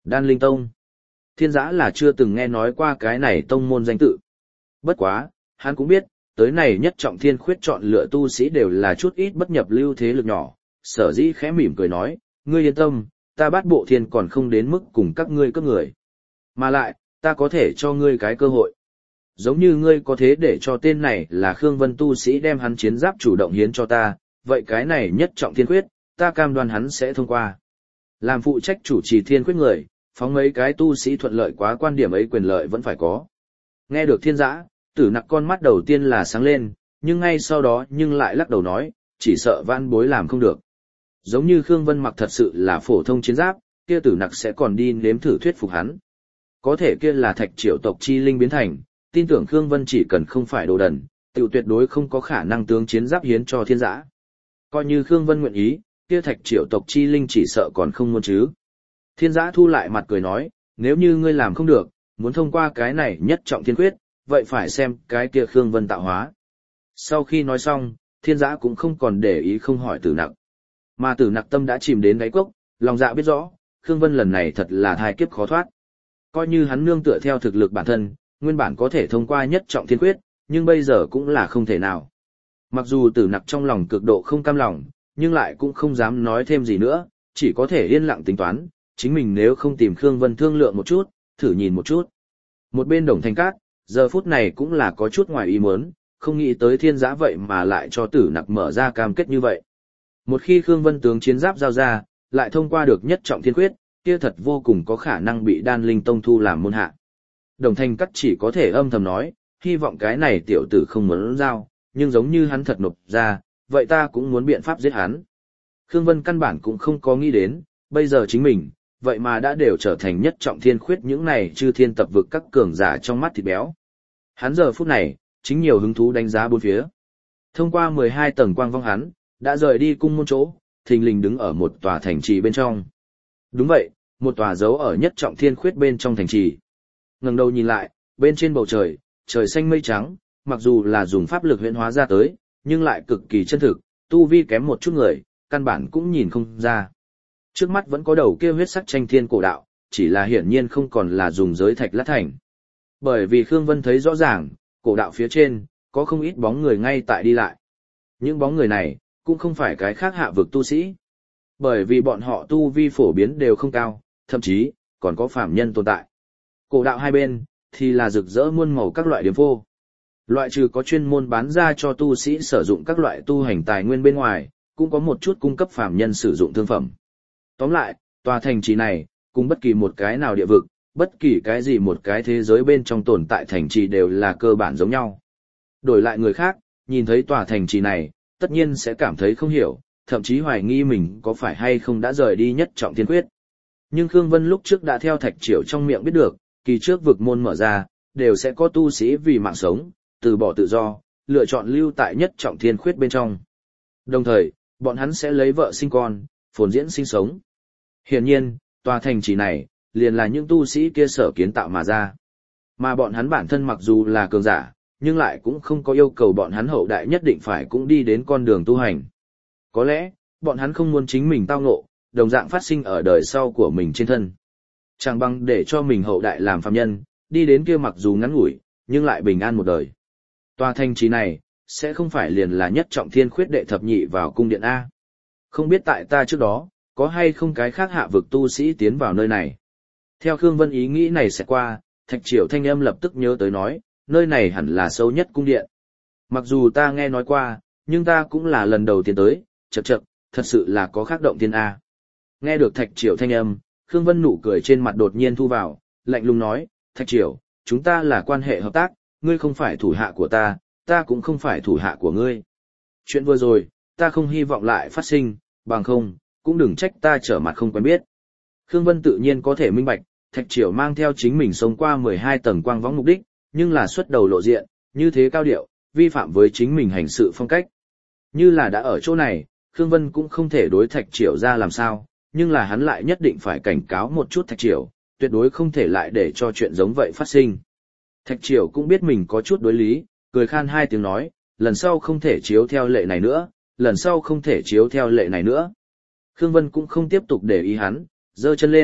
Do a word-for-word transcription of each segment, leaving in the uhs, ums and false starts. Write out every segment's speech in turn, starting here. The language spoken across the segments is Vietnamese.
Đan Linh Tông. Thiên Giã là chưa từng nghe nói qua cái này tông môn danh tự. Bất quá, hắn cũng biết, tới này nhất trọng thiên khuyết chọn lựa tu sĩ đều là chút ít bất nhập lưu thế lực nhỏ, sở dĩ khẽ mỉm cười nói, ngươi yên tâm, ta bát bộ thiên còn không đến mức cùng các ngươi cấp người. Mà lại, ta có thể cho ngươi cái cơ hội. Giống như ngươi có thế để cho tên này là Khương Vân tu sĩ đem hắn chiến giáp chủ động hiến cho ta, vậy cái này nhất trọng thiên khuyết, ta cam đoan hắn sẽ thông qua. Làm phụ trách chủ trì thiên khuyết người, phóng mấy cái tu sĩ thuận lợi quá quan điểm ấy quyền lợi vẫn phải có. Nghe được Thiên Giã, Tử Nặc con mắt đầu tiên là sáng lên, nhưng ngay sau đó nhưng lại lắc đầu nói, chỉ sợ vãn bối làm không được. Giống như Khương Vân mặc thật sự là phổ thông chiến giáp, kia Tử Nặc sẽ còn đi nếm thử thuyết phục hắn. Có thể kia là Thạch Triều tộc chi linh biến thành, tin tưởng Khương Vân chỉ cần không phải đồ đần, tiểu tuyệt đối không có khả năng tướng chiến giáp hiến cho Thiên Giã. Coi như Khương Vân nguyện ý, kia Thạch Triều tộc chi linh chỉ sợ còn không muốn chứ. Thiên Giã thu lại mặt cười nói, nếu như ngươi làm không được, muốn thông qua cái này nhất trọng thiên quyết, vậy phải xem cái kia Khương Vân tạo hóa. Sau khi nói xong, Thiên Giã cũng không còn để ý không hỏi Tử Nặc. Mà Tử Nặc tâm đã chìm đến đáy cốc, lòng dạ biết rõ, Khương Vân lần này thật là thai kiếp khó thoát. Coi như hắn nương tựa theo thực lực bản thân, nguyên bản có thể thông qua nhất trọng thiên quyết, nhưng bây giờ cũng là không thể nào. Mặc dù Tử Nặc trong lòng cực độ không cam lòng, nhưng lại cũng không dám nói thêm gì nữa, chỉ có thể yên lặng tính toán, chính mình nếu không tìm Khương Vân thương lượng một chút, thử nhìn một chút. Một bên Đồng Thanh Cát, giờ phút này cũng là có chút ngoài ý muốn, không nghĩ tới Thiên Giã vậy mà lại cho Tử Nặc mở ra cam kết như vậy. Một khi Khương Vân tướng chiến giáp giao ra, lại thông qua được nhất trọng thiên quyết, kia thật vô cùng có khả năng bị Đan Linh Tông thu làm môn hạ. Đồng Thanh Cát chỉ có thể âm thầm nói, hy vọng cái này tiểu tử không muốn giao, nhưng giống như hắn thật nộp ra, vậy ta cũng muốn biện pháp giết hắn. Khương Vân căn bản cũng không có nghĩ đến, bây giờ chính mình, vậy mà đã đều trở thành nhất trọng thiên khuyết những này chư thiên tập vực các cường giả trong mắt thịt béo. Hắn giờ phút này, chính nhiều hứng thú đánh giá bốn phía. Thông qua mười hai tầng quang vong hắn, đã rời đi cung môn chỗ, thình lình đứng ở một tòa thành trì bên trong. Đúng vậy, một tòa dấu ở nhất trọng thiên khuyết bên trong thành trì. Ngẩng đầu nhìn lại, bên trên bầu trời, trời xanh mây trắng, mặc dù là dùng pháp lực huyễn hóa ra tới, nhưng lại cực kỳ chân thực, tu vi kém một chút người, căn bản cũng nhìn không ra. Trước mắt vẫn có đầu kia huyết sắc tranh thiên cổ đạo, chỉ là hiển nhiên không còn là dùng giới thạch lát thành. Bởi vì Khương Vân thấy rõ ràng, cổ đạo phía trên, có không ít bóng người ngay tại đi lại. Những bóng người này, cũng không phải cái khác hạ vực tu sĩ. Bởi vì bọn họ tu vi phổ biến đều không cao, thậm chí, còn có phàm nhân tồn tại. Cổ đạo hai bên, thì là rực rỡ muôn màu các loại điểm phô. Loại trừ có chuyên môn bán ra cho tu sĩ sử dụng các loại tu hành tài nguyên bên ngoài, cũng có một chút cung cấp phàm nhân sử dụng thương phẩm. Tóm lại, tòa thành trì này, cùng bất kỳ một cái nào địa vực, bất kỳ cái gì một cái thế giới bên trong tồn tại thành trì đều là cơ bản giống nhau. Đổi lại người khác, nhìn thấy tòa thành trì này, tất nhiên sẽ cảm thấy không hiểu, thậm chí hoài nghi mình có phải hay không đã rời đi nhất trọng thiên quyết. Nhưng Khương Vân lúc trước đã theo Thạch Triều trong miệng biết được, kỳ trước vực môn mở ra, đều sẽ có tu sĩ vì mạng sống, từ bỏ tự do, lựa chọn lưu tại nhất trọng thiên khuyết bên trong. Đồng thời, bọn hắn sẽ lấy vợ sinh con, phồn diễn sinh sống. Hiển nhiên, tòa thành trì này, liền là những tu sĩ kia sở kiến tạo mà ra. Mà bọn hắn bản thân mặc dù là cường giả, nhưng lại cũng không có yêu cầu bọn hắn hậu đại nhất định phải cũng đi đến con đường tu hành. Có lẽ, bọn hắn không muốn chính mình tao ngộ, đồng dạng phát sinh ở đời sau của mình trên thân. Chẳng bằng để cho mình hậu đại làm phàm nhân, đi đến kia mặc dù ngắn ngủi, nhưng lại bình an một đời. Tòa thành trì này, sẽ không phải liền là nhất trọng thiên khuyết đệ thập nhị vào cung điện A. Không biết tại ta trước đó, có hay không cái khác hạ vực tu sĩ tiến vào nơi này. Theo Khương Vân ý nghĩ này sẽ qua, Thạch Triều thanh âm lập tức nhớ tới nói, nơi này hẳn là sâu nhất cung điện. Mặc dù ta nghe nói qua, nhưng ta cũng là lần đầu tiên tới, chậc chậc, thật sự là có khác động thiên A. Nghe được Thạch Triều thanh âm, Khương Vân nụ cười trên mặt đột nhiên thu vào, lạnh lùng nói, Thạch Triều, chúng ta là quan hệ hợp tác, ngươi không phải thủ hạ của ta, ta cũng không phải thủ hạ của ngươi. Chuyện vừa rồi, ta không hy vọng lại phát sinh, bằng không, cũng đừng trách ta trở mặt không quen biết. Khương Vân tự nhiên có thể minh bạch, Thạch Triều mang theo chính mình sống qua mười hai tầng quang võng mục đích, nhưng là xuất đầu lộ diện, như thế cao điệu, vi phạm với chính mình hành sự phong cách. Như là đã ở chỗ này, Khương Vân cũng không thể đối Thạch Triều ra làm sao, nhưng là hắn lại nhất định phải cảnh cáo một chút Thạch Triều, tuyệt đối không thể lại để cho chuyện giống vậy phát sinh. Thạch Triều cũng biết mình có chút đối lý, cười khan hai tiếng nói, lần sau không thể chiếu theo lệ này nữa, lần sau không thể chiếu theo lệ này nữa. Khương Vân cũng không tiếp tục để ý hắn, giơ chân lên,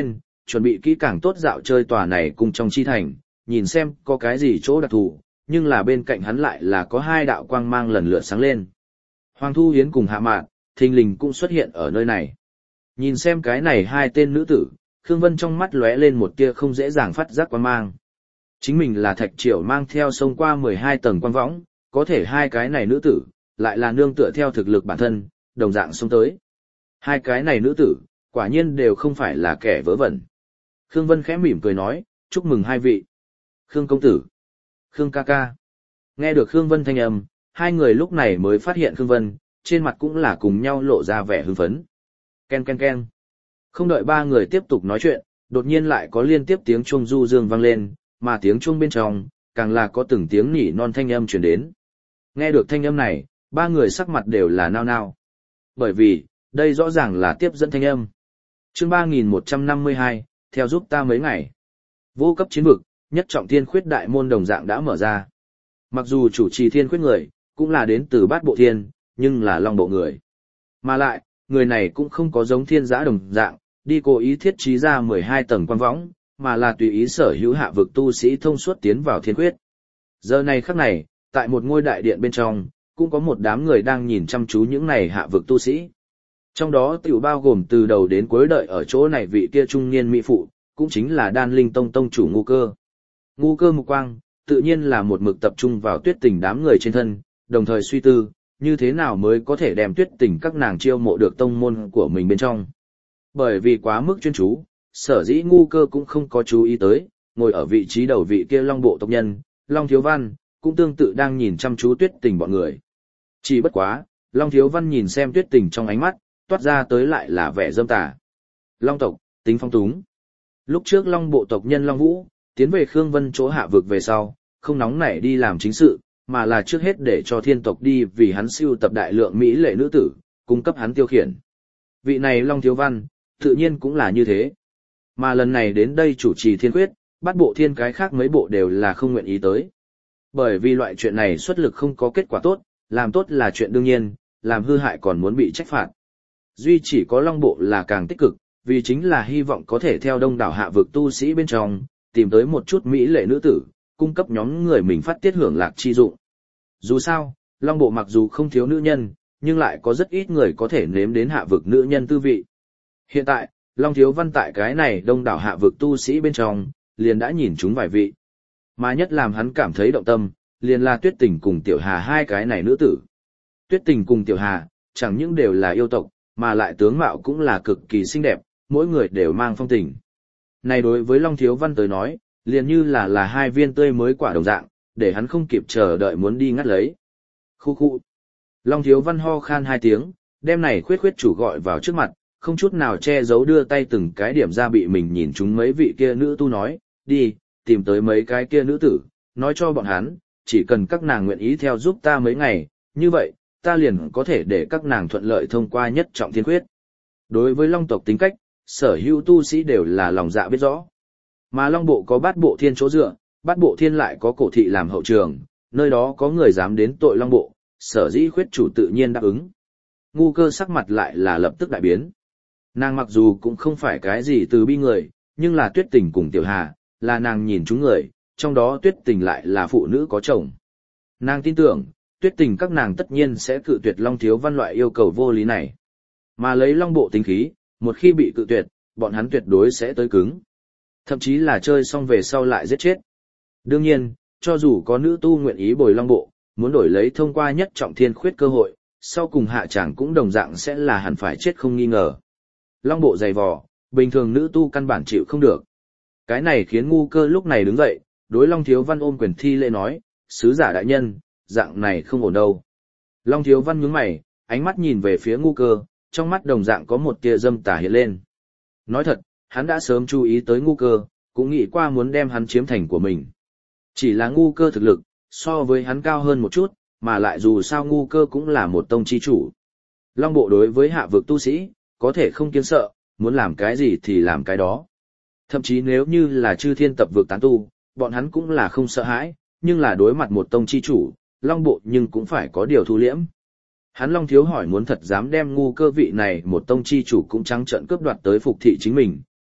chuẩn bị kỹ càng tốt dạo chơi tòa này cùng trong chi thành, nhìn xem có cái gì chỗ đặc thù, nhưng là bên cạnh hắn lại là có hai đạo quang mang lần lượt sáng lên. Hoàng Thu Hiến cùng Hạ Mạn, thình lình cũng xuất hiện ở nơi này. Nhìn xem cái này hai tên nữ tử, Khương Vân trong mắt lóe lên một tia không dễ dàng phát giác quang mang. Chính mình là Thạch Triều mang theo sông qua mười hai tầng quan võng, có thể hai cái này nữ tử, lại là nương tựa theo thực lực bản thân, đồng dạng xông tới. Hai cái này nữ tử, quả nhiên đều không phải là kẻ vớ vẩn. Khương Vân khẽ mỉm cười nói, chúc mừng hai vị. Khương công tử. Khương ca ca. Nghe được Khương Vân thanh âm, hai người lúc này mới phát hiện Khương Vân, trên mặt cũng là cùng nhau lộ ra vẻ hưng phấn. Ken ken ken. Không đợi ba người tiếp tục nói chuyện, đột nhiên lại có liên tiếp tiếng chuông du dương vang lên, mà tiếng chuông bên trong, càng là có từng tiếng nỉ non thanh âm truyền đến. Nghe được thanh âm này, ba người sắc mặt đều là nao nao. Bởi vì, đây rõ ràng là tiếp dẫn thanh âm. Chương ba nghìn một trăm năm mươi hai, theo giúp ta mấy ngày. Vô cấp chiến vực, nhất trọng thiên khuyết đại môn đồng dạng đã mở ra. Mặc dù chủ trì thiên khuyết người, cũng là đến từ bát bộ thiên, nhưng là long bộ người. Mà lại, người này cũng không có giống thiên giã đồng dạng, đi cố ý thiết trí ra mười hai tầng quan võng, mà là tùy ý sở hữu hạ vực tu sĩ thông suốt tiến vào thiên khuyết. Giờ này khắc này, tại một ngôi đại điện bên trong, cũng có một đám người đang nhìn chăm chú những này hạ vực tu sĩ. Trong đó tiểu bao gồm từ đầu đến cuối đợi ở chỗ này vị kia trung niên mỹ phụ, cũng chính là Đan Linh Tông tông chủ Ngu Cơ. Ngu Cơ mục quang, tự nhiên là một mực tập trung vào Tuyết Tình đám người trên thân, đồng thời suy tư, như thế nào mới có thể đem Tuyết Tình các nàng chiêu mộ được tông môn của mình bên trong. Bởi vì quá mức chuyên chú, sở dĩ Ngu Cơ cũng không có chú ý tới, ngồi ở vị trí đầu vị kia Long bộ tộc nhân, Long Thiếu Văn, cũng tương tự đang nhìn chăm chú Tuyết Tình bọn người. Chỉ bất quá, Long Thiếu Văn nhìn xem Tuyết Tình trong ánh mắt, toát ra tới lại là vẻ dâm tà. Long tộc, tính phong túng. Lúc trước Long bộ tộc nhân Long Vũ, tiến về Khương Vân chỗ hạ vực về sau, không nóng nảy đi làm chính sự, mà là trước hết để cho thiên tộc đi vì hắn siêu tập đại lượng mỹ lệ nữ tử, cung cấp hắn tiêu khiển. Vị này Long Thiếu Văn, tự nhiên cũng là như thế. Mà lần này đến đây chủ trì thiên quyết, bắt bộ thiên cái khác mấy bộ đều là không nguyện ý tới. Bởi vì loại chuyện này xuất lực không có kết quả tốt, làm tốt là chuyện đương nhiên, làm hư hại còn muốn bị trách phạt. Duy chỉ có Long bộ là càng tích cực, vì chính là hy vọng có thể theo đông đảo hạ vực tu sĩ bên trong, tìm tới một chút mỹ lệ nữ tử, cung cấp nhóm người mình phát tiết hưởng lạc chi dụng. Dù sao, Long bộ mặc dù không thiếu nữ nhân, nhưng lại có rất ít người có thể nếm đến hạ vực nữ nhân tư vị. Hiện tại, Long Thiếu Văn tại cái này đông đảo hạ vực tu sĩ bên trong, liền đã nhìn chúng vài vị. Mà nhất làm hắn cảm thấy động tâm, liền là Tuyết Tình cùng Tiểu Hà hai cái này nữ tử. Tuyết Tình cùng Tiểu Hà, chẳng những đều là yêu tộc, mà lại tướng mạo cũng là cực kỳ xinh đẹp, mỗi người đều mang phong tình. Này đối với Long Thiếu Văn tới nói, liền như là là hai viên tươi mới quả đồng dạng, để hắn không kịp chờ đợi muốn đi ngắt lấy. Khu khu. Long Thiếu Văn ho khan hai tiếng, đem này khuyết khuyết chủ gọi vào trước mặt, không chút nào che giấu đưa tay từng cái điểm ra bị mình nhìn chúng mấy vị kia nữ tu nói, đi, tìm tới mấy cái kia nữ tử, nói cho bọn hắn, chỉ cần các nàng nguyện ý theo giúp ta mấy ngày, như vậy, ta liền có thể để các nàng thuận lợi thông qua nhất trọng thiên quyết. Đối với Long tộc tính cách, sở hữu tu sĩ đều là lòng dạ biết rõ. Mà Long bộ có bát bộ thiên chỗ dựa, bát bộ thiên lại có cổ thị làm hậu trường, nơi đó có người dám đến tội Long bộ, sở dĩ khuyết chủ tự nhiên đáp ứng. Ngu Cơ sắc mặt lại là lập tức đại biến. Nàng mặc dù cũng không phải cái gì từ bi người, nhưng là Tuyết Tình cùng Tiểu Hà, là nàng nhìn chúng người, trong đó Tuyết Tình lại là phụ nữ có chồng. Nàng tin tưởng, Tuyết Tình các nàng tất nhiên sẽ cự tuyệt Long Thiếu Văn loại yêu cầu vô lý này. Mà lấy Long bộ tính khí, một khi bị cự tuyệt, bọn hắn tuyệt đối sẽ tới cứng. Thậm chí là chơi xong về sau lại giết chết. Đương nhiên, cho dù có nữ tu nguyện ý bồi Long bộ, muốn đổi lấy thông qua nhất trọng thiên khuyết cơ hội, sau cùng hạ chẳng cũng đồng dạng sẽ là hẳn phải chết không nghi ngờ. Long bộ dày vò, bình thường nữ tu căn bản chịu không được. Cái này khiến Ngu Cơ lúc này đứng dậy, đối Long Thiếu Văn ôm quyền thi lễ nói, sứ giả đại nhân, dạng này không ổn đâu. Long Thiếu Văn nhướng mày, ánh mắt nhìn về phía Ngu Cơ, trong mắt đồng dạng có một tia dâm tà hiện lên. Nói thật, hắn đã sớm chú ý tới Ngu Cơ, cũng nghĩ qua muốn đem hắn chiếm thành của mình. Chỉ là Ngu Cơ thực lực, so với hắn cao hơn một chút, mà lại dù sao Ngu Cơ cũng là một tông chi chủ. Long bộ đối với hạ vực tu sĩ, có thể không kiêng sợ, muốn làm cái gì thì làm cái đó. Thậm chí nếu như là chư thiên tập vực tán tu, bọn hắn cũng là không sợ hãi, nhưng là đối mặt một tông chi chủ, Long bộ nhưng cũng phải có điều thu liễm. Hắn Long Thiếu hỏi muốn thật dám đem Ngu Cơ vị này một tông chi chủ cũng trắng trợn cướp đoạt tới phục thị chính mình,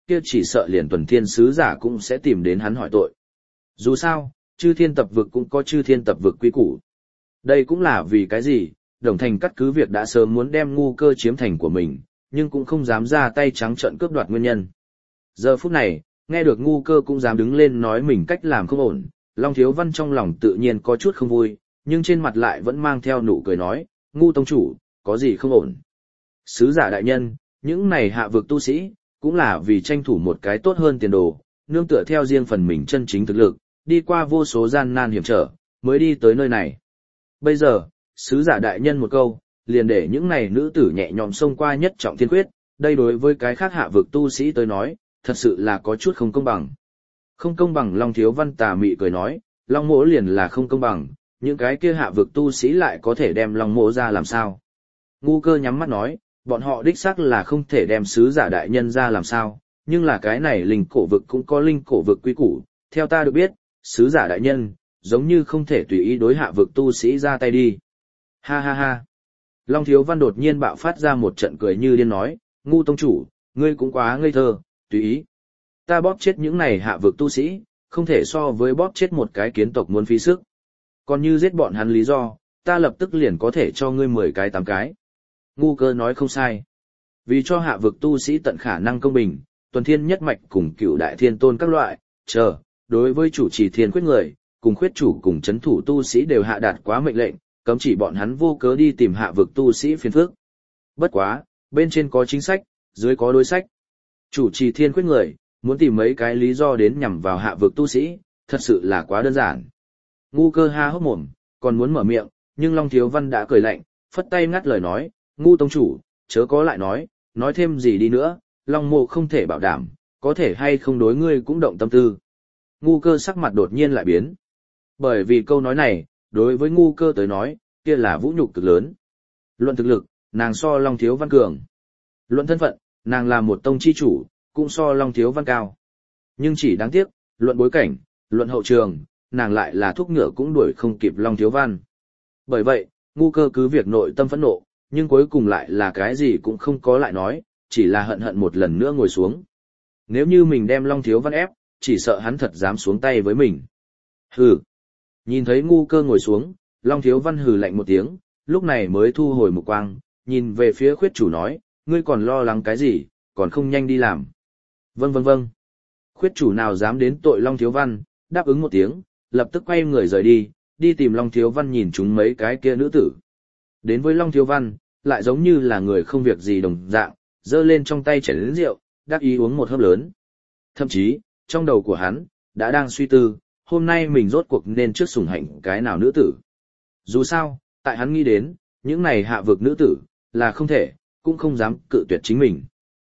kia chỉ sợ liền tuần thiên sứ giả cũng sẽ tìm đến hắn hỏi tội. Dù sao, chư thiên tập vực cũng có chư thiên tập vực quy củ. Đây cũng là vì cái gì, Đồng Thành cắt cứ việc đã sớm muốn đem ngu cơ chiếm thành của mình, nhưng cũng không dám ra tay trắng trợn cướp đoạt nguyên nhân. Giờ phút này, nghe được ngu cơ cũng dám đứng lên nói mình cách làm không ổn, Long Thiếu Văn trong lòng tự nhiên có chút không vui, nhưng trên mặt lại vẫn mang theo nụ cười nói, ngu tông chủ, có gì không ổn. Sứ giả đại nhân, những này hạ vực tu sĩ, cũng là vì tranh thủ một cái tốt hơn tiền đồ, nương tựa theo riêng phần mình chân chính thực lực, đi qua vô số gian nan hiểm trở, mới đi tới nơi này. Bây giờ, sứ giả đại nhân một câu, liền để những này nữ tử nhẹ nhõm xông qua nhất trọng thiên quyết, đây đối với cái khác hạ vực tu sĩ tới nói, thật sự là có chút không công bằng. Không công bằng. Long Thiếu Văn tà mị cười nói, Long Mỗ liền là không công bằng, những cái kia hạ vực tu sĩ lại có thể đem Long Mỗ ra làm sao. Ngu cơ nhắm mắt nói, bọn họ đích xác là không thể đem sứ giả đại nhân ra làm sao, nhưng là cái này linh cổ vực cũng có linh cổ vực quy củ, theo ta được biết, sứ giả đại nhân, giống như không thể tùy ý đối hạ vực tu sĩ ra tay đi. Ha ha ha. Long Thiếu Văn đột nhiên bạo phát ra một trận cười như điên nói, ngu tông chủ, ngươi cũng quá ngây thơ, tùy ý. Ta bóp chết những này hạ vực tu sĩ, không thể so với bóp chết một cái kiến tộc muốn phí sức. Còn như giết bọn hắn lý do, ta lập tức liền có thể cho ngươi mười cái tám cái. Ngu cơ nói không sai. Vì cho hạ vực tu sĩ tận khả năng công bình, tuần thiên nhất mạch cùng cựu đại thiên tôn các loại, chờ, đối với chủ trì thiên quyết người, cùng khuyết chủ cùng chấn thủ tu sĩ đều hạ đạt quá mệnh lệnh, cấm chỉ bọn hắn vô cớ đi tìm hạ vực tu sĩ phiền phức. Bất quá, bên trên có chính sách, dưới có đối sách. Chủ trì thiên quyết người, muốn tìm mấy cái lý do đến nhằm vào hạ vực tu sĩ, thật sự là quá đơn giản. Ngu cơ ha hốc mồm, còn muốn mở miệng, nhưng Long Thiếu Văn đã cười lạnh, phất tay ngắt lời nói, ngu tông chủ, chớ có lại nói, nói thêm gì đi nữa, Long Mộ không thể bảo đảm, có thể hay không đối ngươi cũng động tâm tư. Ngu cơ sắc mặt đột nhiên lại biến. Bởi vì câu nói này, đối với ngu cơ tới nói, kia là vũ nhục cực lớn. Luận thực lực, nàng so Long Thiếu Văn cường. Luận thân phận, nàng là một tông chi chủ, cũng so Long Thiếu Văn cao. Nhưng chỉ đáng tiếc, luận bối cảnh, luận hậu trường, nàng lại là thuốc ngựa cũng đuổi không kịp Long Thiếu Văn. Bởi vậy, ngu cơ cứ việc nội tâm phẫn nộ, nhưng cuối cùng lại là cái gì cũng không có lại nói, chỉ là hận hận một lần nữa ngồi xuống. Nếu như mình đem Long Thiếu Văn ép, chỉ sợ hắn thật dám xuống tay với mình. Hừ. Nhìn thấy ngu cơ ngồi xuống, Long Thiếu Văn hừ lạnh một tiếng, lúc này mới thu hồi mục quang, nhìn về phía khuyết chủ nói, ngươi còn lo lắng cái gì, còn không nhanh đi làm. Vâng vâng vâng. Khuyết chủ nào dám đến tội Long Thiếu Văn, đáp ứng một tiếng, lập tức quay người rời đi, đi tìm Long Thiếu Văn nhìn chúng mấy cái kia nữ tử. Đến với Long Thiếu Văn, lại giống như là người không việc gì đồng dạng, giơ lên trong tay chén lớn rượu, đắc ý uống một hớp lớn. Thậm chí, trong đầu của hắn, đã đang suy tư, hôm nay mình rốt cuộc nên trước sủng hạnh cái nào nữ tử. Dù sao, tại hắn nghĩ đến, những này hạ vực nữ tử, là không thể, cũng không dám cự tuyệt chính mình.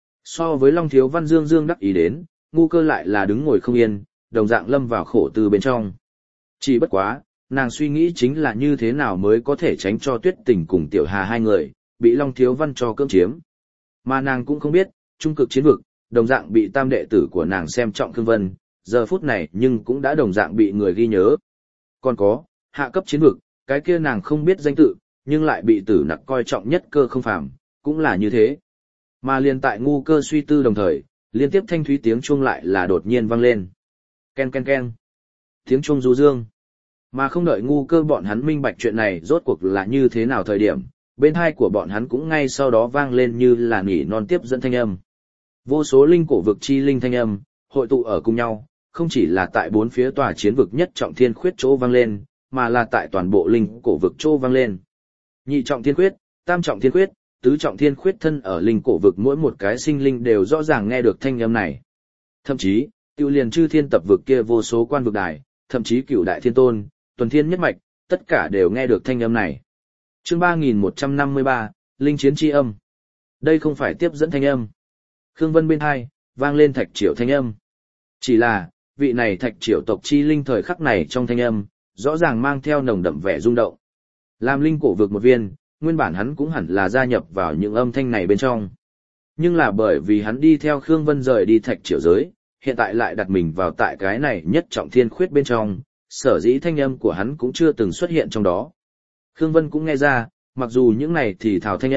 So với Long Thiếu Văn dương dương đắc ý đến, ngu cơ lại là đứng ngồi không yên, đồng dạng lâm vào khổ tư bên trong. Chỉ bất quá, nàng suy nghĩ chính là như thế nào mới có thể tránh cho Tuyết Tình cùng Tiểu Hà hai người, bị Long Thiếu Văn cho cưỡng chiếm. Mà nàng cũng không biết, trung cực chiến vực, đồng dạng bị tam đệ tử của nàng xem trọng Khương Vân, giờ phút này nhưng cũng đã đồng dạng bị người ghi nhớ. Còn có, hạ cấp chiến vực, cái kia nàng không biết danh tự, nhưng lại bị tử nặc coi trọng nhất Cơ Không Phàm, cũng là như thế. Mà liền tại ngu cơ suy tư đồng thời, liên tiếp thanh thúy tiếng chuông lại là đột nhiên vang lên. Ken ken ken. Tiếng chuông du dương. Mà không đợi ngu cơ bọn hắn minh bạch chuyện này rốt cuộc là như thế nào thời điểm, bên hai của bọn hắn cũng ngay sau đó vang lên như là nỉ non tiếp dẫn thanh âm. Vô số linh cổ vực chi linh thanh âm, hội tụ ở cùng nhau, không chỉ là tại bốn phía tòa chiến vực nhất trọng thiên khuyết chỗ vang lên, mà là tại toàn bộ linh cổ vực chỗ vang lên. Nhị trọng thiên khuyết, tam trọng thiên khuyết, tứ trọng thiên khuyết thân ở linh cổ vực mỗi một cái sinh linh đều rõ ràng nghe được thanh âm này. Thậm chí, tiêu liền chư thiên tập vực kia vô số quan vực đài, thậm chí cửu đại thiên tôn, tuần thiên nhất mạch, tất cả đều nghe được thanh âm này. Chương ba nghìn một trăm năm mươi ba, Linh chiến chi âm. Đây không phải tiếp dẫn thanh âm. Khương Vân bên hai, vang lên thạch triều thanh âm. Chỉ là, vị này thạch triều tộc chi linh thời khắc này trong thanh âm, rõ ràng mang theo nồng đậm vẻ rung động. Làm linh cổ vực một viên, nguyên bản hắn cũng hẳn là gia nhập vào những âm thanh này bên trong. Nhưng là bởi vì hắn đi theo Khương Vân rời đi thạch triều giới, hiện tại lại đặt mình vào tại cái này nhất trọng thiên khuyết bên trong, sở dĩ thanh âm của hắn cũng chưa từng xuất hiện trong đó. Khương Vân cũng nghe ra, mặc dù những này thì thảo thanh âm,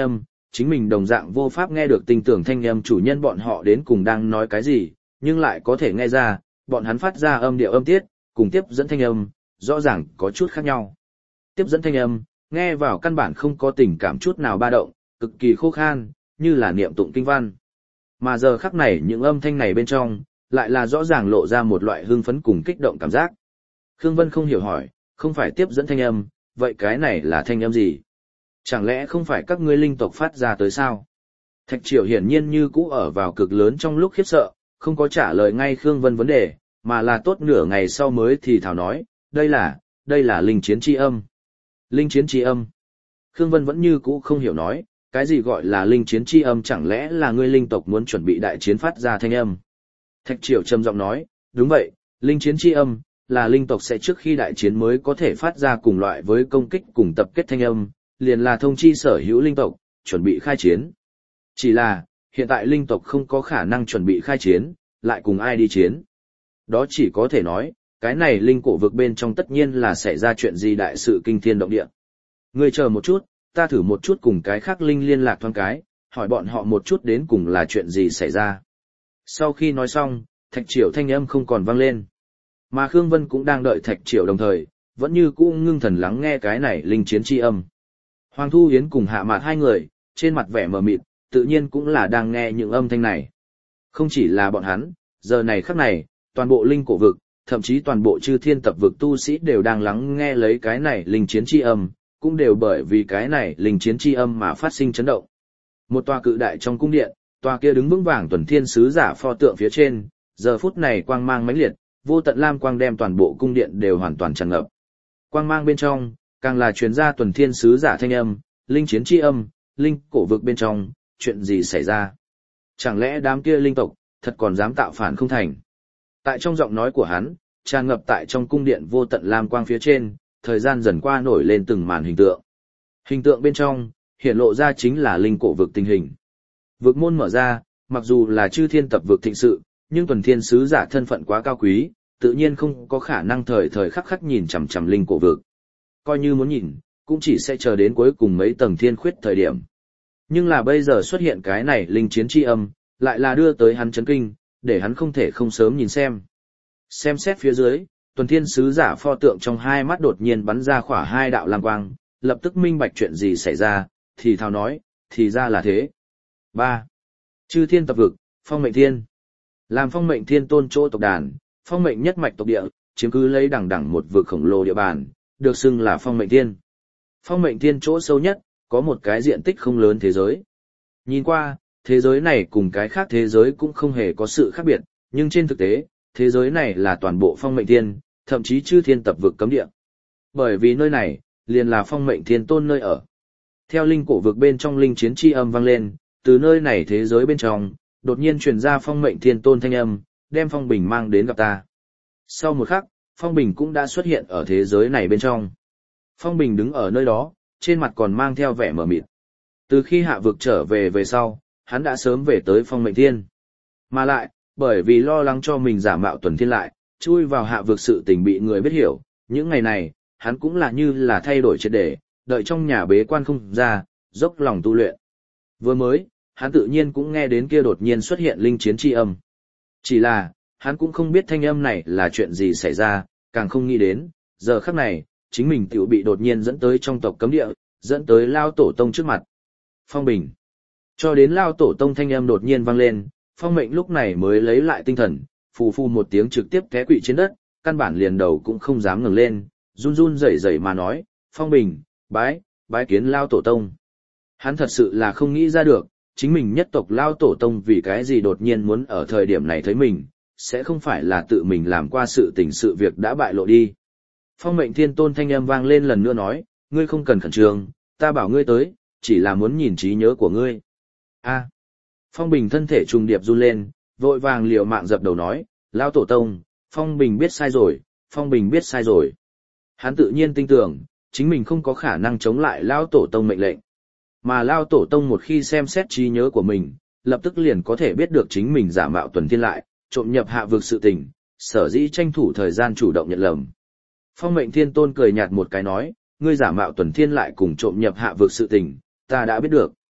chính mình đồng dạng vô pháp nghe được tinh tưởng thanh âm chủ nhân bọn họ đến cùng đang nói cái gì, nhưng lại có thể nghe ra, bọn hắn phát ra âm điệu âm tiết, cùng tiếp dẫn thanh âm, rõ ràng có chút khác nhau. Tiếp dẫn thanh âm, nghe vào căn bản không có tình cảm chút nào ba động, cực kỳ khô khan, như là niệm tụng kinh văn. Mà giờ khắc này những âm thanh này bên trong, lại là rõ ràng lộ ra một loại hưng phấn cùng kích động cảm giác. Khương Vân không hiểu hỏi, không phải tiếp dẫn thanh âm, vậy cái này là thanh âm gì? Chẳng lẽ không phải các ngươi linh tộc phát ra tới sao? Thạch Triều hiển nhiên như cũ ở vào cực lớn trong lúc khiếp sợ, không có trả lời ngay Khương Vân vấn đề, mà là tốt nửa ngày sau mới thì thảo nói, đây là, đây là linh chiến chi âm. Linh chiến chi âm. Khương Vân vẫn như cũ không hiểu nói, cái gì gọi là linh chiến chi âm, chẳng lẽ là ngươi linh tộc muốn chuẩn bị đại chiến phát ra thanh âm? Thạch Triều trầm giọng nói, đúng vậy, linh chiến chi âm, là linh tộc sẽ trước khi đại chiến mới có thể phát ra cùng loại với công kích cùng tập kết thanh âm, liền là thông chi sở hữu linh tộc, chuẩn bị khai chiến. Chỉ là, hiện tại linh tộc không có khả năng chuẩn bị khai chiến, lại cùng ai đi chiến. Đó chỉ có thể nói, cái này linh cổ vực bên trong tất nhiên là xảy ra chuyện gì đại sự kinh thiên động địa. Ngươi chờ một chút, ta thử một chút cùng cái khác linh liên lạc thoáng cái, hỏi bọn họ một chút đến cùng là chuyện gì xảy ra. Sau khi nói xong, Thạch Triều thanh âm không còn vang lên. Mà Khương Vân cũng đang đợi Thạch Triều đồng thời, vẫn như cũ ngưng thần lắng nghe cái này linh chiến chi âm. Hoàng Thu Yến cùng Hạ Mạt hai người, trên mặt vẻ mờ mịt, tự nhiên cũng là đang nghe những âm thanh này. Không chỉ là bọn hắn, giờ này khắc này, toàn bộ linh cổ vực, thậm chí toàn bộ chư thiên tập vực tu sĩ đều đang lắng nghe lấy cái này linh chiến chi âm, cũng đều bởi vì cái này linh chiến chi âm mà phát sinh chấn động. Một tòa cự đại trong cung điện, tòa kia đứng vững vàng tuần thiên sứ giả pho tượng phía trên, giờ phút này quang mang mãnh liệt, vô tận lam quang đem toàn bộ cung điện đều hoàn toàn tràn ngập. Quang mang bên trong, càng là truyền ra tuần thiên sứ giả thanh âm, linh chiến chi âm, linh cổ vực bên trong, chuyện gì xảy ra? Chẳng lẽ đám kia linh tộc, thật còn dám tạo phản không thành? Tại trong giọng nói của hắn, tràn ngập tại trong cung điện vô tận lam quang phía trên, thời gian dần qua nổi lên từng màn hình tượng. Hình tượng bên trong, hiện lộ ra chính là linh cổ vực tình hình. Vực môn mở ra, mặc dù là chư thiên tập vực thịnh sự, nhưng tuần thiên sứ giả thân phận quá cao quý, tự nhiên không có khả năng thời thời khắc khắc nhìn chằm chằm linh cổ vực. Coi như muốn nhìn, cũng chỉ sẽ chờ đến cuối cùng mấy tầng thiên khuyết thời điểm. Nhưng là bây giờ xuất hiện cái này linh chiến chi âm, lại là đưa tới hắn chấn kinh, để hắn không thể không sớm nhìn xem. Xem xét phía dưới, tuần thiên sứ giả pho tượng trong hai mắt đột nhiên bắn ra khỏa hai đạo lam quang, lập tức minh bạch chuyện gì xảy ra, thì thào nói, thì ra là thế. ba. Chư thiên tập vực, phong mệnh thiên. Làm phong mệnh thiên tôn chỗ tộc đàn, phong mệnh nhất mạch tộc địa, chiếm cứ lấy đẳng đẳng một vực khổng lồ địa bàn, được xưng là phong mệnh thiên. Phong mệnh thiên chỗ sâu nhất, có một cái diện tích không lớn thế giới. Nhìn qua, thế giới này cùng cái khác thế giới cũng không hề có sự khác biệt, nhưng trên thực tế, thế giới này là toàn bộ phong mệnh thiên, thậm chí chư thiên tập vực cấm địa. Bởi vì nơi này, liền là phong mệnh thiên tôn nơi ở. Theo linh cổ vực bên trong linh chiến chi âm vang lên, từ nơi này thế giới bên trong, đột nhiên truyền ra phong mệnh thiên tôn thanh âm, đem Phong Bình mang đến gặp ta. Sau một khắc, Phong Bình cũng đã xuất hiện ở thế giới này bên trong. Phong Bình đứng ở nơi đó, trên mặt còn mang theo vẻ mờ mịt. Từ khi hạ vực trở về về sau, hắn đã sớm về tới phong mệnh thiên. Mà lại, bởi vì lo lắng cho mình giả mạo tuần thiên lại, chui vào hạ vực sự tình bị người biết hiểu, những ngày này, hắn cũng là như là thay đổi triệt để, đợi trong nhà bế quan không ra, dốc lòng tu luyện. Vừa mới, hắn tự nhiên cũng nghe đến kia đột nhiên xuất hiện linh chiến chi âm. Chỉ là, hắn cũng không biết thanh âm này là chuyện gì xảy ra, càng không nghĩ đến, giờ khắc này, chính mình tiểu bị đột nhiên dẫn tới trong tộc cấm địa, dẫn tới Lao Tổ Tông trước mặt. Phong Bình. Cho đến Lao Tổ Tông thanh âm đột nhiên vang lên, Phong Mệnh lúc này mới lấy lại tinh thần, phù phù một tiếng trực tiếp té quỵ trên đất, căn bản liền đầu cũng không dám ngẩng lên, run run rẩy rẩy mà nói, Phong Bình, bái, bái kiến Lao Tổ Tông. Hắn thật sự là không nghĩ ra được, chính mình nhất tộc Lao Tổ Tông vì cái gì đột nhiên muốn ở thời điểm này thấy mình, sẽ không phải là tự mình làm qua sự tình sự việc đã bại lộ đi. Phong Mệnh Thiên Tôn thanh âm vang lên lần nữa nói, ngươi không cần khẩn trương, ta bảo ngươi tới, chỉ là muốn nhìn trí nhớ của ngươi. A. Phong Bình thân thể trùng điệp run lên, vội vàng liều mạng dập đầu nói, Lao Tổ Tông, Phong Bình biết sai rồi, Phong Bình biết sai rồi. Hắn tự nhiên tin tưởng, chính mình không có khả năng chống lại Lao Tổ Tông mệnh lệnh. Mà Lao Tổ Tông một khi xem xét trí nhớ của mình, lập tức liền có thể biết được chính mình giả mạo tuần thiên lại, trộm nhập hạ vực sự tình, sở dĩ tranh thủ thời gian chủ động nhận lầm. Phong Mệnh Thiên Tôn cười nhạt một cái nói, ngươi giả mạo tuần thiên lại cùng trộm nhập hạ vực sự tình, ta đã biết được.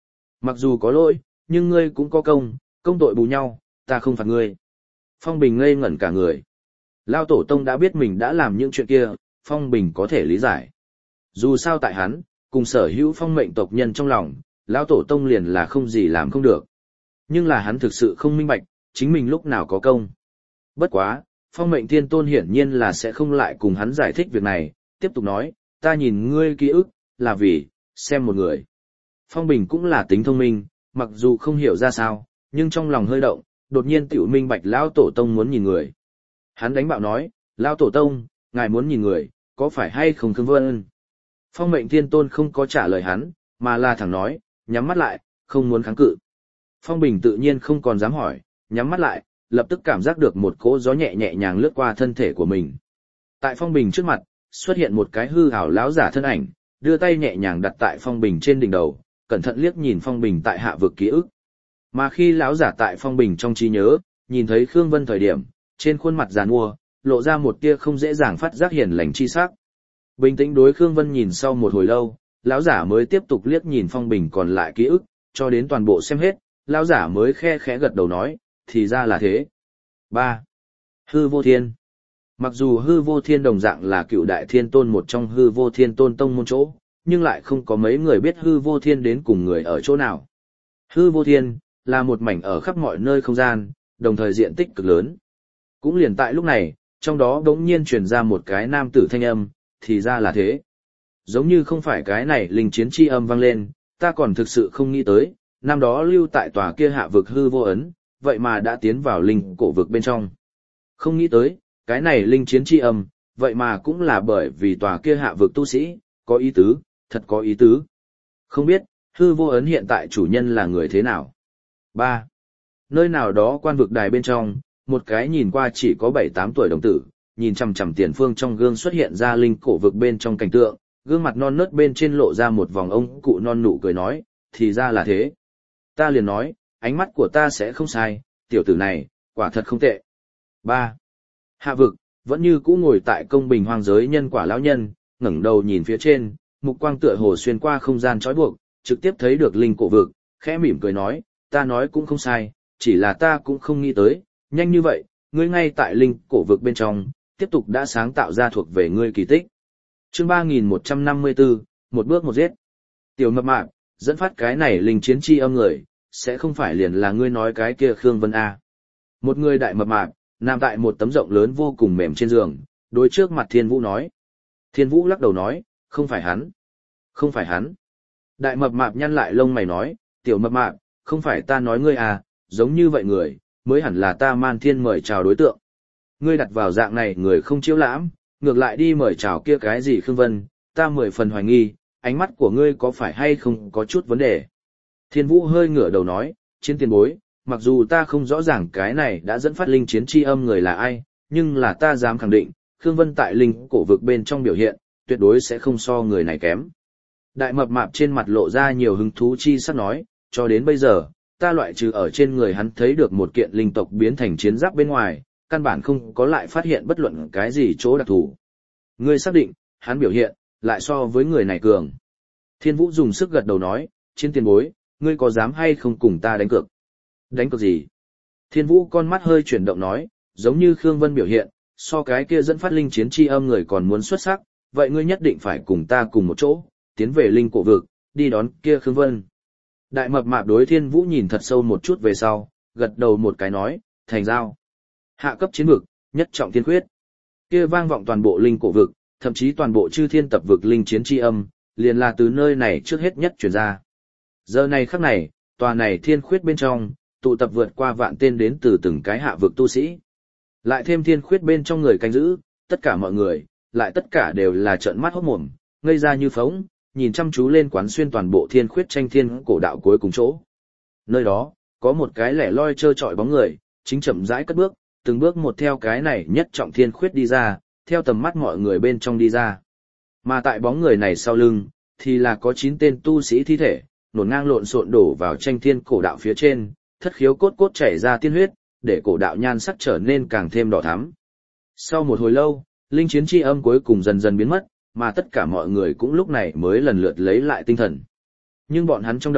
Mặc dù có lỗi, nhưng ngươi cũng có công, công tội bù nhau, ta không phạt ngươi. Phong Bình ngây ngẩn cả người. Lao tổ tông đã biết mình đã làm những chuyện kia, Phong Bình có thể lý giải. Dù sao tại hắn, cùng sở hữu phong mệnh tộc nhân trong lòng, Lao tổ tông liền là không gì làm không được. Nhưng là hắn thực sự không minh bạch, chính mình lúc nào có công. Bất quá, phong mệnh thiên tôn hiển nhiên là sẽ không lại cùng hắn giải thích việc này, tiếp tục nói, ta nhìn ngươi ký ức, là vì, xem một người. Phong Bình cũng là tính thông minh, mặc dù không hiểu ra sao, nhưng trong lòng hơi động, đột nhiên tiểu minh bạch Lao tổ tông muốn nhìn người. Hắn đánh bạo nói, Lao tổ tông, ngài muốn nhìn người, có phải hay không Khương Vân? Phong mệnh thiên tôn không có trả lời hắn, mà là thẳng nói, nhắm mắt lại, không muốn kháng cự. Phong Bình tự nhiên không còn dám hỏi, nhắm mắt lại, lập tức cảm giác được một cỗ gió nhẹ nhẹ nhàng lướt qua thân thể của mình. Tại Phong Bình trước mặt, xuất hiện một cái hư ảo lão giả thân ảnh, đưa tay nhẹ nhàng đặt tại Phong Bình trên đỉnh đầu, cẩn thận liếc nhìn Phong Bình tại hạ vực ký ức. Mà khi lão giả tại Phong Bình trong trí nhớ, nhìn thấy Khương Vân thời điểm, trên khuôn mặt giàn mua, lộ ra một tia không dễ dàng phát giác hiền lành chi sắc. Bình tĩnh đối Khương Vân nhìn sau một hồi lâu, lão giả mới tiếp tục liếc nhìn Phong Bình còn lại ký ức, cho đến toàn bộ xem hết, lão giả mới khe khẽ gật đầu nói, thì ra là thế. ba. Hư Vô Thiên. Mặc dù Hư Vô Thiên đồng dạng là cựu đại thiên tôn một trong Hư Vô Thiên tôn tông môn chỗ, nhưng lại không có mấy người biết Hư Vô Thiên đến cùng người ở chỗ nào. Hư Vô Thiên là một mảnh ở khắp mọi nơi không gian, đồng thời diện tích cực lớn. Cũng liền tại lúc này, trong đó đống nhiên truyền ra một cái nam tử thanh âm, thì ra là thế. Giống như không phải cái này linh chiến chi âm vang lên, ta còn thực sự không nghĩ tới, năm đó lưu tại tòa kia hạ vực hư vô ấn, vậy mà đã tiến vào linh cổ vực bên trong. Không nghĩ tới, cái này linh chiến chi âm, vậy mà cũng là bởi vì tòa kia hạ vực tu sĩ, có ý tứ, thật có ý tứ. Không biết, hư vô ấn hiện tại chủ nhân là người thế nào? ba. Nơi nào đó quan vực đài bên trong, một cái nhìn qua chỉ có bảy tám tuổi đồng tử, nhìn chằm chằm tiền phương trong gương xuất hiện ra linh cổ vực bên trong cảnh tượng, gương mặt non nớt bên trên lộ ra một vòng ông cụ non nụ cười nói, thì ra là thế. Ta liền nói, ánh mắt của ta sẽ không sai, tiểu tử này, quả thật không tệ. ba. Hạ vực, vẫn như cũ ngồi tại công bình hoang giới nhân quả lão nhân, ngẩng đầu nhìn phía trên, mục quang tựa hồ xuyên qua không gian trói buộc, trực tiếp thấy được linh cổ vực, khẽ mỉm cười nói, ta nói cũng không sai, chỉ là ta cũng không nghĩ tới, nhanh như vậy, ngươi ngay tại linh cổ vực bên trong, tiếp tục đã sáng tạo ra thuộc về ngươi kỳ tích. Chương ba nghìn một trăm năm mươi tư, một bước một giết. Tiểu mập mạp, dẫn phát cái này linh chiến chi âm người, sẽ không phải liền là ngươi nói cái kia Khương Vân A. Một người đại mập mạp, nằm tại một tấm rộng lớn vô cùng mềm trên giường, đối trước mặt Thiên Vũ nói. Thiên Vũ lắc đầu nói, không phải hắn. Không phải hắn. Đại mập mạp nhăn lại lông mày nói, tiểu mập mạp, không phải ta nói ngươi à, giống như vậy người, mới hẳn là ta Man Thiên mời chào đối tượng. Ngươi đặt vào dạng này người không chiếu lãm, ngược lại đi mời chào kia cái gì Khương Vân, ta mười phần hoài nghi, ánh mắt của ngươi có phải hay không có chút vấn đề. Thiên Vũ hơi ngửa đầu nói, chiến tiền bối, mặc dù ta không rõ ràng cái này đã dẫn phát linh chiến chi âm người là ai, nhưng là ta dám khẳng định, Khương Vân tại linh cổ vực bên trong biểu hiện, tuyệt đối sẽ không so người này kém. Đại mập mạp trên mặt lộ ra nhiều hứng thú chi sắc nói, cho đến bây giờ, ta loại trừ ở trên người hắn thấy được một kiện linh tộc biến thành chiến giáp bên ngoài, căn bản không có lại phát hiện bất luận cái gì chỗ đặc thù. Ngươi xác định, hắn biểu hiện, lại so với người này cường. Thiên Vũ dùng sức gật đầu nói, chiến tiền bối, ngươi có dám hay không cùng ta đánh cược? Đánh cược gì? Thiên Vũ con mắt hơi chuyển động nói, giống như Khương Vân biểu hiện, so cái kia dẫn phát linh chiến chi âm người còn muốn xuất sắc, vậy ngươi nhất định phải cùng ta cùng một chỗ, tiến về linh cổ vực, đi đón kia Khương Vân. Đại mập mạp đối Thiên Vũ nhìn thật sâu một chút về sau, gật đầu một cái nói, thành giao. Hạ cấp chiến vực, nhất trọng thiên khuyết. Kia vang vọng toàn bộ linh cổ vực, thậm chí toàn bộ chư thiên tập vực linh chiến chi âm, liền là từ nơi này trước hết nhất truyền ra. Giờ này khắc này, tòa này thiên khuyết bên trong, tụ tập vượt qua vạn tên đến từ từng cái hạ vực tu sĩ. Lại thêm thiên khuyết bên trong người canh giữ, tất cả mọi người, lại tất cả đều là trợn mắt hốt mồm, ngây ra như phóng, nhìn chăm chú lên quán xuyên toàn bộ thiên khuyết tranh thiên cổ đạo cuối cùng chỗ. Nơi đó, có một cái lẻ loi trơ trọi bóng người, chính chậm rãi cất bước, từng bước một theo cái này nhất trọng thiên khuyết đi ra, theo tầm mắt mọi người bên trong đi ra. Mà tại bóng người này sau lưng, thì là có chín tên tu sĩ thi thể, nổn ngang lộn xộn đổ vào tranh thiên cổ đạo phía trên, thất khiếu cốt cốt chảy ra tiên huyết, để cổ đạo nhan sắc trở nên càng thêm đỏ thắm. Sau một hồi lâu, linh chiến chi âm cuối cùng dần dần biến mất, mà tất cả mọi người cũng lúc này mới lần lượt lấy lại tinh thần. Nhưng bọn hắn trong đầu,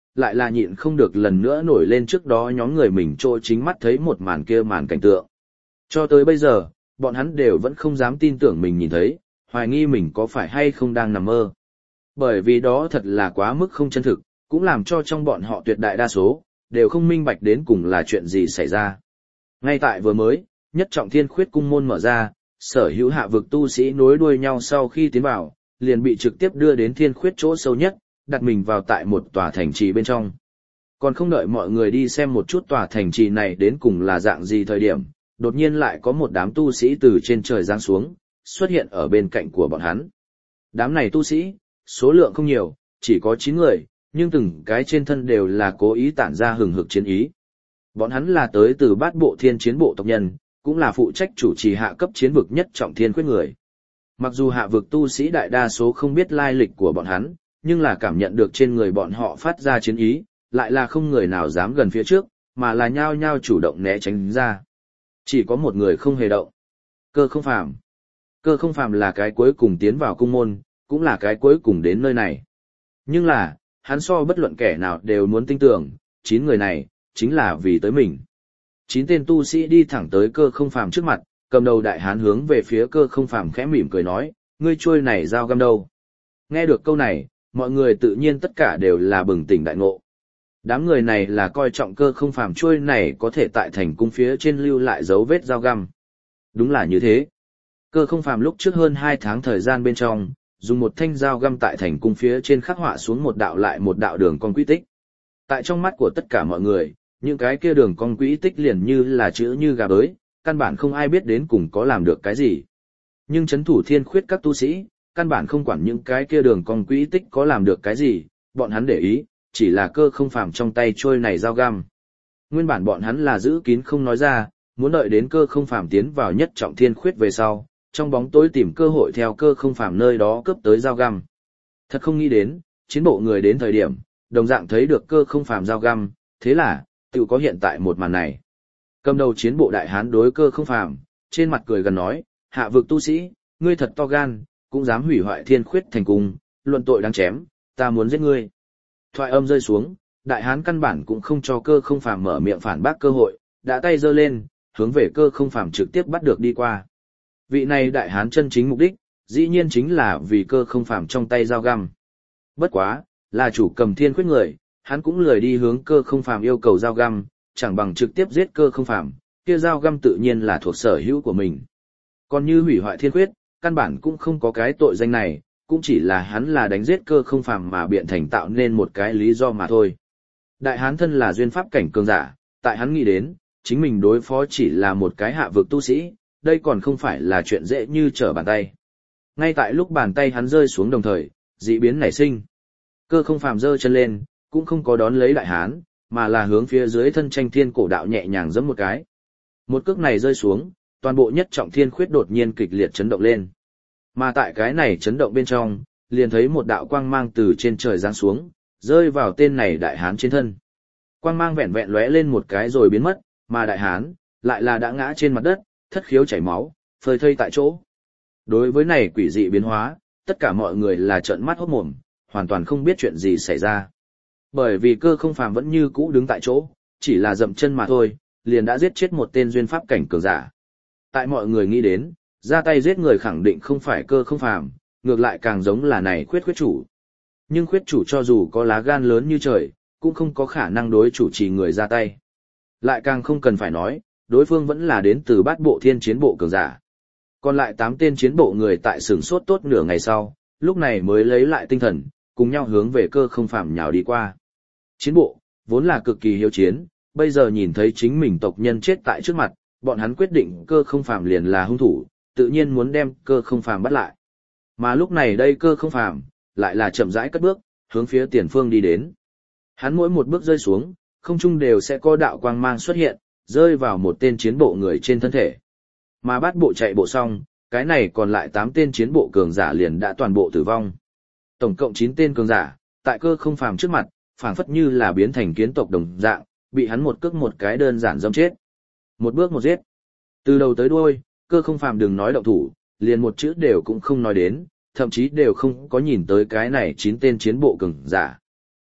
lại là nhịn không được lần nữa nổi lên trước đó nhóm người mình trô chính mắt thấy một màn kia màn cảnh tượng. Cho tới bây giờ, bọn hắn đều vẫn không dám tin tưởng mình nhìn thấy, hoài nghi mình có phải hay không đang nằm mơ. Bởi vì đó thật là quá mức không chân thực, cũng làm cho trong bọn họ tuyệt đại đa số, đều không minh bạch đến cùng là chuyện gì xảy ra. Ngay tại vừa mới, nhất trọng thiên khuyết cung môn mở ra, sở hữu hạ vực tu sĩ nối đuôi nhau sau khi tiến vào, liền bị trực tiếp đưa đến thiên khuyết chỗ sâu nhất, đặt mình vào tại một tòa thành trì bên trong. Còn không đợi mọi người đi xem một chút tòa thành trì này đến cùng là dạng gì thời điểm, đột nhiên lại có một đám tu sĩ từ trên trời giáng xuống, xuất hiện ở bên cạnh của bọn hắn. Đám này tu sĩ, số lượng không nhiều, chỉ có chín người, nhưng từng cái trên thân đều là cố ý tản ra hừng hực chiến ý. Bọn hắn là tới từ bát bộ thiên chiến bộ tộc nhân, cũng là phụ trách chủ trì hạ cấp chiến vực nhất trọng thiên quyết người. Mặc dù hạ vực tu sĩ đại đa số không biết lai lịch của bọn hắn, nhưng là cảm nhận được trên người bọn họ phát ra chiến ý, lại là không người nào dám gần phía trước, mà là nhao nhao chủ động né tránh ra. Chỉ có một người không hề động. Cơ không phàm. Cơ không phàm là cái cuối cùng tiến vào cung môn, cũng là cái cuối cùng đến nơi này. Nhưng là, hắn so bất luận kẻ nào đều muốn tin tưởng, chín người này, chính là vì tới mình. Chín tên tu sĩ đi thẳng tới cơ không phàm trước mặt, cầm đầu đại hán hướng về phía cơ không phàm khẽ mỉm cười nói, ngươi trôi này dao găm đâu. Nghe được câu này, mọi người tự nhiên tất cả đều là bừng tỉnh đại ngộ. Đám người này là coi trọng cơ không phàm trôi này có thể tại thành cung phía trên lưu lại dấu vết dao găm. Đúng là như thế. Cơ không phàm lúc trước hơn hai tháng thời gian bên trong, dùng một thanh dao găm tại thành cung phía trên khắc họa xuống một đạo lại một đạo đường cong quỹ tích. Tại trong mắt của tất cả mọi người, những cái kia đường cong quỹ tích liền như là chữ như gà bới, căn bản không ai biết đến cùng có làm được cái gì. Nhưng chấn thủ thiên khuyết các tu sĩ, căn bản không quản những cái kia đường cong quỹ tích có làm được cái gì, bọn hắn để ý, chỉ là cơ không phàm trong tay trôi này dao găm. Nguyên bản bọn hắn là giữ kín không nói ra, muốn đợi đến cơ không phàm tiến vào nhất trọng thiên khuyết về sau, trong bóng tối tìm cơ hội theo cơ không phàm nơi đó cướp tới dao găm. Thật không nghĩ đến, chiến bộ người đến thời điểm, đồng dạng thấy được cơ không phàm dao găm, thế là, tự có hiện tại một màn này. Cầm đầu chiến bộ đại hán đối cơ không phàm, trên mặt cười gần nói, hạ vực tu sĩ, ngươi thật to gan, cũng dám hủy hoại thiên khuyết thành cung, luận tội đáng chém, ta muốn giết ngươi. Thoại âm rơi xuống, đại hán căn bản cũng không cho cơ không phàm mở miệng phản bác cơ hội, đã tay giơ lên, hướng về cơ không phàm trực tiếp bắt được đi qua. Vị này đại hán chân chính mục đích, dĩ nhiên chính là vì cơ không phàm trong tay dao găm. Bất quá, là chủ cầm thiên khuyết người, hắn cũng lười đi hướng cơ không phàm yêu cầu dao găm, chẳng bằng trực tiếp giết cơ không phàm, kia dao găm tự nhiên là thuộc sở hữu của mình. Còn như hủy hoại thiên khuyết, căn bản cũng không có cái tội danh này, cũng chỉ là hắn là đánh giết cơ không phàm mà biện thành tạo nên một cái lý do mà thôi. Đại hán thân là duyên pháp cảnh cường giả, tại hắn nghĩ đến, chính mình đối phó chỉ là một cái hạ vực tu sĩ, đây còn không phải là chuyện dễ như trở bàn tay. Ngay tại lúc bàn tay hắn rơi xuống đồng thời, dị biến nảy sinh. Cơ không phàm giơ chân lên, cũng không có đón lấy đại hán, mà là hướng phía dưới thân tranh thiên cổ đạo nhẹ nhàng giẫm một cái. Một cước này rơi xuống, toàn bộ nhất trọng thiên khuyết đột nhiên kịch liệt chấn động lên. Mà tại cái này chấn động bên trong, liền thấy một đạo quang mang từ trên trời giáng xuống, rơi vào tên này đại hán trên thân. Quang mang vẹn vẹn lóe lên một cái rồi biến mất, mà đại hán lại là đã ngã trên mặt đất, thất khiếu chảy máu, phơi thây tại chỗ. Đối với này quỷ dị biến hóa, tất cả mọi người là trợn mắt hốt mồm, hoàn toàn không biết chuyện gì xảy ra. Bởi vì cơ không phàm vẫn như cũ đứng tại chỗ, chỉ là dậm chân mà thôi, liền đã giết chết một tên duyên pháp cảnh cường giả. Tại mọi người nghĩ đến, ra tay giết người khẳng định không phải cơ không phàm, ngược lại càng giống là này khuyết khuyết chủ. Nhưng khuyết chủ cho dù có lá gan lớn như trời, cũng không có khả năng đối chủ trì người ra tay. Lại càng không cần phải nói, đối phương vẫn là đến từ bát bộ thiên chiến bộ cường giả. Còn lại tám tên chiến bộ người tại sửng sốt tốt nửa ngày sau, lúc này mới lấy lại tinh thần, cùng nhau hướng về cơ không phàm nhào đi qua. Chiến bộ, vốn là cực kỳ hiếu chiến, bây giờ nhìn thấy chính mình tộc nhân chết tại trước mặt, bọn hắn quyết định cơ không phàm liền là hung thủ, tự nhiên muốn đem cơ không phàm bắt lại. Mà lúc này đây cơ không phàm, lại là chậm rãi cất bước, hướng phía tiền phương đi đến. Hắn mỗi một bước rơi xuống, không trung đều sẽ có đạo quang mang xuất hiện, rơi vào một tên chiến bộ người trên thân thể. Mà bắt bộ chạy bộ xong, cái này còn lại tám tên chiến bộ cường giả liền đã toàn bộ tử vong. Tổng cộng chín tên cường giả, tại cơ không phàm trước mặt, phảng phất như là biến thành kiến tộc đồng dạng, bị hắn một cước một cái đơn giản dâm chết. Một bước một giết. Từ đầu tới đuôi, cơ không phàm đừng nói động thủ, liền một chữ đều cũng không nói đến, thậm chí đều không có nhìn tới cái này chín tên chiến bộ cường giả.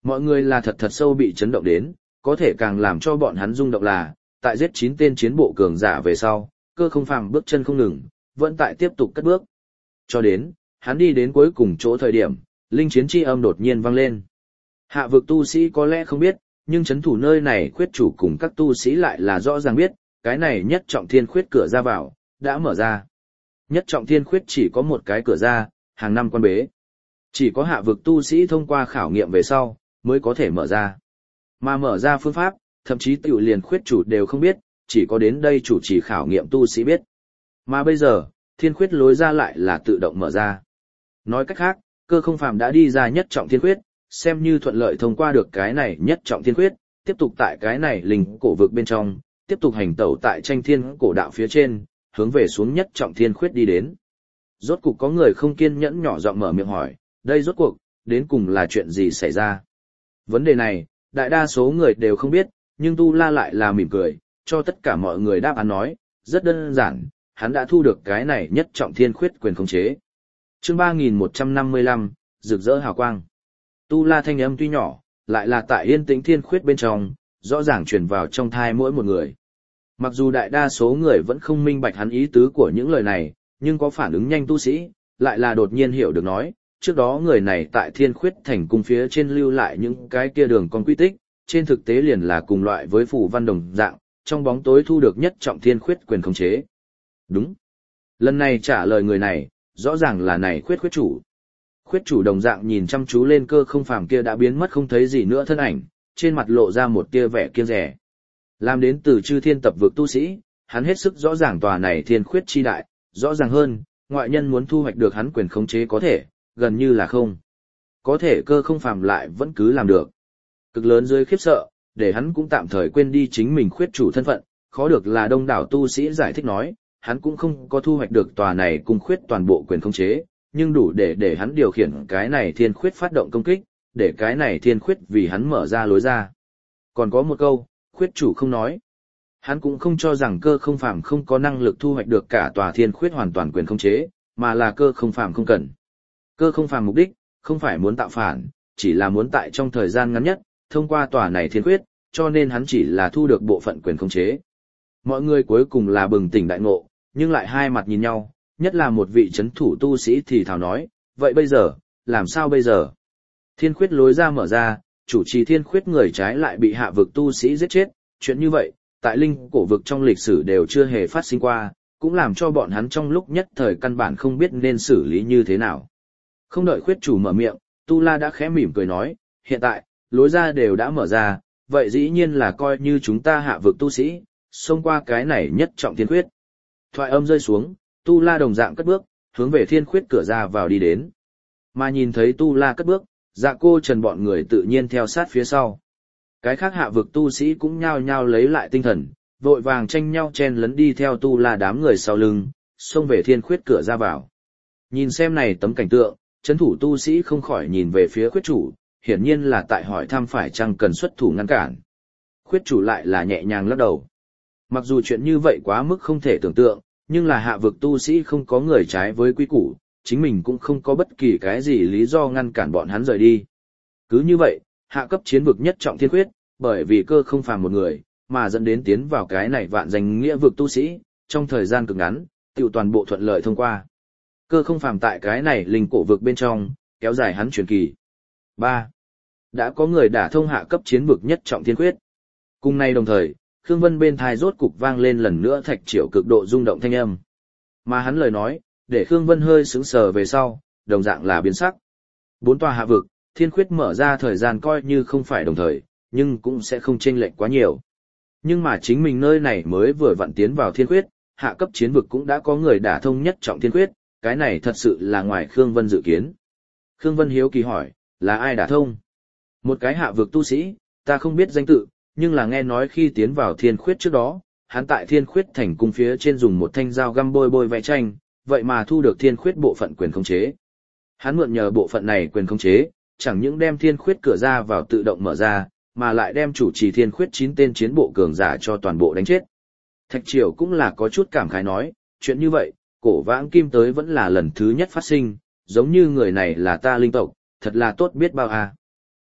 Mọi người là thật thật sâu bị chấn động đến, có thể càng làm cho bọn hắn rung động là, tại giết chín tên chiến bộ cường giả về sau, Cơ Không Phàm bước chân không ngừng, vẫn tại tiếp tục cất bước. Cho đến, hắn đi đến cuối cùng chỗ thời điểm, linh chiến chi âm đột nhiên vang lên. Hạ vực tu sĩ có lẽ không biết, nhưng chấn thủ nơi này khuyết chủ cùng các tu sĩ lại là rõ ràng biết, cái này nhất trọng thiên khuyết cửa ra vào, đã mở ra. Nhất trọng thiên khuyết chỉ có một cái cửa ra, hàng năm quan bế. Chỉ có hạ vực tu sĩ thông qua khảo nghiệm về sau, mới có thể mở ra. Mà mở ra phương pháp, thậm chí tiểu liền khuyết chủ đều không biết, chỉ có đến đây chủ trì khảo nghiệm tu sĩ biết. Mà bây giờ, thiên khuyết lối ra lại là tự động mở ra. Nói cách khác, Cơ Không Phàm đã đi ra nhất trọng thiên khuyết, xem như thuận lợi thông qua được cái này nhất trọng thiên khuyết, tiếp tục tại cái này linh cổ vực bên trong, tiếp tục hành tẩu tại tranh thiên cổ đạo phía trên, hướng về xuống nhất trọng thiên khuyết đi đến. Rốt cuộc có người không kiên nhẫn nhỏ giọng mở miệng hỏi, đây rốt cuộc, đến cùng là chuyện gì xảy ra? Vấn đề này, đại đa số người đều không biết, nhưng Tu La lại là mỉm cười, cho tất cả mọi người đáp án nói, rất đơn giản, hắn đã thu được cái này nhất trọng thiên khuyết quyền khống chế. Chương ba nghìn một trăm năm mươi lăm, rực rỡ hào quang. Tu La thanh âm tuy nhỏ, lại là tại yên tĩnh thiên khuyết bên trong, rõ ràng truyền vào trong thai mỗi một người. Mặc dù đại đa số người vẫn không minh bạch hắn ý tứ của những lời này, nhưng có phản ứng nhanh tu sĩ, lại là đột nhiên hiểu được nói, trước đó người này tại thiên khuyết thành cung phía trên lưu lại những cái kia đường con quy tích, trên thực tế liền là cùng loại với phù văn đồng dạng, trong bóng tối thu được nhất trọng thiên khuyết quyền khống chế. Đúng. Lần này trả lời người này, rõ ràng là này khuyết khuyết chủ. Khuyết chủ đồng dạng nhìn chăm chú lên Cơ Không Phàm kia đã biến mất không thấy gì nữa thân ảnh, trên mặt lộ ra một tia vẻ kiêng dè. Làm đến từ chư thiên tập vực tu sĩ, hắn hết sức rõ ràng tòa này thiên khuyết chi đại, rõ ràng hơn, ngoại nhân muốn thu hoạch được hắn quyền khống chế có thể, gần như là không. Có thể Cơ Không Phàm lại vẫn cứ làm được. Cực lớn dưới khiếp sợ, để hắn cũng tạm thời quên đi chính mình khuyết chủ thân phận, khó được là đông đảo tu sĩ giải thích nói, hắn cũng không có thu hoạch được tòa này cùng khuyết toàn bộ quyền khống chế, nhưng đủ để để hắn điều khiển cái này thiên khuyết phát động công kích, để cái này thiên khuyết vì hắn mở ra lối ra. Còn có một câu, khuyết chủ không nói. Hắn cũng không cho rằng Cơ Không Phàm không có năng lực thu hoạch được cả tòa thiên khuyết hoàn toàn quyền khống chế, mà là Cơ Không Phàm không cần. Cơ Không Phàm mục đích, không phải muốn tạo phản, chỉ là muốn tại trong thời gian ngắn nhất, thông qua tòa này thiên khuyết, cho nên hắn chỉ là thu được bộ phận quyền khống chế. Mọi người cuối cùng là bừng tỉnh đại ngộ, nhưng lại hai mặt nhìn nhau, nhất là một vị chấn thủ tu sĩ thì thào nói, vậy bây giờ, làm sao bây giờ? Thiên khuyết lối ra mở ra, chủ trì thiên khuyết người trái lại bị hạ vực tu sĩ giết chết, chuyện như vậy, tại linh cổ vực trong lịch sử đều chưa hề phát sinh qua, cũng làm cho bọn hắn trong lúc nhất thời căn bản không biết nên xử lý như thế nào. Không đợi khuyết chủ mở miệng, Tu La đã khẽ mỉm cười nói, hiện tại, lối ra đều đã mở ra, vậy dĩ nhiên là coi như chúng ta hạ vực tu sĩ, xông qua cái này nhất trọng thiên khuyết. Thoại âm rơi xuống, Tu La đồng dạng cất bước, hướng về thiên khuyết cửa ra vào đi đến. Mà nhìn thấy Tu La cất bước, Dạ Cô Trần bọn người tự nhiên theo sát phía sau. Cái khác hạ vực tu sĩ cũng nhao nhao lấy lại tinh thần, vội vàng tranh nhau chen lấn đi theo Tu La đám người sau lưng, xông về thiên khuyết cửa ra vào. Nhìn xem này tấm cảnh tượng, chấn thủ tu sĩ không khỏi nhìn về phía khuyết chủ, hiển nhiên là tại hỏi thăm phải chăng cần xuất thủ ngăn cản. Khuyết chủ lại là nhẹ nhàng lắc đầu. Mặc dù chuyện như vậy quá mức không thể tưởng tượng, nhưng là hạ vực tu sĩ không có người trái với quy củ, chính mình cũng không có bất kỳ cái gì lý do ngăn cản bọn hắn rời đi. Cứ như vậy, hạ cấp chiến vực nhất trọng thiên khuyết, bởi vì Cơ Không Phàm một người, mà dẫn đến tiến vào cái này vạn danh nghĩa vực tu sĩ, trong thời gian cực ngắn, tiểu toàn bộ thuận lợi thông qua. Cơ Không Phàm tại cái này linh cổ vực bên trong, kéo dài hắn truyền kỳ. ba. Đã có người đả thông hạ cấp chiến vực nhất trọng thiên khuyết. Cùng nay đồng thời, Khương Vân bên thai rốt cục vang lên lần nữa thạch triều cực độ rung động thanh âm. Mà hắn lời nói, để Khương Vân hơi sững sờ về sau, đồng dạng là biến sắc. Bốn tòa hạ vực, thiên khuyết mở ra thời gian coi như không phải đồng thời, nhưng cũng sẽ không chênh lệch quá nhiều. Nhưng mà chính mình nơi này mới vừa vặn tiến vào thiên khuyết, hạ cấp chiến vực cũng đã có người đả thông nhất trọng thiên khuyết, cái này thật sự là ngoài Khương Vân dự kiến. Khương Vân hiếu kỳ hỏi, là ai đả thông? Một cái hạ vực tu sĩ, ta không biết danh tự, nhưng là nghe nói khi tiến vào thiên khuyết trước đó, hắn tại thiên khuyết thành cung phía trên dùng một thanh dao găm bôi bôi vẽ tranh, vậy mà thu được thiên khuyết bộ phận quyền khống chế. Hắn mượn nhờ bộ phận này quyền khống chế, chẳng những đem thiên khuyết cửa ra vào tự động mở ra, mà lại đem chủ trì thiên khuyết chín tên chiến bộ cường giả cho toàn bộ đánh chết. Thạch Triều cũng là có chút cảm khái nói, chuyện như vậy, cổ vãng kim tới vẫn là lần thứ nhất phát sinh, giống như người này là ta linh tộc, thật là tốt biết bao à.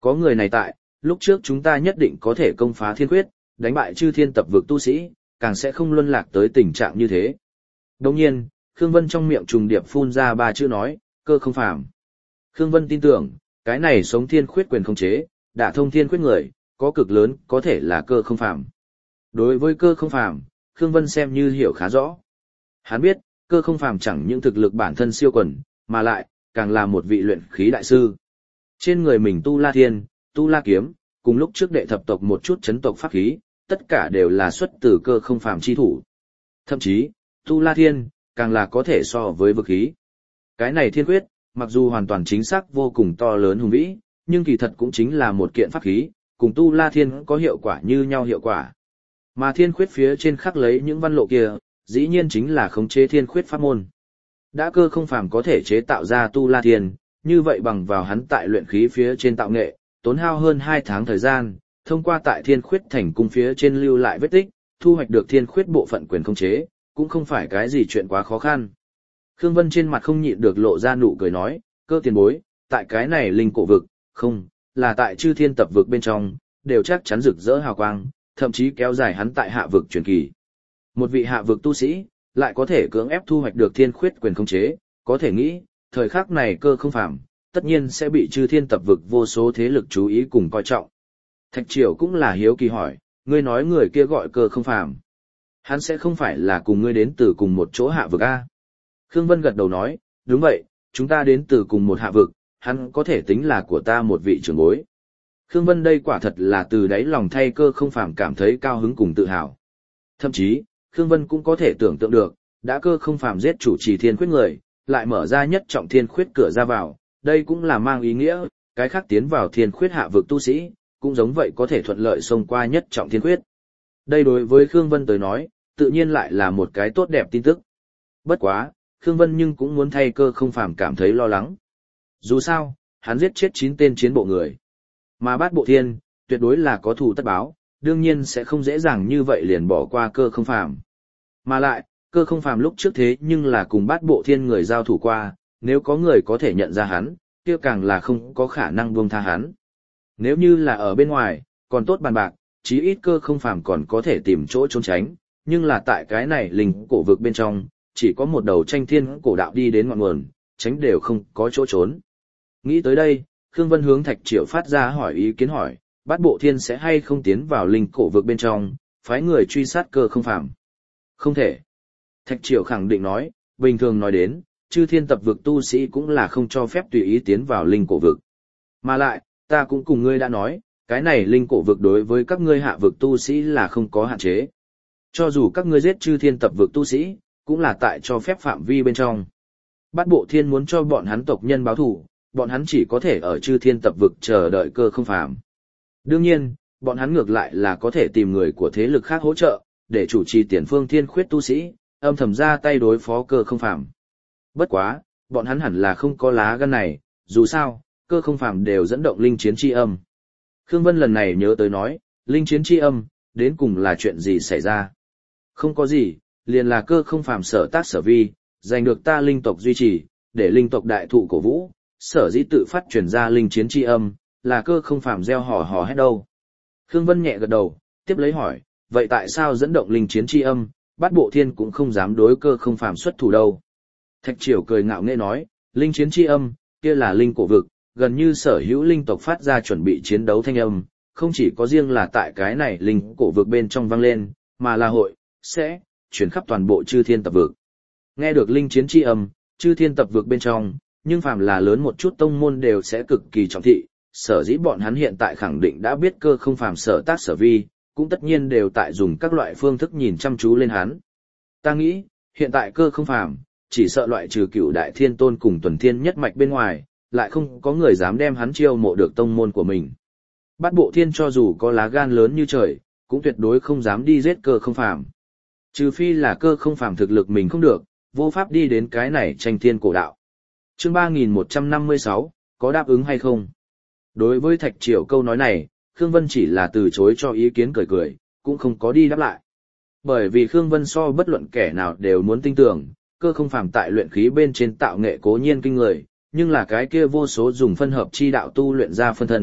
có người này tại, lúc trước chúng ta nhất định có thể công phá thiên quyết, đánh bại chư thiên tập vực tu sĩ, càng sẽ không luân lạc tới tình trạng như thế. Đồng nhiên, Khương Vân trong miệng trùng điệp phun ra ba chữ nói, cơ không phàm. Khương Vân tin tưởng, cái này sống thiên khuyết quyền khống chế, đả thông thiên khuyết người, có cực lớn, có thể là cơ không phàm. Đối với cơ không phàm, Khương Vân xem như hiểu khá rõ. Hắn biết, cơ không phàm chẳng những thực lực bản thân siêu quần, mà lại, càng là một vị luyện khí đại sư. Trên người mình tu la thiên, tu la kiếm, cùng lúc trước đệ thập tộc một chút chấn tộc pháp khí, tất cả đều là xuất từ cơ không phàm chi thủ. Thậm chí, tu la thiên, càng là có thể so với vực khí. Cái này thiên quyết, mặc dù hoàn toàn chính xác vô cùng to lớn hùng vĩ, nhưng kỳ thật cũng chính là một kiện pháp khí, cùng tu la thiên có hiệu quả như nhau hiệu quả. Mà thiên khuyết phía trên khắc lấy những văn lộ kia, dĩ nhiên chính là khống chế thiên khuyết pháp môn. Đã cơ không phàm có thể chế tạo ra tu la thiên, như vậy bằng vào hắn tại luyện khí phía trên tạo nghệ, tốn hao hơn hai tháng thời gian, thông qua tại thiên khuyết thành cung phía trên lưu lại vết tích, thu hoạch được thiên khuyết bộ phận quyền khống chế, cũng không phải cái gì chuyện quá khó khăn. Khương Vân trên mặt không nhịn được lộ ra nụ cười nói, cơ tiền bối, tại cái này linh cổ vực, không, là tại chư thiên tập vực bên trong, đều chắc chắn rực rỡ hào quang, thậm chí kéo dài hắn tại hạ vực truyền kỳ. Một vị hạ vực tu sĩ, lại có thể cưỡng ép thu hoạch được thiên khuyết quyền khống chế, có thể nghĩ, thời khắc này cơ không phàm, tất nhiên sẽ bị chư thiên tập vực vô số thế lực chú ý cùng coi trọng. Thạch Triều cũng là hiếu kỳ hỏi, ngươi nói người kia gọi cơ không phàm. Hắn sẽ không phải là cùng ngươi đến từ cùng một chỗ hạ vực A. Khương Vân gật đầu nói, đúng vậy, chúng ta đến từ cùng một hạ vực, hắn có thể tính là của ta một vị trưởng bối. Khương Vân đây quả thật là từ đáy lòng thay cơ không phàm cảm thấy cao hứng cùng tự hào. Thậm chí, Khương Vân cũng có thể tưởng tượng được, đã cơ không phàm giết chủ trì thiên khuyết người, lại mở ra nhất trọng thiên khuyết cửa ra vào, đây cũng là mang ý nghĩa, cái khác tiến vào thiên khuyết hạ vực tu sĩ, cũng giống vậy có thể thuận lợi xông qua nhất trọng thiên khuyết. Đây đối với Khương Vân tới nói, tự nhiên lại là một cái tốt đẹp tin tức. Bất quá, Khương Vân nhưng cũng muốn thay cơ không phàm cảm thấy lo lắng. Dù sao, hắn giết chết chín tên chiến bộ người. Mà bát bộ thiên, tuyệt đối là có thù tất báo, đương nhiên sẽ không dễ dàng như vậy liền bỏ qua cơ không phàm. Mà lại, cơ không phàm lúc trước thế nhưng là cùng bát bộ thiên người giao thủ qua, nếu có người có thể nhận ra hắn, kia càng là không có khả năng buông tha hắn. Nếu như là ở bên ngoài, còn tốt bàn bạc, chí ít cơ không phàm còn có thể tìm chỗ trốn tránh, nhưng là tại cái này linh cổ vực bên trong, chỉ có một đầu tranh thiên cổ đạo đi đến ngọn nguồn, tránh đều không có chỗ trốn. Nghĩ tới đây, Khương Vân hướng Thạch Triều phát ra hỏi ý kiến hỏi, bát bộ thiên sẽ hay không tiến vào linh cổ vực bên trong, phái người truy sát cơ không phàm. Không thể. Thạch Triều khẳng định nói, bình thường nói đến, chư thiên tập vực tu sĩ cũng là không cho phép tùy ý tiến vào linh cổ vực. Mà lại, ta cũng cùng ngươi đã nói, cái này linh cổ vực đối với các ngươi hạ vực tu sĩ là không có hạn chế. Cho dù các ngươi giết chư thiên tập vực tu sĩ, cũng là tại cho phép phạm vi bên trong. Bát bộ thiên muốn cho bọn hắn tộc nhân báo thù, bọn hắn chỉ có thể ở chư thiên tập vực chờ đợi cơ không phàm. Đương nhiên, bọn hắn ngược lại là có thể tìm người của thế lực khác hỗ trợ, để chủ trì tiền phương thiên khuyết tu sĩ, âm thầm ra tay đối phó cơ không phàm. Bất quá, bọn hắn hẳn là không có lá gan này, dù sao, cơ không phàm đều dẫn động linh chiến chi âm. Khương Vân lần này nhớ tới nói, linh chiến chi âm, đến cùng là chuyện gì xảy ra? Không có gì, liền là cơ không phàm sở tác sở vi, giành được ta linh tộc duy trì, để linh tộc đại thụ cổ vũ, sở dĩ tự phát truyền ra linh chiến chi âm, là cơ không phàm gieo hò hò hết đâu. Khương Vân nhẹ gật đầu, tiếp lấy hỏi, vậy tại sao dẫn động linh chiến chi âm, bát bộ thiên cũng không dám đối cơ không phàm xuất thủ đâu? Thạch Triều cười ngạo nghễ nói, linh chiến chi âm, kia là linh cổ vực, gần như sở hữu linh tộc phát ra chuẩn bị chiến đấu thanh âm, không chỉ có riêng là tại cái này linh cổ vực bên trong vang lên, mà là hội, sẽ, chuyển khắp toàn bộ chư thiên tập vực. Nghe được linh chiến chi âm, chư thiên tập vực bên trong, nhưng phàm là lớn một chút tông môn đều sẽ cực kỳ trọng thị, sở dĩ bọn hắn hiện tại khẳng định đã biết cơ không phàm sở tác sở vi, cũng tất nhiên đều tại dùng các loại phương thức nhìn chăm chú lên hắn. Ta nghĩ, hiện tại cơ không phàm, chỉ sợ loại trừ cựu đại thiên tôn cùng tuần thiên nhất mạch bên ngoài, lại không có người dám đem hắn chiêu mộ được tông môn của mình. Bát bộ thiên cho dù có lá gan lớn như trời, cũng tuyệt đối không dám đi giết cơ không phàm. Trừ phi là cơ không phàm thực lực mình không được, vô pháp đi đến cái này tranh thiên cổ đạo. Chương ba nghìn một trăm năm mươi sáu, có đáp ứng hay không? Đối với Thạch Triều câu nói này, Khương Vân chỉ là từ chối cho ý kiến cười cười, cũng không có đi đáp lại. Bởi vì Khương Vân so bất luận kẻ nào đều muốn tin tưởng, cơ không phàm tại luyện khí bên trên tạo nghệ cố nhiên kinh người, nhưng là cái kia vô số dùng phân hợp chi đạo tu luyện ra phân thân,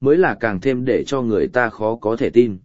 mới là càng thêm để cho người ta khó có thể tin.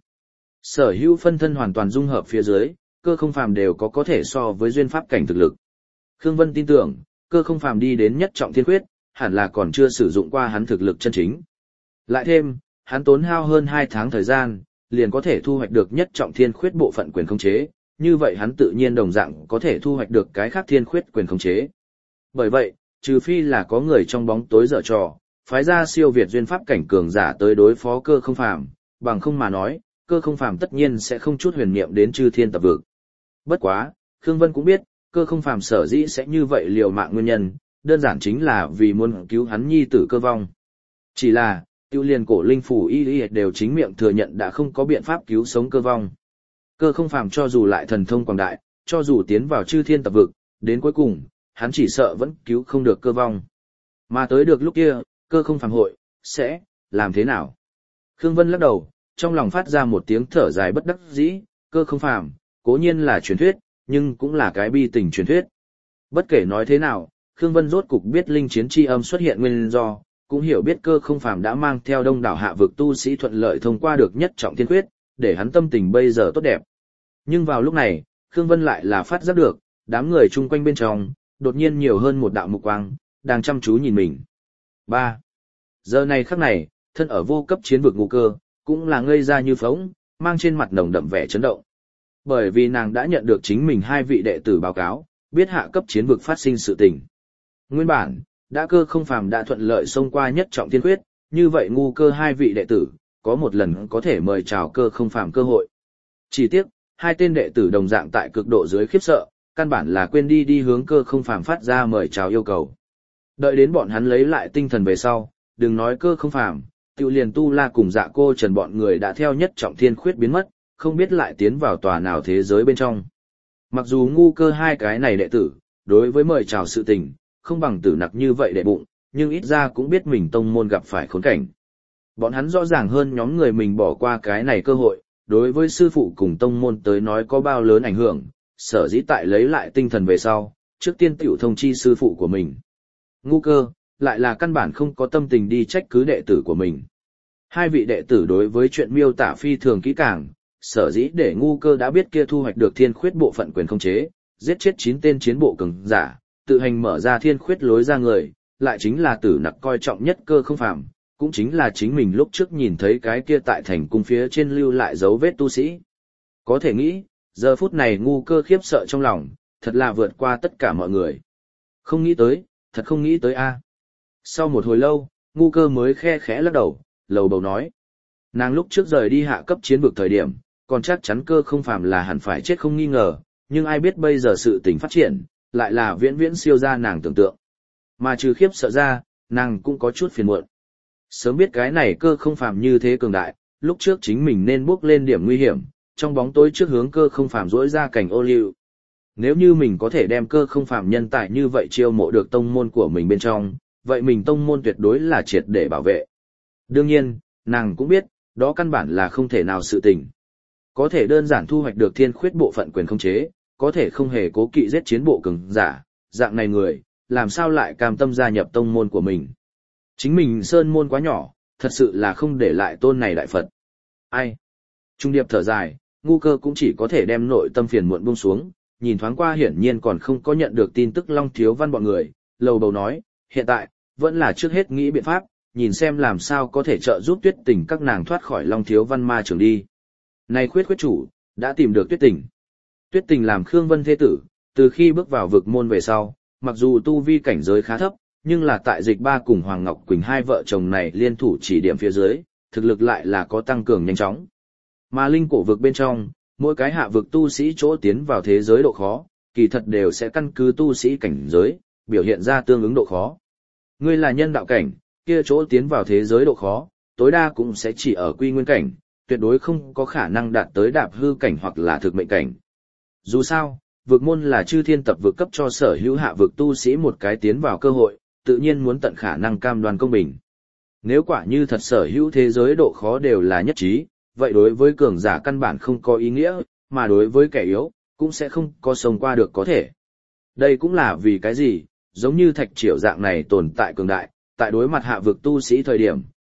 Sở hữu phân thân hoàn toàn dung hợp phía dưới, Cơ Không Phàm đều có có thể so với duyên pháp cảnh thực lực. Khương Vân tin tưởng, Cơ Không Phàm đi đến nhất trọng thiên quyết, hẳn là còn chưa sử dụng qua hắn thực lực chân chính. Lại thêm, hắn tốn hao hơn hai tháng thời gian, liền có thể thu hoạch được nhất trọng thiên khuyết bộ phận quyền khống chế, như vậy hắn tự nhiên đồng dạng có thể thu hoạch được cái khác thiên khuyết quyền khống chế. Bởi vậy, trừ phi là có người trong bóng tối dở trò, phái ra siêu việt duyên pháp cảnh cường giả tới đối phó Cơ Không Phàm, bằng không mà nói, Cơ Không Phàm tất nhiên sẽ không chút huyền niệm đến chư thiên tập vực. Bất quá, Khương Vân cũng biết, Cơ Không Phàm sở dĩ sẽ như vậy liều mạng nguyên nhân, đơn giản chính là vì muốn cứu hắn nhi tử Cơ Vong. Chỉ là, tiêu liền cổ linh phủ y y đều chính miệng thừa nhận đã không có biện pháp cứu sống Cơ Vong. Cơ Không Phàm cho dù lại thần thông quảng đại, cho dù tiến vào chư thiên tập vực, đến cuối cùng, hắn chỉ sợ vẫn cứu không được Cơ Vong. Mà tới được lúc kia, Cơ Không Phàm hội, sẽ, làm thế nào? Khương Vân lắc đầu, trong lòng phát ra một tiếng thở dài bất đắc dĩ, Cơ Không Phàm, cố nhiên là truyền thuyết, nhưng cũng là cái bi tình truyền thuyết. Bất kể nói thế nào, Khương Vân rốt cục biết linh chiến chi âm xuất hiện nguyên do, cũng hiểu biết Cơ Không Phàm đã mang theo đông đảo hạ vực tu sĩ thuận lợi thông qua được nhất trọng thiên quyết, để hắn tâm tình bây giờ tốt đẹp. Nhưng vào lúc này, Khương Vân lại là phát giác được, đám người chung quanh bên trong, đột nhiên nhiều hơn một đạo mục quang, đang chăm chú nhìn mình. ba. Giờ này khắc này, thân ở vô cấp chiến vực Ngũ Cơ, cũng là ngây ra như phỗng, mang trên mặt nồng đậm vẻ chấn động. Bởi vì nàng đã nhận được chính mình hai vị đệ tử báo cáo, biết hạ cấp chiến vực phát sinh sự tình. Nguyên bản, đã Cơ Không Phàm đã thuận lợi xông qua nhất trọng thiên quyết, như vậy Ngũ Cơ hai vị đệ tử, có một lần có thể mời chào Cơ Không Phàm cơ hội. Chỉ tiếc, hai tên đệ tử đồng dạng tại cực độ dưới khiếp sợ, căn bản là quên đi đi hướng Cơ Không Phàm phát ra mời chào yêu cầu. Đợi đến bọn hắn lấy lại tinh thần về sau, đừng nói Cơ Không Phàm, Tiêu liền Tu La cùng Dạ Cô Trần bọn người đã theo nhất trọng thiên khuyết biến mất, không biết lại tiến vào tòa nào thế giới bên trong. Mặc dù Ngũ Cơ hai cái này đệ tử, đối với mời chào sự tình, không bằng Tử Nặc như vậy đệ bụng, nhưng ít ra cũng biết mình tông môn gặp phải khốn cảnh. Bọn hắn rõ ràng hơn nhóm người mình bỏ qua cái này cơ hội, đối với sư phụ cùng tông môn tới nói có bao lớn ảnh hưởng, sở dĩ tại lấy lại tinh thần về sau, trước tiên tiểu thông chi sư phụ của mình. Ngũ Cơ, lại là căn bản không có tâm tình đi trách cứ đệ tử của mình. Hai vị đệ tử đối với chuyện miêu tả phi thường kỹ càng, sở dĩ để Ngũ Cơ đã biết kia thu hoạch được thiên khuyết bộ phận quyền khống chế, giết chết chín tên chiến bộ cường giả, tự hành mở ra thiên khuyết lối ra người, lại chính là Tử Nặc coi trọng nhất Cơ Không Phàm, cũng chính là chính mình lúc trước nhìn thấy cái kia tại thành cung phía trên lưu lại dấu vết tu sĩ. Có thể nghĩ, giờ phút này Ngũ Cơ khiếp sợ trong lòng, thật là vượt qua tất cả mọi người. Không nghĩ tới, thật không nghĩ tới a. Sau một hồi lâu, Ngũ Cơ mới khe khẽ lắc đầu, lầu bầu nói. Nàng lúc trước rời đi hạ cấp chiến vực thời điểm, còn chắc chắn Cơ Không Phàm là hẳn phải chết không nghi ngờ, nhưng ai biết bây giờ sự tình phát triển, lại là viễn viễn siêu ra nàng tưởng tượng. Mà trừ khiếp sợ ra, nàng cũng có chút phiền muộn. Sớm biết cái này Cơ Không Phàm như thế cường đại, lúc trước chính mình nên bước lên điểm nguy hiểm, trong bóng tối trước hướng Cơ Không Phàm rỗi ra cảnh ô liu. Nếu như mình có thể đem Cơ Không Phàm nhân tài như vậy chiêu mộ được tông môn của mình bên trong, vậy mình tông môn tuyệt đối là triệt để bảo vệ. Đương nhiên, nàng cũng biết, đó căn bản là không thể nào sự tình. Có thể đơn giản thu hoạch được thiên khuyết bộ phận quyền khống chế, có thể không hề cố kỵ giết chiến bộ cường giả, dạng này người, làm sao lại cam tâm gia nhập tông môn của mình. Chính mình sơn môn quá nhỏ, thật sự là không để lại tôn này đại Phật. Ai? Trung điệp thở dài, Ngũ Cơ cũng chỉ có thể đem nội tâm phiền muộn buông xuống, nhìn thoáng qua hiển nhiên còn không có nhận được tin tức Long Thiếu Văn bọn người, lầu bầu nói, hiện tại, vẫn là trước hết nghĩ biện pháp, nhìn xem làm sao có thể trợ giúp Tuyết Tình các nàng thoát khỏi Long Thiếu Văn ma trường đi. Này khuyết khuyết chủ, đã tìm được Tuyết Tình. Tuyết Tình làm Khương Vân thế tử, từ khi bước vào vực môn về sau, mặc dù tu vi cảnh giới khá thấp, nhưng là tại Dịch Ba cùng Hoàng Ngọc Quỳnh hai vợ chồng này liên thủ chỉ điểm phía dưới, thực lực lại là có tăng cường nhanh chóng. Mà linh cổ vực bên trong, mỗi cái hạ vực tu sĩ chỗ tiến vào thế giới độ khó, kỳ thật đều sẽ căn cứ tu sĩ cảnh giới, biểu hiện ra tương ứng độ khó. Ngươi là nhân đạo cảnh, kia chỗ tiến vào thế giới độ khó, tối đa cũng sẽ chỉ ở quy nguyên cảnh, tuyệt đối không có khả năng đạt tới đạp hư cảnh hoặc là thực mệnh cảnh. Dù sao, vực môn là chư thiên tập vực cấp cho sở hữu hạ vực tu sĩ một cái tiến vào cơ hội, tự nhiên muốn tận khả năng cam đoan công bình. Nếu quả như thật sở hữu thế giới độ khó đều là nhất trí, vậy đối với cường giả căn bản không có ý nghĩa, mà đối với kẻ yếu, cũng sẽ không có sống qua được có thể. Đây cũng là vì cái gì, giống như Thạch Triểu dạng này tồn tại cường đại, tại đối mặt hạ vực tu sĩ thời điểm,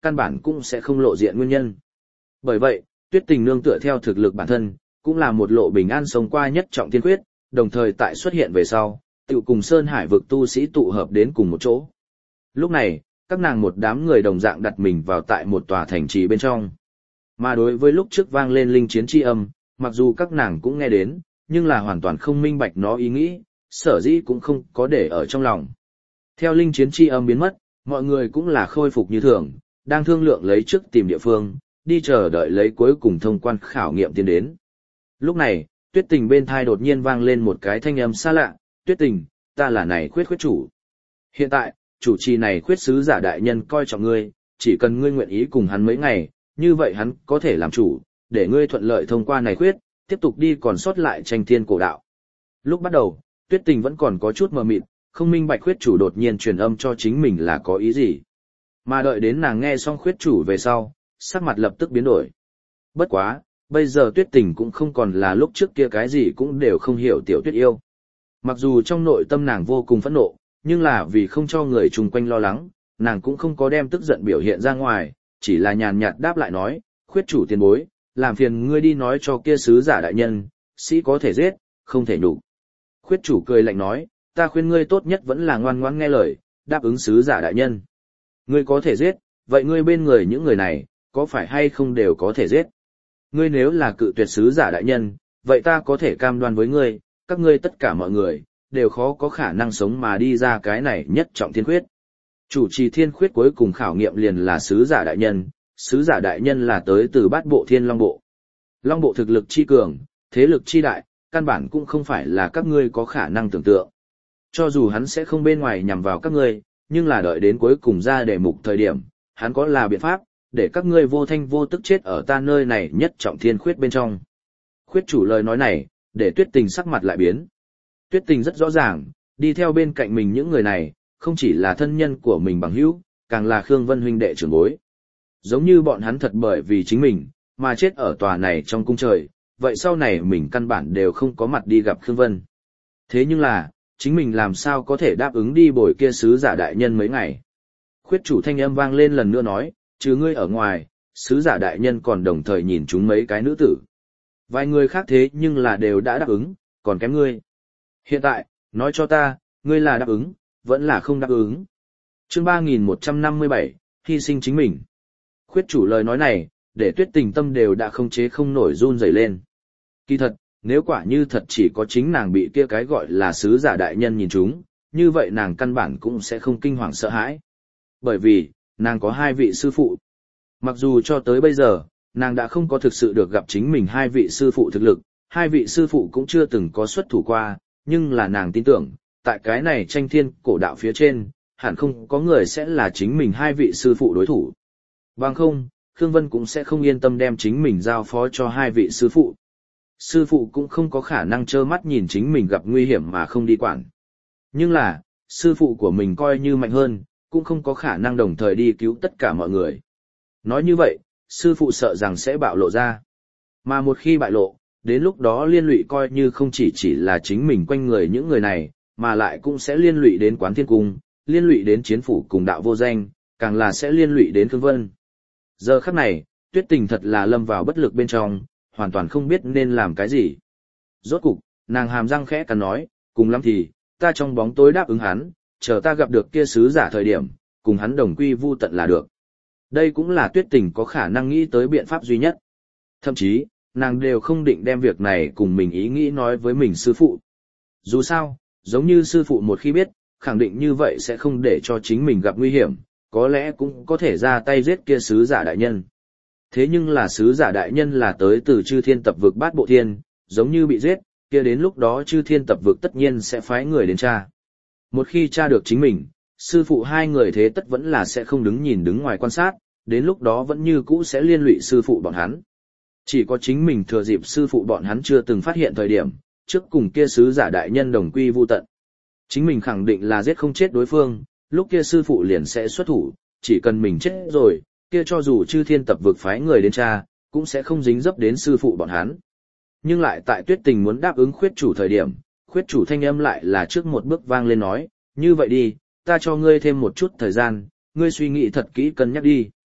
căn bản cũng sẽ không lộ diện nguyên nhân. Bởi vậy, Tuyết Tình nương tựa theo thực lực bản thân, cũng là một lộ bình an sống qua nhất trọng thiên quyết, đồng thời tại xuất hiện về sau, tự cùng Sơn Hải vực tu sĩ tụ hợp đến cùng một chỗ. Lúc này, các nàng một đám người đồng dạng đặt mình vào tại một tòa thành trì bên trong. Mà đối với lúc trước vang lên linh chiến chi âm, mặc dù các nàng cũng nghe đến, nhưng là hoàn toàn không minh bạch nó ý nghĩ, sở dĩ cũng không có để ở trong lòng. Theo linh chiến chi âm biến mất, mọi người cũng là khôi phục như thường, đang thương lượng lấy trước tìm địa phương, đi chờ đợi lấy cuối cùng thông quan khảo nghiệm tiến đến. Lúc này, Tuyết Tình bên thai đột nhiên vang lên một cái thanh âm xa lạ, Tuyết Tình, ta là này khuyết khuyết chủ. Hiện tại, chủ trì này khuyết sứ giả đại nhân coi trọng ngươi, chỉ cần ngươi nguyện ý cùng hắn mấy ngày, như vậy hắn có thể làm chủ, để ngươi thuận lợi thông qua này khuyết, tiếp tục đi còn sót lại tranh thiên cổ đạo. Lúc bắt đầu, Tuyết Tình vẫn còn có chút mờ mịt, không minh bạch khuyết chủ đột nhiên truyền âm cho chính mình là có ý gì. Mà đợi đến nàng nghe xong khuyết chủ về sau, sắc mặt lập tức biến đổi. Bất quá, bây giờ Tuyết Tình cũng không còn là lúc trước kia cái gì cũng đều không hiểu tiểu Tuyết yêu. Mặc dù trong nội tâm nàng vô cùng phẫn nộ, nhưng là vì không cho người chung quanh lo lắng, nàng cũng không có đem tức giận biểu hiện ra ngoài, chỉ là nhàn nhạt đáp lại nói, khuyết chủ tiền bối, làm phiền ngươi đi nói cho kia sứ giả đại nhân, sĩ có thể giết, không thể nhục. Khuyết chủ cười lạnh nói, ta khuyên ngươi tốt nhất vẫn là ngoan ngoãn nghe lời, đáp ứng sứ giả đại nhân. Ngươi có thể giết, vậy ngươi bên người những người này, có phải hay không đều có thể giết? Ngươi nếu là cự tuyệt sứ giả đại nhân, vậy ta có thể cam đoan với ngươi, các ngươi tất cả mọi người, đều khó có khả năng sống mà đi ra cái này nhất trọng thiên khuyết. Chủ trì thiên khuyết cuối cùng khảo nghiệm liền là sứ giả đại nhân, sứ giả đại nhân là tới từ bát bộ thiên long bộ. Long bộ thực lực chi cường, thế lực chi đại, căn bản cũng không phải là các ngươi có khả năng tưởng tượng. Cho dù hắn sẽ không bên ngoài nhằm vào các ngươi, nhưng là đợi đến cuối cùng ra đề mục thời điểm, hắn có là biện pháp, để các ngươi vô thanh vô tức chết ở ta nơi này nhất trọng thiên khuyết bên trong. Khuyết chủ lời nói này, để Tuyết Tình sắc mặt lại biến. Tuyết Tình rất rõ ràng, đi theo bên cạnh mình những người này, không chỉ là thân nhân của mình bằng hữu, càng là Khương Vân huynh đệ trưởng bối. Giống như bọn hắn thật bởi vì chính mình, mà chết ở tòa này trong cung trời, vậy sau này mình căn bản đều không có mặt đi gặp Khương Vân. Thế nhưng là, chính mình làm sao có thể đáp ứng đi bồi kia sứ giả đại nhân mấy ngày. Khuyết chủ thanh âm vang lên lần nữa nói, trừ ngươi ở ngoài, sứ giả đại nhân còn đồng thời nhìn chúng mấy cái nữ tử. Vài người khác thế nhưng là đều đã đáp ứng, còn kém ngươi. Hiện tại, nói cho ta, ngươi là đáp ứng, vẫn là không đáp ứng. Chương ba nghìn một trăm năm mươi bảy, hy sinh chính mình. Khuyết chủ lời nói này, để Tuyết Tình tâm đều đã không chế không nổi run rẩy lên. Kỳ thật, nếu quả như thật chỉ có chính nàng bị kia cái gọi là sứ giả đại nhân nhìn trúng, như vậy nàng căn bản cũng sẽ không kinh hoàng sợ hãi. Bởi vì, nàng có hai vị sư phụ. Mặc dù cho tới bây giờ, nàng đã không có thực sự được gặp chính mình hai vị sư phụ thực lực, hai vị sư phụ cũng chưa từng có xuất thủ qua, nhưng là nàng tin tưởng, tại cái này tranh thiên cổ đạo phía trên, hẳn không có người sẽ là chính mình hai vị sư phụ đối thủ. Bằng không, Khương Vân cũng sẽ không yên tâm đem chính mình giao phó cho hai vị sư phụ. Sư phụ cũng không có khả năng trơ mắt nhìn chính mình gặp nguy hiểm mà không đi quản. Nhưng là, sư phụ của mình coi như mạnh hơn, cũng không có khả năng đồng thời đi cứu tất cả mọi người. Nói như vậy, sư phụ sợ rằng sẽ bạo lộ ra. Mà một khi bại lộ, đến lúc đó liên lụy coi như không chỉ chỉ là chính mình quanh người những người này, mà lại cũng sẽ liên lụy đến Quán Thiên Cung, liên lụy đến chiến phủ cùng đạo vô danh, càng là sẽ liên lụy đến Khương Vân. Giờ khắc này, Tuyết Tình thật là lâm vào bất lực bên trong, hoàn toàn không biết nên làm cái gì. Rốt cục, nàng hàm răng khẽ cắn nói, cùng lắm thì, ta trong bóng tối đáp ứng hắn, chờ ta gặp được kia sứ giả thời điểm, cùng hắn đồng quy vu tận là được. Đây cũng là Tuyết Tình có khả năng nghĩ tới biện pháp duy nhất. Thậm chí, nàng đều không định đem việc này cùng mình ý nghĩ nói với mình sư phụ. Dù sao, giống như sư phụ một khi biết, khẳng định như vậy sẽ không để cho chính mình gặp nguy hiểm, có lẽ cũng có thể ra tay giết kia sứ giả đại nhân. Thế nhưng là sứ giả đại nhân là tới từ chư thiên tập vực bát bộ thiên, giống như bị giết, kia đến lúc đó chư thiên tập vực tất nhiên sẽ phái người đến tra. Một khi tra được chính mình, sư phụ hai người thế tất vẫn là sẽ không đứng nhìn đứng ngoài quan sát, đến lúc đó vẫn như cũ sẽ liên lụy sư phụ bọn hắn. Chỉ có chính mình thừa dịp sư phụ bọn hắn chưa từng phát hiện thời điểm, trước cùng kia sứ giả đại nhân đồng quy vu tận. Chính mình khẳng định là giết không chết đối phương, lúc kia sư phụ liền sẽ xuất thủ, chỉ cần mình chết rồi, kia cho dù chư thiên tập vực phái người đến tra, cũng sẽ không dính dấp đến sư phụ bọn hắn. Nhưng lại tại Tuyết Tình muốn đáp ứng khuyết chủ thời điểm, khuyết chủ thanh âm lại là trước một bước vang lên nói, như vậy đi, ta cho ngươi thêm một chút thời gian, ngươi suy nghĩ thật kỹ cân nhắc đi.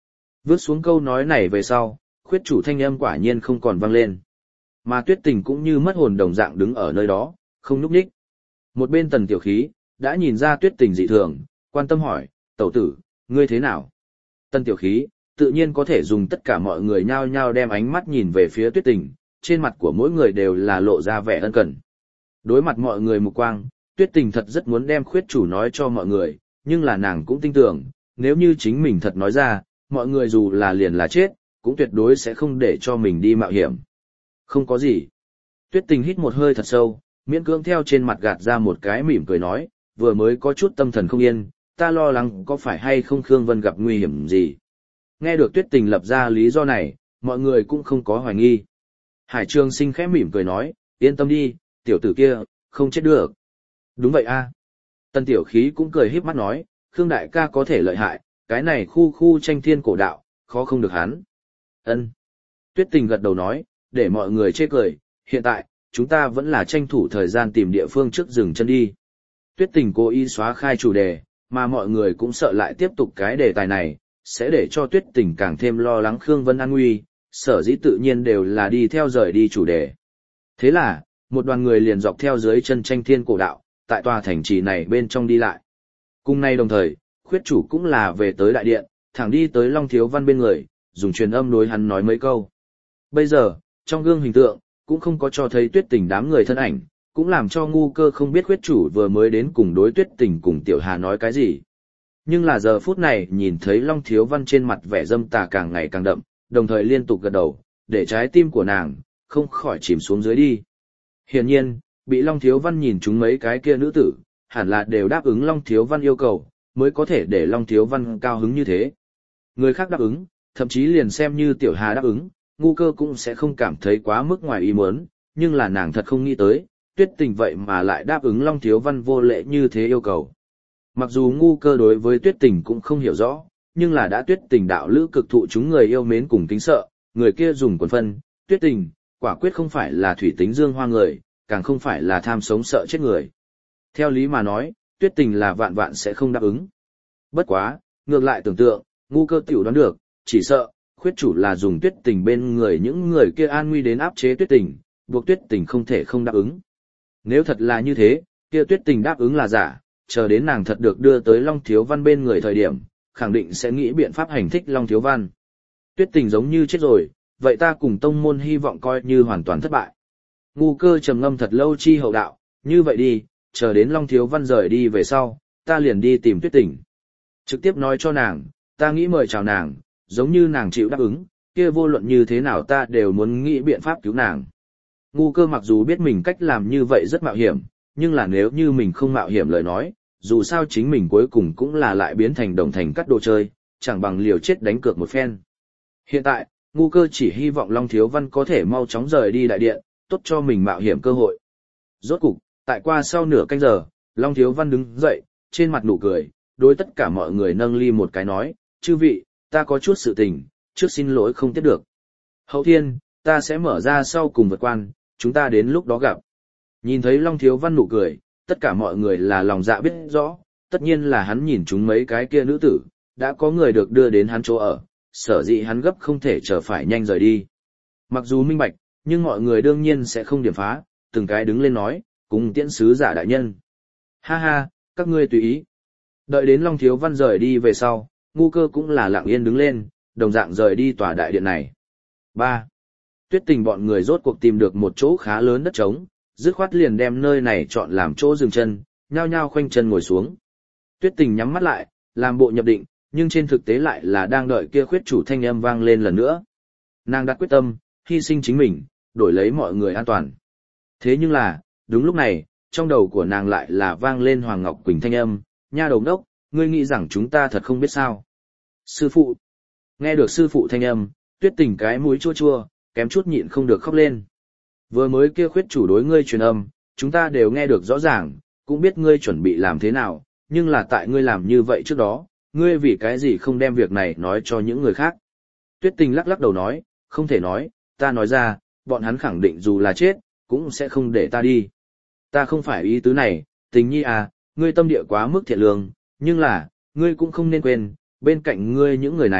Vứt xuống câu nói này về sau, khuyết chủ thanh âm quả nhiên không còn vang lên. Mà Tuyết Tình cũng như mất hồn đồng dạng đứng ở nơi đó, không nhúc nhích. Một bên Tần Tiểu Khí, đã nhìn ra Tuyết Tình dị thường, quan tâm hỏi, tẩu tử, ngươi thế nào? Tần Tiểu Khí, tự nhiên có thể dùng tất cả mọi người nhao nhao đem ánh mắt nhìn về phía Tuyết Tình, trên mặt của mỗi người đều là lộ ra vẻ ân cần. Đối mặt mọi người mục quang, Tuyết Tình thật rất muốn đem khuyết chủ nói cho mọi người, nhưng là nàng cũng tin tưởng, nếu như chính mình thật nói ra, mọi người dù là liền là chết, cũng tuyệt đối sẽ không để cho mình đi mạo hiểm. Không có gì. Tuyết Tình hít một hơi thật sâu, miễn cưỡng theo trên mặt gạt ra một cái mỉm cười nói, vừa mới có chút tâm thần không yên, ta lo lắng có phải hay không Khương Vân gặp nguy hiểm gì. Nghe được Tuyết Tình lập ra lý do này, mọi người cũng không có hoài nghi. Hải Trường Sinh khẽ mỉm cười nói, yên tâm đi, tiểu tử kia, không chết được. Đúng vậy a. Tần Tiểu Khí cũng cười híp mắt nói, Khương đại ca có thể lợi hại, cái này khu khu tranh thiên cổ đạo, khó không được hắn. Ân. Tuyết Tình gật đầu nói, để mọi người chê cười, hiện tại, chúng ta vẫn là tranh thủ thời gian tìm địa phương trước dừng chân đi. Tuyết Tình cố ý xóa khai chủ đề, mà mọi người cũng sợ lại tiếp tục cái đề tài này, sẽ để cho Tuyết Tình càng thêm lo lắng Khương Vân an nguy, sở dĩ tự nhiên đều là đi theo rời đi chủ đề. Thế là, một đoàn người liền dọc theo dưới chân tranh thiên cổ đạo, tại tòa thành trì này bên trong đi lại. Cùng nay đồng thời, khuyết chủ cũng là về tới đại điện, thẳng đi tới Long Thiếu Văn bên người, dùng truyền âm đối hắn nói mấy câu. Bây giờ, trong gương hình tượng, cũng không có cho thấy Tuyết Tình đám người thân ảnh, cũng làm cho ngu cơ không biết khuyết chủ vừa mới đến cùng đối Tuyết Tình cùng Tiểu Hà nói cái gì. Nhưng là giờ phút này nhìn thấy Long Thiếu Văn trên mặt vẻ dâm tà càng ngày càng đậm, đồng thời liên tục gật đầu, để trái tim của nàng không khỏi chìm xuống dưới đi. Hiển nhiên, bị Long Thiếu Văn nhìn chúng mấy cái kia nữ tử, hẳn là đều đáp ứng Long Thiếu Văn yêu cầu, mới có thể để Long Thiếu Văn cao hứng như thế. Người khác đáp ứng, thậm chí liền xem như Tiểu Hà đáp ứng, ngu cơ cũng sẽ không cảm thấy quá mức ngoài ý muốn, nhưng là nàng thật không nghĩ tới, Tuyết Tình vậy mà lại đáp ứng Long Thiếu Văn vô lễ như thế yêu cầu. Mặc dù ngu cơ đối với Tuyết Tình cũng không hiểu rõ, nhưng là đã Tuyết Tình đạo lữ cực thụ chúng người yêu mến cùng kính sợ, người kia dùng quần phân, Tuyết Tình, quả quyết không phải là thủy tính dương hoa người, càng không phải là tham sống sợ chết người. Theo lý mà nói, Tuyết Tình là vạn vạn sẽ không đáp ứng. Bất quá, ngược lại tưởng tượng, ngu cơ tiểu đoán được, chỉ sợ, khuyết chủ là dùng Tuyết Tình bên người những người kia an nguy đến áp chế Tuyết Tình, buộc Tuyết Tình không thể không đáp ứng. Nếu thật là như thế, kia Tuyết Tình đáp ứng là giả, chờ đến nàng thật được đưa tới Long Thiếu Văn bên người thời điểm, khẳng định sẽ nghĩ biện pháp hành thích Long Thiếu Văn. Tuyết Tình giống như chết rồi, vậy ta cùng tông môn hy vọng coi như hoàn toàn thất bại. Ngu cơ trầm ngâm thật lâu chi hậu đạo, như vậy đi, chờ đến Long Thiếu Văn rời đi về sau, ta liền đi tìm Tuyết Tình. Trực tiếp nói cho nàng, ta nghĩ mời chào nàng, giống như nàng chịu đáp ứng, kia vô luận như thế nào ta đều muốn nghĩ biện pháp cứu nàng. Ngu cơ mặc dù biết mình cách làm như vậy rất mạo hiểm, nhưng là nếu như mình không mạo hiểm lời nói, dù sao chính mình cuối cùng cũng là lại biến thành đồng thành cắt đồ chơi, chẳng bằng liều chết đánh cược một phen. Hiện tại, ngu cơ chỉ hy vọng Long Thiếu Văn có thể mau chóng rời đi đại điện, tốt cho mình mạo hiểm cơ hội. Rốt cục, tại qua sau nửa canh giờ, Long Thiếu Văn đứng dậy, trên mặt nụ cười, đối tất cả mọi người nâng ly một cái nói, chư vị, ta có chút sự tình, trước xin lỗi không tiếp được. Hậu thiên, ta sẽ mở ra sau cùng vượt quan, chúng ta đến lúc đó gặp. Nhìn thấy Long Thiếu Văn nụ cười, tất cả mọi người là lòng dạ biết rõ, tất nhiên là hắn nhìn chúng mấy cái kia nữ tử, đã có người được đưa đến hắn chỗ ở, sở dĩ hắn gấp không thể chờ phải nhanh rời đi. Mặc dù minh bạch, nhưng mọi người đương nhiên sẽ không điểm phá, từng cái đứng lên nói, cùng tiễn sứ giả đại nhân. Ha ha, các ngươi tùy ý. Đợi đến Long Thiếu Văn rời đi về sau, ngu cơ cũng là lặng yên đứng lên, đồng dạng rời đi tòa đại điện này. ba. Tuyết Tình bọn người rốt cuộc tìm được một chỗ khá lớn đất trống, dứt khoát liền đem nơi này chọn làm chỗ dừng chân, nhao nhao khoanh chân ngồi xuống. Tuyết Tình nhắm mắt lại, làm bộ nhập định, nhưng trên thực tế lại là đang đợi kia khuyết chủ thanh âm vang lên lần nữa. Nàng đặt quyết tâm, hy sinh chính mình, đổi lấy mọi người an toàn. Thế nhưng là, đúng lúc này, trong đầu của nàng lại là vang lên Hoàng Ngọc Quỳnh thanh âm, nha đầu đốc, ngươi nghĩ rằng chúng ta thật không biết sao. Sư phụ. Nghe được sư phụ thanh âm, Tuyết Tình cái mũi chua chua, kém chút nhịn không được khóc lên. Vừa mới kia khuyết chủ đối ngươi truyền âm, chúng ta đều nghe được rõ ràng, cũng biết ngươi chuẩn bị làm thế nào, nhưng là tại ngươi làm như vậy trước đó, ngươi vì cái gì không đem việc này nói cho những người khác. Tuyết Tình lắc lắc đầu nói, không thể nói, ta nói ra, bọn hắn khẳng định dù là chết, cũng sẽ không để ta đi. Ta không phải ý tứ này, Tình nhi à, ngươi tâm địa quá mức thiện lương, nhưng là, ngươi cũng không nên quên, bên cạnh ngươi những người này,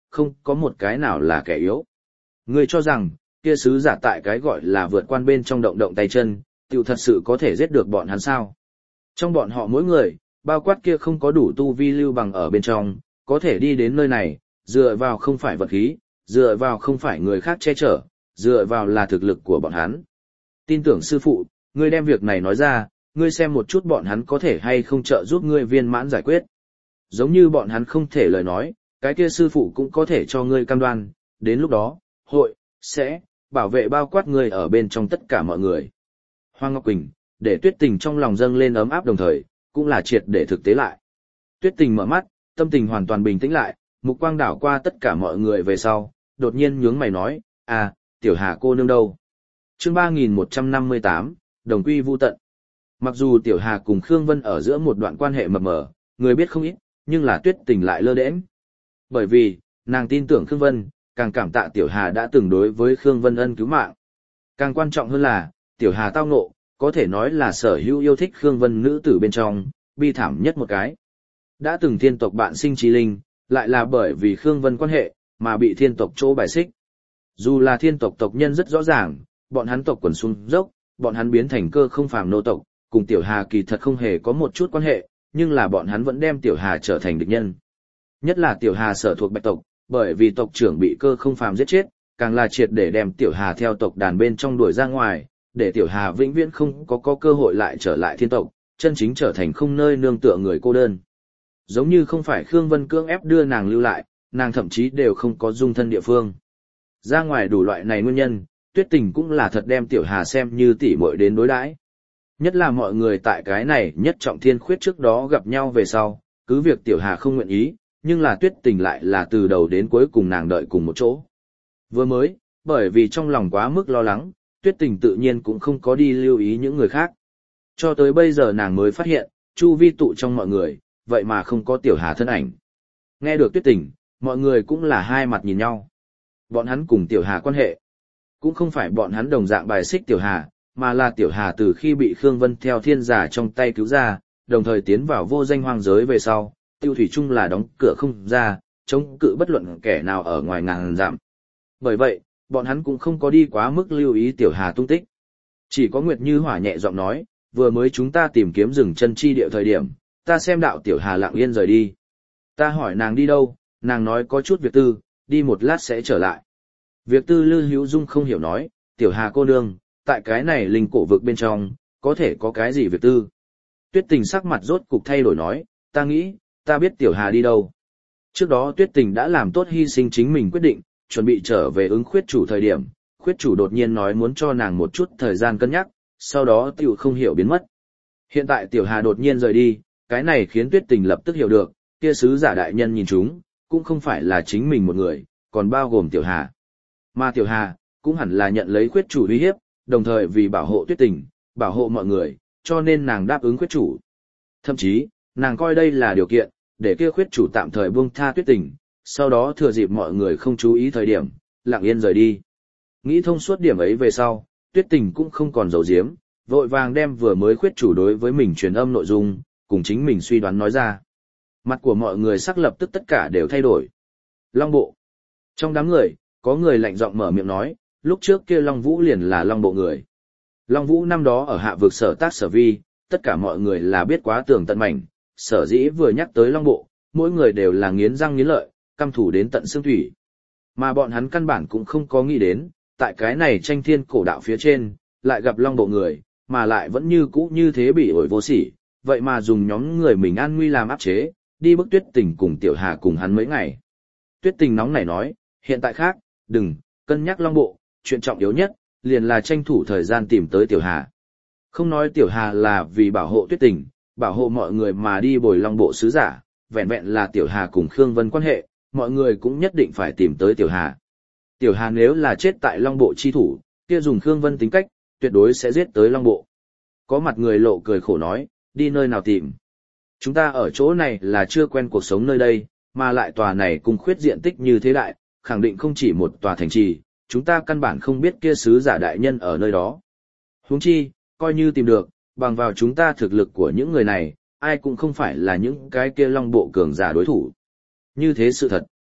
không có một cái nào là kẻ yếu. Ngươi cho rằng, kia sứ giả tại cái gọi là vượt quan bên trong động động tay chân, tiểu thật sự có thể giết được bọn hắn sao? Trong bọn họ mỗi người, bao quát kia không có đủ tu vi lưu bằng ở bên trong, có thể đi đến nơi này, dựa vào không phải vật khí, dựa vào không phải người khác che chở, dựa vào là thực lực của bọn hắn. Tin tưởng sư phụ, ngươi đem việc này nói ra, ngươi xem một chút bọn hắn có thể hay không trợ giúp ngươi viên mãn giải quyết. Giống như bọn hắn không thể lời nói, cái kia sư phụ cũng có thể cho ngươi cam đoan, đến lúc đó, hội, sẽ, bảo vệ bao quát ngươi ở bên trong tất cả mọi người. Hoàng Ngọc Quỳnh, để Tuyết Tình trong lòng dâng lên ấm áp đồng thời, cũng là triệt để thực tế lại. Tuyết Tình mở mắt, tâm tình hoàn toàn bình tĩnh lại, mục quang đảo qua tất cả mọi người về sau, đột nhiên nhướng mày nói, à, Tiểu Hà cô nương đâu? Chương ba nghìn một trăm năm mươi tám, Đồng quy vu tận. Mặc dù Tiểu Hà cùng Khương Vân ở giữa một đoạn quan hệ mập mờ, người biết không ít, nhưng là Tuyết Tình lại lơ đễnh. Bởi vì, nàng tin tưởng Khương Vân, càng cảm tạ Tiểu Hà đã từng đối với Khương Vân ân cứu mạng. Càng quan trọng hơn là, Tiểu Hà tao ngộ, có thể nói là sở hữu yêu thích Khương Vân nữ tử bên trong, bi thảm nhất một cái. Đã từng thiên tộc bạn sinh trí linh, lại là bởi vì Khương Vân quan hệ, mà bị thiên tộc chỗ bài xích. Dù là thiên tộc tộc nhân rất rõ ràng, bọn hắn tộc quần xuống dốc, bọn hắn biến thành cơ không phàm nô tộc, cùng Tiểu Hà kỳ thật không hề có một chút quan hệ, nhưng là bọn hắn vẫn đem Tiểu Hà trở thành địch nhân. Nhất là Tiểu Hà sở thuộc Bạch tộc, bởi vì tộc trưởng bị cơ không phàm giết chết, càng là triệt để đem Tiểu Hà theo tộc đàn bên trong đuổi ra ngoài, để Tiểu Hà vĩnh viễn không có có cơ hội lại trở lại thiên tộc, chân chính trở thành không nơi nương tựa người cô đơn. Giống như không phải Khương Vân cưỡng ép đưa nàng lưu lại, nàng thậm chí đều không có dung thân địa phương. Ra ngoài đủ loại này nguyên nhân, Tuyết Tình cũng là thật đem Tiểu Hà xem như tỷ muội đến đối đãi. Nhất là mọi người tại cái này nhất trọng thiên khuyết trước đó gặp nhau về sau, cứ việc Tiểu Hà không nguyện ý, nhưng là Tuyết Tình lại là từ đầu đến cuối cùng nàng đợi cùng một chỗ. Vừa mới, bởi vì trong lòng quá mức lo lắng, Tuyết Tình tự nhiên cũng không có đi lưu ý những người khác. Cho tới bây giờ nàng mới phát hiện, chu vi tụ trong mọi người, vậy mà không có Tiểu Hà thân ảnh. Nghe được Tuyết Tình, mọi người cũng là hai mặt nhìn nhau. Bọn hắn cùng Tiểu Hà quan hệ, cũng không phải bọn hắn đồng dạng bài xích Tiểu Hà, mà là Tiểu Hà từ khi bị Khương Vân theo thiên giả trong tay cứu ra, đồng thời tiến vào vô danh hoang giới về sau, Tiêu Thủy Trung là đóng cửa không ra, chống cự bất luận kẻ nào ở ngoài ngàn dặm. Bởi vậy, bọn hắn cũng không có đi quá mức lưu ý Tiểu Hà tung tích. Chỉ có Nguyệt Như Hỏa nhẹ giọng nói, vừa mới chúng ta tìm kiếm rừng chân chi địa thời điểm, ta xem đạo Tiểu Hà lặng yên rời đi. Ta hỏi nàng đi đâu, nàng nói có chút việc tư, đi một lát sẽ trở lại. Việc tư Lư Hữu Dung không hiểu nói, Tiểu Hà cô nương, tại cái này linh cổ vực bên trong, có thể có cái gì việc tư. Tuyết Tình sắc mặt rốt cục thay đổi nói, ta nghĩ, ta biết Tiểu Hà đi đâu. Trước đó Tuyết Tình đã làm tốt hy sinh chính mình quyết định, chuẩn bị trở về ứng khuyết chủ thời điểm, khuyết chủ đột nhiên nói muốn cho nàng một chút thời gian cân nhắc, sau đó tiểu không hiểu biến mất. Hiện tại Tiểu Hà đột nhiên rời đi, cái này khiến Tuyết Tình lập tức hiểu được, kia sứ giả đại nhân nhìn chúng, cũng không phải là chính mình một người, còn bao gồm Tiểu Hà. Mà Tiểu Hà, cũng hẳn là nhận lấy khuyết chủ uy hiếp, đồng thời vì bảo hộ Tuyết Tình, bảo hộ mọi người, cho nên nàng đáp ứng khuyết chủ. Thậm chí, nàng coi đây là điều kiện, để kia khuyết chủ tạm thời buông tha Tuyết Tình, sau đó thừa dịp mọi người không chú ý thời điểm, lặng yên rời đi. Nghĩ thông suốt điểm ấy về sau, Tuyết Tình cũng không còn giấu giếm, vội vàng đem vừa mới khuyết chủ đối với mình truyền âm nội dung, cùng chính mình suy đoán nói ra. Mặt của mọi người sắc lập tức tất cả đều thay đổi. Long bộ. Trong đám người, có người lạnh giọng mở miệng nói, lúc trước kia Long Vũ liền là Long bộ người. Long Vũ năm đó ở hạ vực sở tác sở vi, tất cả mọi người là biết quá tường tận mảnh, sở dĩ vừa nhắc tới Long bộ, mỗi người đều là nghiến răng nghiến lợi, căm thủ đến tận xương thủy. Mà bọn hắn căn bản cũng không có nghĩ đến, tại cái này tranh thiên cổ đạo phía trên, lại gặp Long bộ người, mà lại vẫn như cũ như thế bị ổi vô sỉ, vậy mà dùng nhóm người mình an nguy làm áp chế, đi bức Tuyết Tình cùng Tiểu Hà cùng hắn mấy ngày. Tuyết Tình nóng nảy nói, hiện tại khác, đừng, cân nhắc Long bộ, chuyện trọng yếu nhất, liền là tranh thủ thời gian tìm tới Tiểu Hà. Không nói Tiểu Hà là vì bảo hộ Tuyết Tình, bảo hộ mọi người mà đi bồi Long bộ sứ giả, vẹn vẹn là Tiểu Hà cùng Khương Vân quan hệ, mọi người cũng nhất định phải tìm tới Tiểu Hà. Tiểu Hà nếu là chết tại Long bộ chi thủ, kia dùng Khương Vân tính cách, tuyệt đối sẽ giết tới Long bộ. Có mặt người lộ cười khổ nói, đi nơi nào tìm. Chúng ta ở chỗ này là chưa quen cuộc sống nơi đây, mà lại tòa này cùng khuyết diện tích như thế đại, khẳng định không chỉ một tòa thành trì, chúng ta căn bản không biết kia sứ giả đại nhân ở nơi đó. Huống chi, coi như tìm được, bằng vào chúng ta thực lực của những người này, ai cũng không phải là những cái kia Long bộ cường giả đối thủ. Như thế sự thật.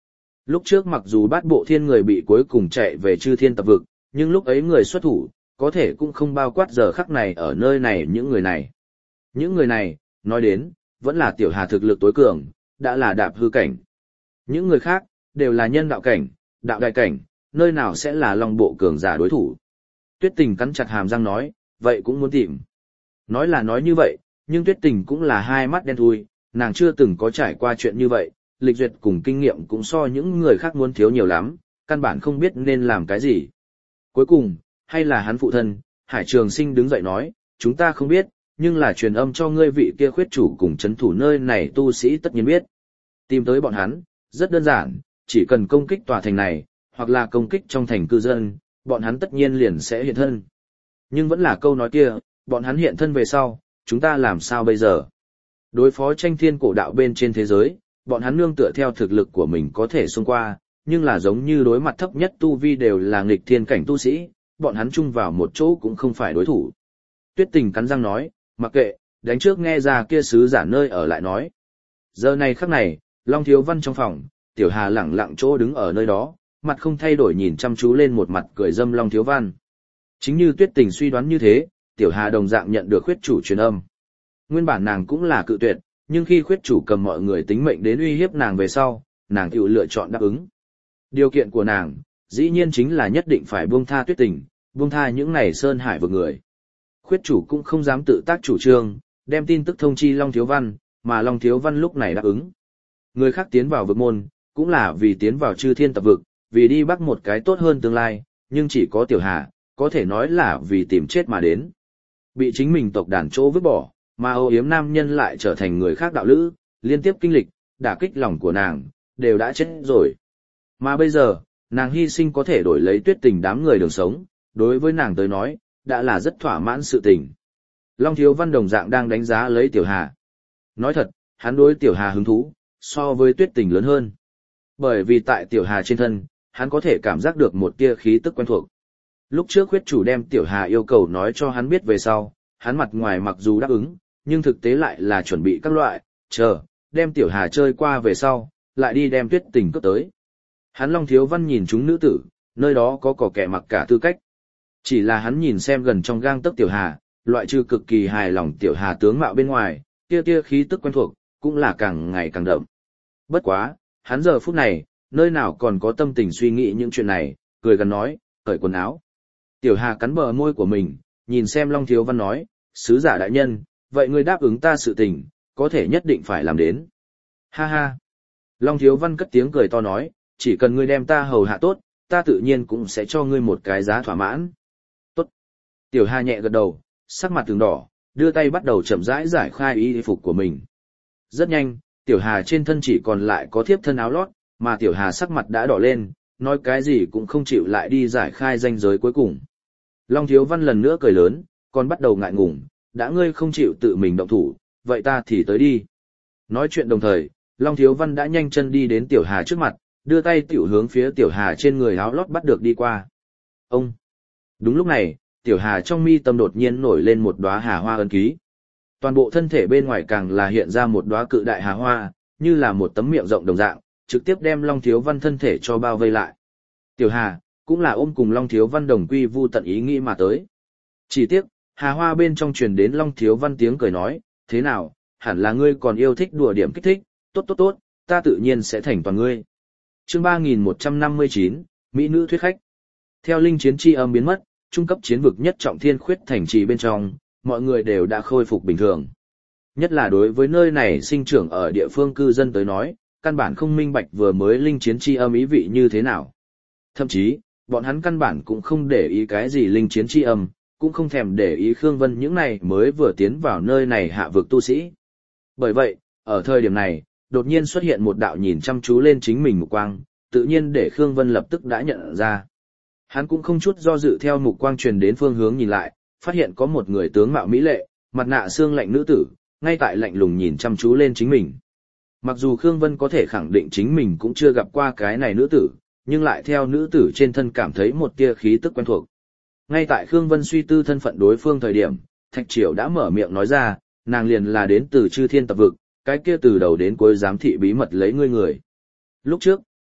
Lúc trước mặc dù bát bộ thiên người bị cuối cùng chạy về chư thiên tập vực, nhưng lúc ấy người xuất thủ, có thể cũng không bao quát giờ khắc này ở nơi này những người này. Những người này, nói đến, vẫn là Tiểu Hà thực lực tối cường, đã là đạp hư cảnh. Những người khác, đều là nhân đạo cảnh, đạo đại cảnh, nơi nào sẽ là long bộ cường giả đối thủ. Tuyết Tình cắn chặt hàm răng nói, vậy cũng muốn tìm. Nói là nói như vậy, nhưng Tuyết Tình cũng là hai mắt đen thui, nàng chưa từng có trải qua chuyện như vậy, lịch duyệt cùng kinh nghiệm cũng so những người khác muốn thiếu nhiều lắm, căn bản không biết nên làm cái gì. Cuối cùng, hay là hắn phụ thân, Hải Trường Sinh đứng dậy nói, chúng ta không biết, nhưng là truyền âm cho ngươi vị kia khuyết chủ cùng chấn thủ nơi này tu sĩ tất nhiên biết. Tìm tới bọn hắn, rất đơn giản, chỉ cần công kích tòa thành này, hoặc là công kích trong thành cư dân, bọn hắn tất nhiên liền sẽ hiện thân. Nhưng vẫn là câu nói kia, bọn hắn hiện thân về sau, chúng ta làm sao bây giờ? Đối phó tranh thiên cổ đạo bên trên thế giới, bọn hắn nương tựa theo thực lực của mình có thể xông qua, nhưng là giống như đối mặt thấp nhất tu vi đều là nghịch thiên cảnh tu sĩ, bọn hắn chung vào một chỗ cũng không phải đối thủ. Tuyết Tình cắn răng nói, mặc kệ, đánh trước nghe ra kia sứ giả nơi ở lại nói. Giờ này khắc này, Long Thiếu Văn trong phòng, Tiểu Hà lẳng lặng chỗ đứng ở nơi đó, mặt không thay đổi nhìn chăm chú lên một mặt cười dâm Long Thiếu Văn. Chính như Tuyết Tình suy đoán như thế, Tiểu Hà đồng dạng nhận được khuyết chủ truyền âm. Nguyên bản nàng cũng là cự tuyệt, nhưng khi khuyết chủ cầm mọi người tính mệnh đến uy hiếp nàng về sau, nàng tự lựa chọn đáp ứng. Điều kiện của nàng, dĩ nhiên chính là nhất định phải buông tha Tuyết Tình, buông tha những này sơn hải vực người. Khuyết chủ cũng không dám tự tác chủ trương, đem tin tức thông chi Long Thiếu Văn, mà Long Thiếu Văn lúc này đáp ứng. Người khác tiến vào vực môn, cũng là vì tiến vào chư thiên tập vực, vì đi bắt một cái tốt hơn tương lai, nhưng chỉ có Tiểu Hà, có thể nói là vì tìm chết mà đến. Bị chính mình tộc đàn chỗ vứt bỏ, mà ô yếm nam nhân lại trở thành người khác đạo lữ, liên tiếp kinh lịch, đả kích lòng của nàng, đều đã chết rồi. Mà bây giờ, nàng hy sinh có thể đổi lấy Tuyết Tình đám người đường sống, đối với nàng tới nói, đã là rất thỏa mãn sự tình. Long Thiếu Văn đồng dạng đang đánh giá lấy Tiểu Hà. Nói thật, hắn đối Tiểu Hà hứng thú, so với Tuyết Tình lớn hơn. Bởi vì tại Tiểu Hà trên thân, hắn có thể cảm giác được một tia khí tức quen thuộc. Lúc trước khuyết chủ đem Tiểu Hà yêu cầu nói cho hắn biết về sau, hắn mặt ngoài mặc dù đáp ứng, nhưng thực tế lại là chuẩn bị các loại, chờ, đem Tiểu Hà chơi qua về sau, lại đi đem Tuyết Tình cướp tới. Hắn Long Thiếu Văn nhìn chúng nữ tử, nơi đó có cỏ kẻ mặc cả tư cách. Chỉ là hắn nhìn xem gần trong gang tấc Tiểu Hà, loại trừ cực kỳ hài lòng Tiểu Hà tướng mạo bên ngoài, kia kia khí tức quen thuộc, cũng là càng ngày càng đậm. Bất quá, hắn giờ phút này, nơi nào còn có tâm tình suy nghĩ những chuyện này, cười gần nói, cởi quần áo. Tiểu Hà cắn bờ môi của mình, nhìn xem Long Thiếu Văn nói, sứ giả đại nhân, vậy ngươi đáp ứng ta sự tình, có thể nhất định phải làm đến. Ha ha. Long Thiếu Văn cất tiếng cười to nói, chỉ cần ngươi đem ta hầu hạ tốt, ta tự nhiên cũng sẽ cho ngươi một cái giá thỏa mãn. Tốt. Tiểu Hà nhẹ gật đầu, sắc mặt từng đỏ, đưa tay bắt đầu chậm rãi giải khai y phục của mình. Rất nhanh, Tiểu Hà trên thân chỉ còn lại có thiếp thân áo lót, mà Tiểu Hà sắc mặt đã đỏ lên, nói cái gì cũng không chịu lại đi giải khai ranh giới cuối cùng. Long Thiếu Văn lần nữa cười lớn, còn bắt đầu ngại ngùng, đã ngươi không chịu tự mình động thủ, vậy ta thì tới đi. Nói chuyện đồng thời, Long Thiếu Văn đã nhanh chân đi đến Tiểu Hà trước mặt, đưa tay tiểu hướng phía Tiểu Hà trên người áo lót bắt được đi qua. Ông! Đúng lúc này, Tiểu Hà trong mi tâm đột nhiên nổi lên một đóa hà hoa ấn ký. Toàn bộ thân thể bên ngoài càng là hiện ra một đóa cự đại hà hoa, như là một tấm miệng rộng đồng dạng, trực tiếp đem Long Thiếu Văn thân thể cho bao vây lại. Tiểu Hà, cũng là ôm cùng Long Thiếu Văn đồng quy vu tận ý nghĩ mà tới. Chỉ tiếc, hà hoa bên trong truyền đến Long Thiếu Văn tiếng cười nói, thế nào, hẳn là ngươi còn yêu thích đùa điểm kích thích, tốt tốt tốt, ta tự nhiên sẽ thành toàn ngươi. Chương ba nghìn một trăm năm mươi chín, Mỹ nữ thuyết khách. Theo linh chiến chi âm biến mất, trung cấp chiến vực nhất trọng thiên khuyết thành trì bên trong, mọi người đều đã khôi phục bình thường. Nhất là đối với nơi này sinh trưởng ở địa phương cư dân tới nói, căn bản không minh bạch vừa mới linh chiến chi âm ý vị như thế nào. Thậm chí, bọn hắn căn bản cũng không để ý cái gì linh chiến chi âm, cũng không thèm để ý Khương Vân những này mới vừa tiến vào nơi này hạ vực tu sĩ. Bởi vậy, ở thời điểm này, đột nhiên xuất hiện một đạo nhìn chăm chú lên chính mình mục quang, tự nhiên để Khương Vân lập tức đã nhận ra. Hắn cũng không chút do dự theo mục quang truyền đến phương hướng nhìn lại, phát hiện có một người tướng mạo mỹ lệ, mặt nạ xương lạnh nữ tử, ngay tại lạnh lùng nhìn chăm chú lên chính mình. Mặc dù Khương Vân có thể khẳng định chính mình cũng chưa gặp qua cái này nữ tử, nhưng lại theo nữ tử trên thân cảm thấy một tia khí tức quen thuộc. Ngay tại Khương Vân suy tư thân phận đối phương thời điểm, Thạch Triều đã mở miệng nói ra, nàng liền là đến từ Chư Thiên Tập Vực, cái kia từ đầu đến cuối giám thị bí mật lấy ngươi người. Lúc trước,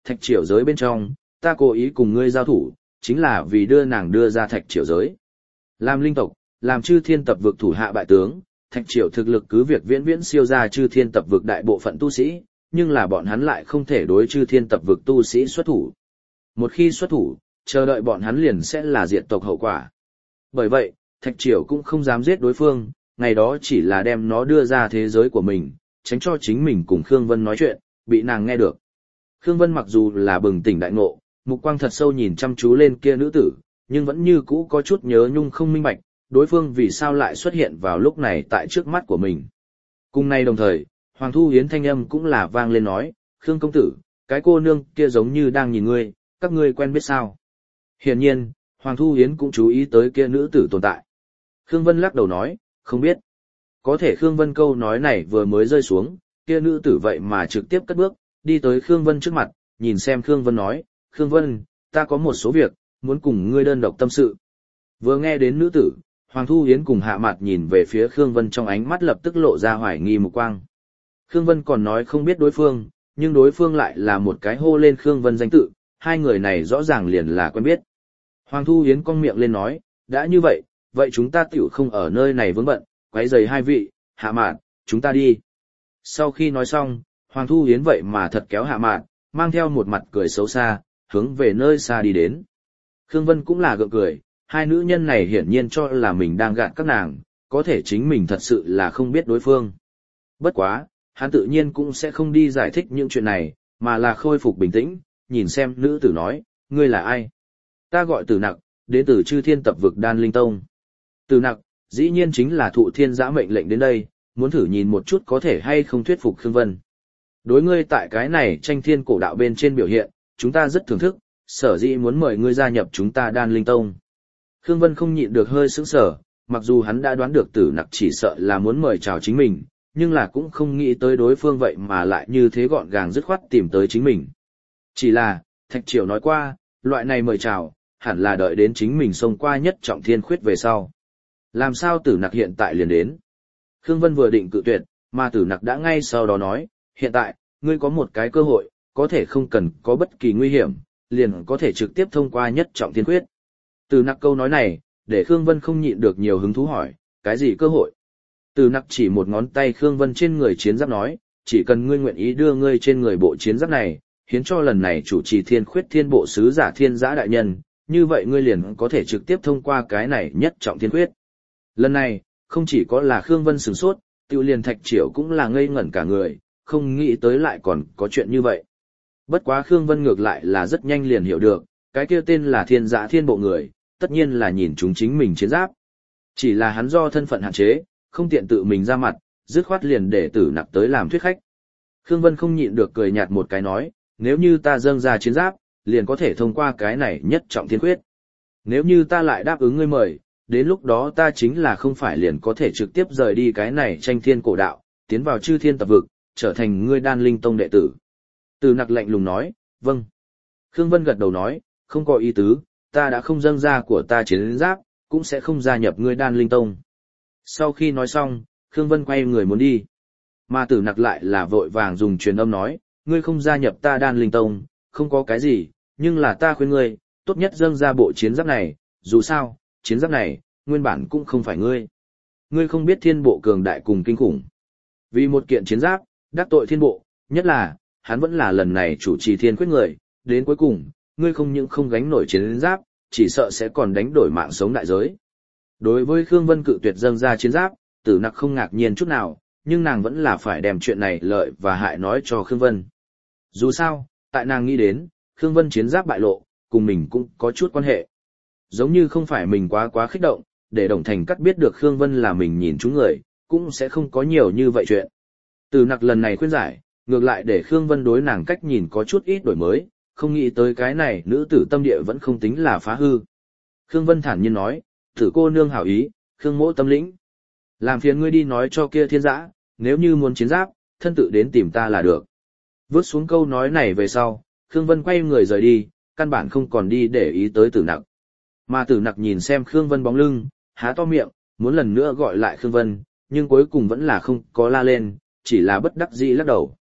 thạch triều giới bên trong, ta cố ý cùng ngươi giao thủ, chính là vì đưa nàng đưa ra thạch triều giới. Làm linh tộc, làm chư thiên tập vực thủ hạ bại tướng, thạch triều thực lực cứ việc viễn viễn siêu ra chư thiên tập vực đại bộ phận tu sĩ, nhưng là bọn hắn lại không thể đối chư thiên tập vực tu sĩ xuất thủ. Một khi xuất thủ, chờ đợi bọn hắn liền sẽ là diệt tộc hậu quả. Bởi vậy, thạch triều cũng không dám giết đối phương, ngày đó chỉ là đem nó đưa ra thế giới của mình, tránh cho chính mình cùng Khương Vân nói chuyện, bị nàng nghe được. Khương Vân mặc dù là bừng tỉnh đại ngộ, mục quang thật sâu nhìn chăm chú lên kia nữ tử, nhưng vẫn như cũ có chút nhớ nhung không minh bạch, đối phương vì sao lại xuất hiện vào lúc này tại trước mắt của mình. Cùng nay đồng thời, Hoàng Thu Hiến thanh âm cũng là vang lên nói, Khương công tử, cái cô nương kia giống như đang nhìn ngươi, các ngươi quen biết sao? Hiển nhiên, Hoàng Thu Hiến cũng chú ý tới kia nữ tử tồn tại. Khương Vân lắc đầu nói, không biết. Có thể Khương Vân câu nói này vừa mới rơi xuống, kia nữ tử vậy mà trực tiếp cất bước, đi tới Khương Vân trước mặt, nhìn xem Khương Vân nói, Khương Vân, ta có một số việc, muốn cùng ngươi đơn độc tâm sự. Vừa nghe đến nữ tử, Hoàng Thu Hiến cùng Hạ Mạt nhìn về phía Khương Vân trong ánh mắt lập tức lộ ra hoài nghi mục quang. Khương Vân còn nói không biết đối phương, nhưng đối phương lại là một cái hô lên Khương Vân danh tự, hai người này rõ ràng liền là quen biết. Hoàng Thu Hiến cong miệng lên nói, đã như vậy, vậy chúng ta tiểu không ở nơi này vướng bận, quấy rầy hai vị, Hạ Mạt, chúng ta đi. Sau khi nói xong, Hoàng Thu Hiến vậy mà thật kéo Hạ Mạt, mang theo một mặt cười xấu xa, hướng về nơi xa đi đến. Khương Vân cũng là gượng cười, hai nữ nhân này hiển nhiên cho là mình đang gạt các nàng, có thể chính mình thật sự là không biết đối phương. Bất quá, hắn tự nhiên cũng sẽ không đi giải thích những chuyện này, mà là khôi phục bình tĩnh, nhìn xem nữ tử nói, ngươi là ai? Ta gọi Tử Nặc, đến từ chư thiên tập vực Đan Linh Tông. Tử Nặc, dĩ nhiên chính là thụ thiên giã mệnh lệnh đến đây, muốn thử nhìn một chút có thể hay không thuyết phục Khương Vân. Đối ngươi tại cái này tranh thiên cổ đạo bên trên biểu hiện, chúng ta rất thưởng thức, sở dĩ muốn mời ngươi gia nhập chúng ta Đan Linh Tông. Khương Vân không nhịn được hơi sững sờ, mặc dù hắn đã đoán được Tử Nặc chỉ sợ là muốn mời chào chính mình, nhưng là cũng không nghĩ tới đối phương vậy mà lại như thế gọn gàng dứt khoát tìm tới chính mình. Chỉ là, Thạch Triều nói qua, loại này mời chào, hẳn là đợi đến chính mình xông qua nhất trọng thiên khuyết về sau. Làm sao Tử Nặc hiện tại liền đến? Khương Vân vừa định cự tuyệt, mà Tử Nặc đã ngay sau đó nói, hiện tại, ngươi có một cái cơ hội, có thể không cần có bất kỳ nguy hiểm, liền có thể trực tiếp thông qua nhất trọng thiên khuyết. Tử Nặc câu nói này, để Khương Vân không nhịn được nhiều hứng thú hỏi, cái gì cơ hội? Tử Nặc chỉ một ngón tay Khương Vân trên người chiến giáp nói, chỉ cần ngươi nguyện ý đưa ngươi trên người bộ chiến giáp này, hiến cho lần này chủ trì thiên khuyết thiên bộ sứ giả thiên giã đại nhân, như vậy ngươi liền có thể trực tiếp thông qua cái này nhất trọng thiên khuyết. Lần này, không chỉ có là Khương Vân sửng sốt, Tiêu liền Thạch Triều cũng là ngây ngẩn cả người, không nghĩ tới lại còn có chuyện như vậy. Bất quá Khương Vân ngược lại là rất nhanh liền hiểu được, cái kia tên là thiên giã thiên bộ người, tất nhiên là nhìn chúng chính mình chiến giáp. Chỉ là hắn do thân phận hạn chế, không tiện tự mình ra mặt, dứt khoát liền để Tử Nặc tới làm thuyết khách. Khương Vân không nhịn được cười nhạt một cái nói, nếu như ta dâng ra chiến giáp, liền có thể thông qua cái này nhất trọng thiên khuyết. Nếu như ta lại đáp ứng ngươi mời, đến lúc đó ta chính là không phải liền có thể trực tiếp rời đi cái này tranh thiên cổ đạo, tiến vào chư thiên tập vực, trở thành ngươi Đan Linh Tông đệ tử. Tử Nặc lạnh lùng nói, vâng. Khương Vân gật đầu nói, không có ý tứ, ta đã không dâng ra của ta chiến giáp, cũng sẽ không gia nhập ngươi Đan Linh Tông. Sau khi nói xong, Khương Vân quay người muốn đi. Mà Tử Nặc lại là vội vàng dùng truyền âm nói, ngươi không gia nhập ta Đan Linh Tông, không có cái gì, nhưng là ta khuyên ngươi, tốt nhất dâng ra bộ chiến giáp này, dù sao, chiến giáp này, nguyên bản cũng không phải ngươi. Ngươi không biết thiên bộ cường đại cùng kinh khủng. Vì một kiện chiến giáp, đắc tội thiên bộ, nhất là, hắn vẫn là lần này chủ trì thiên khuyết người, đến cuối cùng, ngươi không những không gánh nổi chiến giáp, chỉ sợ sẽ còn đánh đổi mạng sống đại giới. Đối với Khương Vân cự tuyệt dâng ra chiến giáp, Tử Nặc không ngạc nhiên chút nào, nhưng nàng vẫn là phải đem chuyện này lợi và hại nói cho Khương Vân. Dù sao, tại nàng nghĩ đến, Khương Vân chiến giáp bại lộ, cùng mình cũng có chút quan hệ. Giống như không phải mình quá quá kích động, để Đồng Thành Cắt biết được Khương Vân là mình nhìn chúng người, cũng sẽ không có nhiều như vậy chuyện. Tử Nặc lần này khuyên giải, ngược lại để Khương Vân đối nàng cách nhìn có chút ít đổi mới, không nghĩ tới cái này nữ tử tâm địa vẫn không tính là phá hư. Khương Vân thản nhiên nói, thử cô nương hảo ý, Khương mỗ tâm lĩnh. Làm phiền ngươi đi nói cho kia thiên giã, nếu như muốn chiến giáp, thân tự đến tìm ta là được. Vớt xuống câu nói này về sau, Khương Vân quay người rời đi, căn bản không còn đi để ý tới Tử Nặc. Mà Tử Nặc nhìn xem Khương Vân bóng lưng, há to miệng, muốn lần nữa gọi lại Khương Vân, nhưng cuối cùng vẫn là không có la lên, chỉ là bất đắc dĩ lắc đầu.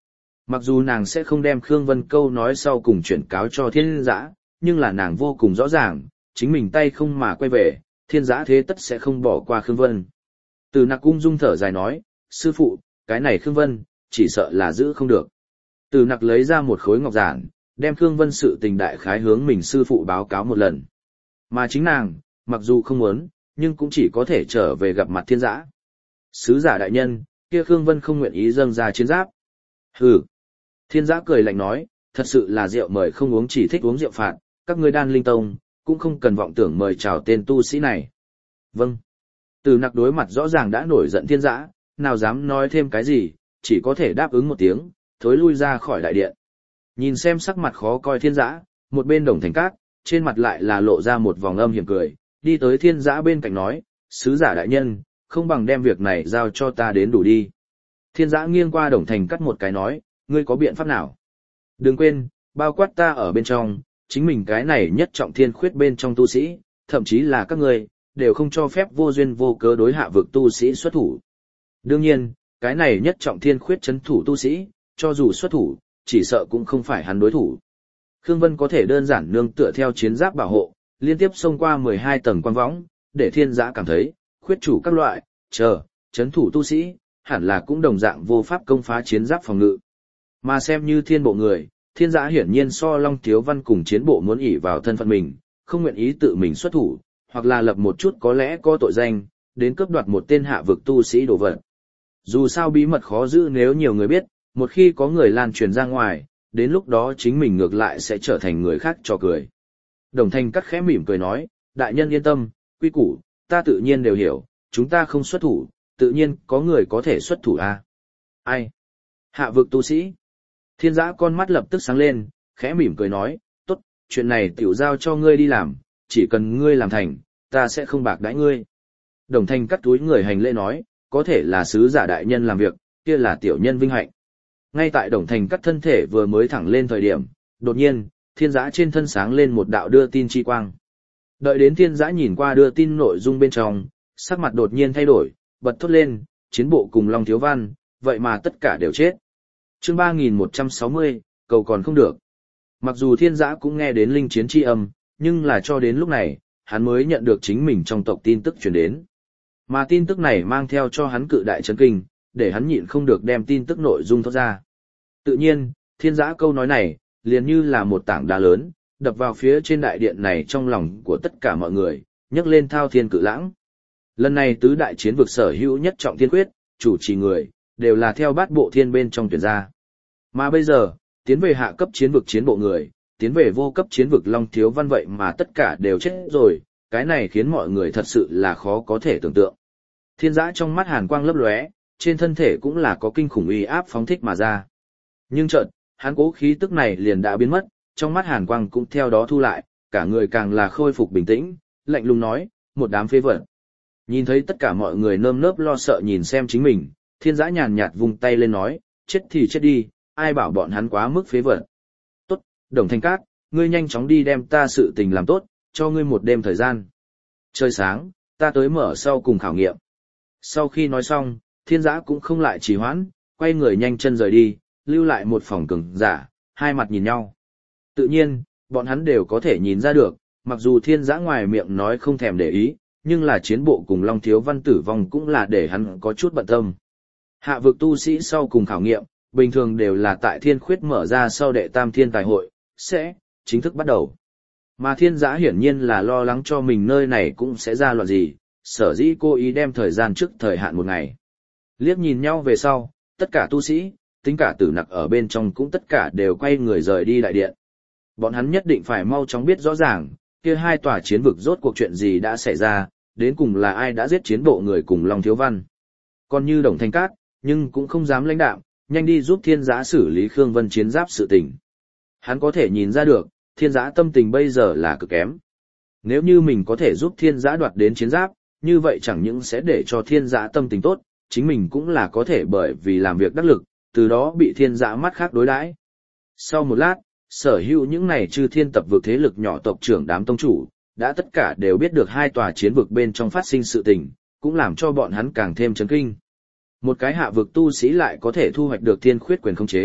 Mặc dù nàng sẽ không đem Khương Vân câu nói sau cùng chuyển cáo cho thiên giã, nhưng là nàng vô cùng rõ ràng, chính mình tay không mà quay về, thiên giã thế tất sẽ không bỏ qua Khương Vân. Từ Nặc ung dung thở dài nói, sư phụ, cái này Khương Vân, chỉ sợ là giữ không được. Từ Nặc lấy ra một khối ngọc giản, đem Khương Vân sự tình đại khái hướng mình sư phụ báo cáo một lần. Mà chính nàng, mặc dù không muốn, nhưng cũng chỉ có thể trở về gặp mặt thiên giã. Sứ giả đại nhân, kia Khương Vân không nguyện ý dâng ra chiến giáp. Hừ. Thiên giã cười lạnh nói, thật sự là rượu mời không uống chỉ thích uống rượu phạt, các ngươi Đan Linh Tông, cũng không cần vọng tưởng mời chào tên tu sĩ này. Vâng. Từ Nặc đối mặt rõ ràng đã nổi giận thiên giã, nào dám nói thêm cái gì, chỉ có thể đáp ứng một tiếng, thối lui ra khỏi đại điện. Nhìn xem sắc mặt khó coi thiên giã, một bên Đồng Thành Cát, trên mặt lại là lộ ra một vòng âm hiểm cười, đi tới thiên giã bên cạnh nói, sứ giả đại nhân, không bằng đem việc này giao cho ta đến đủ đi. Thiên giã nghiêng qua Đồng Thành Cát một cái nói, ngươi có biện pháp nào? Đừng quên, bao quát ta ở bên trong, chính mình cái này nhất trọng thiên khuyết bên trong tu sĩ, thậm chí là các ngươi, đều không cho phép vô duyên vô cớ đối hạ vực tu sĩ xuất thủ. Đương nhiên, cái này nhất trọng thiên khuyết chấn thủ tu sĩ, cho dù xuất thủ, chỉ sợ cũng không phải hắn đối thủ. Khương Vân có thể đơn giản nương tựa theo chiến giáp bảo hộ, liên tiếp xông qua mười hai tầng quan võng, để thiên giã cảm thấy, khuyết chủ các loại, chờ, chấn thủ tu sĩ, hẳn là cũng đồng dạng vô pháp công phá chiến giáp phòng ngự. Mà xem như thiên bộ người, thiên giã hiển nhiên so Long Thiếu Văn cùng chiến bộ muốn ỷ vào thân phận mình, không nguyện ý tự mình xuất thủ, hoặc là lập một chút có lẽ có tội danh, đến cướp đoạt một tên hạ vực tu sĩ đồ vật. Dù sao bí mật khó giữ nếu nhiều người biết, một khi có người lan truyền ra ngoài, đến lúc đó chính mình ngược lại sẽ trở thành người khác trò cười. Đồng Thanh Cắt khẽ mỉm cười nói, đại nhân yên tâm, quy củ, ta tự nhiên đều hiểu, chúng ta không xuất thủ, tự nhiên có người có thể xuất thủ à. Ai? Hạ vực tu sĩ. Thiên giã con mắt lập tức sáng lên, khẽ mỉm cười nói, tốt, chuyện này tiểu giao cho ngươi đi làm, chỉ cần ngươi làm thành, ta sẽ không bạc đãi ngươi. Đồng Thanh Cắt túi người hành lễ nói, có thể là sứ giả đại nhân làm việc, kia là tiểu nhân vinh hạnh. Ngay tại Đồng Thanh Cắt thân thể vừa mới thẳng lên thời điểm, đột nhiên, thiên giã trên thân sáng lên một đạo đưa tin chi quang. Đợi đến thiên giã nhìn qua đưa tin nội dung bên trong, sắc mặt đột nhiên thay đổi, bật thốt lên, chiến bộ cùng Long Thiếu Văn, vậy mà tất cả đều chết. Chương ba nghìn một trăm sáu mươi, cầu còn không được. Mặc dù thiên giã cũng nghe đến linh chiến chi âm, nhưng là cho đến lúc này, hắn mới nhận được chính mình trong tộc tin tức truyền đến. Mà tin tức này mang theo cho hắn cự đại chấn kinh, để hắn nhịn không được đem tin tức nội dung thoát ra. Tự nhiên, thiên giã câu nói này, liền như là một tảng đá lớn, đập vào phía trên đại điện này trong lòng của tất cả mọi người, nhấc lên thao thiên cự lãng. Lần này tứ đại chiến vực sở hữu nhất trọng thiên quyết, chủ trì người, đều là theo bát bộ thiên bên trong tuyển ra. Mà bây giờ, tiến về hạ cấp chiến vực chiến bộ người, tiến về vô cấp chiến vực Long Thiếu Văn vậy mà tất cả đều chết rồi, cái này khiến mọi người thật sự là khó có thể tưởng tượng. Thiên giã trong mắt hàn quang lấp lóe, trên thân thể cũng là có kinh khủng uy áp phóng thích mà ra. Nhưng chợt, hắn cố khí tức này liền đã biến mất, trong mắt hàn quang cũng theo đó thu lại, cả người càng là khôi phục bình tĩnh, lạnh lùng nói, một đám phế vật. Nhìn thấy tất cả mọi người nơm nớp lo sợ nhìn xem chính mình, thiên giã nhàn nhạt vung tay lên nói, chết thì chết đi, ai bảo bọn hắn quá mức phế vật. Tốt, Đồng Thanh Cát, ngươi nhanh chóng đi đem ta sự tình làm tốt, cho ngươi một đêm thời gian. Trời sáng, ta tới mở sau cùng khảo nghiệm. Sau khi nói xong, thiên giã cũng không lại trì hoãn, quay người nhanh chân rời đi, lưu lại một phòng cường giả, hai mặt nhìn nhau. Tự nhiên, bọn hắn đều có thể nhìn ra được, mặc dù thiên giã ngoài miệng nói không thèm để ý, nhưng là chiến bộ cùng Long Thiếu Văn tử vong cũng là để hắn có chút bận tâm. Hạ vực tu sĩ sau cùng khảo nghiệm, bình thường đều là tại thiên khuyết mở ra sau đệ tam thiên tài hội, sẽ chính thức bắt đầu. Mà thiên giã hiển nhiên là lo lắng cho mình nơi này cũng sẽ ra loạn gì, sở dĩ cố ý đem thời gian trước thời hạn một ngày. Liếc nhìn nhau về sau, tất cả tu sĩ, tính cả Tử Nặc ở bên trong cũng tất cả đều quay người rời đi đại điện. Bọn hắn nhất định phải mau chóng biết rõ ràng, kia hai tòa chiến vực rốt cuộc chuyện gì đã xảy ra, đến cùng là ai đã giết chiến bộ người cùng Long Thiếu Văn. Còn như Đồng Thanh Cát, nhưng cũng không dám lãnh đạm, nhanh đi giúp thiên giã xử lý Khương Vân chiến giáp sự tình. Hắn có thể nhìn ra được, thiên giã tâm tình bây giờ là cực kém. Nếu như mình có thể giúp thiên giã đoạt đến chiến giáp, như vậy chẳng những sẽ để cho thiên giã tâm tình tốt, chính mình cũng là có thể bởi vì làm việc đắc lực, từ đó bị thiên giã mắt khác đối đãi. Sau một lát, sở hữu những này chư thiên tập vực thế lực nhỏ tộc trưởng đám tông chủ, đã tất cả đều biết được hai tòa chiến vực bên trong phát sinh sự tình, cũng làm cho bọn hắn càng thêm chấn kinh. Một cái hạ vực tu sĩ lại có thể thu hoạch được thiên khuyết quyền khống chế,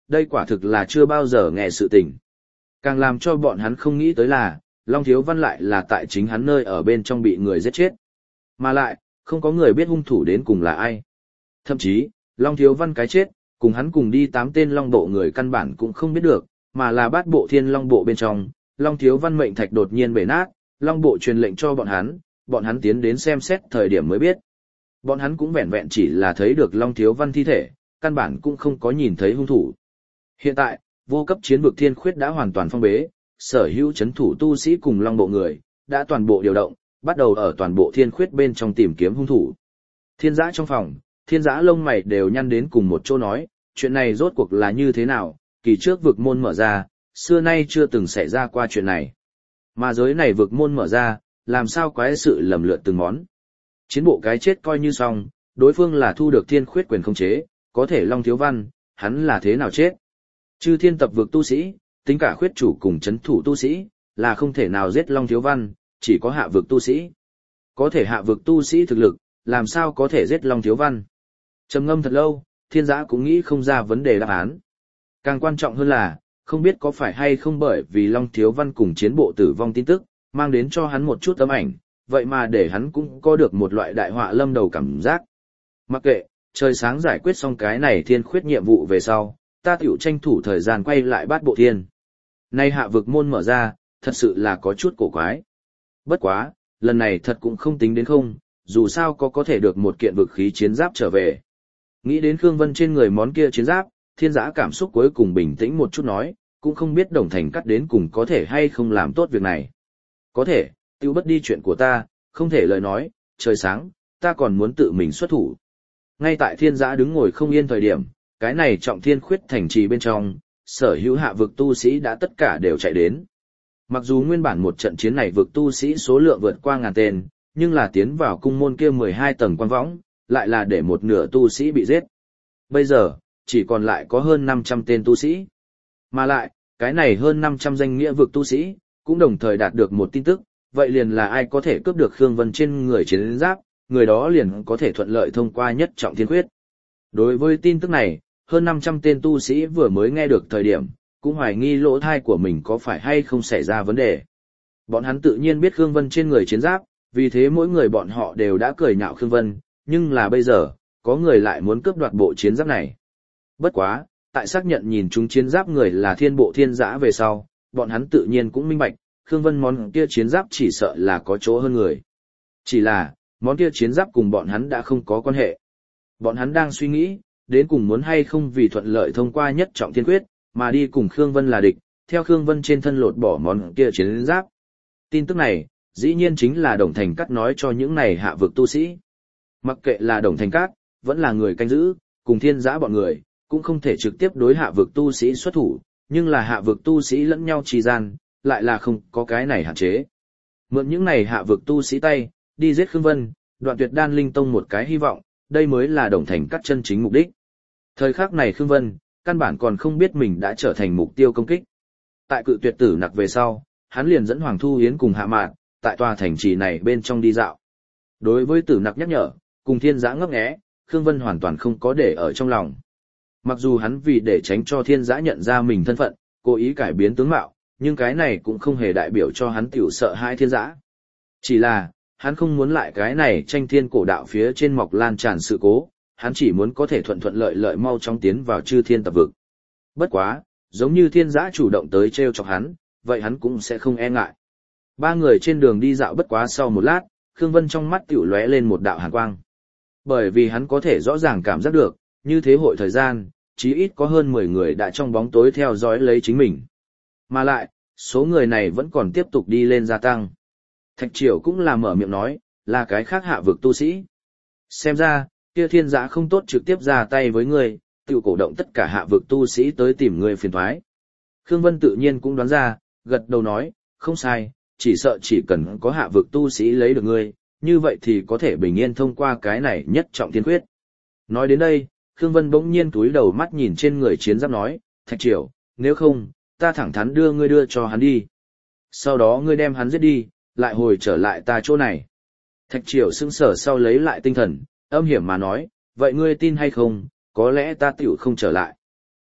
đây quả thực là chưa bao giờ nghe sự tình. Càng làm cho bọn hắn không nghĩ tới là, Long Thiếu Văn lại là tại chính hắn nơi ở bên trong bị người giết chết. Mà lại, không có người biết hung thủ đến cùng là ai. Thậm chí, Long Thiếu Văn cái chết, cùng hắn cùng đi tám tên Long Bộ người căn bản cũng không biết được, mà là bát bộ thiên Long Bộ bên trong, Long Thiếu Văn mệnh thạch đột nhiên bể nát, Long Bộ truyền lệnh cho bọn hắn, bọn hắn tiến đến xem xét thời điểm mới biết. Bọn hắn cũng vẹn vẹn chỉ là thấy được Long Thiếu Văn thi thể, căn bản cũng không có nhìn thấy hung thủ. Hiện tại, vô cấp chiến vực thiên khuyết đã hoàn toàn phong bế, sở hữu chấn thủ tu sĩ cùng Long Bộ người, đã toàn bộ điều động, bắt đầu ở toàn bộ thiên khuyết bên trong tìm kiếm hung thủ. Thiên giã trong phòng, thiên giã lông mày đều nhăn đến cùng một chỗ nói, chuyện này rốt cuộc là như thế nào, kỳ trước vực môn mở ra, xưa nay chưa từng xảy ra qua chuyện này. Mà giới này vực môn mở ra, làm sao quái sự lầm lượt từng món. Chiến bộ cái chết coi như xong, đối phương là thu được thiên khuyết quyền khống chế, có thể Long Thiếu Văn, hắn là thế nào chết. Chư thiên tập vực tu sĩ, tính cả khuyết chủ cùng chấn thủ tu sĩ, là không thể nào giết Long Thiếu Văn, chỉ có hạ vực tu sĩ. Có thể hạ vực tu sĩ thực lực, làm sao có thể giết Long Thiếu Văn. Trầm ngâm thật lâu, thiên giã cũng nghĩ không ra vấn đề đáp án. Càng quan trọng hơn là, không biết có phải hay không bởi vì Long Thiếu Văn cùng chiến bộ tử vong tin tức, mang đến cho hắn một chút ấm ảnh, vậy mà để hắn cũng có được một loại đại họa lâm đầu cảm giác. Mặc kệ, trời sáng giải quyết xong cái này thiên khuyết nhiệm vụ về sau, ta tiểu tranh thủ thời gian quay lại bát bộ thiên. Nay hạ vực môn mở ra, thật sự là có chút cổ quái. Bất quá, lần này thật cũng không tính đến không, dù sao có có thể được một kiện vực khí chiến giáp trở về. Nghĩ đến Khương Vân trên người món kia chiến giáp, thiên giã cảm xúc cuối cùng bình tĩnh một chút nói, cũng không biết Đồng Thành cắt đến cùng có thể hay không làm tốt việc này. Có thể, tiêu bất đi chuyện của ta, không thể lời nói, trời sáng, ta còn muốn tự mình xuất thủ. Ngay tại thiên giã đứng ngồi không yên thời điểm, cái này trọng thiên khuyết thành trì bên trong, sở hữu hạ vực tu sĩ đã tất cả đều chạy đến. Mặc dù nguyên bản một trận chiến này vực tu sĩ số lượng vượt qua ngàn tên, nhưng là tiến vào cung môn kia mười hai tầng quan võng, lại là để một nửa tu sĩ bị giết. Bây giờ, chỉ còn lại có hơn năm trăm tên tu sĩ. Mà lại, cái này hơn năm trăm danh nghĩa vực tu sĩ, cũng đồng thời đạt được một tin tức, vậy liền là ai có thể cướp được Khương Vân trên người chiến giáp, người đó liền có thể thuận lợi thông qua nhất trọng thiên khuyết. Đối với tin tức này, hơn năm trăm tên tu sĩ vừa mới nghe được thời điểm, cũng hoài nghi lỗ thai của mình có phải hay không xảy ra vấn đề. Bọn hắn tự nhiên biết Khương Vân trên người chiến giáp, vì thế mỗi người bọn họ đều đã cười nhạo Khương Vân, nhưng là bây giờ, có người lại muốn cướp đoạt bộ chiến giáp này. Bất quá, tại xác nhận nhìn chúng chiến giáp người là thiên bộ thiên giã về sau, bọn hắn tự nhiên cũng minh bạch, Khương Vân món kia chiến giáp chỉ sợ là có chỗ hơn người. Chỉ là, món kia chiến giáp cùng bọn hắn đã không có quan hệ. Bọn hắn đang suy nghĩ, đến cùng muốn hay không vì thuận lợi thông qua nhất trọng thiên quyết, mà đi cùng Khương Vân là địch, theo Khương Vân trên thân lột bỏ món kia chiến giáp. Tin tức này, dĩ nhiên chính là Đồng Thành Cát nói cho những này hạ vực tu sĩ. Mặc kệ là Đồng Thành Cát, vẫn là người canh giữ, cùng thiên giã bọn người, cũng không thể trực tiếp đối hạ vực tu sĩ xuất thủ, nhưng là hạ vực tu sĩ lẫn nhau trì gian, lại là không có cái này hạn chế. Mượn những này hạ vực tu sĩ tay, đi giết Khương Vân, đoạn tuyệt đan linh tông một cái hy vọng, đây mới là Đồng Thành Cát chân chính mục đích. Thời khắc này Khương Vân, căn bản còn không biết mình đã trở thành mục tiêu công kích. Tại cự tuyệt tử nặc về sau, hắn liền dẫn Hoàng Thu Hiến cùng Hạ Mạn, tại tòa thành trì này bên trong đi dạo. Đối với tử nặc nhắc nhở, cùng thiên giã ngấp nghé, Khương Vân hoàn toàn không có để ở trong lòng. Mặc dù hắn vì để tránh cho thiên giã nhận ra mình thân phận, cố ý cải biến tướng mạo, nhưng cái này cũng không hề đại biểu cho hắn tiểu sợ hai thiên giã. Chỉ là, hắn không muốn lại cái này tranh thiên cổ đạo phía trên mọc lan tràn sự cố, hắn chỉ muốn có thể thuận thuận lợi lợi mau chóng tiến vào chư thiên tập vực. Bất quá, giống như thiên giã chủ động tới trêu chọc hắn, vậy hắn cũng sẽ không e ngại. Ba người trên đường đi dạo bất quá sau một lát, Khương Vân trong mắt tiểu lóe lên một đạo hàn quang. Bởi vì hắn có thể rõ ràng cảm giác được, như thế hội thời gian, chí ít có hơn mười người đã trong bóng tối theo dõi lấy chính mình. Mà lại, số người này vẫn còn tiếp tục đi lên gia tăng. Thạch Triều cũng là mở miệng nói, là cái khác hạ vực tu sĩ. Xem ra, kia thiên giã không tốt trực tiếp ra tay với ngươi, tự cổ động tất cả hạ vực tu sĩ tới tìm ngươi phiền thoái. Khương Vân tự nhiên cũng đoán ra, gật đầu nói, không sai, chỉ sợ chỉ cần có hạ vực tu sĩ lấy được ngươi, như vậy thì có thể bình yên thông qua cái này nhất trọng thiên quyết. Nói đến đây, Khương Vân bỗng nhiên túi đầu mắt nhìn trên người chiến giáp nói, Thạch Triều, nếu không, ta thẳng thắn đưa ngươi đưa cho hắn đi. Sau đó ngươi đem hắn giết đi, lại hồi trở lại ta chỗ này. Thạch Triều sững sờ sau lấy lại tinh thần, âm hiểm mà nói, vậy ngươi tin hay không, có lẽ ta tiểu không trở lại.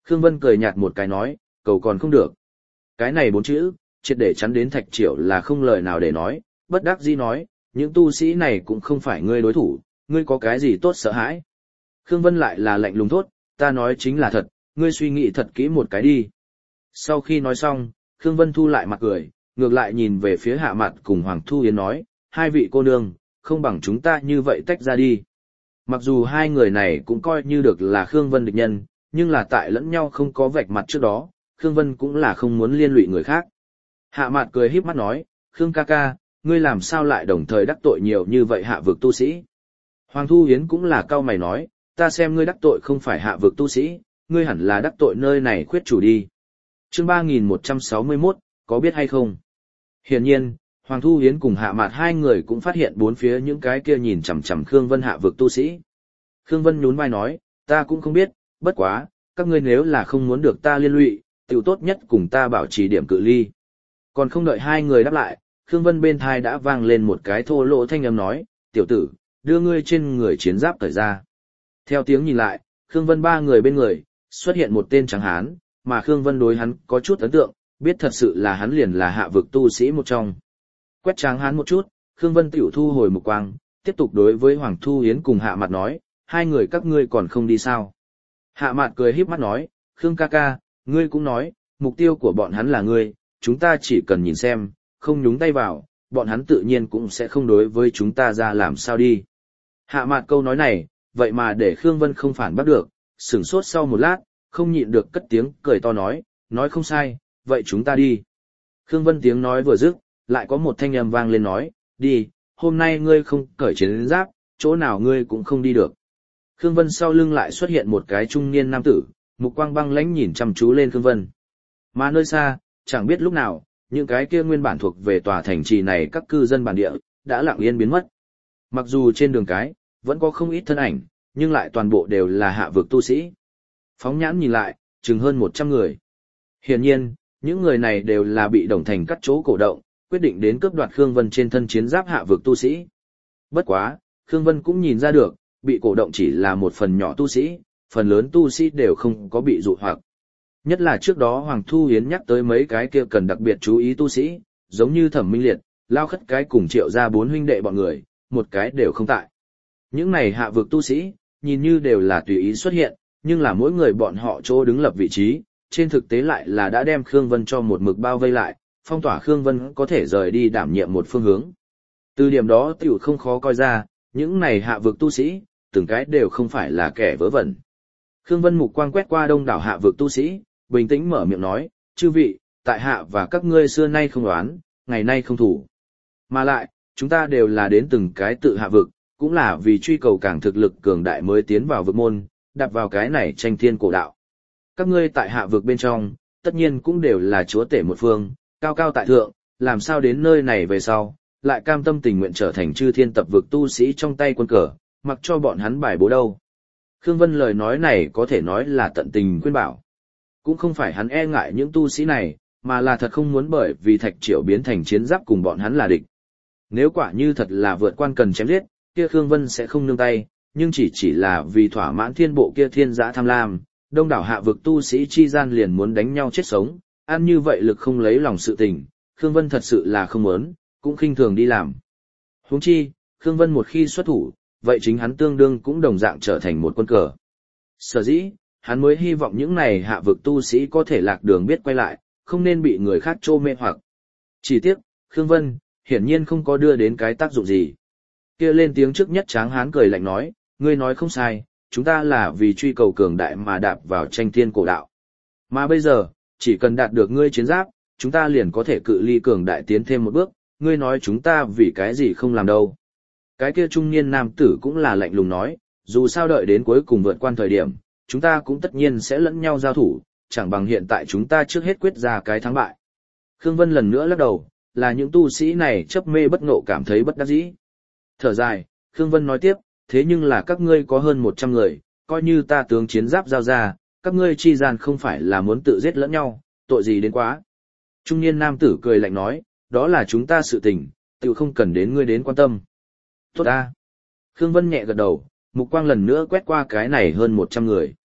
Khương Vân cười nhạt một cái nói, cầu còn không được. Cái này bốn chữ, triệt để chắn đến Thạch Triều là không lời nào để nói, bất đắc dĩ nói, những tu sĩ này cũng không phải ngươi đối thủ, ngươi có cái gì tốt sợ hãi. Khương Vân lại là lạnh lùng thốt, ta nói chính là thật, ngươi suy nghĩ thật kỹ một cái đi. Sau khi nói xong, Khương Vân thu lại mặt cười, ngược lại nhìn về phía Hạ Mạt cùng Hoàng Thu Yến nói, hai vị cô nương, không bằng chúng ta như vậy tách ra đi. Mặc dù hai người này cũng coi như được là Khương Vân địch nhân, nhưng là tại lẫn nhau không có vạch mặt trước đó, Khương Vân cũng là không muốn liên lụy người khác. Hạ Mạt cười híp mắt nói, Khương ca ca, ngươi làm sao lại đồng thời đắc tội nhiều như vậy hạ vực tu sĩ. Hoàng Thu Yến cũng là cau mày nói, ta xem ngươi đắc tội không phải hạ vực tu sĩ, ngươi hẳn là đắc tội nơi này khuyết chủ đi. Chương ba nghìn một trăm sáu mươi mốt, có biết hay không? Hiển nhiên, Hoàng Thu Yến cùng Hạ Mạt hai người cũng phát hiện bốn phía những cái kia nhìn chằm chằm Khương Vân hạ vực tu sĩ. Khương Vân nhún vai nói, ta cũng không biết, bất quá, các ngươi nếu là không muốn được ta liên lụy, tiểu tốt nhất cùng ta bảo trì điểm cự ly. Còn không đợi hai người đáp lại, Khương Vân bên thai đã vang lên một cái thô lỗ thanh âm nói, tiểu tử, đưa ngươi trên người chiến giáp cởi ra. Theo tiếng nhìn lại, Khương Vân ba người bên người, xuất hiện một tên trắng hán, mà Khương Vân đối hắn có chút ấn tượng, biết thật sự là hắn liền là hạ vực tu sĩ một trong. Quét trắng hán một chút, Khương Vân tiểu thu hồi mục quang, tiếp tục đối với Hoàng Thu Yến cùng Hạ Mạt nói, hai người các ngươi còn không đi sao. Hạ Mạt cười híp mắt nói, Khương ca ca, ngươi cũng nói, mục tiêu của bọn hắn là ngươi, chúng ta chỉ cần nhìn xem, không nhúng tay vào, bọn hắn tự nhiên cũng sẽ không đối với chúng ta ra làm sao đi. Hạ Mạt câu nói này, vậy mà để Khương Vân không phản bắt được, sửng sốt sau một lát, không nhịn được cất tiếng cười to nói, nói không sai, vậy chúng ta đi. Khương Vân tiếng nói vừa dứt, lại có một thanh âm vang lên nói, đi, hôm nay ngươi không cởi chiến giáp, chỗ nào ngươi cũng không đi được. Khương Vân sau lưng lại xuất hiện một cái trung niên nam tử, mục quang băng lãnh nhìn chăm chú lên Khương Vân. Mà nơi xa, chẳng biết lúc nào, những cái kia nguyên bản thuộc về tòa thành trì này các cư dân bản địa, đã lặng yên biến mất. Mặc dù trên đường cái, vẫn có không ít thân ảnh, nhưng lại toàn bộ đều là hạ vực tu sĩ. Phóng nhãn nhìn lại, chừng hơn một trăm người. Hiển nhiên, những người này đều là bị Đồng Thành cắt chỗ cổ động, quyết định đến cướp đoạt Khương Vân trên thân chiến giáp hạ vực tu sĩ. Bất quá, Khương Vân cũng nhìn ra được, bị cổ động chỉ là một phần nhỏ tu sĩ, phần lớn tu sĩ đều không có bị dụ hoặc. Nhất là trước đó Hoàng Thu Yến nhắc tới mấy cái kia cần đặc biệt chú ý tu sĩ, giống như Thẩm Minh Liệt, Lao Khất cái cùng Triệu gia bốn huynh đệ bọn người, một cái đều không tại. Những này hạ vực tu sĩ, nhìn như đều là tùy ý xuất hiện, nhưng là mỗi người bọn họ chỗ đứng lập vị trí, trên thực tế lại là đã đem Khương Vân cho một mực bao vây lại, phong tỏa Khương Vân có thể rời đi đảm nhiệm một phương hướng. Từ điểm đó tiểu không khó coi ra, những này hạ vực tu sĩ, từng cái đều không phải là kẻ vớ vẩn. Khương Vân mục quang quét qua đông đảo hạ vực tu sĩ, bình tĩnh mở miệng nói, chư vị, tại hạ và các ngươi xưa nay không đoán, ngày nay không thủ. Mà lại, chúng ta đều là đến từng cái tự hạ vực, cũng là vì truy cầu càng thực lực cường đại mới tiến vào vực môn, đạp vào cái này tranh thiên cổ đạo. Các ngươi tại hạ vực bên trong, tất nhiên cũng đều là chúa tể một phương, cao cao tại thượng, làm sao đến nơi này về sau, lại cam tâm tình nguyện trở thành chư thiên tập vực tu sĩ trong tay quân cờ, mặc cho bọn hắn bài bố đâu. Khương Vân lời nói này có thể nói là tận tình khuyên bảo. Cũng không phải hắn e ngại những tu sĩ này, mà là thật không muốn bởi vì Thạch Triều biến thành chiến giáp cùng bọn hắn là địch. Nếu quả như thật là vượt quan cần chém giết, kia Khương Vân sẽ không nương tay, nhưng chỉ chỉ là vì thỏa mãn thiên bộ kia thiên dã tham lam, đông đảo hạ vực tu sĩ chi gian liền muốn đánh nhau chết sống, ăn như vậy lực không lấy lòng sự tình, Khương Vân thật sự là không muốn, cũng khinh thường đi làm. Huống chi, Khương Vân một khi xuất thủ, vậy chính hắn tương đương cũng đồng dạng trở thành một quân cờ. Sở dĩ, hắn mới hy vọng những này hạ vực tu sĩ có thể lạc đường biết quay lại, không nên bị người khác trô mê hoặc. Chỉ tiếc, Khương Vân, hiển nhiên không có đưa đến cái tác dụng gì. Kia lên tiếng trước nhất Tráng Hán cười lạnh nói, ngươi nói không sai, chúng ta là vì truy cầu cường đại mà đạp vào tranh thiên cổ đạo. Mà bây giờ, chỉ cần đạt được ngươi chiến giáp, chúng ta liền có thể cự ly cường đại tiến thêm một bước, ngươi nói chúng ta vì cái gì không làm đâu. Cái kia trung niên nam tử cũng là lạnh lùng nói, dù sao đợi đến cuối cùng vượt quan thời điểm, chúng ta cũng tất nhiên sẽ lẫn nhau giao thủ, chẳng bằng hiện tại chúng ta trước hết quyết ra cái thắng bại. Khương Vân lần nữa lắc đầu, là những tu sĩ này chấp mê bất ngộ cảm thấy bất đắc dĩ. Thở dài, Khương Vân nói tiếp, thế nhưng là các ngươi có hơn một trăm người, coi như ta tướng chiến giáp giao ra, các ngươi chi gian không phải là muốn tự giết lẫn nhau, tội gì đến quá. Trung niên nam tử cười lạnh nói, đó là chúng ta sự tình, tự không cần đến ngươi đến quan tâm. Tốt ta. Khương Vân nhẹ gật đầu, mục quang lần nữa quét qua cái này hơn một trăm người.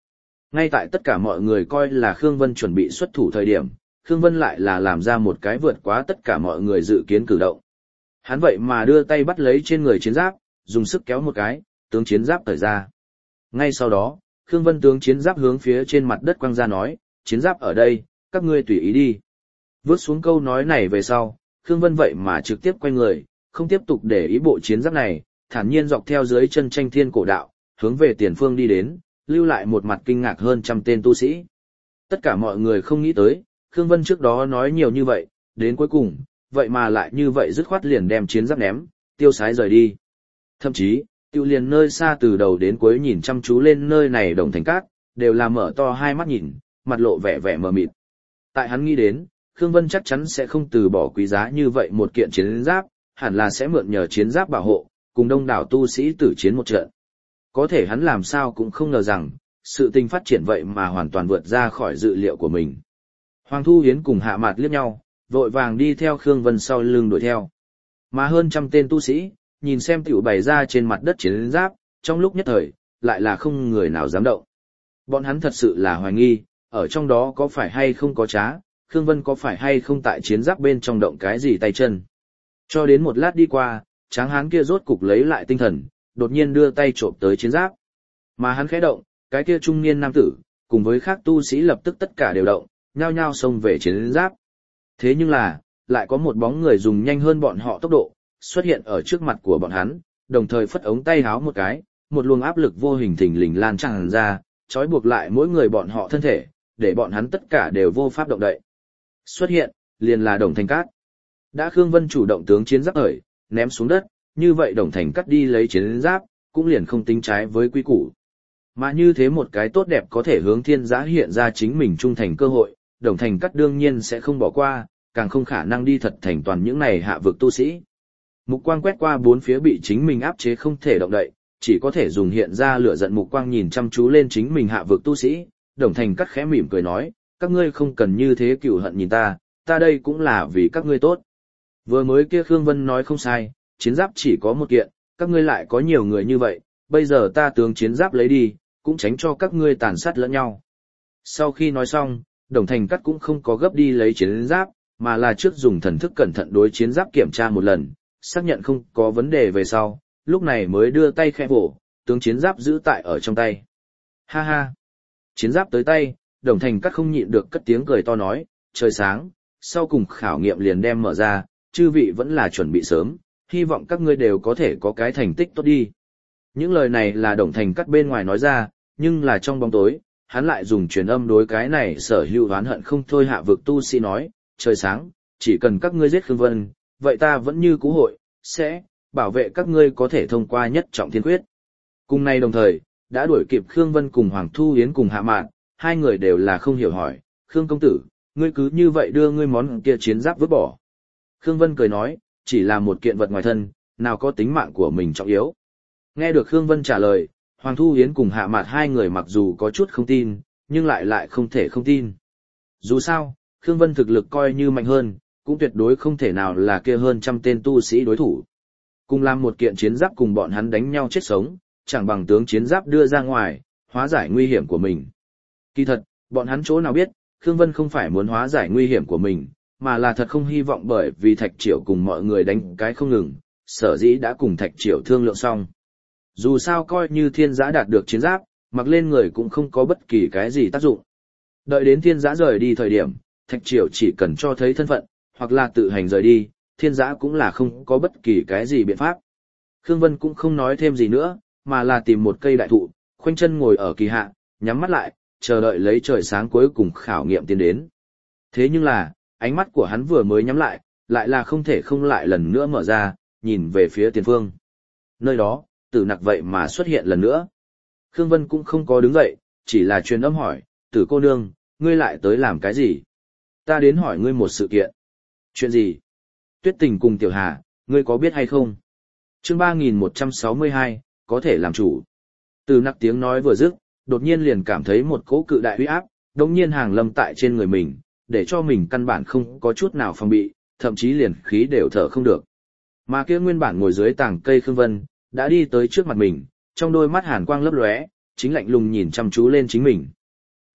Ngay tại tất cả mọi người coi là Khương Vân chuẩn bị xuất thủ thời điểm, Khương Vân lại là làm ra một cái vượt quá tất cả mọi người dự kiến cử động. Hắn vậy mà đưa tay bắt lấy trên người chiến giáp, dùng sức kéo một cái, tướng chiến giáp cởi ra. Ngay sau đó, Khương Vân tướng chiến giáp hướng phía trên mặt đất quăng ra nói, chiến giáp ở đây, các ngươi tùy ý đi. Vớt xuống câu nói này về sau, Khương Vân vậy mà trực tiếp quay người, không tiếp tục để ý bộ chiến giáp này, thản nhiên dọc theo dưới chân tranh thiên cổ đạo, hướng về tiền phương đi đến, lưu lại một mặt kinh ngạc hơn trăm tên tu sĩ. Tất cả mọi người không nghĩ tới, Khương Vân trước đó nói nhiều như vậy, đến cuối cùng, vậy mà lại như vậy dứt khoát liền đem chiến giáp ném, tiêu sái rời đi. Thậm chí, tiêu liền nơi xa từ đầu đến cuối nhìn chăm chú lên nơi này Đồng Thành Cát, đều là mở to hai mắt nhìn, mặt lộ vẻ vẻ mờ mịt. Tại hắn nghĩ đến, Khương Vân chắc chắn sẽ không từ bỏ quý giá như vậy một kiện chiến giáp, hẳn là sẽ mượn nhờ chiến giáp bảo hộ, cùng đông đảo tu sĩ tử chiến một trận. Có thể hắn làm sao cũng không ngờ rằng, sự tình phát triển vậy mà hoàn toàn vượt ra khỏi dự liệu của mình. Hoàng Thu Hiến cùng Hạ Mạt liếc nhau, vội vàng đi theo Khương Vân sau lưng đuổi theo. Mà hơn trăm tên tu sĩ, nhìn xem tiểu bày ra trên mặt đất chiến giáp, trong lúc nhất thời, lại là không người nào dám động. Bọn hắn thật sự là hoài nghi, ở trong đó có phải hay không có trá, Khương Vân có phải hay không tại chiến giáp bên trong động cái gì tay chân. Cho đến một lát đi qua, tráng hán kia rốt cục lấy lại tinh thần, đột nhiên đưa tay trộm tới chiến giáp. Mà hắn khẽ động, cái kia trung niên nam tử, cùng với khác tu sĩ lập tức tất cả đều động, nhao nhao xông về chiến giáp. Thế nhưng là, lại có một bóng người dùng nhanh hơn bọn họ tốc độ, xuất hiện ở trước mặt của bọn hắn, đồng thời phất ống tay háo một cái, một luồng áp lực vô hình thình lình lan tràn ra, trói buộc lại mỗi người bọn họ thân thể, để bọn hắn tất cả đều vô pháp động đậy. Xuất hiện, liền là Đồng Thành Cát. Đã Khương Vân chủ động tướng chiến giáp khởi, ném xuống đất, như vậy Đồng Thành Cát đi lấy chiến giáp, cũng liền không tính trái với quy củ. Mà như thế một cái tốt đẹp có thể hướng thiên giã hiện ra chính mình trung thành cơ hội, Đồng Thành Cát đương nhiên sẽ không bỏ qua, càng không khả năng đi thật thành toàn những này hạ vực tu sĩ. Mục quang quét qua bốn phía bị chính mình áp chế không thể động đậy, chỉ có thể dùng hiện ra lửa giận mục quang nhìn chăm chú lên chính mình hạ vực tu sĩ, Đồng Thành Cát khẽ mỉm cười nói, các ngươi không cần như thế cừu hận nhìn ta, ta đây cũng là vì các ngươi tốt. Vừa mới kia Khương Vân nói không sai, chiến giáp chỉ có một kiện, các ngươi lại có nhiều người như vậy, bây giờ ta tướng chiến giáp lấy đi, cũng tránh cho các ngươi tàn sát lẫn nhau. Sau khi nói xong, Đồng Thành Cát cũng không có gấp đi lấy chiến giáp, mà là trước dùng thần thức cẩn thận đối chiến giáp kiểm tra một lần, xác nhận không có vấn đề về sau, lúc này mới đưa tay khẽ vỗ, tướng chiến giáp giữ tại ở trong tay. Ha ha! Chiến giáp tới tay, Đồng Thành Cát không nhịn được cất tiếng cười to nói, trời sáng, sau cùng khảo nghiệm liền đem mở ra, chư vị vẫn là chuẩn bị sớm, hy vọng các ngươi đều có thể có cái thành tích tốt đi. Những lời này là Đồng Thành Cát bên ngoài nói ra, nhưng là trong bóng tối, hắn lại dùng truyền âm đối cái này sở hữu oán hận không thôi hạ vực tu sĩ nói, trời sáng, chỉ cần các ngươi giết Khương Vân, vậy ta vẫn như cũ hội, sẽ, bảo vệ các ngươi có thể thông qua nhất trọng thiên quyết. Cùng nay đồng thời, đã đuổi kịp Khương Vân cùng Hoàng Thu Hiến cùng Hạ Mạn, hai người đều là không hiểu hỏi, Khương công tử, ngươi cứ như vậy đưa ngươi món kia chiến giáp vứt bỏ. Khương Vân cười nói, chỉ là một kiện vật ngoài thân, nào có tính mạng của mình trọng yếu. Nghe được Khương Vân trả lời, Hoàng Thu Hiến cùng Hạ Mạn hai người mặc dù có chút không tin, nhưng lại lại không thể không tin. Dù sao, Khương Vân thực lực coi như mạnh hơn, cũng tuyệt đối không thể nào là kia hơn trăm tên tu sĩ đối thủ. Cùng làm một kiện chiến giáp cùng bọn hắn đánh nhau chết sống, chẳng bằng tướng chiến giáp đưa ra ngoài, hóa giải nguy hiểm của mình. Kỳ thật, bọn hắn chỗ nào biết, Khương Vân không phải muốn hóa giải nguy hiểm của mình, mà là thật không hy vọng bởi vì Thạch Triều cùng mọi người đánh cái không ngừng, sở dĩ đã cùng Thạch Triều thương lượng xong. Dù sao coi như thiên giã đạt được chiến giáp, mặc lên người cũng không có bất kỳ cái gì tác dụng. Đợi đến thiên giã rời đi thời điểm, Thạch Triều chỉ cần cho thấy thân phận, hoặc là tự hành rời đi, thiên giã cũng là không có bất kỳ cái gì biện pháp. Khương Vân cũng không nói thêm gì nữa, mà là tìm một cây đại thụ, khoanh chân ngồi ở kỳ hạ, nhắm mắt lại, chờ đợi lấy trời sáng cuối cùng khảo nghiệm tiến đến. Thế nhưng là, ánh mắt của hắn vừa mới nhắm lại, lại là không thể không lại lần nữa mở ra, nhìn về phía tiền phương. Nơi đó, Tử Nặc vậy mà xuất hiện lần nữa. Khương Vân cũng không có đứng dậy, chỉ là truyền âm hỏi, Tử cô nương, ngươi lại tới làm cái gì? Ta đến hỏi ngươi một sự kiện. Chuyện gì? Tuyết Tình cùng Tiểu Hà, ngươi có biết hay không? Chương ba nghìn một trăm sáu mươi hai, có thể làm chủ. Tử Nặc tiếng nói vừa dứt, đột nhiên liền cảm thấy một cỗ cự đại uy áp, đống nhiên hàng lâm tại trên người mình, để cho mình căn bản không có chút nào phòng bị, thậm chí liền khí đều thở không được. Mà kia nguyên bản ngồi dưới tảng cây Khương Vân, đã đi tới trước mặt mình, trong đôi mắt hàn quang lấp lóe, chính lạnh lùng nhìn chăm chú lên chính mình.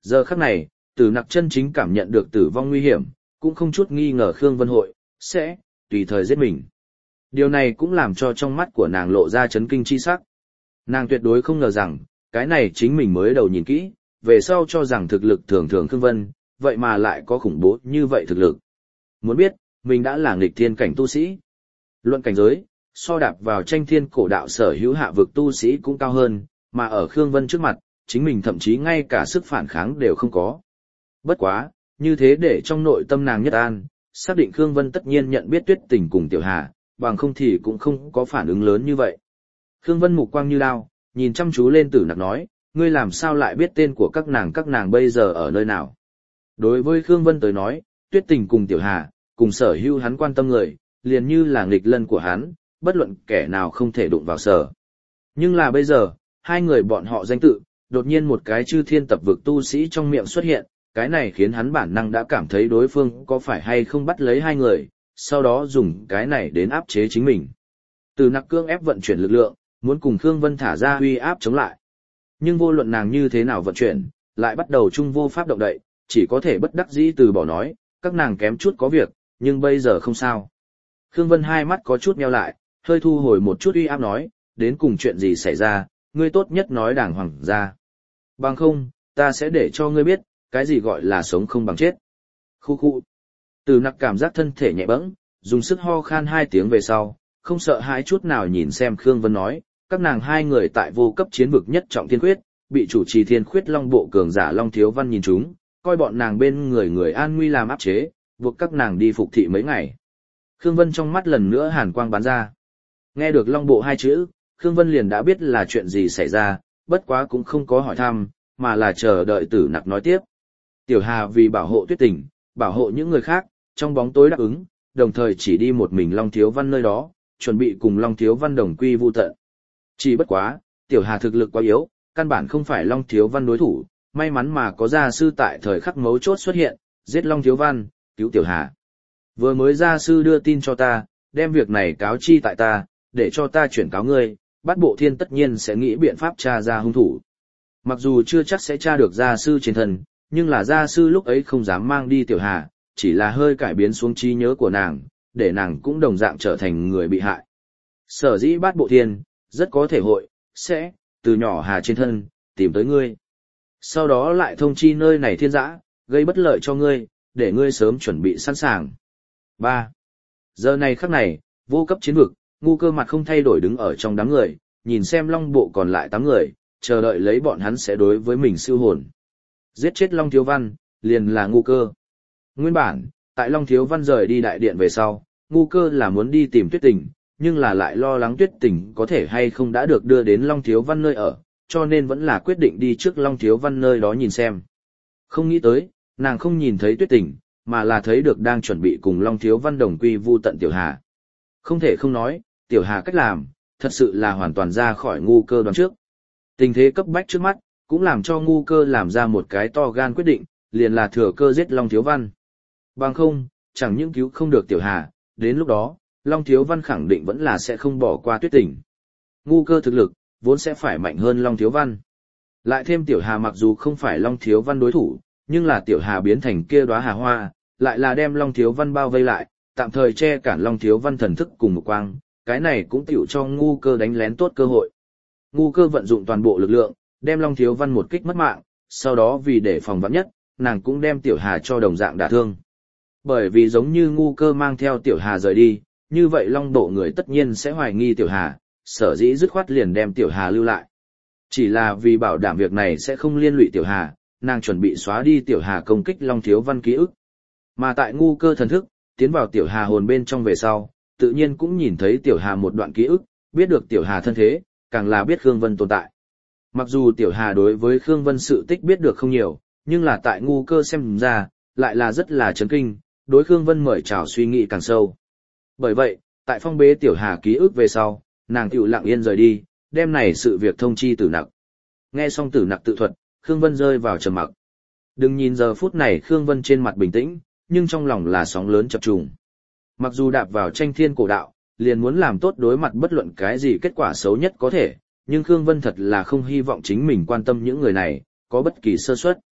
Giờ khắc này, Tử Nặc chân chính cảm nhận được tử vong nguy hiểm, cũng không chút nghi ngờ Khương Vân Hội sẽ tùy thời giết mình. Điều này cũng làm cho trong mắt của nàng lộ ra chấn kinh chi sắc. Nàng tuyệt đối không ngờ rằng, cái này chính mình mới đầu nhìn kỹ, về sau cho rằng thực lực thường thường Khương Vân, vậy mà lại có khủng bố như vậy thực lực. Muốn biết, mình đã là nghịch thiên cảnh tu sĩ. Luận cảnh giới, so đạp vào tranh thiên cổ đạo sở hữu hạ vực tu sĩ cũng cao hơn, mà ở Khương Vân trước mặt, chính mình thậm chí ngay cả sức phản kháng đều không có. Bất quá, như thế để trong nội tâm nàng nhất an, xác định Khương Vân tất nhiên nhận biết Tuyết Tình cùng Tiểu Hà, bằng không thì cũng không có phản ứng lớn như vậy. Khương Vân mục quang như đao, nhìn chăm chú lên Tử Nặc nói, ngươi làm sao lại biết tên của các nàng các nàng bây giờ ở nơi nào? Đối với Khương Vân tới nói, Tuyết Tình cùng Tiểu Hà, cùng sở hữu hắn quan tâm người, liền như là nghịch lân của hắn, bất luận kẻ nào không thể đụng vào sở. Nhưng là bây giờ, hai người bọn họ danh tự, đột nhiên một cái chư thiên tập vực tu sĩ trong miệng xuất hiện, cái này khiến hắn bản năng đã cảm thấy đối phương có phải hay không bắt lấy hai người, sau đó dùng cái này đến áp chế chính mình. Từ Nặc cương ép vận chuyển lực lượng, muốn cùng Khương Vân thả ra uy áp chống lại. Nhưng vô luận nàng như thế nào vận chuyển, lại bắt đầu chung vô pháp động đậy, chỉ có thể bất đắc dĩ từ bỏ nói, các nàng kém chút có việc, nhưng bây giờ không sao. Khương Vân hai mắt có chút nheo lại, hơi thu hồi một chút uy áp nói, đến cùng chuyện gì xảy ra, ngươi tốt nhất nói đàng hoàng ra. Bằng không, ta sẽ để cho ngươi biết, cái gì gọi là sống không bằng chết. Khu khu. Từ Nặc cảm giác thân thể nhẹ bẫng, dùng sức ho khan hai tiếng về sau, không sợ hãi chút nào nhìn xem Khương Vân nói, các nàng hai người tại vô cấp chiến vực nhất trọng thiên khuyết, bị chủ trì thiên khuyết long bộ cường giả Long Thiếu Văn nhìn chúng, coi bọn nàng bên người người an nguy làm áp chế, buộc các nàng đi phục thị mấy ngày. Khương Vân trong mắt lần nữa hàn quang bắn ra. Nghe được long bộ hai chữ, Khương Vân liền đã biết là chuyện gì xảy ra, bất quá cũng không có hỏi thăm, mà là chờ đợi Tử Nặc nói tiếp. Tiểu Hà vì bảo hộ Tuyết Tình, bảo hộ những người khác, trong bóng tối đáp ứng, đồng thời chỉ đi một mình Long Thiếu Văn nơi đó, chuẩn bị cùng Long Thiếu Văn đồng quy vu tận. Chỉ bất quá, Tiểu Hà thực lực quá yếu, căn bản không phải Long Thiếu Văn đối thủ, may mắn mà có gia sư tại thời khắc mấu chốt xuất hiện, giết Long Thiếu Văn, cứu Tiểu Hà. Vừa mới gia sư đưa tin cho ta, đem việc này cáo chi tại ta, để cho ta chuyển cáo ngươi, Bát Bộ Thiên tất nhiên sẽ nghĩ biện pháp tra ra hung thủ. Mặc dù chưa chắc sẽ tra được gia sư trên thân, nhưng là gia sư lúc ấy không dám mang đi Tiểu Hà, chỉ là hơi cải biến xuống trí nhớ của nàng, để nàng cũng đồng dạng trở thành người bị hại. Sở dĩ Bát Bộ Thiên, rất có thể hội, sẽ, từ nhỏ Hà trên thân, tìm tới ngươi. Sau đó lại thông chi nơi này thiên dã, gây bất lợi cho ngươi, để ngươi sớm chuẩn bị sẵn sàng. ba. Giờ này khắc này, vô cấp chiến vực, Ngu Cơ mặt không thay đổi đứng ở trong đám người, nhìn xem long bộ còn lại tám người, chờ đợi lấy bọn hắn sẽ đối với mình siêu hồn. Giết chết Long Thiếu Văn, liền là Ngu Cơ. Nguyên bản, tại Long Thiếu Văn rời đi đại điện về sau, Ngu Cơ là muốn đi tìm Tuyết Tình, nhưng là lại lo lắng Tuyết Tình có thể hay không đã được đưa đến Long Thiếu Văn nơi ở, cho nên vẫn là quyết định đi trước Long Thiếu Văn nơi đó nhìn xem. Không nghĩ tới, nàng không nhìn thấy Tuyết Tình, mà là thấy được đang chuẩn bị cùng Long Thiếu Văn đồng quy vu tận Tiểu Hà. Không thể không nói, Tiểu Hà cách làm, thật sự là hoàn toàn ra khỏi Ngu Cơ đoán trước. Tình thế cấp bách trước mắt, cũng làm cho Ngu Cơ làm ra một cái to gan quyết định, liền là thừa cơ giết Long Thiếu Văn. Bằng không, chẳng những cứu không được Tiểu Hà, đến lúc đó, Long Thiếu Văn khẳng định vẫn là sẽ không bỏ qua Tuyết Tình. Ngu Cơ thực lực, vốn sẽ phải mạnh hơn Long Thiếu Văn. Lại thêm Tiểu Hà mặc dù không phải Long Thiếu Văn đối thủ, nhưng là Tiểu Hà biến thành kia đóa hà hoa, lại là đem Long Thiếu Văn bao vây lại, tạm thời che cản Long Thiếu Văn thần thức cùng một quang, cái này cũng tiểu cho Ngu Cơ đánh lén tốt cơ hội. Ngu Cơ vận dụng toàn bộ lực lượng, đem Long Thiếu Văn một kích mất mạng, sau đó vì để phòng vạn nhất, nàng cũng đem Tiểu Hà cho đồng dạng đả thương. Bởi vì giống như Ngu Cơ mang theo Tiểu Hà rời đi, như vậy Long bộ người tất nhiên sẽ hoài nghi Tiểu Hà, sở dĩ dứt khoát liền đem Tiểu Hà lưu lại. Chỉ là vì bảo đảm việc này sẽ không liên lụy Tiểu Hà, nàng chuẩn bị xóa đi Tiểu Hà công kích Long Thiếu Văn ký ức. Mà tại Ngu Cơ thần thức, tiến vào Tiểu Hà hồn bên trong về sau, tự nhiên cũng nhìn thấy Tiểu Hà một đoạn ký ức, biết được Tiểu Hà thân thế, càng là biết Khương Vân tồn tại. Mặc dù Tiểu Hà đối với Khương Vân sự tích biết được không nhiều, nhưng là tại Ngu Cơ xem ra, lại là rất là chấn kinh, đối Khương Vân mời chào suy nghĩ càng sâu. Bởi vậy, tại phong bế Tiểu Hà ký ức về sau, nàng tiểu lặng yên rời đi, đem này sự việc thông chi Tử Nặc. Nghe xong Tử Nặc tự thuật, Khương Vân rơi vào trầm mặc. Đừng nhìn giờ phút này Khương Vân trên mặt bình tĩnh, nhưng trong lòng là sóng lớn chập trùng. Mặc dù đạp vào tranh thiên cổ đạo, liền muốn làm tốt đối mặt bất luận cái gì kết quả xấu nhất có thể, nhưng Khương Vân thật là không hy vọng chính mình quan tâm những người này, có bất kỳ sơ suất.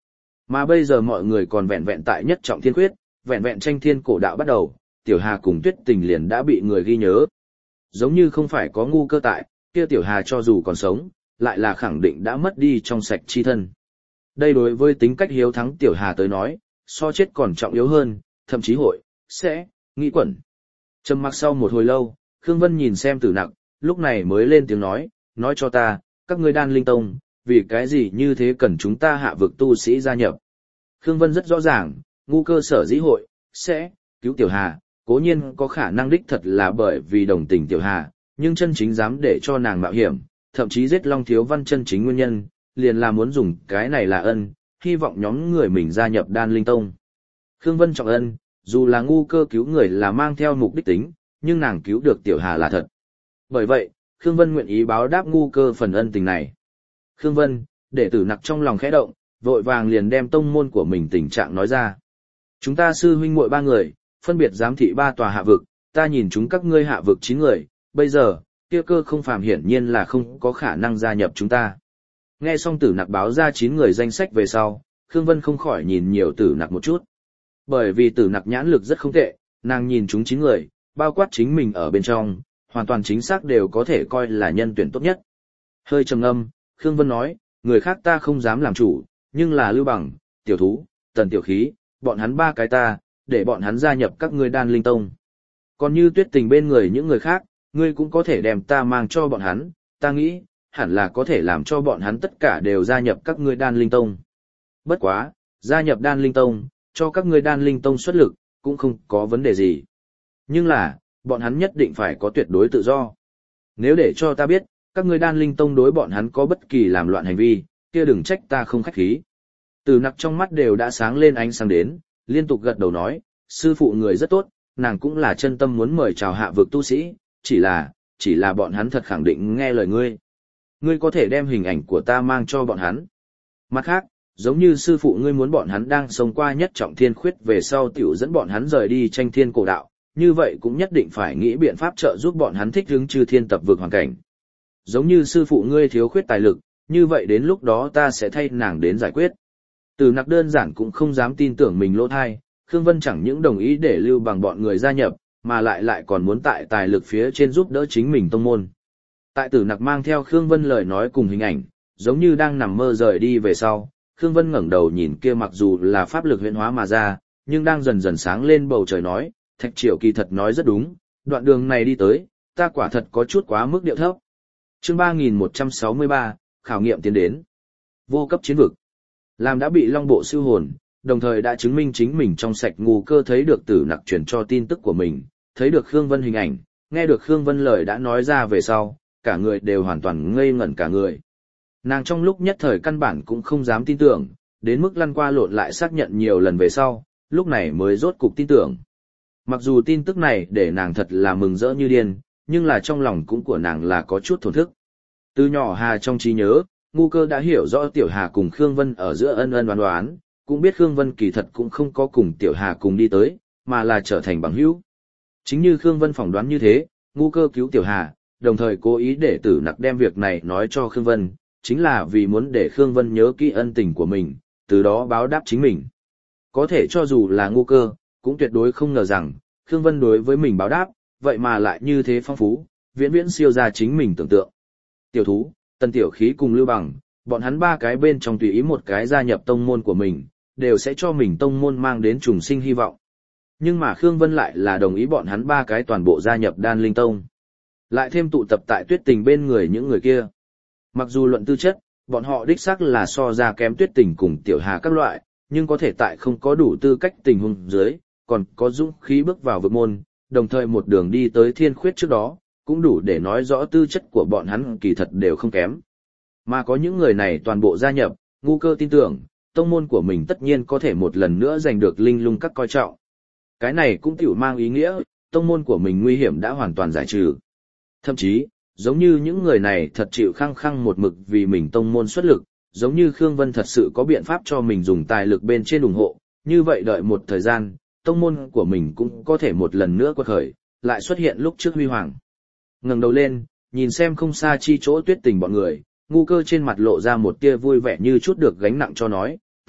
Mà bây giờ mọi người còn vẹn vẹn tại nhất trọng thiên quyết, vẹn vẹn tranh thiên cổ đạo bắt đầu, Tiểu Hà cùng Tuyết Tình liền đã bị người ghi nhớ. Giống như không phải có ngu cơ tại, kia Tiểu Hà cho dù còn sống, lại là khẳng định đã mất đi trong sạch chi thân. Đây đối với tính cách hiếu thắng Tiểu Hà tới nói, so chết còn trọng yếu hơn, thậm chí hội, sẽ, nghĩ quẩn. Trầm mặc sau một hồi lâu, Khương Vân nhìn xem Tử Nặc, lúc này mới lên tiếng nói, nói cho ta, các ngươi Đan Linh Tông, vì cái gì như thế cần chúng ta hạ vực tu sĩ gia nhập. Khương Vân rất rõ ràng, ngu cơ sở dĩ hội, sẽ, cứu Tiểu Hà, cố nhiên có khả năng đích thật là bởi vì đồng tình Tiểu Hà, nhưng chân chính dám để cho nàng mạo hiểm, thậm chí giết Long Thiếu Văn chân chính nguyên nhân, liền là muốn dùng cái này là ân, hy vọng nhóm người mình gia nhập Đan Linh Tông. Khương Vân trọng ân, dù là ngu cơ cứu người là mang theo mục đích tính, nhưng nàng cứu được Tiểu Hà là thật. Bởi vậy, Khương Vân nguyện ý báo đáp ngu cơ phần ân tình này. Khương Vân, để Tử Nặc trong lòng khẽ động, vội vàng liền đem tông môn của mình tình trạng nói ra. Chúng ta sư huynh muội ba người, phân biệt giám thị ba tòa hạ vực, ta nhìn chúng các ngươi hạ vực chín người, bây giờ, kia cơ không phàm hiển nhiên là không có khả năng gia nhập chúng ta. Nghe xong Tử Nặc báo ra chín người danh sách về sau, Khương Vân không khỏi nhìn nhiều Tử Nặc một chút. Bởi vì Tử Nặc nhãn lực rất không tệ, nàng nhìn chúng chín người, bao quát chính mình ở bên trong, hoàn toàn chính xác đều có thể coi là nhân tuyển tốt nhất. Hơi trầm ngâm, Khương Vân nói, người khác ta không dám làm chủ, nhưng là Lưu Bằng, Tiểu Thú, Tần Tiểu Khí, bọn hắn ba cái ta, để bọn hắn gia nhập các ngươi Đan Linh Tông. Còn như Tuyết Tình bên người những người khác, ngươi cũng có thể đem ta mang cho bọn hắn, ta nghĩ, hẳn là có thể làm cho bọn hắn tất cả đều gia nhập các ngươi Đan Linh Tông. Bất quá, gia nhập Đan Linh Tông, cho các ngươi Đan Linh Tông xuất lực, cũng không có vấn đề gì. Nhưng là, bọn hắn nhất định phải có tuyệt đối tự do. Nếu để cho ta biết, các ngươi Đan Linh Tông đối bọn hắn có bất kỳ làm loạn hành vi, kia đừng trách ta không khách khí. Tử Nặc trong mắt đều đã sáng lên ánh sáng đến, liên tục gật đầu nói, sư phụ người rất tốt, nàng cũng là chân tâm muốn mời chào hạ vực tu sĩ, chỉ là, chỉ là bọn hắn thật khẳng định nghe lời ngươi. Ngươi có thể đem hình ảnh của ta mang cho bọn hắn. Mặt khác, giống như sư phụ ngươi muốn bọn hắn đang sống qua nhất trọng thiên khuyết về sau tiểu dẫn bọn hắn rời đi tranh thiên cổ đạo, như vậy cũng nhất định phải nghĩ biện pháp trợ giúp bọn hắn thích ứng chư thiên tập vực hoàn cảnh. Giống như sư phụ ngươi thiếu khuyết tài lực, như vậy đến lúc đó ta sẽ thay nàng đến giải quyết. Tử Nặc đơn giản cũng không dám tin tưởng mình lỗ thai, Khương Vân chẳng những đồng ý để Lưu Bằng bọn người gia nhập, mà lại lại còn muốn tại tài lực phía trên giúp đỡ chính mình tông môn. Tại Tử Nặc mang theo Khương Vân lời nói cùng hình ảnh, giống như đang nằm mơ rời đi về sau, Khương Vân ngẩng đầu nhìn kia mặc dù là pháp lực huyễn hóa mà ra, nhưng đang dần dần sáng lên bầu trời nói, Thạch Triều kỳ thật nói rất đúng, đoạn đường này đi tới, ta quả thật có chút quá mức điệu thấp. Chương ba nghìn một trăm sáu mươi ba, khảo nghiệm tiến đến. Vô cấp chiến vực. Làm đã bị Long Bộ siêu hồn, đồng thời đã chứng minh chính mình trong sạch ngu cơ thấy được Tử Nặc truyền cho tin tức của mình, thấy được Khương Vân hình ảnh, nghe được Khương Vân lời đã nói ra về sau, cả người đều hoàn toàn ngây ngẩn cả người. Nàng trong lúc nhất thời căn bản cũng không dám tin tưởng, đến mức lăn qua lộn lại xác nhận nhiều lần về sau, lúc này mới rốt cục tin tưởng. Mặc dù tin tức này để nàng thật là mừng rỡ như điên, nhưng là trong lòng cũng của nàng là có chút thổn thức. Từ nhỏ Hà trong trí nhớ, ngu cơ đã hiểu rõ Tiểu Hà cùng Khương Vân ở giữa ân ân đoán đoán, cũng biết Khương Vân kỳ thật cũng không có cùng Tiểu Hà cùng đi tới, mà là trở thành bằng hữu. Chính như Khương Vân phỏng đoán như thế, ngu cơ cứu Tiểu Hà, đồng thời cố ý để Tử Nặc đem việc này nói cho Khương Vân, chính là vì muốn để Khương Vân nhớ kỹ ân tình của mình, từ đó báo đáp chính mình. Có thể cho dù là ngu cơ, cũng tuyệt đối không ngờ rằng, Khương Vân đối với mình báo đáp, vậy mà lại như thế phong phú, viễn viễn siêu ra chính mình tưởng tượng. Tiểu Thú, Tần Tiểu Khí cùng Lưu Bằng, bọn hắn ba cái bên trong tùy ý một cái gia nhập tông môn của mình, đều sẽ cho mình tông môn mang đến trùng sinh hy vọng. Nhưng mà Khương Vân lại là đồng ý bọn hắn ba cái toàn bộ gia nhập Đan Linh Tông. Lại thêm tụ tập tại Tuyết Tình bên người những người kia. Mặc dù luận tư chất, bọn họ đích xác là so ra kém Tuyết Tình cùng Tiểu Hà các loại, nhưng có thể tại không có đủ tư cách tình huống dưới, còn có dũng khí bước vào vực môn, đồng thời một đường đi tới thiên khuyết trước đó, cũng đủ để nói rõ tư chất của bọn hắn kỳ thật đều không kém. Mà có những người này toàn bộ gia nhập, ngu cơ tin tưởng, tông môn của mình tất nhiên có thể một lần nữa giành được linh lung các coi trọng. Cái này cũng tiểu mang ý nghĩa, tông môn của mình nguy hiểm đã hoàn toàn giải trừ. Thậm chí, giống như những người này thật chịu khăng khăng một mực vì mình tông môn xuất lực, giống như Khương Vân thật sự có biện pháp cho mình dùng tài lực bên trên ủng hộ, như vậy đợi một thời gian, tông môn của mình cũng có thể một lần nữa quật khởi, lại xuất hiện lúc trước huy hoàng. Ngẩng đầu lên, nhìn xem không xa chi chỗ Tuyết Tình bọn người, ngu cơ trên mặt lộ ra một tia vui vẻ như chút được gánh nặng cho nói,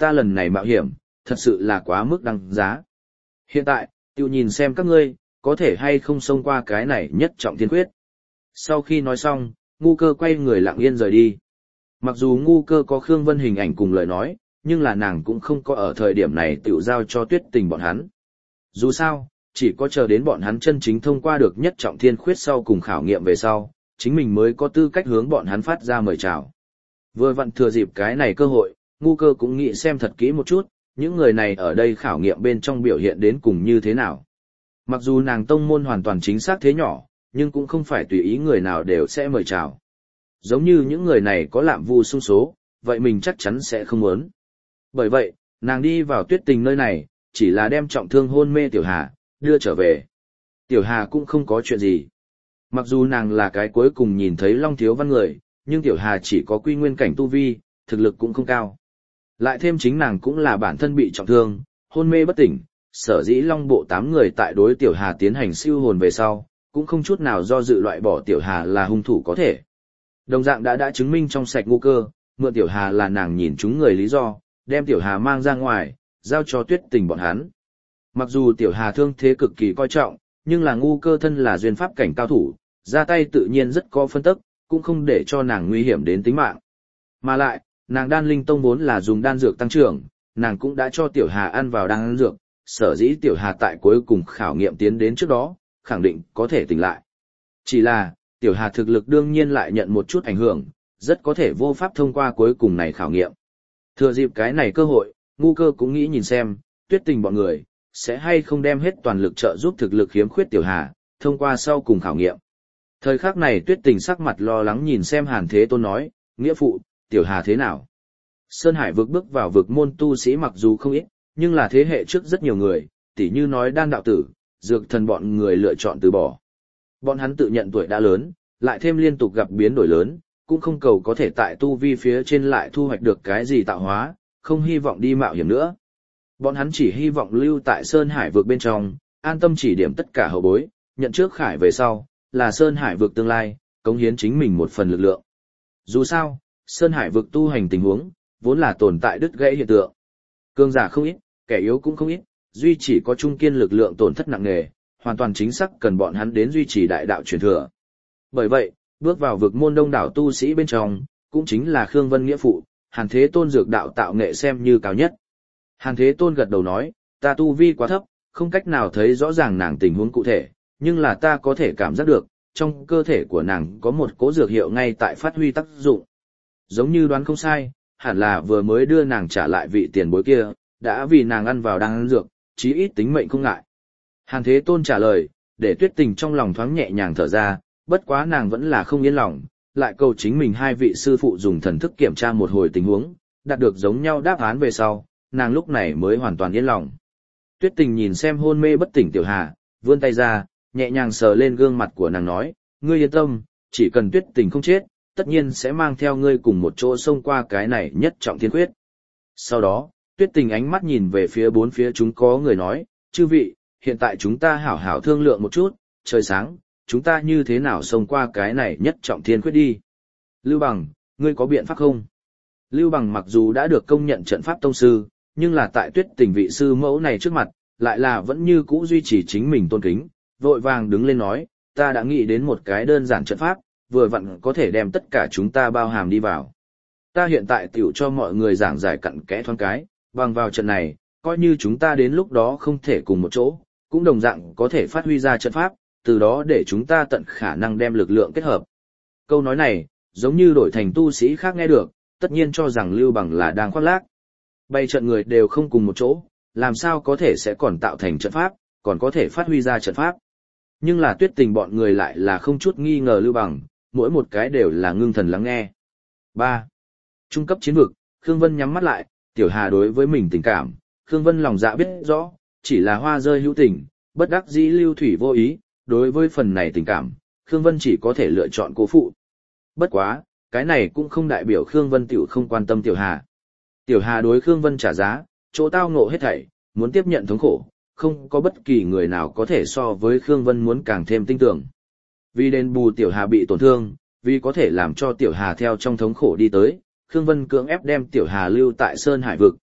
ta lần này mạo hiểm, thật sự là quá mức đăng giá. Hiện tại, tiêu nhìn xem các ngươi, có thể hay không xông qua cái này nhất trọng thiên quyết. Sau khi nói xong, ngu cơ quay người lặng yên rời đi. Mặc dù ngu cơ có Khương Vân hình ảnh cùng lời nói, nhưng là nàng cũng không có ở thời điểm này tự giao cho Tuyết Tình bọn hắn. Dù sao, chỉ có chờ đến bọn hắn chân chính thông qua được nhất trọng thiên khuyết sau cùng khảo nghiệm về sau, chính mình mới có tư cách hướng bọn hắn phát ra mời chào. Vừa vặn thừa dịp cái này cơ hội, ngu cơ cũng nghĩ xem thật kỹ một chút, những người này ở đây khảo nghiệm bên trong biểu hiện đến cùng như thế nào. Mặc dù nàng tông môn hoàn toàn chính xác thế nhỏ, nhưng cũng không phải tùy ý người nào đều sẽ mời chào. Giống như những người này có lạm vu xung số, vậy mình chắc chắn sẽ không muốn. Bởi vậy, nàng đi vào Tuyết Tình nơi này, chỉ là đem trọng thương hôn mê Tiểu Hà, đưa trở về. Tiểu Hà cũng không có chuyện gì. Mặc dù nàng là cái cuối cùng nhìn thấy Long Thiếu Văn người, nhưng Tiểu Hà chỉ có quy nguyên cảnh tu vi, thực lực cũng không cao. Lại thêm chính nàng cũng là bản thân bị trọng thương, hôn mê bất tỉnh, sở dĩ Long Bộ tám người tại đối Tiểu Hà tiến hành siêu hồn về sau, cũng không chút nào do dự loại bỏ Tiểu Hà là hung thủ có thể. Đồng dạng đã đã chứng minh trong sạch ngu cơ, mượn Tiểu Hà là nàng nhìn chúng người lý do, đem Tiểu Hà mang ra ngoài, giao cho Tuyết Tình bọn hắn. Mặc dù Tiểu Hà thương thế cực kỳ coi trọng, nhưng là ngu cơ thân là duyên pháp cảnh cao thủ, ra tay tự nhiên rất có phân tức, cũng không để cho nàng nguy hiểm đến tính mạng. Mà lại, nàng đan linh tông vốn là dùng đan dược tăng trưởng, nàng cũng đã cho Tiểu Hà ăn vào đan dược, sở dĩ Tiểu Hà tại cuối cùng khảo nghiệm tiến đến trước đó, khẳng định có thể tỉnh lại. Chỉ là, Tiểu Hà thực lực đương nhiên lại nhận một chút ảnh hưởng, rất có thể vô pháp thông qua cuối cùng này khảo nghiệm. Thừa dịp cái này cơ hội, ngu cơ cũng nghĩ nhìn xem, Tuyết Tình bọn người, sẽ hay không đem hết toàn lực trợ giúp thực lực khiếm khuyết Tiểu Hà, thông qua sau cùng khảo nghiệm. Thời khắc này Tuyết Tình sắc mặt lo lắng nhìn xem Hàn Thế Tôn nói, nghĩa phụ, Tiểu Hà thế nào? Sơn Hải vực bước vào vực môn tu sĩ mặc dù không ít, nhưng là thế hệ trước rất nhiều người, tỉ như nói đan đạo tử, dược thần bọn người lựa chọn từ bỏ. Bọn hắn tự nhận tuổi đã lớn, lại thêm liên tục gặp biến đổi lớn, cũng không cầu có thể tại tu vi phía trên lại thu hoạch được cái gì tạo hóa, không hy vọng đi mạo hiểm nữa. Bọn hắn chỉ hy vọng lưu tại Sơn Hải vực bên trong, an tâm chỉ điểm tất cả hậu bối, nhận trước khải về sau, là Sơn Hải vực tương lai, cống hiến chính mình một phần lực lượng. Dù sao, Sơn Hải vực tu hành tình huống, vốn là tồn tại đứt gãy hiện tượng. Cường giả không ít, kẻ yếu cũng không ít, duy chỉ có trung kiên lực lượng tổn thất nặng nề, hoàn toàn chính xác cần bọn hắn đến duy trì đại đạo truyền thừa. Bởi vậy, bước vào vực môn đông đảo tu sĩ bên trong, cũng chính là Khương Vân nghĩa phụ, Hàn Thế Tôn dược đạo tạo nghệ xem như cao nhất. Hàn Thế Tôn gật đầu nói, ta tu vi quá thấp, không cách nào thấy rõ ràng nàng tình huống cụ thể, nhưng là ta có thể cảm giác được, trong cơ thể của nàng có một cỗ dược hiệu ngay tại phát huy tác dụng. Giống như đoán không sai, hẳn là vừa mới đưa nàng trả lại vị tiền bối kia, đã vì nàng ăn vào đang ăn dược, chí ít tính mệnh không ngại. Hàn Thế Tôn trả lời, để Tuyết Tình trong lòng thoáng nhẹ nhàng thở ra, bất quá nàng vẫn là không yên lòng, lại cầu chính mình hai vị sư phụ dùng thần thức kiểm tra một hồi tình huống, đạt được giống nhau đáp án về sau, nàng lúc này mới hoàn toàn yên lòng. Tuyết Tình nhìn xem hôn mê bất tỉnh Tiểu Hà, vươn tay ra, nhẹ nhàng sờ lên gương mặt của nàng nói, ngươi yên tâm, chỉ cần Tuyết Tình không chết, tất nhiên sẽ mang theo ngươi cùng một chỗ xông qua cái này nhất trọng thiên quyết. Sau đó, Tuyết Tình ánh mắt nhìn về phía bốn phía chúng có người nói, chư vị, hiện tại chúng ta hảo hảo thương lượng một chút, trời sáng, chúng ta như thế nào xông qua cái này nhất trọng thiên quyết đi. Lưu Bằng, ngươi có biện pháp không? Lưu Bằng mặc dù đã được công nhận trận pháp tông sư, nhưng là tại Tuyết Tình vị sư mẫu này trước mặt, lại là vẫn như cũ duy trì chính mình tôn kính, vội vàng đứng lên nói, ta đã nghĩ đến một cái đơn giản trận pháp, vừa vặn có thể đem tất cả chúng ta bao hàm đi vào. Ta hiện tại tiểu cho mọi người giảng giải cặn kẽ thoáng cái, bằng vào trận này, coi như chúng ta đến lúc đó không thể cùng một chỗ, cũng đồng dạng có thể phát huy ra trận pháp, từ đó để chúng ta tận khả năng đem lực lượng kết hợp. Câu nói này, giống như đổi thành tu sĩ khác nghe được, tất nhiên cho rằng Lưu Bằng là đang khoác lác. Bay trận người đều không cùng một chỗ, làm sao có thể sẽ còn tạo thành trận pháp, còn có thể phát huy ra trận pháp. Nhưng là Tuyết Tình bọn người lại là không chút nghi ngờ Lưu Bằng, mỗi một cái đều là ngưng thần lắng nghe. ba. Trung cấp chiến vực, Khương Vân nhắm mắt lại, Tiểu Hà đối với mình tình cảm, Khương Vân lòng dạ biết rõ, chỉ là hoa rơi hữu tình, bất đắc dĩ lưu thủy vô ý, đối với phần này tình cảm, Khương Vân chỉ có thể lựa chọn cố phụ. Bất quá, cái này cũng không đại biểu Khương Vân tiểu không quan tâm Tiểu Hà. Tiểu Hà đối Khương Vân trả giá, chỗ tao ngộ hết thảy, muốn tiếp nhận thống khổ, không có bất kỳ người nào có thể so với Khương Vân muốn càng thêm tinh tưởng. Vì đền bù Tiểu Hà bị tổn thương, vì có thể làm cho Tiểu Hà theo trong thống khổ đi tới, Khương Vân cưỡng ép đem Tiểu Hà lưu tại Sơn Hải vực,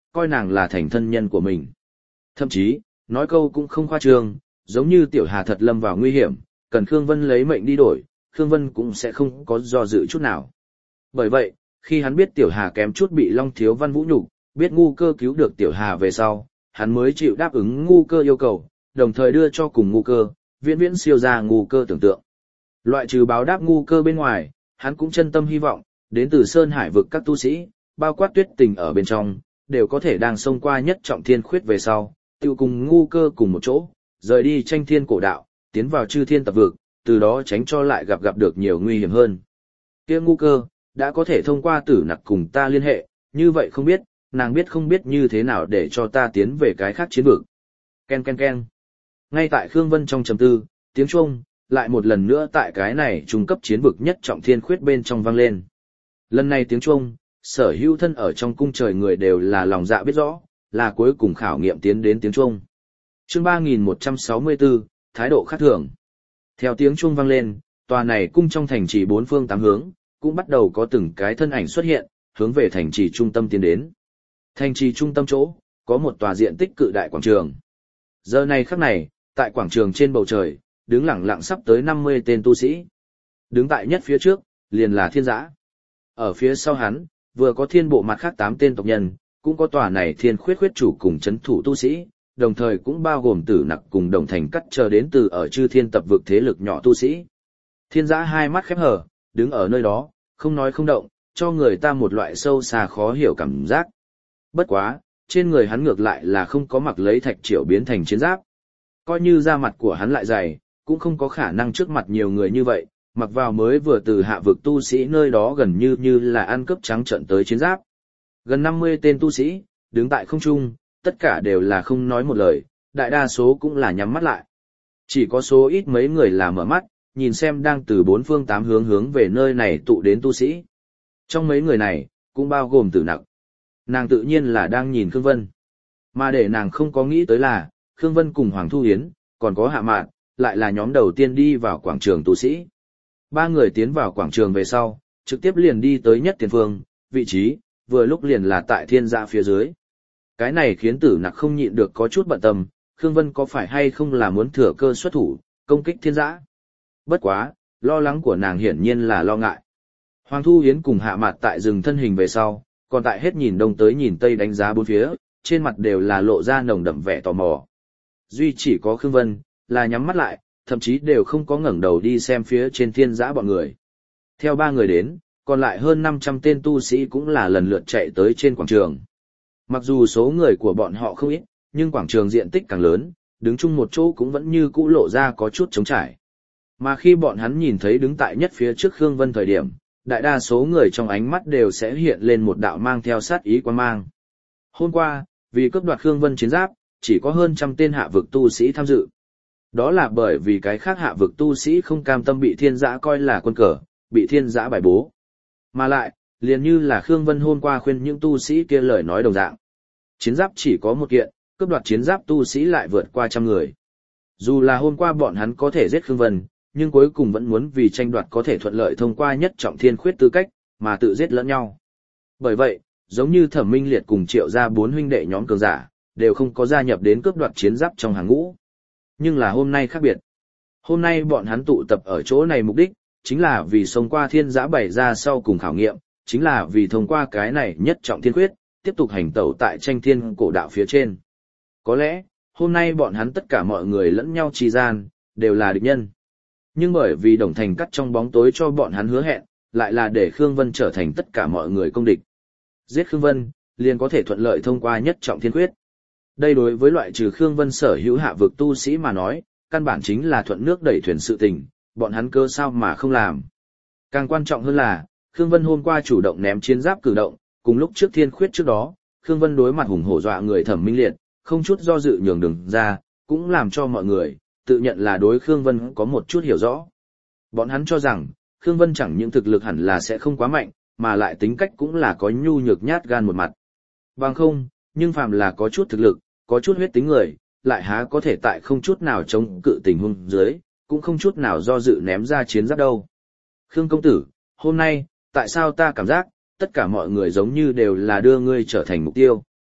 coi nàng là thành thân nhân của mình. Thậm chí, nói câu cũng không khoa trương, giống như Tiểu Hà thật lâm vào nguy hiểm, cần Khương Vân lấy mệnh đi đổi, Khương Vân cũng sẽ không có do dự chút nào. Bởi vậy, khi hắn biết Tiểu Hà kém chút bị Long Thiếu Văn vũ nhục, biết ngu cơ cứu được Tiểu Hà về sau, hắn mới chịu đáp ứng ngu cơ yêu cầu, đồng thời đưa cho cùng ngu cơ, viễn viễn siêu ra ngu cơ tưởng tượng. Loại trừ báo đáp ngu cơ bên ngoài, hắn cũng chân tâm hy vọng, đến từ Sơn Hải vực các tu sĩ, bao quát Tuyết Tình ở bên trong, đều có thể đang xông qua nhất trọng thiên khuyết về sau, tiêu cùng ngu cơ cùng một chỗ, rời đi tranh thiên cổ đạo, tiến vào chư thiên tập vực, từ đó tránh cho lại gặp gặp được nhiều nguy hiểm hơn. Kia ngu cơ, đã có thể thông qua Tử Nặc cùng ta liên hệ, như vậy không biết, nàng biết không biết như thế nào để cho ta tiến về cái khác chiến vực. Ken ken ken. Ngay tại Khương Vân trong trầm tư, tiếng chuông lại một lần nữa tại cái này trung cấp chiến vực nhất trọng thiên khuyết bên trong vang lên. Lần này tiếng chuông, sở hữu thân ở trong cung trời người đều là lòng dạ biết rõ, là cuối cùng khảo nghiệm tiến đến tiếng chuông. Chương ba nghìn một trăm sáu mươi bốn, thái độ khác thường. Theo tiếng chuông vang lên, tòa này cung trong thành trì bốn phương tám hướng, cũng bắt đầu có từng cái thân ảnh xuất hiện, hướng về thành trì trung tâm tiến đến. Thành trì trung tâm chỗ, có một tòa diện tích cự đại quảng trường. Giờ này khắc này, tại quảng trường trên bầu trời, đứng lẳng lặng sắp tới năm mươi tên tu sĩ. Đứng tại nhất phía trước, liền là Thiên Giã. Ở phía sau hắn, vừa có thiên bộ mặt khác tám tên tộc nhân, cũng có tòa này thiên khuyết khuyết chủ cùng chấn thủ tu sĩ, đồng thời cũng bao gồm Tử Nặc cùng Đồng Thành cắt chờ đến từ ở chư thiên tập vực thế lực nhỏ tu sĩ. Thiên Giã hai mắt khép hờ, đứng ở nơi đó, không nói không động, cho người ta một loại sâu xa khó hiểu cảm giác. Bất quá, trên người hắn ngược lại là không có mặc lấy thạch triều biến thành chiến giáp. Coi như da mặt của hắn lại dày, cũng không có khả năng trước mặt nhiều người như vậy, mặc vào mới vừa từ hạ vực tu sĩ nơi đó gần như như là ăn cướp trắng trợn tới chiến giáp. Gần năm mươi tên tu sĩ, đứng tại không trung, tất cả đều là không nói một lời, đại đa số cũng là nhắm mắt lại. Chỉ có số ít mấy người là mở mắt, nhìn xem đang từ bốn phương tám hướng hướng về nơi này tụ đến tu sĩ. Trong mấy người này, cũng bao gồm Tử Nặc. Nàng tự nhiên là đang nhìn Khương Vân. Mà để nàng không có nghĩ tới là, Khương Vân cùng Hoàng Thu Hiến, còn có Hạ Mạn, lại là nhóm đầu tiên đi vào quảng trường tu sĩ. Ba người tiến vào quảng trường về sau, trực tiếp liền đi tới nhất tiền phương, vị trí, vừa lúc liền là tại Thiên Giã phía dưới. Cái này khiến Tử Nặc không nhịn được có chút bận tâm, Khương Vân có phải hay không là muốn thừa cơ xuất thủ, công kích Thiên Giã. Bất quá, lo lắng của nàng hiển nhiên là lo ngại. Hoàng Thu Hiến cùng Hạ Mạt tại dừng thân hình về sau, còn tại hết nhìn đông tới nhìn tây đánh giá bốn phía, trên mặt đều là lộ ra nồng đậm vẻ tò mò. Duy chỉ có Khương Vân, là nhắm mắt lại, thậm chí đều không có ngẩng đầu đi xem phía trên Thiên Giã bọn người. Theo ba người đến, còn lại hơn năm trăm tên tu sĩ cũng là lần lượt chạy tới trên quảng trường. Mặc dù số người của bọn họ không ít, nhưng quảng trường diện tích càng lớn, đứng chung một chỗ cũng vẫn như cũ lộ ra có chút trống trải. Mà khi bọn hắn nhìn thấy đứng tại nhất phía trước Khương Vân thời điểm, đại đa số người trong ánh mắt đều sẽ hiện lên một đạo mang theo sát ý quan mang. Hôm qua, vì cướp đoạt Khương Vân chiến giáp, chỉ có hơn trăm tên hạ vực tu sĩ tham dự. Đó là bởi vì cái khác hạ vực tu sĩ không cam tâm bị Thiên Giã coi là quân cờ, bị Thiên Giã bài bố. Mà lại, liền như là Khương Vân hôm qua khuyên những tu sĩ kia lời nói đồng dạng. Chiến giáp chỉ có một kiện, cướp đoạt chiến giáp tu sĩ lại vượt qua trăm người. Dù là hôm qua bọn hắn có thể giết Khương Vân, nhưng cuối cùng vẫn muốn vì tranh đoạt có thể thuận lợi thông qua nhất trọng thiên khuyết tư cách, mà tự giết lẫn nhau. Bởi vậy, giống như Thẩm Minh Liệt cùng Triệu gia bốn huynh đệ nhóm cường giả, đều không có gia nhập đến cướp đoạt chiến giáp trong hàng ngũ. Nhưng là hôm nay khác biệt. Hôm nay bọn hắn tụ tập ở chỗ này mục đích, chính là vì xông qua Thiên Giã bày ra sau cùng khảo nghiệm, chính là vì thông qua cái này nhất trọng thiên khuyết, tiếp tục hành tẩu tại tranh thiên cổ đạo phía trên. Có lẽ, hôm nay bọn hắn tất cả mọi người lẫn nhau trì gian, đều là địch nhân. Nhưng bởi vì Đồng Thành cắt trong bóng tối cho bọn hắn hứa hẹn, lại là để Khương Vân trở thành tất cả mọi người công địch. Giết Khương Vân, liền có thể thuận lợi thông qua nhất trọng thiên khuyết. Đây đối với loại trừ Khương Vân sở hữu hạ vực tu sĩ mà nói, căn bản chính là thuận nước đẩy thuyền sự tình, bọn hắn cơ sao mà không làm. Càng quan trọng hơn là, Khương Vân hôm qua chủ động ném chiến giáp cử động, cùng lúc trước thiên khuyết trước đó, Khương Vân đối mặt hùng hổ dọa người Thẩm Minh Liệt, không chút do dự nhường đường ra, cũng làm cho mọi người tự nhận là đối Khương Vân có một chút hiểu rõ. Bọn hắn cho rằng, Khương Vân chẳng những thực lực hẳn là sẽ không quá mạnh, mà lại tính cách cũng là có nhu nhược nhát gan một mặt. Bằng không, nhưng phàm là có chút thực lực, có chút huyết tính người, lại há có thể tại không chút nào chống cự tình huống dưới, cũng không chút nào do dự ném ra chiến giáp đâu. Khương công tử, hôm nay, tại sao ta cảm giác, tất cả mọi người giống như đều là đưa ngươi trở thành mục tiêu.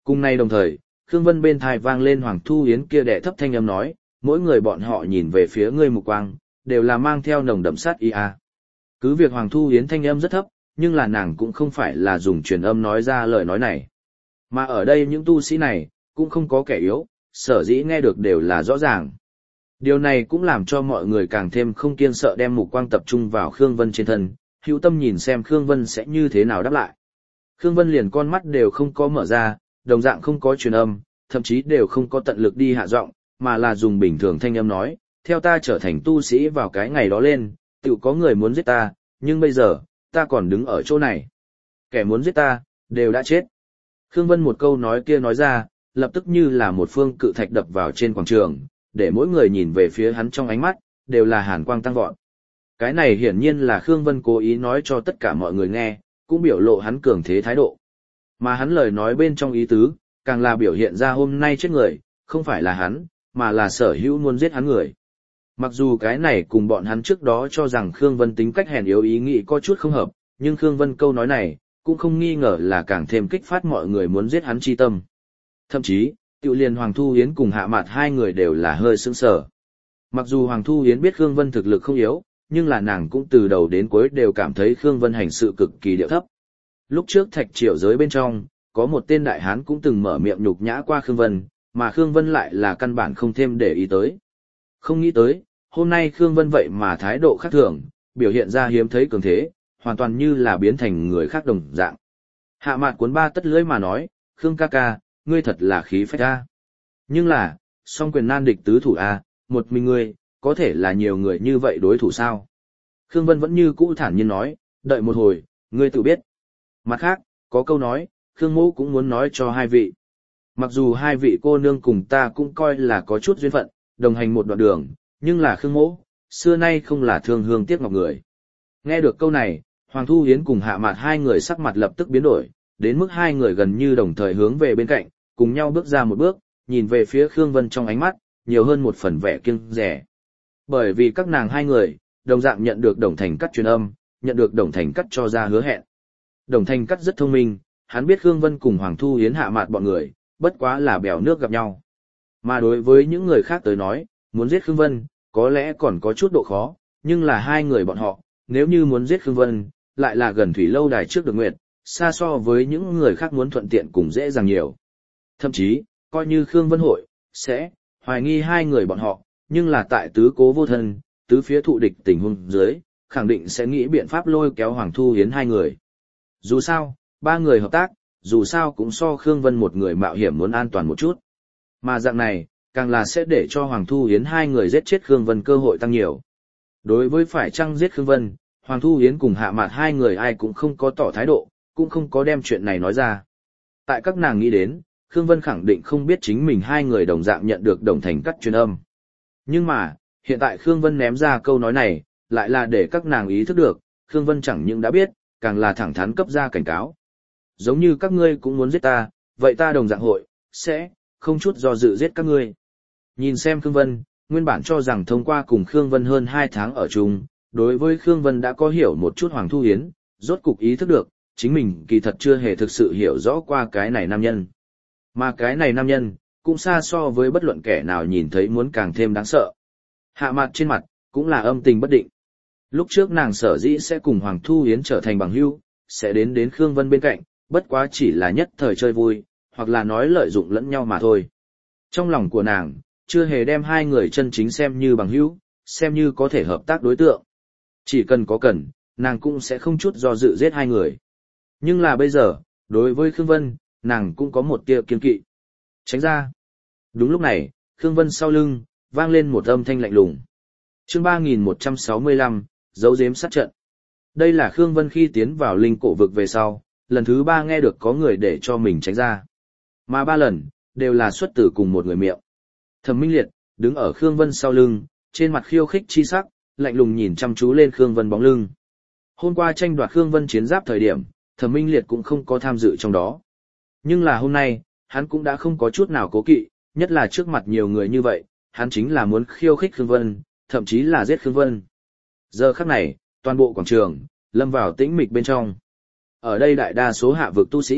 Cùng nay đồng thời, Khương Vân bên thai vang lên Hoàng Thu Yến kia đệ thấp thanh âm nói, mỗi người bọn họ nhìn về phía ngươi mục quang, đều là mang theo nồng đậm sát ý a. Cứ việc Hoàng Thu Yến thanh âm rất thấp, nhưng là nàng cũng không phải là dùng truyền âm nói ra lời nói này. Mà ở đây những tu sĩ này, cũng không có kẻ yếu, sở dĩ nghe được đều là rõ ràng. Điều này cũng làm cho mọi người càng thêm không kiên sợ đem mục quang tập trung vào Khương Vân trên thân, hữu tâm nhìn xem Khương Vân sẽ như thế nào đáp lại. Khương Vân liền con mắt đều không có mở ra, đồng dạng không có truyền âm, thậm chí đều không có tận lực đi hạ giọng, mà là dùng bình thường thanh âm nói, theo ta trở thành tu sĩ vào cái ngày đó lên, tự có người muốn giết ta, nhưng bây giờ, ta còn đứng ở chỗ này. Kẻ muốn giết ta, đều đã chết. Khương Vân một câu nói kia nói ra, lập tức như là một phương cự thạch đập vào trên quảng trường, để mỗi người nhìn về phía hắn trong ánh mắt, đều là hàn quang tăng vọt. Cái này hiển nhiên là Khương Vân cố ý nói cho tất cả mọi người nghe, cũng biểu lộ hắn cường thế thái độ. Mà hắn lời nói bên trong ý tứ, càng là biểu hiện ra hôm nay chết người, không phải là hắn, mà là sở hữu muốn giết hắn người. Mặc dù cái này cùng bọn hắn trước đó cho rằng Khương Vân tính cách hèn yếu ý nghĩ có chút không hợp, nhưng Khương Vân câu nói này, cũng không nghi ngờ là càng thêm kích phát mọi người muốn giết hắn chi tâm. Thậm chí, tiểu liền Hoàng Thu Hiến cùng Hạ Mạt hai người đều là hơi sững sờ. Mặc dù Hoàng Thu Hiến biết Khương Vân thực lực không yếu, nhưng là nàng cũng từ đầu đến cuối đều cảm thấy Khương Vân hành sự cực kỳ điệu thấp. Lúc trước Thạch Triều giới bên trong, có một tên đại hán cũng từng mở miệng nhục nhã qua Khương Vân, mà Khương Vân lại là căn bản không thêm để ý tới. Không nghĩ tới, hôm nay Khương Vân vậy mà thái độ khác thường, biểu hiện ra hiếm thấy cường thế, hoàn toàn như là biến thành người khác đồng dạng. Hạ Mạt cuốn ba tất lưỡi mà nói, Khương ca ca, ngươi thật là khí phách a. Nhưng là, song quyền nan địch tứ thủ a, một mình ngươi, có thể là nhiều người như vậy đối thủ sao? Khương Vân vẫn như cũ thản nhiên nói, đợi một hồi, ngươi tự biết. Mặt khác, có câu nói, Khương mẫu cũng muốn nói cho hai vị. Mặc dù hai vị cô nương cùng ta cũng coi là có chút duyên phận, đồng hành một đoạn đường, nhưng là Khương mẫu, xưa nay không là thương hương tiếc ngọc người. Nghe được câu này, Hoàng Thu Hiến cùng Hạ Mạt hai người sắc mặt lập tức biến đổi, đến mức hai người gần như đồng thời hướng về bên cạnh, cùng nhau bước ra một bước, nhìn về phía Khương Vân trong ánh mắt, nhiều hơn một phần vẻ kiêng dè. Bởi vì các nàng hai người, đồng dạng nhận được Đồng Thành Cắt truyền âm, nhận được Đồng Thành Cắt cho ra hứa hẹn. Đồng Thành Cắt rất thông minh, hắn biết Khương Vân cùng Hoàng Thu Hiến Hạ Mạt bọn người, bất quá là bèo nước gặp nhau. Mà đối với những người khác tới nói, muốn giết Khương Vân, có lẽ còn có chút độ khó, nhưng là hai người bọn họ, nếu như muốn giết Khương Vân, lại là gần thủy lâu đài trước được nguyệt, xa so với những người khác muốn thuận tiện cùng dễ dàng nhiều. Thậm chí, coi như Khương Vân hội, sẽ, hoài nghi hai người bọn họ, nhưng là tại tứ cố vô thân, tứ phía thụ địch tình huống dưới, khẳng định sẽ nghĩ biện pháp lôi kéo Hoàng Thu Hiến hai người. Dù sao, ba người hợp tác, dù sao cũng so Khương Vân một người mạo hiểm muốn an toàn một chút. Mà dạng này, càng là sẽ để cho Hoàng Thu Hiến hai người giết chết Khương Vân cơ hội tăng nhiều. Đối với phải chăng giết Khương Vân, Hoàng Thu Hiến cùng Hạ Mạt hai người ai cũng không có tỏ thái độ, cũng không có đem chuyện này nói ra. Tại các nàng nghĩ đến, Khương Vân khẳng định không biết chính mình hai người đồng dạng nhận được Đồng Thành Cắt truyền âm. Nhưng mà, hiện tại Khương Vân ném ra câu nói này, lại là để các nàng ý thức được, Khương Vân chẳng những đã biết, càng là thẳng thắn cấp ra cảnh cáo. Giống như các ngươi cũng muốn giết ta, vậy ta đồng dạng hội, sẽ, không chút do dự giết các ngươi. Nhìn xem Khương Vân, nguyên bản cho rằng thông qua cùng Khương Vân hơn hai tháng ở chung, đối với Khương Vân đã có hiểu một chút Hoàng Thu Hiến, rốt cục ý thức được, chính mình kỳ thật chưa hề thực sự hiểu rõ qua cái này nam nhân. Mà cái này nam nhân, cũng xa so với bất luận kẻ nào nhìn thấy muốn càng thêm đáng sợ. Hạ Mạt trên mặt, cũng là âm tình bất định. Lúc trước nàng sở dĩ sẽ cùng Hoàng Thu Hiến trở thành bằng hữu, sẽ đến đến Khương Vân bên cạnh, bất quá chỉ là nhất thời chơi vui, hoặc là nói lợi dụng lẫn nhau mà thôi. Trong lòng của nàng, chưa hề đem hai người chân chính xem như bằng hữu, xem như có thể hợp tác đối tượng. Chỉ cần có cần, nàng cũng sẽ không chút do dự giết hai người. Nhưng là bây giờ, đối với Khương Vân, nàng cũng có một tia kiên kỵ. Tránh ra. Đúng lúc này, Khương Vân sau lưng, vang lên một âm thanh lạnh lùng. Chương ba nghìn một trăm sáu mươi lăm, dấu giếm sát trận. Đây là Khương Vân khi tiến vào linh cổ vực về sau, lần thứ ba nghe được có người để cho mình tránh ra. Mà ba lần, đều là xuất từ cùng một người miệng. Thẩm Minh Liệt, đứng ở Khương Vân sau lưng, trên mặt khiêu khích chi sắc, lạnh lùng nhìn chăm chú lên Khương Vân bóng lưng. Hôm qua tranh đoạt Khương Vân chiến giáp thời điểm, Thẩm Minh Liệt cũng không có tham dự trong đó. Nhưng là hôm nay, hắn cũng đã không có chút nào cố kỵ, nhất là trước mặt nhiều người như vậy, hắn chính là muốn khiêu khích Khương Vân, thậm chí là giết Khương Vân. Giờ khắc này, toàn bộ quảng trường, lâm vào tĩnh mịch bên trong. Ở đây đại đa số hạ vực tu sĩ,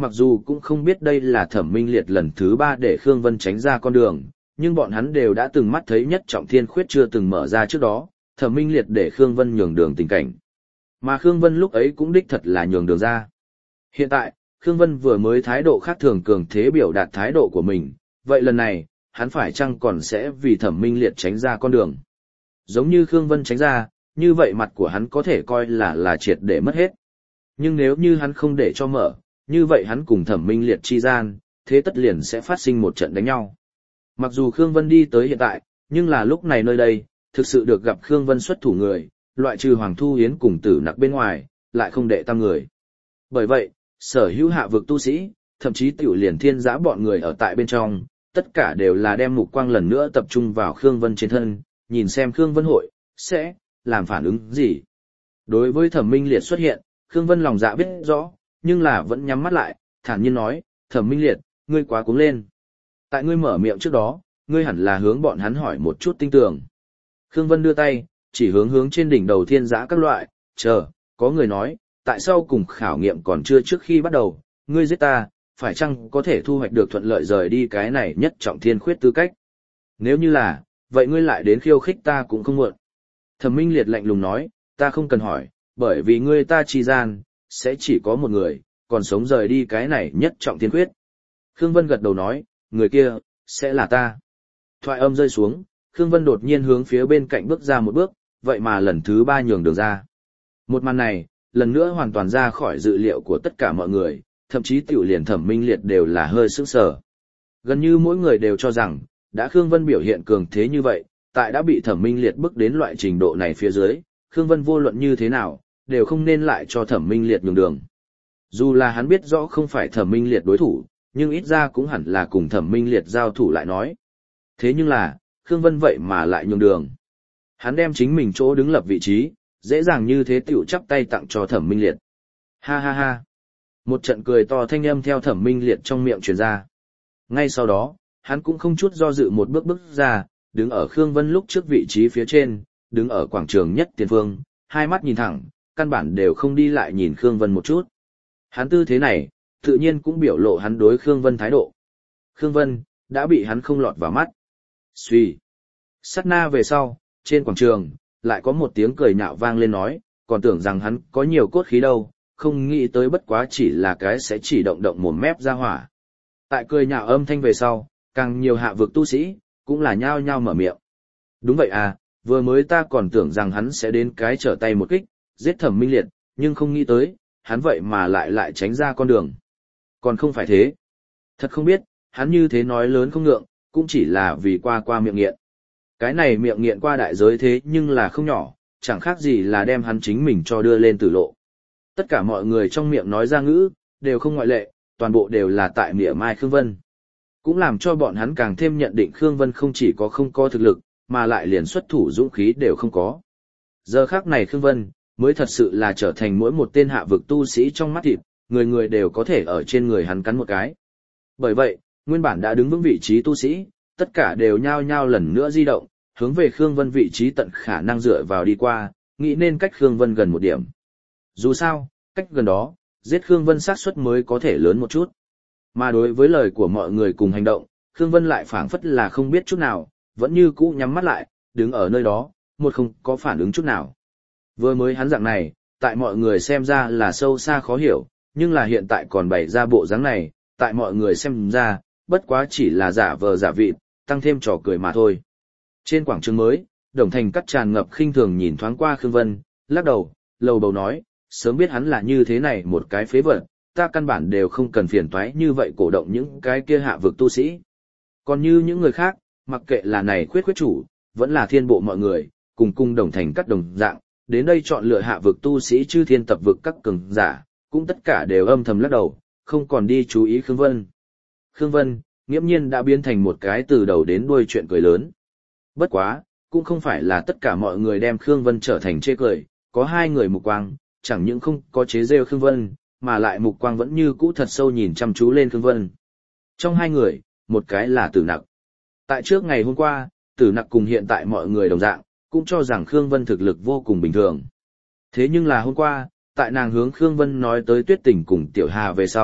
mặc dù cũng không biết đây là Thẩm Minh Liệt lần thứ ba để Khương Vân tránh ra con đường, nhưng bọn hắn đều đã từng mắt thấy nhất trọng thiên khuyết chưa từng mở ra trước đó, Thẩm Minh Liệt để Khương Vân nhường đường tình cảnh. Mà Khương Vân lúc ấy cũng đích thật là nhường đường ra. Hiện tại, Khương Vân vừa mới thái độ khác thường cường thế biểu đạt thái độ của mình, vậy lần này, hắn phải chăng còn sẽ vì Thẩm Minh Liệt tránh ra con đường. Giống như Khương Vân tránh ra, như vậy mặt của hắn có thể coi là là triệt để mất hết. Nhưng nếu như hắn không để cho mở, như vậy hắn cùng Thẩm Minh Liệt chi gian, thế tất liền sẽ phát sinh một trận đánh nhau. Mặc dù Khương Vân đi tới hiện tại, nhưng là lúc này nơi đây, thực sự được gặp Khương Vân xuất thủ người, loại trừ Hoàng Thu Hiến cùng Tử Nặc bên ngoài, lại không đệ tam người. Bởi vậy, sở hữu hạ vực tu sĩ, thậm chí tiểu liền thiên giã bọn người ở tại bên trong, tất cả đều là đem mục quang lần nữa tập trung vào Khương Vân trên thân, nhìn xem Khương Vân hội, sẽ làm phản ứng gì. Đối với Thẩm Minh Liệt xuất hiện, Khương Vân lòng dạ biết rõ, nhưng là vẫn nhắm mắt lại, thản nhiên nói, Thẩm Minh Liệt, ngươi quá cuống lên. Tại ngươi mở miệng trước đó, ngươi hẳn là hướng bọn hắn hỏi một chút tinh tường. Khương Vân đưa tay, chỉ hướng hướng trên đỉnh đầu thiên giã các loại, chờ, có người nói, tại sao cùng khảo nghiệm còn chưa trước khi bắt đầu, ngươi giết ta, phải chăng có thể thu hoạch được thuận lợi rời đi cái này nhất trọng thiên khuyết tư cách. Nếu như là, vậy ngươi lại đến khiêu khích ta cũng không muộn. Thẩm Minh Liệt lạnh lùng nói, ta không cần hỏi, bởi vì ngươi ta chi gian, sẽ chỉ có một người, còn sống rời đi cái này nhất trọng thiên khuyết. Khương Vân gật đầu nói, người kia, sẽ là ta. Thoại âm rơi xuống, Khương Vân đột nhiên hướng phía bên cạnh bước ra một bước, vậy mà lần thứ ba nhường đường ra. Một màn này, lần nữa hoàn toàn ra khỏi dự liệu của tất cả mọi người, thậm chí tiểu liền Thẩm Minh Liệt đều là hơi sững sờ. Gần như mỗi người đều cho rằng, đã Khương Vân biểu hiện cường thế như vậy, tại đã bị Thẩm Minh Liệt bức đến loại trình độ này phía dưới, Khương Vân vô luận như thế nào, đều không nên lại cho Thẩm Minh Liệt nhường đường. Dù là hắn biết rõ không phải Thẩm Minh Liệt đối thủ, nhưng ít ra cũng hẳn là cùng Thẩm Minh Liệt giao thủ lại nói. Thế nhưng là, Khương Vân vậy mà lại nhường đường. Hắn đem chính mình chỗ đứng lập vị trí, dễ dàng như thế tiểu chắp tay tặng cho Thẩm Minh Liệt. Ha ha ha. Một trận cười to thanh âm theo Thẩm Minh Liệt trong miệng truyền ra. Ngay sau đó, hắn cũng không chút do dự một bước bước ra, đứng ở Khương Vân lúc trước vị trí phía trên, đứng ở quảng trường nhất tiền phương, hai mắt nhìn thẳng, căn bản đều không đi lại nhìn Khương Vân một chút. Hắn tư thế này, tự nhiên cũng biểu lộ hắn đối Khương Vân thái độ. Khương Vân, đã bị hắn không lọt vào mắt. Xuy. Sát na về sau, trên quảng trường, lại có một tiếng cười nhạo vang lên nói, còn tưởng rằng hắn có nhiều cốt khí đâu, không nghĩ tới bất quá chỉ là cái sẽ chỉ động động mồm mép ra hỏa. Tại cười nhạo âm thanh về sau, càng nhiều hạ vực tu sĩ, cũng là nhao nhao mở miệng. Đúng vậy à, vừa mới ta còn tưởng rằng hắn sẽ đến cái trở tay một kích, giết Thẩm Minh Liệt, nhưng không nghĩ tới, hắn vậy mà lại lại tránh ra con đường. Còn không phải thế. Thật không biết, hắn như thế nói lớn không ngượng, cũng chỉ là vì qua qua miệng nghiện. Cái này miệng nghiện qua đại giới thế nhưng là không nhỏ, chẳng khác gì là đem hắn chính mình cho đưa lên tử lộ. Tất cả mọi người trong miệng nói ra ngữ, đều không ngoại lệ, toàn bộ đều là tại mỉa mai Khương Vân. Cũng làm cho bọn hắn càng thêm nhận định Khương Vân không chỉ có không có thực lực, mà lại liền xuất thủ dũng khí đều không có. Giờ khắc này Khương Vân, mới thật sự là trở thành mỗi một tên hạ vực tu sĩ trong mắt thịt, người người đều có thể ở trên người hắn cắn một cái. Bởi vậy, nguyên bản đã đứng vững vị trí tu sĩ, tất cả đều nhao nhao lần nữa di động, hướng về Khương Vân vị trí tận khả năng dựa vào đi qua, nghĩ nên cách Khương Vân gần một điểm. Dù sao, cách gần đó, giết Khương Vân xác suất mới có thể lớn một chút. Mà đối với lời của mọi người cùng hành động, Khương Vân lại phảng phất là không biết chút nào, vẫn như cũ nhắm mắt lại, đứng ở nơi đó, một không có phản ứng chút nào. Vừa mới hắn dạng này, tại mọi người xem ra là sâu xa khó hiểu, nhưng là hiện tại còn bày ra bộ dáng này, tại mọi người xem ra, bất quá chỉ là giả vờ giả vịt, tăng thêm trò cười mà thôi. Trên quảng trường mới, Đồng Thành Cắt tràn ngập khinh thường nhìn thoáng qua Khương Vân, lắc đầu, lầu bầu nói, sớm biết hắn là như thế này một cái phế vật, ta căn bản đều không cần phiền toái như vậy cổ động những cái kia hạ vực tu sĩ. Còn như những người khác, mặc kệ là này khuyết khuyết chủ, vẫn là thiên bộ mọi người, cùng cung Đồng Thành Cắt đồng dạng, đến đây chọn lựa hạ vực tu sĩ chư thiên tập vực các cường giả, cũng tất cả đều âm thầm lắc đầu, không còn đi chú ý Khương Vân. Khương Vân, nghiễm nhiên đã biến thành một cái từ đầu đến đuôi chuyện cười lớn. Bất quá, cũng không phải là tất cả mọi người đem Khương Vân trở thành chê cười, có hai người mục quang, chẳng những không có chế rêu Khương Vân, mà lại mục quang vẫn như cũ thật sâu nhìn chăm chú lên Khương Vân. Trong hai người, một cái là Tử Nặc. Tại trước ngày hôm qua, Tử Nặc cùng hiện tại mọi người đồng dạng, cũng cho rằng Khương Vân thực lực vô cùng bình thường. Thế nhưng là hôm qua, tại nàng hướng Khương Vân nói tới Tuyết Tình cùng Tiểu Hà về sau,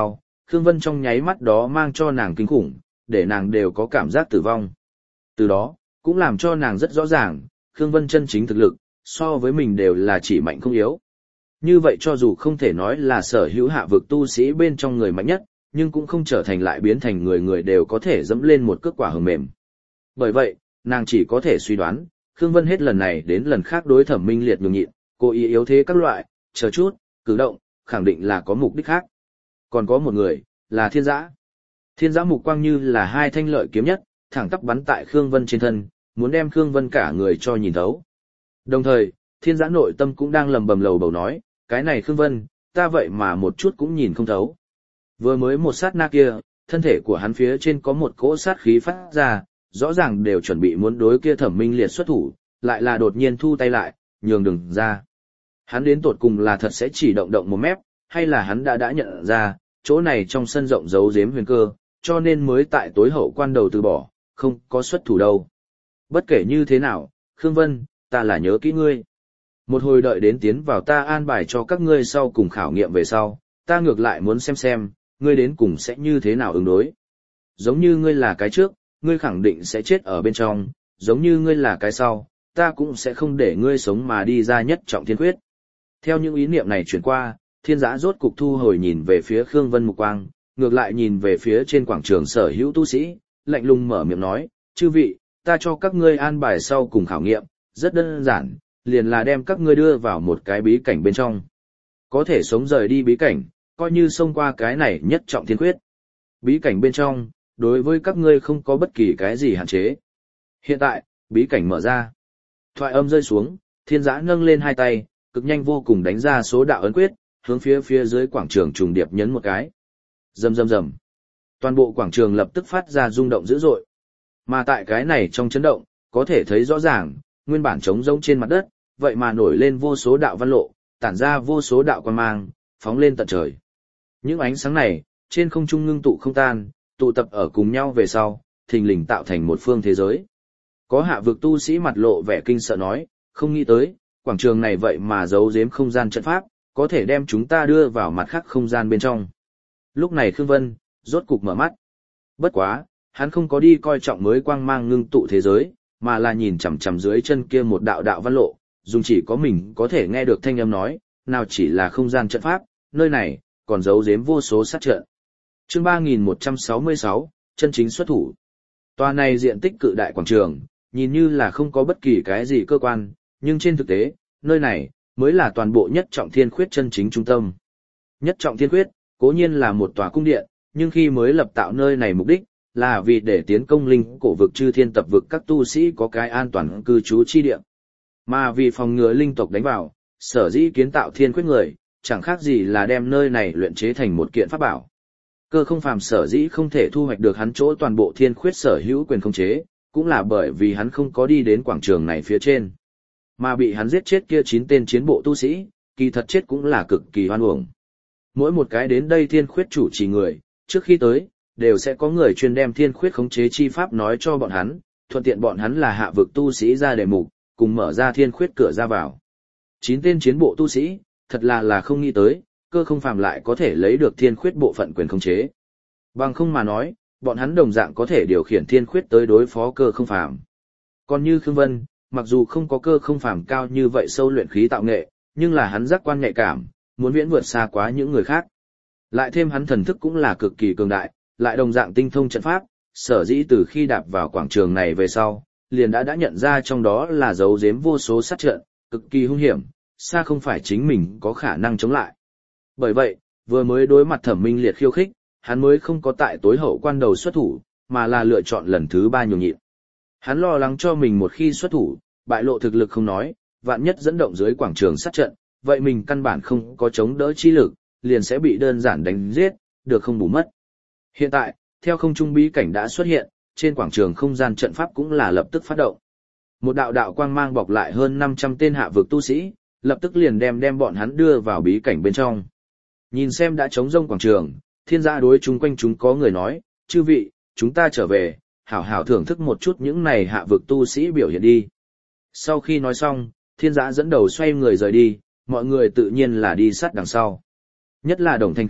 Khương Vân trong nháy mắt đó mang cho nàng kinh khủng, để nàng đều có cảm giác tử vong. Từ đó, cũng làm cho nàng rất rõ ràng, Khương Vân chân chính thực lực, so với mình đều là chỉ mạnh không yếu. Như vậy cho dù không thể nói là sở hữu hạ vực tu sĩ bên trong người mạnh nhất, nhưng cũng không trở thành lại biến thành người người đều có thể dẫm lên một cước quả hờ mềm. Bởi vậy, nàng chỉ có thể suy đoán, Khương Vân hết lần này đến lần khác đối Thẩm Minh Liệt nhường nhịn, cố ý yếu thế các loại, chờ chút, cử động, khẳng định là có mục đích khác. Còn có một người, là Thiên Giã. Thiên Giã mục quang như là hai thanh lợi kiếm nhất, thẳng tắp bắn tại Khương Vân trên thân, muốn đem Khương Vân cả người cho nhìn thấu. Đồng thời, Thiên Giã nội tâm cũng đang lầm bầm lầu bầu nói, cái này Khương Vân, ta vậy mà một chút cũng nhìn không thấu. Vừa mới một sát na kia, thân thể của hắn phía trên có một cỗ sát khí phát ra, rõ ràng đều chuẩn bị muốn đối kia Thẩm Minh Liệt xuất thủ, lại là đột nhiên thu tay lại, nhường đường ra. Hắn đến tột cùng là thật sẽ chỉ động động một mép, hay là hắn đã đã nhận ra, chỗ này trong sân rộng giấu giếm huyền cơ, cho nên mới tại tối hậu quan đầu từ bỏ, không có xuất thủ đâu. Bất kể như thế nào, Khương Vân, ta là nhớ kỹ ngươi. Một hồi đợi đến tiến vào ta an bài cho các ngươi sau cùng khảo nghiệm về sau, ta ngược lại muốn xem xem, ngươi đến cùng sẽ như thế nào ứng đối. Giống như ngươi là cái trước, ngươi khẳng định sẽ chết ở bên trong, giống như ngươi là cái sau, ta cũng sẽ không để ngươi sống mà đi ra nhất trọng thiên quyết. Theo những ý niệm này chuyển qua, Thiên Giã rốt cục thu hồi nhìn về phía Khương Vân mục quang, ngược lại nhìn về phía trên quảng trường sở hữu tu sĩ, lạnh lùng mở miệng nói, chư vị, ta cho các ngươi an bài sau cùng khảo nghiệm, rất đơn giản, liền là đem các ngươi đưa vào một cái bí cảnh bên trong. Có thể sống rời đi bí cảnh, coi như xông qua cái này nhất trọng thiên quyết. Bí cảnh bên trong, đối với các ngươi không có bất kỳ cái gì hạn chế. Hiện tại, bí cảnh mở ra. Thoại âm rơi xuống, Thiên Giã nâng lên hai tay, cực nhanh vô cùng đánh ra số đạo ấn quyết, hướng phía phía dưới quảng trường trùng điệp nhấn một cái. Rầm rầm rầm. Toàn bộ quảng trường lập tức phát ra rung động dữ dội. Mà tại cái này trong chấn động, có thể thấy rõ ràng, nguyên bản trống rỗng trên mặt đất, vậy mà nổi lên vô số đạo văn lộ, tản ra vô số đạo quang mang, phóng lên tận trời. Những ánh sáng này, trên không trung ngưng tụ không tan, tụ tập ở cùng nhau về sau, thình lình tạo thành một phương thế giới. Có hạ vực tu sĩ mặt lộ vẻ kinh sợ nói, không nghĩ tới, quảng trường này vậy mà giấu giếm không gian trận pháp, có thể đem chúng ta đưa vào mặt khác không gian bên trong. Lúc này Khương Vân, rốt cục mở mắt. Bất quá, hắn không có đi coi trọng mới quang mang ngưng tụ thế giới, mà là nhìn chằm chằm dưới chân kia một đạo đạo văn lộ, dùng chỉ có mình có thể nghe được thanh âm nói, nào chỉ là không gian trận pháp, nơi này, còn giấu giếm vô số sát trận. Chương ba nghìn một trăm sáu mươi sáu, chân chính xuất thủ. Tòa này diện tích cự đại quảng trường, nhìn như là không có bất kỳ cái gì cơ quan, nhưng trên thực tế, nơi này, mới là toàn bộ nhất trọng thiên khuyết chân chính trung tâm. Nhất trọng thiên khuyết, cố nhiên là một tòa cung điện, nhưng khi mới lập tạo nơi này mục đích, là vì để tiến công linh cổ vực chư thiên tập vực các tu sĩ có cái an toàn cư trú chi địa. Mà vì phòng ngừa linh tộc đánh vào, sở dĩ kiến tạo thiên khuyết người, chẳng khác gì là đem nơi này luyện chế thành một kiện pháp bảo. Cơ không phàm sở dĩ không thể thu hoạch được hắn chỗ toàn bộ thiên khuyết sở hữu quyền khống chế, cũng là bởi vì hắn không có đi đến quảng trường này phía trên. Mà bị hắn giết chết kia chín tên chiến bộ tu sĩ, kỳ thật chết cũng là cực kỳ hoan uổng. Mỗi một cái đến đây thiên khuyết chủ trì người, trước khi tới, đều sẽ có người chuyên đem thiên khuyết khống chế chi pháp nói cho bọn hắn, thuận tiện bọn hắn là hạ vực tu sĩ ra đề mục, cùng mở ra thiên khuyết cửa ra vào. Chín tên chiến bộ tu sĩ, thật là là không nghĩ tới, cơ không phàm lại có thể lấy được thiên khuyết bộ phận quyền khống chế. Bằng không mà nói, bọn hắn đồng dạng có thể điều khiển thiên khuyết tới đối phó cơ không phàm. Còn như Khương Vân, mặc dù không có cơ không phàm cao như vậy sâu luyện khí tạo nghệ, nhưng là hắn giác quan nhạy cảm, muốn viễn vượt xa quá những người khác. Lại thêm hắn thần thức cũng là cực kỳ cường đại, lại đồng dạng tinh thông trận pháp, sở dĩ từ khi đạp vào quảng trường này về sau, liền đã đã nhận ra trong đó là giấu giếm vô số sát trận, cực kỳ hung hiểm, xa không phải chính mình có khả năng chống lại. Bởi vậy, vừa mới đối mặt Thẩm Minh Liệt khiêu khích, hắn mới không có tại tối hậu quan đầu xuất thủ, mà là lựa chọn lần thứ ba nhường nhịn. Hắn lo lắng cho mình một khi xuất thủ, bại lộ thực lực không nói, vạn nhất dẫn động dưới quảng trường sát trận, vậy mình căn bản không có chống đỡ chi lực, liền sẽ bị đơn giản đánh giết, được không bù mất. Hiện tại, theo không trung bí cảnh đã xuất hiện, trên quảng trường không gian trận pháp cũng là lập tức phát động. Một đạo đạo quang mang bọc lại hơn năm trăm tên hạ vực tu sĩ, lập tức liền đem đem bọn hắn đưa vào bí cảnh bên trong. Nhìn xem đã trống rông quảng trường, Thiên Giã đối chúng quanh chúng có người nói, chư vị, chúng ta trở về, hảo hảo thưởng thức một chút những này hạ vực tu sĩ biểu hiện đi. Sau khi nói xong, Thiên Giã dẫn đầu xoay người rời đi, mọi người tự nhiên là đi sát đằng sau. Nhất là Đồng Thanh Cát,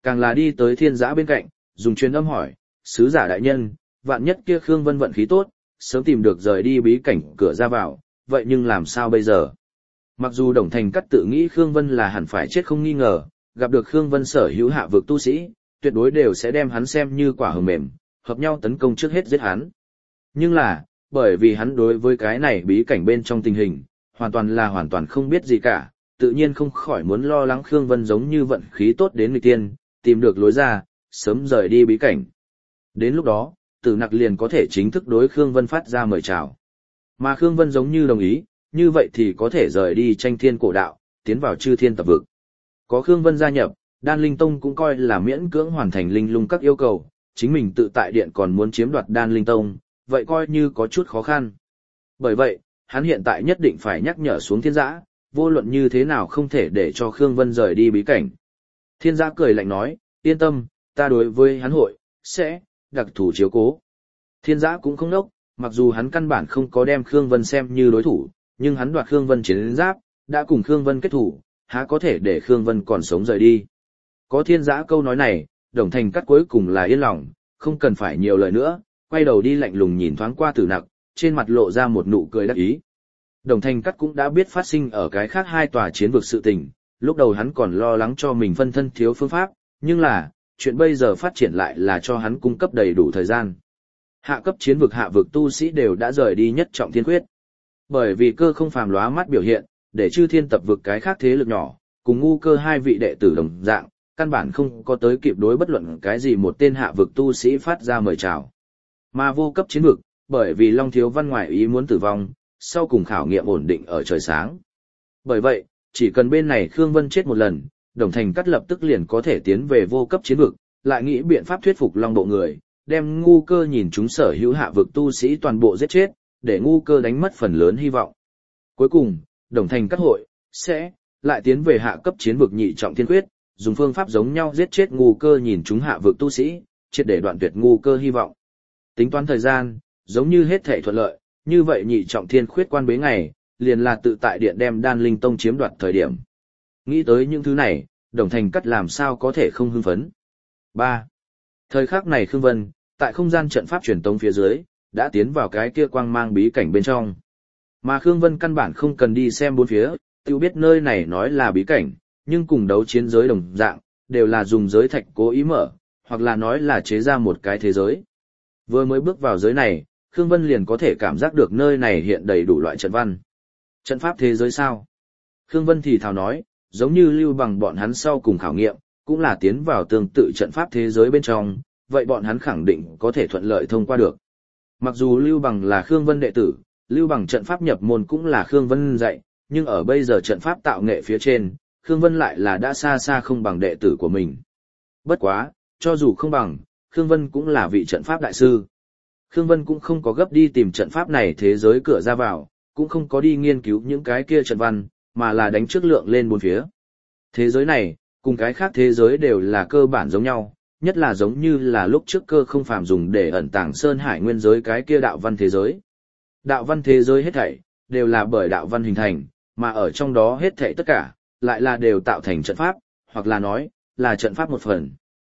càng là đi tới thiên giã bên cạnh, dùng truyền âm hỏi, sứ giả đại nhân, vạn nhất kia Khương Vân vận khí tốt, sớm tìm được rời đi bí cảnh cửa ra vào, vậy nhưng làm sao bây giờ? Mặc dù Đồng Thành Cắt tự nghĩ Khương Vân là hẳn phải chết không nghi ngờ, gặp được Khương Vân sở hữu hạ vực tu sĩ, tuyệt đối đều sẽ đem hắn xem như quả hờ mềm, hợp nhau tấn công trước hết giết hắn. Nhưng là, bởi vì hắn đối với cái này bí cảnh bên trong tình hình, hoàn toàn là hoàn toàn không biết gì cả, tự nhiên không khỏi muốn lo lắng Khương Vân giống như vận khí tốt đến nghịch tiên, tìm được lối ra, sớm rời đi bí cảnh. Đến lúc đó, Tử Nặc liền có thể chính thức đối Khương Vân phát ra mời chào. Mà Khương Vân giống như đồng ý, như vậy thì có thể rời đi tranh thiên cổ đạo, tiến vào chư thiên tập vực. Có Khương Vân gia nhập, Đan Linh Tông cũng coi là miễn cưỡng hoàn thành linh lung các yêu cầu, chính mình tự tại điện còn muốn chiếm đoạt Đan Linh Tông, vậy coi như có chút khó khăn. Bởi vậy, hắn hiện tại nhất định phải nhắc nhở xuống thiên giã, vô luận như thế nào không thể để cho Khương Vân rời đi bí cảnh. Thiên giã cười lạnh nói, yên tâm, ta đối với hắn hội, sẽ, đặc thủ chiếu cố. Thiên giã cũng không nốc, mặc dù hắn căn bản không có đem Khương Vân xem như đối thủ, nhưng hắn đoạt Khương Vân chiến giáp, đã cùng Khương Vân kết thủ, há có thể để Khương Vân còn sống rời đi. Có thiên giã câu nói này, Đồng Thành Cắt cuối cùng là yên lòng, không cần phải nhiều lời nữa, quay đầu đi lạnh lùng nhìn thoáng qua Tử Nặc, trên mặt lộ ra một nụ cười đắc ý. Đồng Thành Cắt cũng đã biết phát sinh ở cái khác hai tòa chiến vực sự tình, lúc đầu hắn còn lo lắng cho mình phân thân thiếu phương pháp, nhưng là, chuyện bây giờ phát triển lại là cho hắn cung cấp đầy đủ thời gian. Hạ cấp chiến vực hạ vực tu sĩ đều đã rời đi nhất trọng thiên quyết. Bởi vì cơ không phàm lóa mắt biểu hiện, để chư thiên tập vực cái khác thế lực nhỏ, cùng ngu cơ hai vị đệ tử đồng dạng, căn bản không có tới kịp đối bất luận cái gì một tên hạ vực tu sĩ phát ra mời chào. Mà vô cấp chiến vực, bởi vì Long Thiếu Văn ngoại ý muốn tử vong, sau cùng khảo nghiệm ổn định ở trời sáng. Bởi vậy, chỉ cần bên này Khương Vân chết một lần, Đồng Thành Cắt lập tức liền có thể tiến về vô cấp chiến vực, lại nghĩ biện pháp thuyết phục Long bộ người, đem ngu cơ nhìn chúng sở hữu hạ vực tu sĩ toàn bộ giết chết, để ngu cơ đánh mất phần lớn hy vọng. Cuối cùng, Đồng Thành Cắt hội, sẽ, lại tiến về hạ cấp chiến vực nhị trọng thiên quyết, dùng phương pháp giống nhau giết chết ngu cơ nhìn chúng hạ vực tu sĩ, triệt để đoạn tuyệt ngu cơ hy vọng. Tính toán thời gian, giống như hết thể thuận lợi, như vậy nhị trọng thiên khuyết quan bế ngày, liền là tự tại điện đem Đan Linh Tông chiếm đoạt thời điểm. Nghĩ tới những thứ này, Đồng Thành Cắt làm sao có thể không hưng phấn. ba. Thời khắc này Khương Vân, tại không gian trận pháp truyền tống phía dưới, đã tiến vào cái kia quang mang bí cảnh bên trong. Mà Khương Vân căn bản không cần đi xem bốn phía, tiêu biết nơi này nói là bí cảnh, nhưng cùng đấu chiến giới đồng dạng, đều là dùng giới thạch cố ý mở, hoặc là nói là chế ra một cái thế giới. Vừa mới bước vào giới này, Khương Vân liền có thể cảm giác được nơi này hiện đầy đủ loại trận văn. Trận pháp thế giới sao? Khương Vân thì thào nói, giống như Lưu Bằng bọn hắn sau cùng khảo nghiệm, cũng là tiến vào tương tự trận pháp thế giới bên trong, vậy bọn hắn khẳng định có thể thuận lợi thông qua được. Mặc dù Lưu Bằng là Khương Vân đệ tử, Lưu Bằng trận pháp nhập môn cũng là Khương Vân dạy, nhưng ở bây giờ trận pháp tạo nghệ phía trên, Khương Vân lại là đã xa xa không bằng đệ tử của mình. Bất quá, cho dù không bằng, Khương Vân cũng là vị trận pháp đại sư. Khương Vân cũng không có gấp đi tìm trận pháp này thế giới cửa ra vào, cũng không có đi nghiên cứu những cái kia trận văn, mà là đánh trước lượng lên bốn phía. Thế giới này, cùng cái khác thế giới đều là cơ bản giống nhau, nhất là giống như là lúc trước cơ không phàm dùng để ẩn tàng sơn hải nguyên giới cái kia đạo văn thế giới. Đạo văn thế giới hết thảy, đều là bởi đạo văn hình thành, mà ở trong đó hết thảy tất cả, lại là đều tạo thành trận pháp, hoặc là nói, là trận pháp một phần.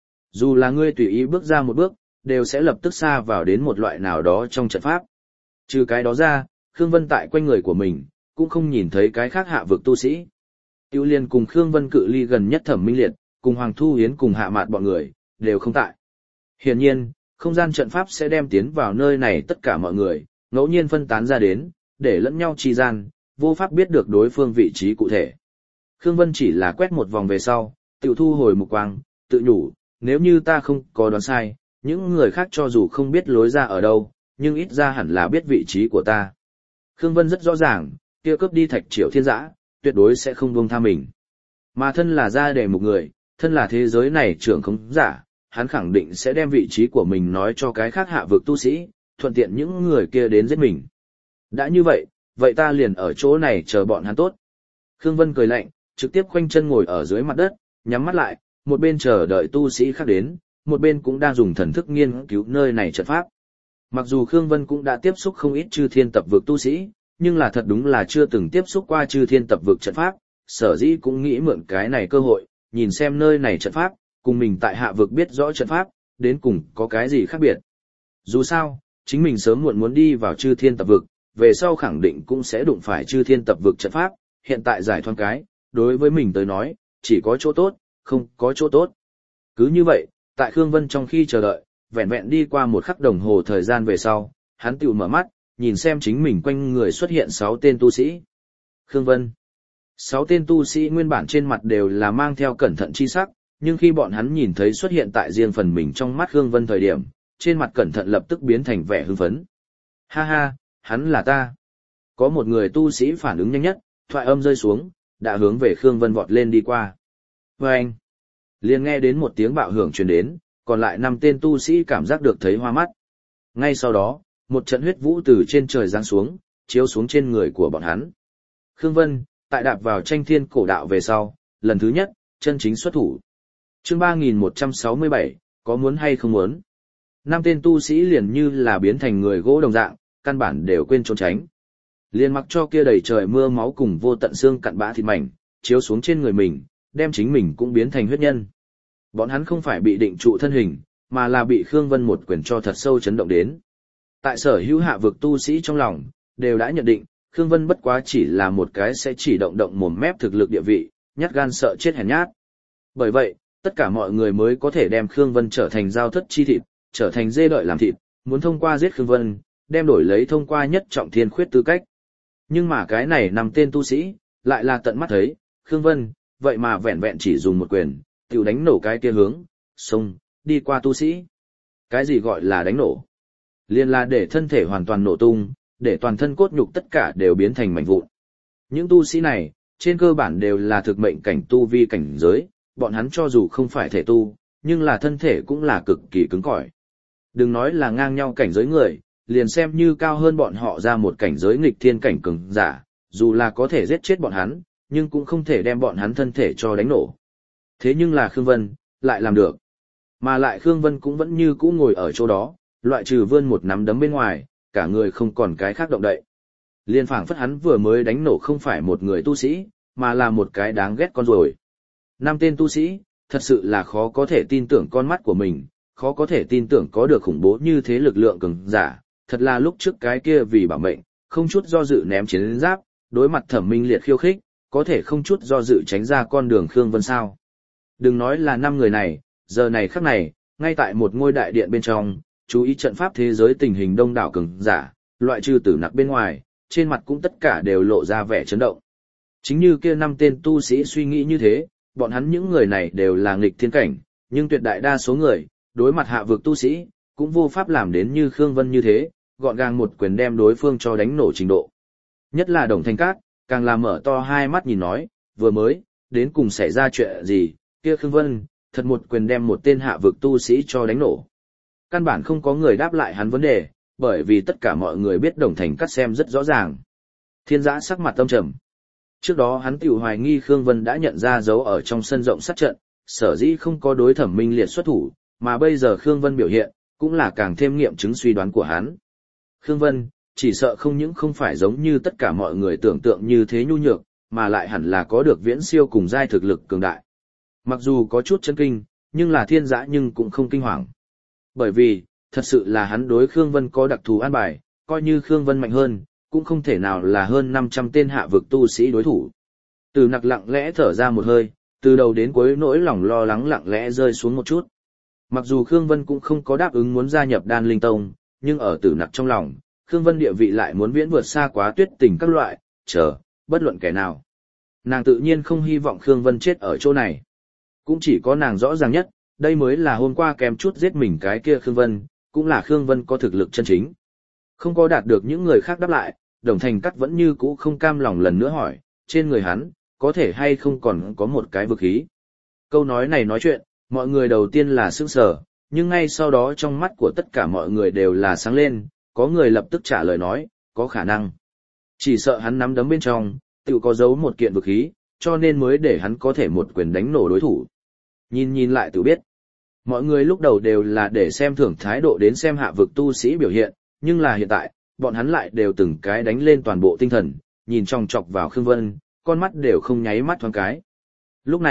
Dù là ngươi tùy ý bước ra một bước, đều sẽ lập tức xa vào đến một loại nào đó trong trận pháp. Trừ cái đó ra, Khương Vân tại quanh người của mình, cũng không nhìn thấy cái khác hạ vực tu sĩ. Tiêu Liên cùng Khương Vân cự ly gần nhất Thẩm Minh Liệt, cùng Hoàng Thu Hiến cùng hạ mạt bọn người, đều không tại. Hiển nhiên, không gian trận pháp sẽ đem tiến vào nơi này tất cả mọi người, ngẫu nhiên phân tán ra đến, để lẫn nhau trì gian, vô pháp biết được đối phương vị trí cụ thể. Khương Vân chỉ là quét một vòng về sau, tự thu hồi mục quang, tự nhủ, nếu như ta không có đoán sai, những người khác cho dù không biết lối ra ở đâu, nhưng ít ra hẳn là biết vị trí của ta. Khương Vân rất rõ ràng, kia cướp đi Thạch Triệu Thiên Dã, tuyệt đối sẽ không buông tha mình. Mà thân là gia đề một người, thân là thế giới này trưởng khống giả, hắn khẳng định sẽ đem vị trí của mình nói cho cái khác hạ vực tu sĩ, thuận tiện những người kia đến giết mình. Đã như vậy, vậy ta liền ở chỗ này chờ bọn hắn tốt. Khương Vân cười lạnh, trực tiếp khoanh chân ngồi ở dưới mặt đất, nhắm mắt lại, một bên chờ đợi tu sĩ khác đến, một bên cũng đang dùng thần thức nghiên cứu nơi này trận pháp. Mặc dù Khương Vân cũng đã tiếp xúc không ít chư thiên tập vực tu sĩ, nhưng là thật đúng là chưa từng tiếp xúc qua chư thiên tập vực trận pháp, sở dĩ cũng nghĩ mượn cái này cơ hội, nhìn xem nơi này trận pháp, cùng mình tại hạ vực biết rõ trận pháp, đến cùng có cái gì khác biệt. Dù sao, chính mình sớm muộn muốn đi vào chư thiên tập vực, về sau khẳng định cũng sẽ đụng phải chư thiên tập vực trận pháp, hiện tại giải thoáng cái, đối với mình tới nói, chỉ có chỗ tốt, không có chỗ tốt. Cứ như vậy, tại Khương Vân trong khi chờ đợi, vẹn vẹn đi qua một khắc đồng hồ thời gian về sau, hắn tự mở mắt, nhìn xem chính mình quanh người xuất hiện sáu tên tu sĩ. Khương Vân. Sáu tên tu sĩ nguyên bản trên mặt đều là mang theo cẩn thận chi sắc, nhưng khi bọn hắn nhìn thấy xuất hiện tại riêng phần mình trong mắt Khương Vân thời điểm, trên mặt cẩn thận lập tức biến thành vẻ hưng phấn. Ha ha, hắn là ta. Có một người tu sĩ phản ứng nhanh nhất, thoại âm rơi xuống, đã hướng về Khương Vân vọt lên đi qua. Và anh, liền nghe đến một tiếng bạo hưởng truyền đến, còn lại năm tên tu sĩ cảm giác được thấy hoa mắt. Ngay sau đó, một trận huyết vũ từ trên trời giáng xuống, chiếu xuống trên người của bọn hắn. Khương Vân, tại đạp vào tranh thiên cổ đạo về sau, lần thứ nhất, chân chính xuất thủ. Chương ba nghìn một trăm sáu mươi bảy, có muốn hay không muốn? Năm tên tu sĩ liền như là biến thành người gỗ đồng dạng, căn bản đều quên trốn tránh. Liền mặc cho kia đầy trời mưa máu cùng vô tận xương cặn bã thịt mảnh, chiếu xuống trên người mình, đem chính mình cũng biến thành huyết nhân. Bọn hắn không phải bị định trụ thân hình, mà là bị Khương Vân một quyền cho thật sâu chấn động đến. Tại sở hữu hạ vực tu sĩ trong lòng, đều đã nhận định, Khương Vân bất quá chỉ là một cái sẽ chỉ động động mồm mép thực lực địa vị, nhát gan sợ chết hèn nhát. Bởi vậy, tất cả mọi người mới có thể đem Khương Vân trở thành giao thất chi thịt, trở thành dê đợi làm thịt, muốn thông qua giết Khương Vân, đem đổi lấy thông qua nhất trọng thiên khuyết tư cách. Nhưng mà cái này nằm tên tu sĩ, lại là tận mắt thấy, Khương Vân, vậy mà vẹn vẹn chỉ dùng một quyền, tiểu đánh nổ cái kia hướng, xông, đi qua tu sĩ. Cái gì gọi là đánh nổ? Liên là để thân thể hoàn toàn nổ tung, để toàn thân cốt nhục tất cả đều biến thành mảnh vụn. Những tu sĩ này, trên cơ bản đều là thực mệnh cảnh tu vi cảnh giới, bọn hắn cho dù không phải thể tu, nhưng là thân thể cũng là cực kỳ cứng cỏi. Đừng nói là ngang nhau cảnh giới người, liền xem như cao hơn bọn họ ra một cảnh giới nghịch thiên cảnh cường giả, dù là có thể giết chết bọn hắn, nhưng cũng không thể đem bọn hắn thân thể cho đánh nổ. Thế nhưng là Khương Vân, lại làm được. Mà lại Khương Vân cũng vẫn như cũ ngồi ở chỗ đó, loại trừ vươn một nắm đấm bên ngoài, cả người không còn cái khác động đậy. Liên phảng phất hắn vừa mới đánh nổ không phải một người tu sĩ, mà là một cái đáng ghét con ruồi. Năm tên tu sĩ, thật sự là khó có thể tin tưởng con mắt của mình, khó có thể tin tưởng có được khủng bố như thế lực lượng cường giả, thật là lúc trước cái kia vì bảo mệnh, không chút do dự ném chiến giáp, đối mặt Thẩm Minh Liệt khiêu khích, có thể không chút do dự tránh ra con đường Khương Vân sao. Đừng nói là năm người này, giờ này khắc này, ngay tại một ngôi đại điện bên trong, chú ý trận pháp thế giới tình hình đông đảo cường giả, loại trừ Tử Nặc bên ngoài, trên mặt cũng tất cả đều lộ ra vẻ chấn động. Chính như kia năm tên tu sĩ suy nghĩ như thế, bọn hắn những người này đều là nghịch thiên cảnh, nhưng tuyệt đại đa số người, đối mặt hạ vực tu sĩ, cũng vô pháp làm đến như Khương Vân như thế, gọn gàng một quyền đem đối phương cho đánh nổ trình độ. Nhất là Đồng Thanh Cát, càng là mở to hai mắt nhìn nói, vừa mới, đến cùng xảy ra chuyện gì, kia Khương Vân, thật một quyền đem một tên hạ vực tu sĩ cho đánh nổ. Căn bản không có người đáp lại hắn vấn đề, bởi vì tất cả mọi người biết Đồng Thanh Cát xem rất rõ ràng. Thiên Giã sắc mặt tâm trầm. Trước đó hắn tiểu hoài nghi Khương Vân đã nhận ra dấu ở trong sân rộng sát trận, sở dĩ không có đối Thẩm Minh Liệt xuất thủ, mà bây giờ Khương Vân biểu hiện, cũng là càng thêm nghiệm chứng suy đoán của hắn. Khương Vân, chỉ sợ không những không phải giống như tất cả mọi người tưởng tượng như thế nhu nhược, mà lại hẳn là có được viễn siêu cùng giai thực lực cường đại. Mặc dù có chút chấn kinh, nhưng là Thiên Giã nhưng cũng không kinh hoàng. Bởi vì, thật sự là hắn đối Khương Vân có đặc thù an bài, coi như Khương Vân mạnh hơn, cũng không thể nào là hơn năm trăm tên hạ vực tu sĩ đối thủ. Từ Nặc lặng lẽ thở ra một hơi, từ đầu đến cuối nỗi lòng lo lắng lặng lẽ rơi xuống một chút. Mặc dù Khương Vân cũng không có đáp ứng muốn gia nhập Đan Linh Tông, nhưng ở Tử Nặc trong lòng, Khương Vân địa vị lại muốn viễn vượt xa quá Tuyết Tình các loại, chờ, bất luận kẻ nào. Nàng tự nhiên không hy vọng Khương Vân chết ở chỗ này. Cũng chỉ có nàng rõ ràng nhất, đây mới là hôm qua kém chút giết mình cái kia Khương Vân, cũng là Khương Vân có thực lực chân chính. Không có đạt được những người khác đáp lại, Đồng Thanh Cát vẫn như cũ không cam lòng lần nữa hỏi, trên người hắn, có thể hay không còn có một cái vực khí. Câu nói này nói chuyện, mọi người đầu tiên là sững sờ, nhưng ngay sau đó trong mắt của tất cả mọi người đều là sáng lên, có người lập tức trả lời nói, có khả năng. Chỉ sợ hắn nắm đấm bên trong, tự có giấu một kiện vực khí, cho nên mới để hắn có thể một quyền đánh nổ đối thủ. Nhìn nhìn lại tự biết. Mọi người lúc đầu đều là để xem thưởng thái độ đến xem hạ vực tu sĩ biểu hiện, nhưng là hiện tại, bọn hắn lại đều từng cái đánh lên toàn bộ tinh thần, nhìn chòng chọc vào Khương Vân, con mắt đều không nháy mắt thoáng cái. Lúc này,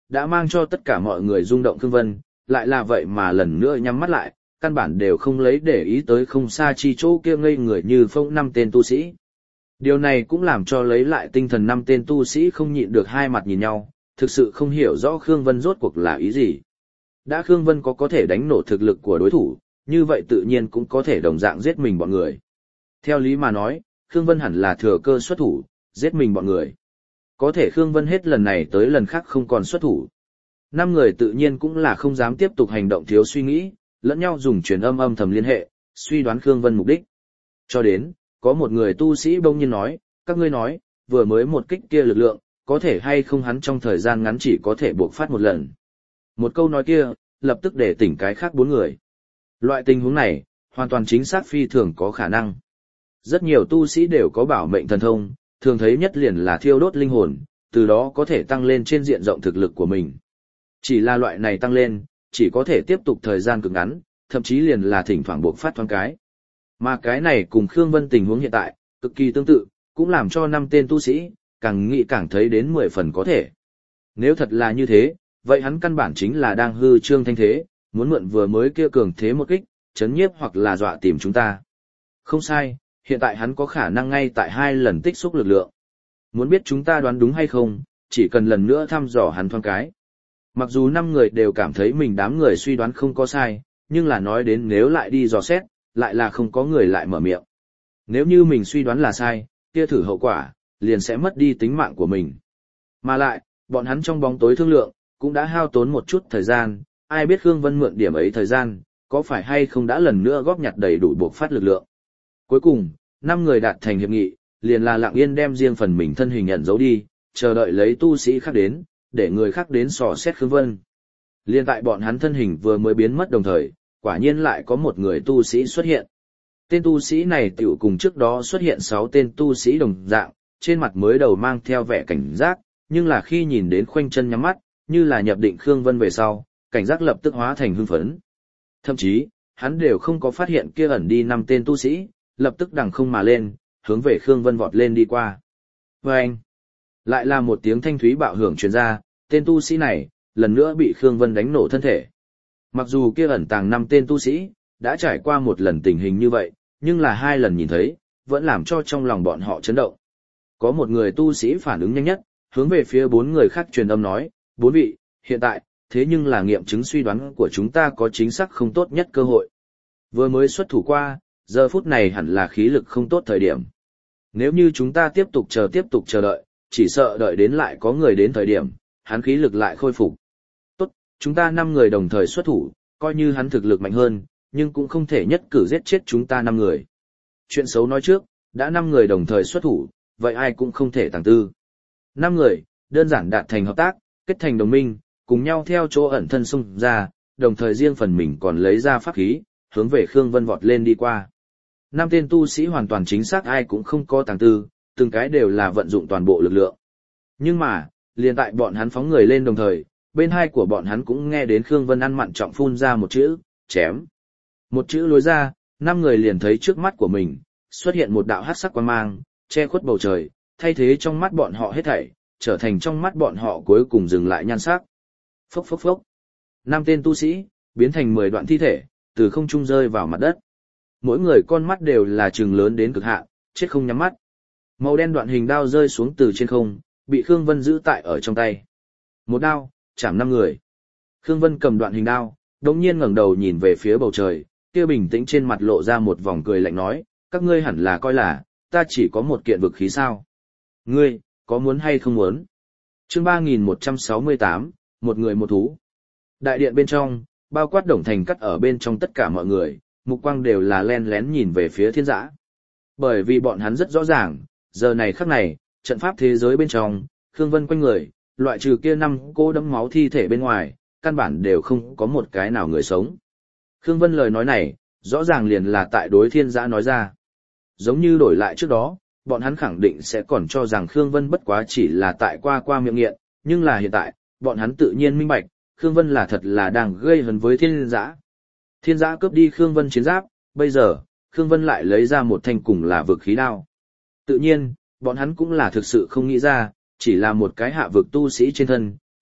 đã mang cho tất cả mọi người rung động Khương Vân, lại là vậy mà lần nữa nhắm mắt lại, căn bản đều không lấy để ý tới không xa chi chỗ kia ngây người như phong năm tên tu sĩ. Điều này cũng làm cho lấy lại tinh thần năm tên tu sĩ không nhịn được hai mặt nhìn nhau, thực sự không hiểu rõ Khương Vân rốt cuộc là ý gì. Đã Khương Vân có có thể đánh nổ thực lực của đối thủ, như vậy tự nhiên cũng có thể đồng dạng giết mình bọn người. Theo lý mà nói, Khương Vân hẳn là thừa cơ xuất thủ, giết mình bọn người. Có thể Khương Vân hết lần này tới lần khác không còn xuất thủ. Năm người tự nhiên cũng là không dám tiếp tục hành động thiếu suy nghĩ, lẫn nhau dùng truyền âm âm thầm liên hệ, suy đoán Khương Vân mục đích. Cho đến, có một người tu sĩ bỗng nhiên nói, các ngươi nói, vừa mới một kích kia lực lượng, có thể hay không hắn trong thời gian ngắn chỉ có thể buộc phát một lần. Một câu nói kia, lập tức để tỉnh cái khác bốn người. Loại tình huống này, hoàn toàn chính xác phi thường có khả năng. Rất nhiều tu sĩ đều có bảo mệnh thần thông, thường thấy nhất liền là thiêu đốt linh hồn, từ đó có thể tăng lên trên diện rộng thực lực của mình. Chỉ là loại này tăng lên, chỉ có thể tiếp tục thời gian cực ngắn, thậm chí liền là thỉnh thoảng buộc phát thoáng cái. Mà cái này cùng Khương Vân tình huống hiện tại, cực kỳ tương tự, cũng làm cho năm tên tu sĩ, càng nghĩ càng thấy đến mười phần có thể. Nếu thật là như thế, vậy hắn căn bản chính là đang hư trương thanh thế, muốn mượn vừa mới kia cường thế một kích, chấn nhiếp hoặc là dọa tìm chúng ta. Không sai, hiện tại hắn có khả năng ngay tại hai lần tích xúc lực lượng. Muốn biết chúng ta đoán đúng hay không, chỉ cần lần nữa thăm dò hắn thoáng cái. Mặc dù năm người đều cảm thấy mình đám người suy đoán không có sai, nhưng là nói đến nếu lại đi dò xét, lại là không có người lại mở miệng. Nếu như mình suy đoán là sai, kia thử hậu quả, liền sẽ mất đi tính mạng của mình. Mà lại, bọn hắn trong bóng tối thương lượng, cũng đã hao tốn một chút thời gian, ai biết Khương Vân mượn điểm ấy thời gian, có phải hay không đã lần nữa góp nhặt đầy đủ buộc phát lực lượng. Cuối cùng, năm người đạt thành hiệp nghị, liền là lặng yên đem riêng phần mình thân hình nhận giấu đi, chờ đợi lấy tu sĩ khác đến, để người khác đến dò xét Khương Vân. Liên tại bọn hắn thân hình vừa mới biến mất đồng thời, quả nhiên lại có một người tu sĩ xuất hiện. Tên tu sĩ này tiểu cùng trước đó xuất hiện sáu tên tu sĩ đồng dạng, trên mặt mới đầu mang theo vẻ cảnh giác, nhưng là khi nhìn đến khoanh chân nhắm mắt, như là nhập định Khương Vân về sau, cảnh giác lập tức hóa thành hưng phấn. Thậm chí, hắn đều không có phát hiện kia ẩn đi năm tên tu sĩ, lập tức đằng không mà lên, hướng về Khương Vân vọt lên đi qua. Và anh, lại là một tiếng thanh thúy bạo hưởng truyền ra, tên tu sĩ này, lần nữa bị Khương Vân đánh nổ thân thể. Mặc dù kia ẩn tàng năm tên tu sĩ, đã trải qua một lần tình hình như vậy, nhưng là hai lần nhìn thấy, vẫn làm cho trong lòng bọn họ chấn động. Có một người tu sĩ phản ứng nhanh nhất, hướng về phía bốn người khác truyền âm nói, bốn vị, hiện tại, thế nhưng là nghiệm chứng suy đoán của chúng ta có chính xác không tốt nhất cơ hội. Vừa mới xuất thủ qua, giờ phút này hẳn là khí lực không tốt thời điểm. Nếu như chúng ta tiếp tục chờ tiếp tục chờ đợi, chỉ sợ đợi đến lại có người đến thời điểm, hắn khí lực lại khôi phục. Tốt, chúng ta năm người đồng thời xuất thủ, coi như hắn thực lực mạnh hơn, nhưng cũng không thể nhất cử giết chết chúng ta năm người. Chuyện xấu nói trước, đã năm người đồng thời xuất thủ, vậy ai cũng không thể tàng tư. Năm người, đơn giản đạt thành hợp tác, kết thành đồng minh, cùng nhau theo chỗ ẩn thân xung ra, đồng thời riêng phần mình còn lấy ra pháp khí, hướng về Khương Vân vọt lên đi qua. Năm tên tu sĩ hoàn toàn chính xác ai cũng không có tàng tư, từng cái đều là vận dụng toàn bộ lực lượng. Nhưng mà, liền tại bọn hắn phóng người lên đồng thời, bên hai của bọn hắn cũng nghe đến Khương Vân ăn mặn trọng phun ra một chữ, chém. Một chữ lối ra, năm người liền thấy trước mắt của mình, xuất hiện một đạo hắc sắc quang mang, che khuất bầu trời, thay thế trong mắt bọn họ hết thảy, trở thành trong mắt bọn họ cuối cùng dừng lại nhan sắc. Phốc phốc phốc. Năm tên tu sĩ, biến thành mười đoạn thi thể, từ không trung rơi vào mặt đất. Mỗi người con mắt đều là trừng lớn đến cực hạn, chết không nhắm mắt. Màu đen đoạn hình đao rơi xuống từ trên không, bị Khương Vân giữ tại ở trong tay. Một đao, chảm năm người. Khương Vân cầm đoạn hình đao, đống nhiên ngẩng đầu nhìn về phía bầu trời, kia bình tĩnh trên mặt lộ ra một vòng cười lạnh nói, các ngươi hẳn là coi là, ta chỉ có một kiện vực khí sao. Ngươi, có muốn hay không muốn? Chương ba nghìn một trăm sáu mươi tám, một người một thú. Đại điện bên trong, bao quát Đồng Thành cắt ở bên trong tất cả mọi người, mục quang đều là len lén nhìn về phía Thiên Dã. Bởi vì bọn hắn rất rõ ràng, giờ này khắc này, trận pháp thế giới bên trong, Khương Vân quanh người, loại trừ kia năm cô đẫm máu thi thể bên ngoài, căn bản đều không có một cái nào người sống. Khương Vân lời nói này, rõ ràng liền là tại đối Thiên Dã nói ra. Giống như đổi lại trước đó, bọn hắn khẳng định sẽ còn cho rằng Khương Vân bất quá chỉ là tại qua qua miệng nghiện, nhưng là hiện tại, bọn hắn tự nhiên minh bạch, Khương Vân là thật là đang gây hấn với Thiên Dã. Thiên Dã cướp đi Khương Vân chiến giáp, bây giờ, Khương Vân lại lấy ra một thanh cùng là vực khí đao. Tự nhiên, bọn hắn cũng là thực sự không nghĩ ra, chỉ là một cái hạ vực tu sĩ trên thân,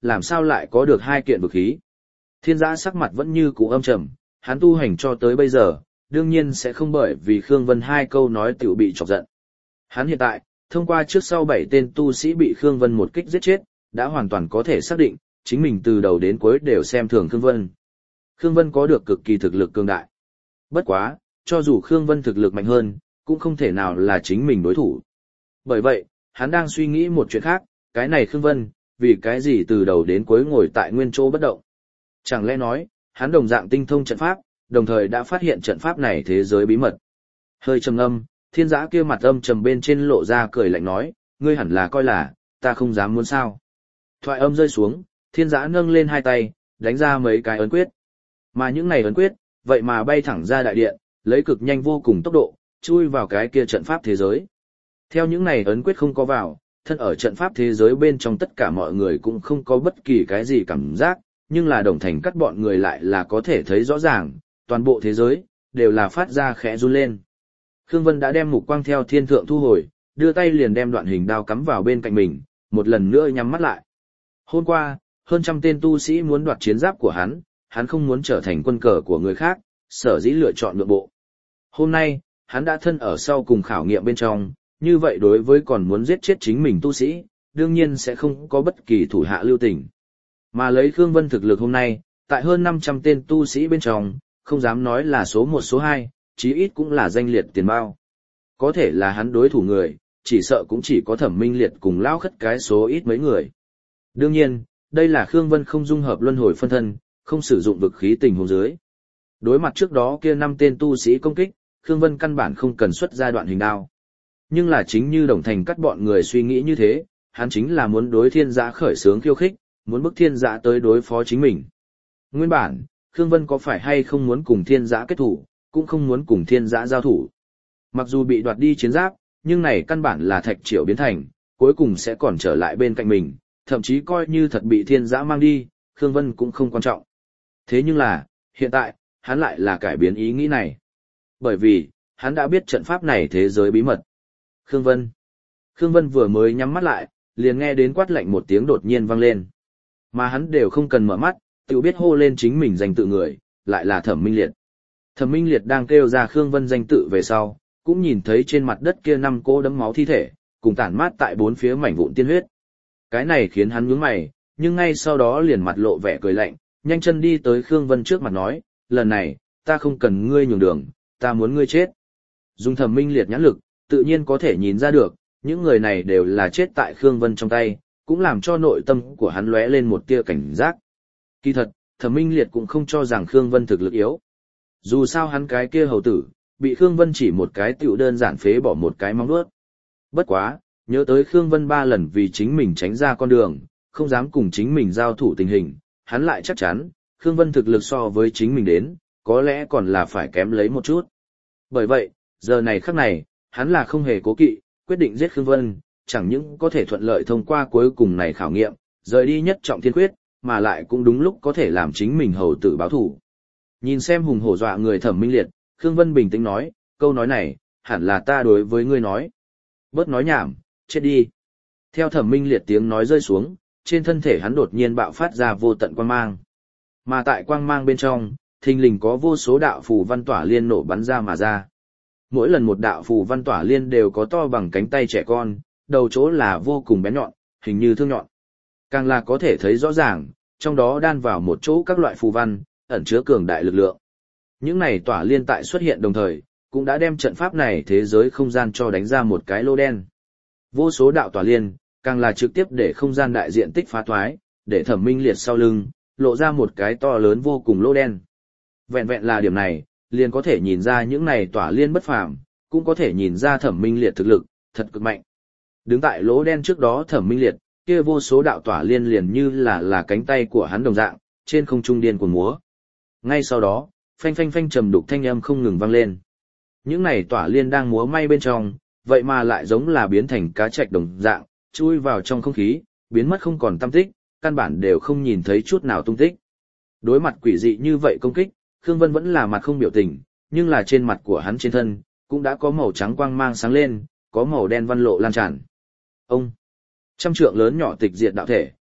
làm sao lại có được hai kiện vực khí. Thiên Giã sắc mặt vẫn như cũ âm trầm, hắn tu hành cho tới bây giờ, đương nhiên sẽ không bởi vì Khương Vân hai câu nói tiểu bị chọc giận. Hắn hiện tại, thông qua trước sau bảy tên tu sĩ bị Khương Vân một kích giết chết, đã hoàn toàn có thể xác định, chính mình từ đầu đến cuối đều xem thường Khương Vân. Khương Vân có được cực kỳ thực lực cường đại. Bất quá, cho dù Khương Vân thực lực mạnh hơn, cũng không thể nào là chính mình đối thủ. Bởi vậy, hắn đang suy nghĩ một chuyện khác, cái này Khương Vân, vì cái gì từ đầu đến cuối ngồi tại nguyên chỗ bất động. Chẳng lẽ nói, hắn đồng dạng tinh thông trận pháp, đồng thời đã phát hiện trận pháp này thế giới bí mật. Hơi trầm ngâm, Thiên Giã kia mặt âm trầm bên trên lộ ra cười lạnh nói, ngươi hẳn là coi là, ta không dám muốn sao. Thoại âm rơi xuống, Thiên Giã nâng lên hai tay, đánh ra mấy cái ấn quyết. Mà những này ấn quyết, vậy mà bay thẳng ra đại điện, lấy cực nhanh vô cùng tốc độ, chui vào cái kia trận pháp thế giới. Theo những này ấn quyết không có vào, thân ở trận pháp thế giới bên trong tất cả mọi người cũng không có bất kỳ cái gì cảm giác, nhưng là đồng thành cắt bọn người lại là có thể thấy rõ ràng, toàn bộ thế giới, đều là phát ra khẽ run lên. Khương Vân đã đem mục quang theo thiên thượng thu hồi, đưa tay liền đem đoạn hình đao cắm vào bên cạnh mình, một lần nữa nhắm mắt lại. Hôm qua, hơn trăm tên tu sĩ muốn đoạt chiến giáp của hắn, hắn không muốn trở thành quân cờ của người khác, sở dĩ lựa chọn nhượng bộ. Hôm nay, hắn đã thân ở sau cùng khảo nghiệm bên trong, như vậy đối với còn muốn giết chết chính mình tu sĩ, đương nhiên sẽ không có bất kỳ thủ hạ lưu tình. Mà lấy Khương Vân thực lực hôm nay, tại hơn năm trăm tên tu sĩ bên trong, không dám nói là số một số hai, chí ít cũng là danh liệt tiền bao. Có thể là hắn đối thủ người, chỉ sợ cũng chỉ có Thẩm Minh Liệt cùng Lão Khất cái số ít mấy người. Đương nhiên, đây là Khương Vân không dung hợp luân hồi phân thân, không sử dụng vực khí tình huống dưới. Đối mặt trước đó kia năm tên tu sĩ công kích, Khương Vân căn bản không cần xuất ra đoạn hình đao. Nhưng là chính như Đồng Thành cắt bọn người suy nghĩ như thế, hắn chính là muốn đối Thiên Giã khởi xướng khiêu khích, muốn bức Thiên Giã tới đối phó chính mình. Nguyên bản, Khương Vân có phải hay không muốn cùng Thiên Giã kết thủ, cũng không muốn cùng Thiên Giã giao thủ. Mặc dù bị đoạt đi chiến giáp, nhưng này căn bản là thạch triều biến thành, cuối cùng sẽ còn trở lại bên cạnh mình, thậm chí coi như thật bị Thiên Giã mang đi, Khương Vân cũng không quan trọng. Thế nhưng là, hiện tại, hắn lại là cải biến ý nghĩ này. Bởi vì, hắn đã biết trận pháp này thế giới bí mật. Khương Vân. Khương Vân vừa mới nhắm mắt lại, liền nghe đến quát lạnh một tiếng đột nhiên vang lên. Mà hắn đều không cần mở mắt, tự biết hô lên chính mình danh tự người, lại là Thẩm Minh Liệt. Thẩm Minh Liệt đang kêu ra Khương Vân danh tự về sau, cũng nhìn thấy trên mặt đất kia năm cô đấm máu thi thể, cùng tản mát tại bốn phía mảnh vụn tiên huyết. Cái này khiến hắn nhướng mày, nhưng ngay sau đó liền mặt lộ vẻ cười lạnh, nhanh chân đi tới Khương Vân trước mặt nói, lần này, ta không cần ngươi nhường đường, ta muốn ngươi chết. Dùng Thẩm Minh Liệt nhãn lực, tự nhiên có thể nhìn ra được, những người này đều là chết tại Khương Vân trong tay, cũng làm cho nội tâm của hắn lóe lên một tia cảnh giác. Kỳ thật, Thẩm Minh Liệt cũng không cho rằng Khương Vân thực lực yếu. Dù sao hắn cái kia hầu tử, bị Khương Vân chỉ một cái tiểu đơn giản phế bỏ một cái móng vuốt. Bất quá, nhớ tới Khương Vân ba lần vì chính mình tránh ra con đường, không dám cùng chính mình giao thủ tình hình, hắn lại chắc chắn, Khương Vân thực lực so với chính mình đến, có lẽ còn là phải kém lấy một chút. Bởi vậy, giờ này khắc này, hắn là không hề cố kỵ, quyết định giết Khương Vân, chẳng những có thể thuận lợi thông qua cuối cùng này khảo nghiệm, rời đi nhất trọng thiên quyết, mà lại cũng đúng lúc có thể làm chính mình hầu tử báo thủ. Nhìn xem hùng hổ dọa người Thẩm Minh Liệt, Khương Vân bình tĩnh nói, câu nói này, hẳn là ta đối với ngươi nói. Bớt nói nhảm, chết đi. Theo Thẩm Minh Liệt tiếng nói rơi xuống, trên thân thể hắn đột nhiên bạo phát ra vô tận quang mang. Mà tại quang mang bên trong, thình lình có vô số đạo phù văn tỏa liên nổ bắn ra mà ra. Mỗi lần một đạo phù văn tỏa liên đều có to bằng cánh tay trẻ con, đầu chỗ là vô cùng bén nhọn, hình như thương nhọn. Càng là có thể thấy rõ ràng, trong đó đan vào một chỗ các loại phù văn, ẩn chứa cường đại lực lượng. Những này tỏa liên tại xuất hiện đồng thời, cũng đã đem trận pháp này thế giới không gian cho đánh ra một cái lỗ đen. Vô số đạo tỏa liên, càng là trực tiếp để không gian đại diện tích phá thoái, để Thẩm Minh Liệt sau lưng, lộ ra một cái to lớn vô cùng lỗ đen. Vẹn vẹn là điểm này, liền có thể nhìn ra những này tỏa liên bất phàm, cũng có thể nhìn ra Thẩm Minh Liệt thực lực, thật cực mạnh. Đứng tại lỗ đen trước đó Thẩm Minh Liệt, kia vô số đạo tỏa liên liền như là là cánh tay của hắn đồng dạng, trên không trung điên cuồng múa. Ngay sau đó, phanh phanh phanh trầm đục thanh âm không ngừng vang lên. Những này tỏa liên đang múa may bên trong, vậy mà lại giống là biến thành cá trạch đồng dạng, chui vào trong không khí, biến mất không còn tăm tích, căn bản đều không nhìn thấy chút nào tung tích. Đối mặt quỷ dị như vậy công kích, Khương Vân vẫn là mặt không biểu tình, nhưng là trên mặt của hắn trên thân, cũng đã có màu trắng quang mang sáng lên, có màu đen văn lộ lan tràn. Ông, trăm trượng lớn nhỏ tịch diệt đạo thể,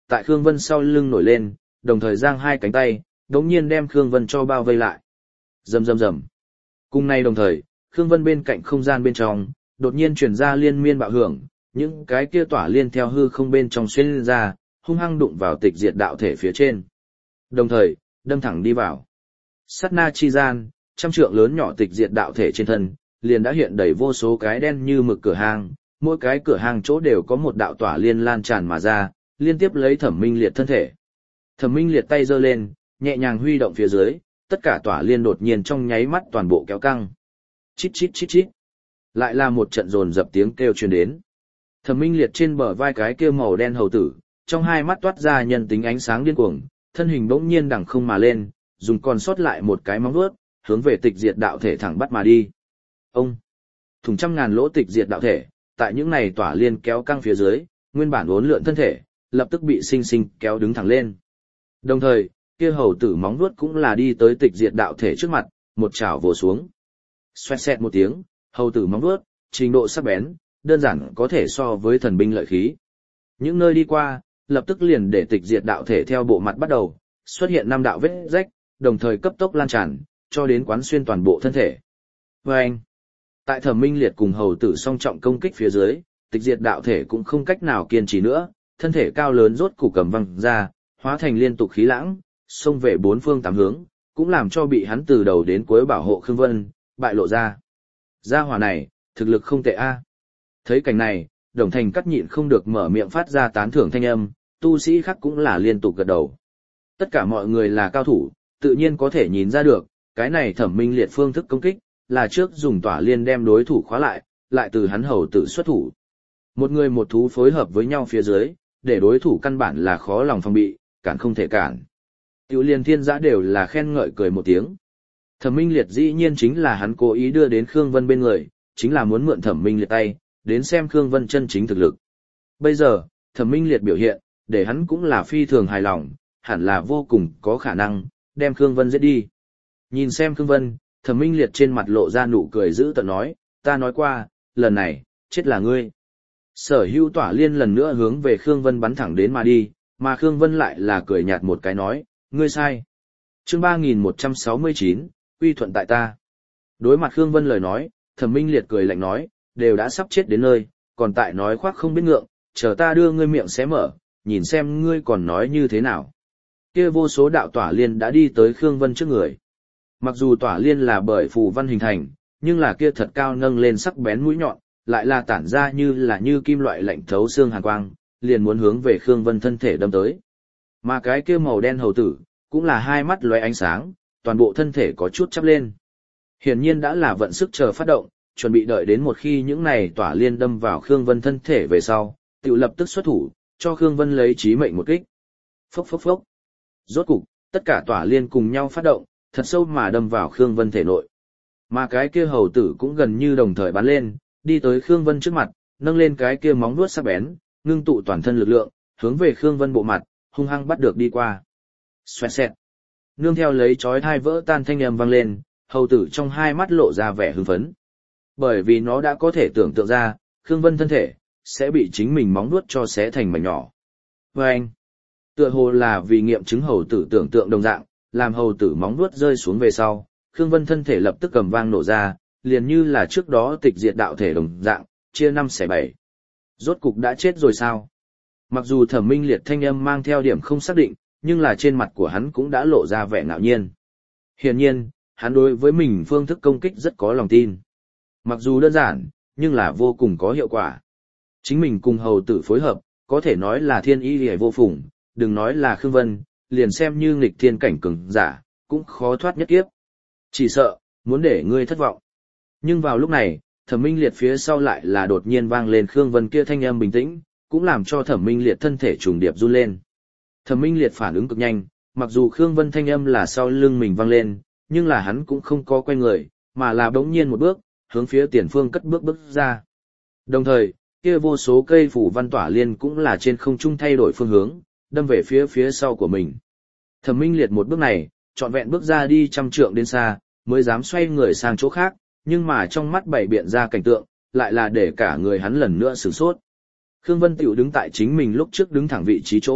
tại Khương Vân sau lưng nổi lên, đồng thời giang hai cánh tay, đống nhiên đem Khương Vân cho bao vây lại. Rầm rầm rầm. Cùng nay đồng thời, Khương Vân bên cạnh không gian bên trong, đột nhiên truyền ra liên miên bạo hưởng, những cái kia tỏa liên theo hư không bên trong xuyên lên ra, hung hăng đụng vào tịch diệt đạo thể phía trên. Đồng thời, đâm thẳng đi vào. Sát na chi gian, trăm trượng lớn nhỏ tịch diệt đạo thể trên thân, liền đã hiện đầy vô số cái đen như mực cửa hang, mỗi cái cửa hang chỗ đều có một đạo tỏa liên lan tràn mà ra, liên tiếp lấy Thẩm Minh Liệt thân thể. Thẩm Minh Liệt tay giơ lên, nhẹ nhàng huy động phía dưới, tất cả tỏa liên đột nhiên trong nháy mắt toàn bộ kéo căng. Chít chít chít chít. Lại là một trận dồn dập tiếng kêu truyền đến. Thẩm Minh Liệt trên bờ vai cái kia màu đen hầu tử, trong hai mắt toát ra nhân tính ánh sáng điên cuồng, thân hình bỗng nhiên đằng không mà lên, dùng còn sót lại một cái móng vuốt, hướng về tịch diệt đạo thể thẳng bắt mà đi. Ông, thủng trăm ngàn lỗ tịch diệt đạo thể, tại những này tỏa liên kéo căng phía dưới, nguyên bản uốn lượn thân thể, lập tức bị sinh sinh kéo đứng thẳng lên. Đồng thời, kia hầu tử móng vuốt cũng là đi tới tịch diệt đạo thể trước mặt, một chảo vồ xuống. Xoẹt xẹt một tiếng, hầu tử móng vuốt, trình độ sắc bén, đơn giản có thể so với thần binh lợi khí. Những nơi đi qua, lập tức liền để tịch diệt đạo thể theo bộ mặt bắt đầu, xuất hiện năm đạo vết rách, đồng thời cấp tốc lan tràn, cho đến quán xuyên toàn bộ thân thể. Và anh, tại Thẩm Minh Liệt cùng hầu tử song trọng công kích phía dưới, tịch diệt đạo thể cũng không cách nào kiên trì nữa, thân thể cao lớn rốt cục cầm văng ra, hóa thành liên tục khí lãng, xông về bốn phương tám hướng, cũng làm cho bị hắn từ đầu đến cuối bảo hộ Khương Vân, bại lộ ra. Gia hỏa này, thực lực không tệ a. Thấy cảnh này, Đồng Thành cắt nhịn không được mở miệng phát ra tán thưởng thanh âm, tu sĩ khác cũng là liên tục gật đầu. Tất cả mọi người là cao thủ, tự nhiên có thể nhìn ra được, cái này Thẩm Minh Liệt phương thức công kích, là trước dùng tỏa liên đem đối thủ khóa lại, lại từ hắn hầu tử xuất thủ. Một người một thú phối hợp với nhau phía dưới, để đối thủ căn bản là khó lòng phòng bị, cản không thể cản. Tiểu Liên Thiên Giã đều là khen ngợi cười một tiếng. Thẩm Minh Liệt dĩ nhiên chính là hắn cố ý đưa đến Khương Vân bên người, chính là muốn mượn Thẩm Minh Liệt tay, đến xem Khương Vân chân chính thực lực. Bây giờ, Thẩm Minh Liệt biểu hiện, để hắn cũng là phi thường hài lòng, hẳn là vô cùng có khả năng, đem Khương Vân giết đi. Nhìn xem Khương Vân, Thẩm Minh Liệt trên mặt lộ ra nụ cười dữ tợn nói, ta nói qua, lần này, chết là ngươi. Sở Hữu tỏa liên lần nữa hướng về Khương Vân bắn thẳng đến mà đi, mà Khương Vân lại là cười nhạt một cái nói, ngươi sai. Chương ba nghìn một trăm sáu mươi chín, uy thuận tại ta. Đối mặt Khương Vân lời nói, Thẩm Minh Liệt cười lạnh nói, đều đã sắp chết đến nơi, còn tại nói khoác không biết ngượng, chờ ta đưa ngươi miệng xé mở, nhìn xem ngươi còn nói như thế nào. Kia vô số đạo tỏa liên đã đi tới Khương Vân trước người. Mặc dù tỏa liên là bởi phù văn hình thành, nhưng là kia thật cao nâng lên sắc bén mũi nhọn, lại là tản ra như là như kim loại lạnh thấu xương hàn quang, liền muốn hướng về Khương Vân thân thể đâm tới. Mà cái kia màu đen hầu tử, cũng là hai mắt lóe ánh sáng, toàn bộ thân thể có chút chắp lên. Hiển nhiên đã là vận sức chờ phát động, chuẩn bị đợi đến một khi những này tỏa liên đâm vào Khương Vân thân thể về sau, tự lập tức xuất thủ, cho Khương Vân lấy chí mệnh một kích. Phốc phốc phốc. Rốt cục, tất cả tỏa liên cùng nhau phát động, thật sâu mà đâm vào Khương Vân thể nội. Mà cái kia hầu tử cũng gần như đồng thời bắn lên, đi tới Khương Vân trước mặt, nâng lên cái kia móng vuốt sắc bén, ngưng tụ toàn thân lực lượng, hướng về Khương Vân bộ mặt, hung hăng bắt được đi qua. Xoẹt xẹt. Nương theo lấy chói tai vỡ tan thanh âm vang lên, hầu tử trong hai mắt lộ ra vẻ hưng phấn. Bởi vì nó đã có thể tưởng tượng ra, Khương Vân thân thể sẽ bị chính mình móng vuốt cho xé thành mảnh nhỏ. Và anh, tựa hồ là vì nghiệm chứng hầu tử tưởng tượng đồng dạng, làm hầu tử móng vuốt rơi xuống về sau, Khương Vân thân thể lập tức cầm vang nổ ra, liền như là trước đó tịch diệt đạo thể đồng dạng, chia năm xẻ bảy. Rốt cục đã chết rồi sao? Mặc dù Thẩm Minh Liệt thanh âm mang theo điểm không xác định, nhưng là trên mặt của hắn cũng đã lộ ra vẻ ngạo nhiên. Hiển nhiên, hắn đối với mình phương thức công kích rất có lòng tin. Mặc dù đơn giản, nhưng là vô cùng có hiệu quả. Chính mình cùng hầu tử phối hợp, có thể nói là thiên ý liễu vô phùng, đừng nói là Khương Vân, liền xem như nghịch thiên cảnh cường giả, cũng khó thoát nhất kiếp. Chỉ sợ, muốn để ngươi thất vọng. Nhưng vào lúc này, Thẩm Minh Liệt phía sau lại là đột nhiên vang lên Khương Vân kia thanh âm bình tĩnh, cũng làm cho Thẩm Minh Liệt thân thể trùng điệp run lên. Thẩm Minh Liệt phản ứng cực nhanh, mặc dù Khương Vân thanh âm là sau lưng mình vang lên, nhưng là hắn cũng không có quay người, mà là bỗng nhiên một bước, hướng phía tiền phương cất bước bước ra. Đồng thời, kia vô số cây phủ văn tỏa liên cũng là trên không trung thay đổi phương hướng, đâm về phía phía sau của mình. Thẩm Minh Liệt một bước này, trọn vẹn bước ra đi trăm trượng đến xa, mới dám xoay người sang chỗ khác, nhưng mà trong mắt bảy biện ra cảnh tượng, lại là để cả người hắn lần nữa sửng sốt. Khương Vân Tiểu đứng tại chính mình lúc trước đứng thẳng vị trí chỗ,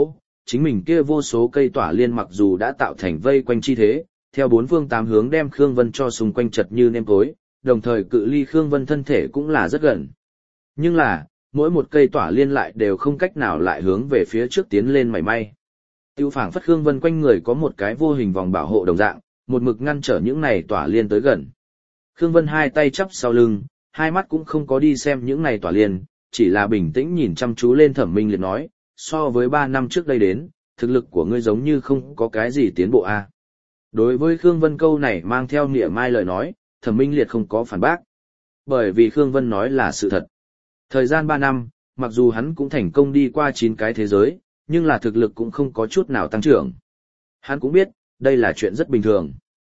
chính mình kia vô số cây tỏa liên mặc dù đã tạo thành vây quanh chi thế, theo bốn phương tám hướng đem Khương Vân cho xung quanh chật như nêm cối, đồng thời cự ly Khương Vân thân thể cũng là rất gần. Nhưng là, mỗi một cây tỏa liên lại đều không cách nào lại hướng về phía trước tiến lên mảy may. Tiêu phảng phất Khương Vân quanh người có một cái vô hình vòng bảo hộ đồng dạng, một mực ngăn trở những này tỏa liên tới gần. Khương Vân hai tay chắp sau lưng, hai mắt cũng không có đi xem những này tỏa liên, chỉ là bình tĩnh nhìn chăm chú lên Thẩm Minh Liệt nói, so với ba năm trước đây đến, thực lực của ngươi giống như không có cái gì tiến bộ a. À. Đối với Khương Vân câu này mang theo nghĩa mai lời nói, Thẩm Minh Liệt không có phản bác. Bởi vì Khương Vân nói là sự thật. Thời gian ba năm, mặc dù hắn cũng thành công đi qua chín cái thế giới, nhưng là thực lực cũng không có chút nào tăng trưởng. Hắn cũng biết, đây là chuyện rất bình thường.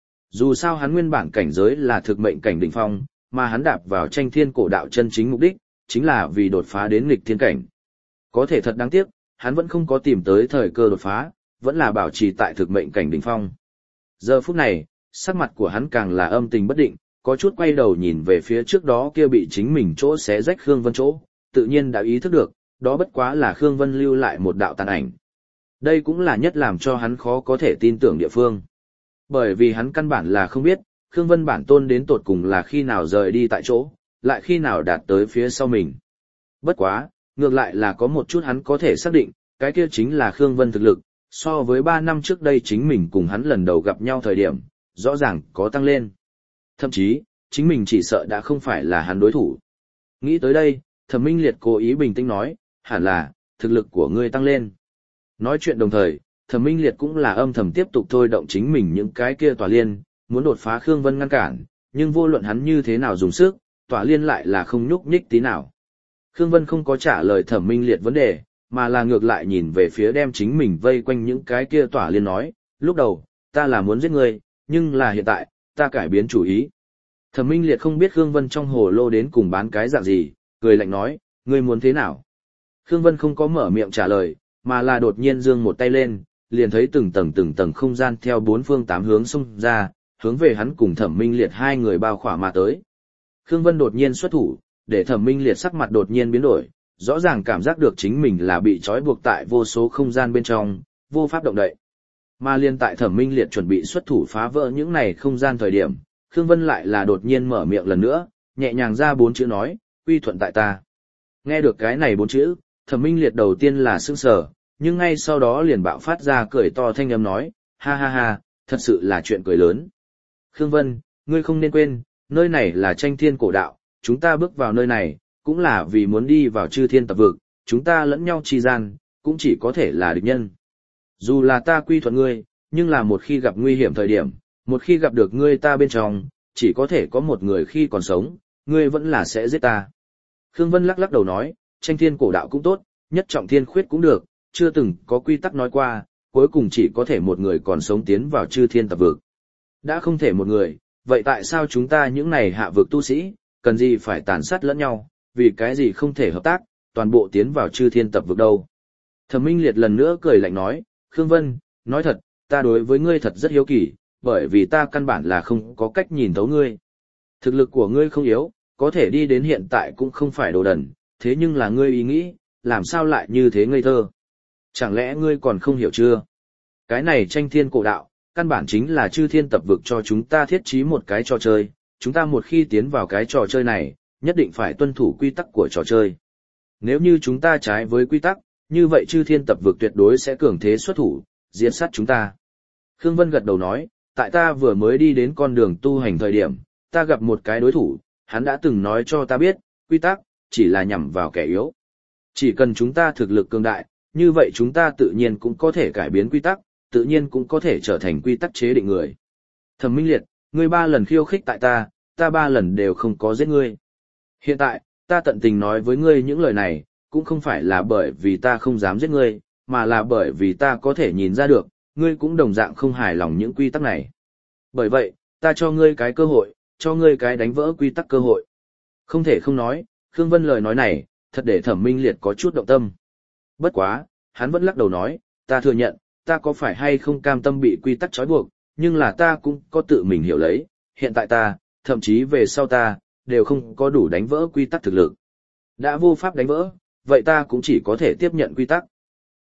Dù sao hắn nguyên bản cảnh giới là thực mệnh cảnh đỉnh phong, mà hắn đạp vào tranh thiên cổ đạo chân chính mục đích, chính là vì đột phá đến nghịch thiên cảnh. Có thể thật đáng tiếc, hắn vẫn không có tìm tới thời cơ đột phá, vẫn là bảo trì tại thực mệnh cảnh đỉnh phong. Giờ phút này, sắc mặt của hắn càng là âm tình bất định, có chút quay đầu nhìn về phía trước đó kia bị chính mình chỗ xé rách Khương Vân chỗ, tự nhiên đã ý thức được, đó bất quá là Khương Vân lưu lại một đạo tàn ảnh. Đây cũng là nhất làm cho hắn khó có thể tin tưởng địa phương. Bởi vì hắn căn bản là không biết, Khương Vân bản tôn đến tột cùng là khi nào rời đi tại chỗ, lại khi nào đạt tới phía sau mình. Bất quá, ngược lại là có một chút hắn có thể xác định, cái kia chính là Khương Vân thực lực, so với ba năm trước đây chính mình cùng hắn lần đầu gặp nhau thời điểm, rõ ràng có tăng lên. Thậm chí, chính mình chỉ sợ đã không phải là hắn đối thủ. Nghĩ tới đây, Thẩm Minh Liệt cố ý bình tĩnh nói, hẳn là, thực lực của ngươi tăng lên. Nói chuyện đồng thời, Thẩm Minh Liệt cũng là âm thầm tiếp tục thôi động chính mình những cái kia tỏa liên, muốn đột phá Khương Vân ngăn cản, nhưng vô luận hắn như thế nào dùng sức, tỏa liên lại là không nhúc nhích tí nào. Khương Vân không có trả lời Thẩm Minh Liệt vấn đề, mà là ngược lại nhìn về phía đem chính mình vây quanh những cái kia tỏa liên nói, lúc đầu, ta là muốn giết ngươi, nhưng là hiện tại, ta cải biến chủ ý. Thẩm Minh Liệt không biết Khương Vân trong hồ lô đến cùng bán cái dạng gì, cười lạnh nói, ngươi muốn thế nào? Khương Vân không có mở miệng trả lời, mà là đột nhiên giương một tay lên, liền thấy từng tầng từng tầng không gian theo bốn phương tám hướng xung ra, hướng về hắn cùng Thẩm Minh Liệt hai người bao khỏa mà tới. Khương Vân đột nhiên xuất thủ, để Thẩm Minh Liệt sắc mặt đột nhiên biến đổi, rõ ràng cảm giác được chính mình là bị trói buộc tại vô số không gian bên trong, vô pháp động đậy. Mà liên tại Thẩm Minh Liệt chuẩn bị xuất thủ phá vỡ những này không gian thời điểm, Khương Vân lại là đột nhiên mở miệng lần nữa, nhẹ nhàng ra bốn chữ nói, uy thuận tại ta. Nghe được cái này bốn chữ, Thẩm Minh Liệt đầu tiên là sững sờ, nhưng ngay sau đó liền bạo phát ra cười to thanh âm nói, ha ha ha, thật sự là chuyện cười lớn. Khương Vân, ngươi không nên quên, nơi này là tranh thiên cổ đạo, chúng ta bước vào nơi này, cũng là vì muốn đi vào chư thiên tập vực, chúng ta lẫn nhau chi gian, cũng chỉ có thể là địch nhân. Dù là ta quy thuận ngươi, nhưng là một khi gặp nguy hiểm thời điểm, một khi gặp được ngươi ta bên trong, chỉ có thể có một người khi còn sống, ngươi vẫn là sẽ giết ta. Khương Vân lắc lắc đầu nói, tranh thiên cổ đạo cũng tốt, nhất trọng thiên khuyết cũng được, chưa từng có quy tắc nói qua, cuối cùng chỉ có thể một người còn sống tiến vào chư thiên tập vực. Đã không thể một người, vậy tại sao chúng ta những này hạ vực tu sĩ, cần gì phải tàn sát lẫn nhau, vì cái gì không thể hợp tác, toàn bộ tiến vào chư thiên tập vực đâu. Thẩm Minh Liệt lần nữa cười lạnh nói, Khương Vân, nói thật, ta đối với ngươi thật rất hiếu kỳ, bởi vì ta căn bản là không có cách nhìn thấu ngươi. Thực lực của ngươi không yếu, có thể đi đến hiện tại cũng không phải đồ đần, thế nhưng là ngươi ý nghĩ, làm sao lại như thế ngây thơ? Chẳng lẽ ngươi còn không hiểu chưa? Cái này tranh thiên cổ đạo, căn bản chính là chư thiên tập vực cho chúng ta thiết trí một cái trò chơi, chúng ta một khi tiến vào cái trò chơi này, nhất định phải tuân thủ quy tắc của trò chơi. Nếu như chúng ta trái với quy tắc, như vậy chư thiên tập vực tuyệt đối sẽ cường thế xuất thủ, diệt sát chúng ta. Khương Vân gật đầu nói, tại ta vừa mới đi đến con đường tu hành thời điểm, ta gặp một cái đối thủ, hắn đã từng nói cho ta biết, quy tắc, chỉ là nhằm vào kẻ yếu. Chỉ cần chúng ta thực lực cường đại, như vậy chúng ta tự nhiên cũng có thể cải biến quy tắc, tự nhiên cũng có thể trở thành quy tắc chế định người. Thẩm Minh Liệt, ngươi ba lần khiêu khích tại ta, ta ba lần đều không có giết ngươi. Hiện tại, ta tận tình nói với ngươi những lời này, cũng không phải là bởi vì ta không dám giết ngươi, mà là bởi vì ta có thể nhìn ra được, ngươi cũng đồng dạng không hài lòng những quy tắc này. Bởi vậy, ta cho ngươi cái cơ hội, cho ngươi cái đánh vỡ quy tắc cơ hội. Không thể không nói, Khương Vân lời nói này, thật để Thẩm Minh Liệt có chút động tâm. Bất quá, hắn vẫn lắc đầu nói, ta thừa nhận, ta có phải hay không cam tâm bị quy tắc trói buộc, nhưng là ta cũng có tự mình hiểu lấy, hiện tại ta, thậm chí về sau ta, đều không có đủ đánh vỡ quy tắc thực lực. Đã vô pháp đánh vỡ, vậy ta cũng chỉ có thể tiếp nhận quy tắc.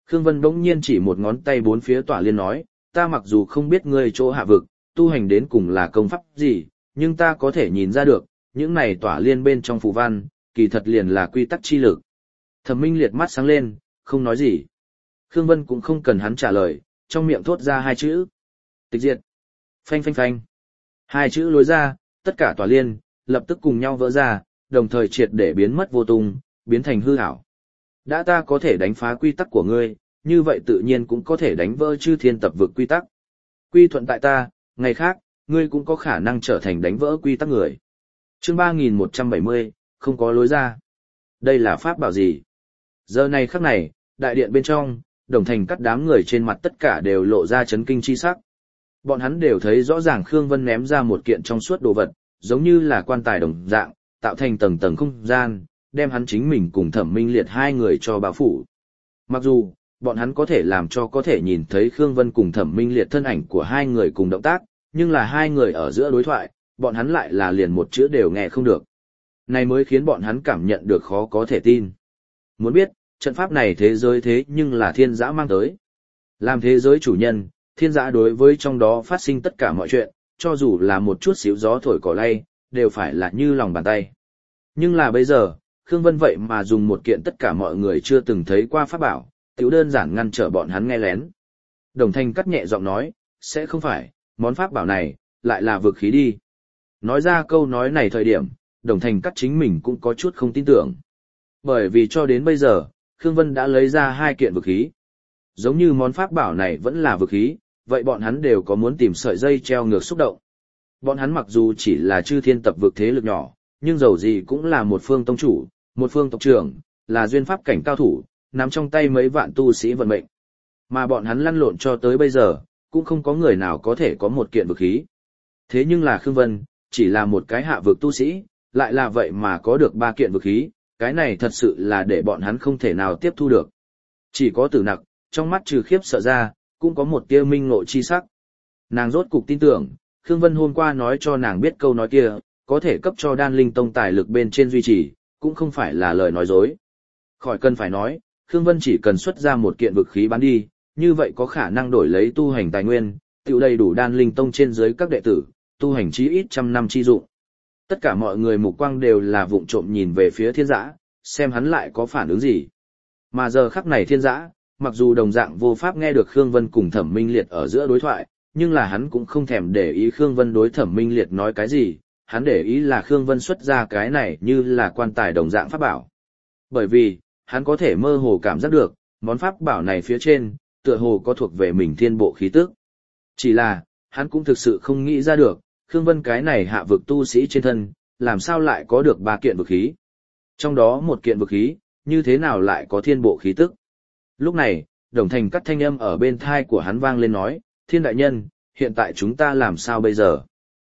Khương Vân bỗng nhiên chỉ một ngón tay bốn phía tỏa liên nói, ta mặc dù không biết ngươi chỗ hạ vực, tu hành đến cùng là công pháp gì, nhưng ta có thể nhìn ra được, những này tỏa liên bên trong phù văn, kỳ thật liền là quy tắc chi lực. Thẩm Minh Liệt mắt sáng lên, không nói gì. Khương Vân cũng không cần hắn trả lời, trong miệng thốt ra hai chữ. Tịch diệt. Phanh phanh phanh. Hai chữ lối ra, tất cả tỏa liên, lập tức cùng nhau vỡ ra, đồng thời triệt để biến mất vô tung, biến thành hư ảo. Đã ta có thể đánh phá quy tắc của ngươi, như vậy tự nhiên cũng có thể đánh vỡ chư thiên tập vực quy tắc. Quy thuận tại ta, ngày khác, ngươi cũng có khả năng trở thành đánh vỡ quy tắc người. Chương ba nghìn một trăm bảy mươi, không có lối ra. Đây là pháp bảo gì? Giờ này khắc này, đại điện bên trong, Đồng Thành cắt đám người trên mặt tất cả đều lộ ra chấn kinh chi sắc. Bọn hắn đều thấy rõ ràng Khương Vân ném ra một kiện trong suốt đồ vật, giống như là quan tài đồng dạng, tạo thành tầng tầng không gian, đem hắn chính mình cùng Thẩm Minh Liệt hai người cho bao phủ. Mặc dù, bọn hắn có thể làm cho có thể nhìn thấy Khương Vân cùng Thẩm Minh Liệt thân ảnh của hai người cùng động tác, nhưng là hai người ở giữa đối thoại, bọn hắn lại là liền một chữ đều nghe không được. Này mới khiến bọn hắn cảm nhận được khó có thể tin. Muốn biết, trận pháp này thế giới thế nhưng là thiên giã mang tới. Làm thế giới chủ nhân, thiên giã đối với trong đó phát sinh tất cả mọi chuyện, cho dù là một chút xíu gió thổi cỏ lay, đều phải là như lòng bàn tay. Nhưng là bây giờ, Khương Vân vậy mà dùng một kiện tất cả mọi người chưa từng thấy qua pháp bảo, tiểu đơn giản ngăn trở bọn hắn nghe lén. Đồng Thanh cắt nhẹ giọng nói, sẽ không phải, món pháp bảo này, lại là vực khí đi. Nói ra câu nói này thời điểm, Đồng Thanh cắt chính mình cũng có chút không tin tưởng. Bởi vì cho đến bây giờ, Khương Vân đã lấy ra hai kiện vực khí. Giống như món pháp bảo này vẫn là vực khí, vậy bọn hắn đều có muốn tìm sợi dây treo ngược xúc động. Bọn hắn mặc dù chỉ là chư thiên tập vực thế lực nhỏ, nhưng dầu gì cũng là một phương tông chủ, một phương tộc trưởng, là duyên pháp cảnh cao thủ, nắm trong tay mấy vạn tu sĩ vận mệnh. Mà bọn hắn lăn lộn cho tới bây giờ, cũng không có người nào có thể có một kiện vực khí. Thế nhưng là Khương Vân, chỉ là một cái hạ vực tu sĩ, lại là vậy mà có được ba kiện vực khí, cái này thật sự là để bọn hắn không thể nào tiếp thu được. Chỉ có Tử Nặc, trong mắt trừ khiếp sợ ra, cũng có một tia minh ngộ chi sắc. Nàng rốt cục tin tưởng, Khương Vân hôm qua nói cho nàng biết câu nói kia, có thể cấp cho Đan Linh Tông tài lực bên trên duy trì, cũng không phải là lời nói dối. Khỏi cần phải nói, Khương Vân chỉ cần xuất ra một kiện vực khí bán đi, như vậy có khả năng đổi lấy tu hành tài nguyên, tiểu đầy đủ Đan Linh Tông trên dưới các đệ tử, tu hành chí ít trăm năm chi dụng. Tất cả mọi người mục quang đều là vụng trộm nhìn về phía Thiên Giã, xem hắn lại có phản ứng gì. Mà giờ khắc này Thiên Giã, mặc dù đồng dạng vô pháp nghe được Khương Vân cùng Thẩm Minh Liệt ở giữa đối thoại, nhưng là hắn cũng không thèm để ý Khương Vân đối Thẩm Minh Liệt nói cái gì, hắn để ý là Khương Vân xuất ra cái này như là quan tài đồng dạng pháp bảo. Bởi vì, hắn có thể mơ hồ cảm giác được, món pháp bảo này phía trên, tựa hồ có thuộc về mình thiên bộ khí tức. Chỉ là, hắn cũng thực sự không nghĩ ra được, Khương Vân cái này hạ vực tu sĩ trên thân, làm sao lại có được ba kiện vực khí. Trong đó một kiện vực khí, như thế nào lại có thiên bộ khí tức. Lúc này, Đồng Thành cắt thanh âm ở bên thai của hắn vang lên nói, Thiên đại nhân, hiện tại chúng ta làm sao bây giờ?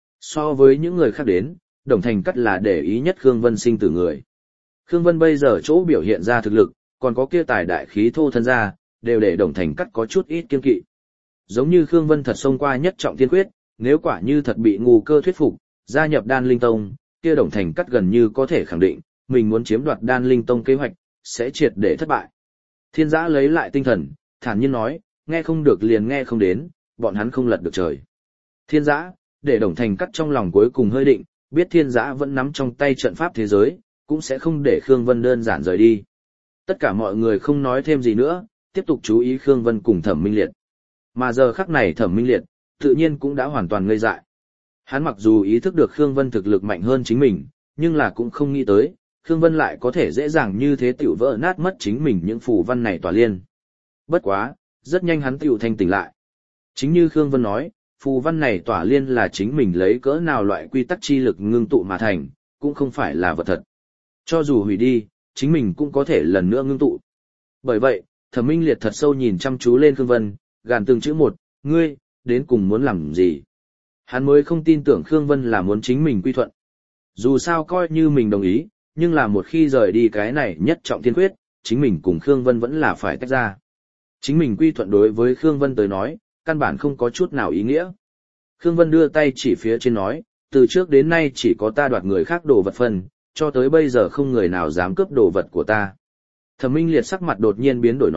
So với những người khác đến, Đồng Thành cắt là để ý nhất Khương Vân sinh tử người. Khương Vân bây giờ chỗ biểu hiện ra thực lực, còn có kia tài đại khí thô thân ra, đều để Đồng Thành cắt có chút ít kiên kỵ. Giống như Khương Vân thật xông qua nhất trọng thiên quyết, nếu quả như thật bị ngu cơ thuyết phục, gia nhập Đan Linh Tông, kia Đồng Thành cắt gần như có thể khẳng định, mình muốn chiếm đoạt Đan Linh Tông kế hoạch, sẽ triệt để thất bại. Thiên Giã lấy lại tinh thần, thản nhiên nói, nghe không được liền nghe không đến, bọn hắn không lật được trời. Thiên Giã, để Đồng Thành cắt trong lòng cuối cùng hơi định, biết Thiên Giã vẫn nắm trong tay trận pháp thế giới, cũng sẽ không để Khương Vân đơn giản rời đi. Tất cả mọi người không nói thêm gì nữa, tiếp tục chú ý Khương Vân cùng Thẩm Minh Liệt. Mà giờ khắc này Thẩm Minh Liệt, tự nhiên cũng đã hoàn toàn ngây dại. Hắn mặc dù ý thức được Khương Vân thực lực mạnh hơn chính mình, nhưng là cũng không nghĩ tới, Khương Vân lại có thể dễ dàng như thế tiểu vỡ nát mất chính mình những phù văn này tỏa liên. Bất quá, rất nhanh hắn tiểu thanh tỉnh lại. Chính như Khương Vân nói, phù văn này tỏa liên là chính mình lấy cỡ nào loại quy tắc chi lực ngưng tụ mà thành, cũng không phải là vật thật. Cho dù hủy đi, chính mình cũng có thể lần nữa ngưng tụ. Bởi vậy, Thẩm Minh Liệt thật sâu nhìn chăm chú lên Khương Vân, gàn từng chữ một, ngươi, đến cùng muốn làm gì? Hắn mới không tin tưởng Khương Vân là muốn chính mình quy thuận. Dù sao coi như mình đồng ý, nhưng là một khi rời đi cái này nhất trọng thiên quyết, chính mình cùng Khương Vân vẫn là phải tách ra. Chính mình quy thuận đối với Khương Vân tới nói, căn bản không có chút nào ý nghĩa. Khương Vân đưa tay chỉ phía trên nói, từ trước đến nay chỉ có ta đoạt người khác đồ vật phần, cho tới bây giờ không người nào dám cướp đồ vật của ta. Thẩm Minh Liệt sắc mặt đột nhiên biến đổi nói,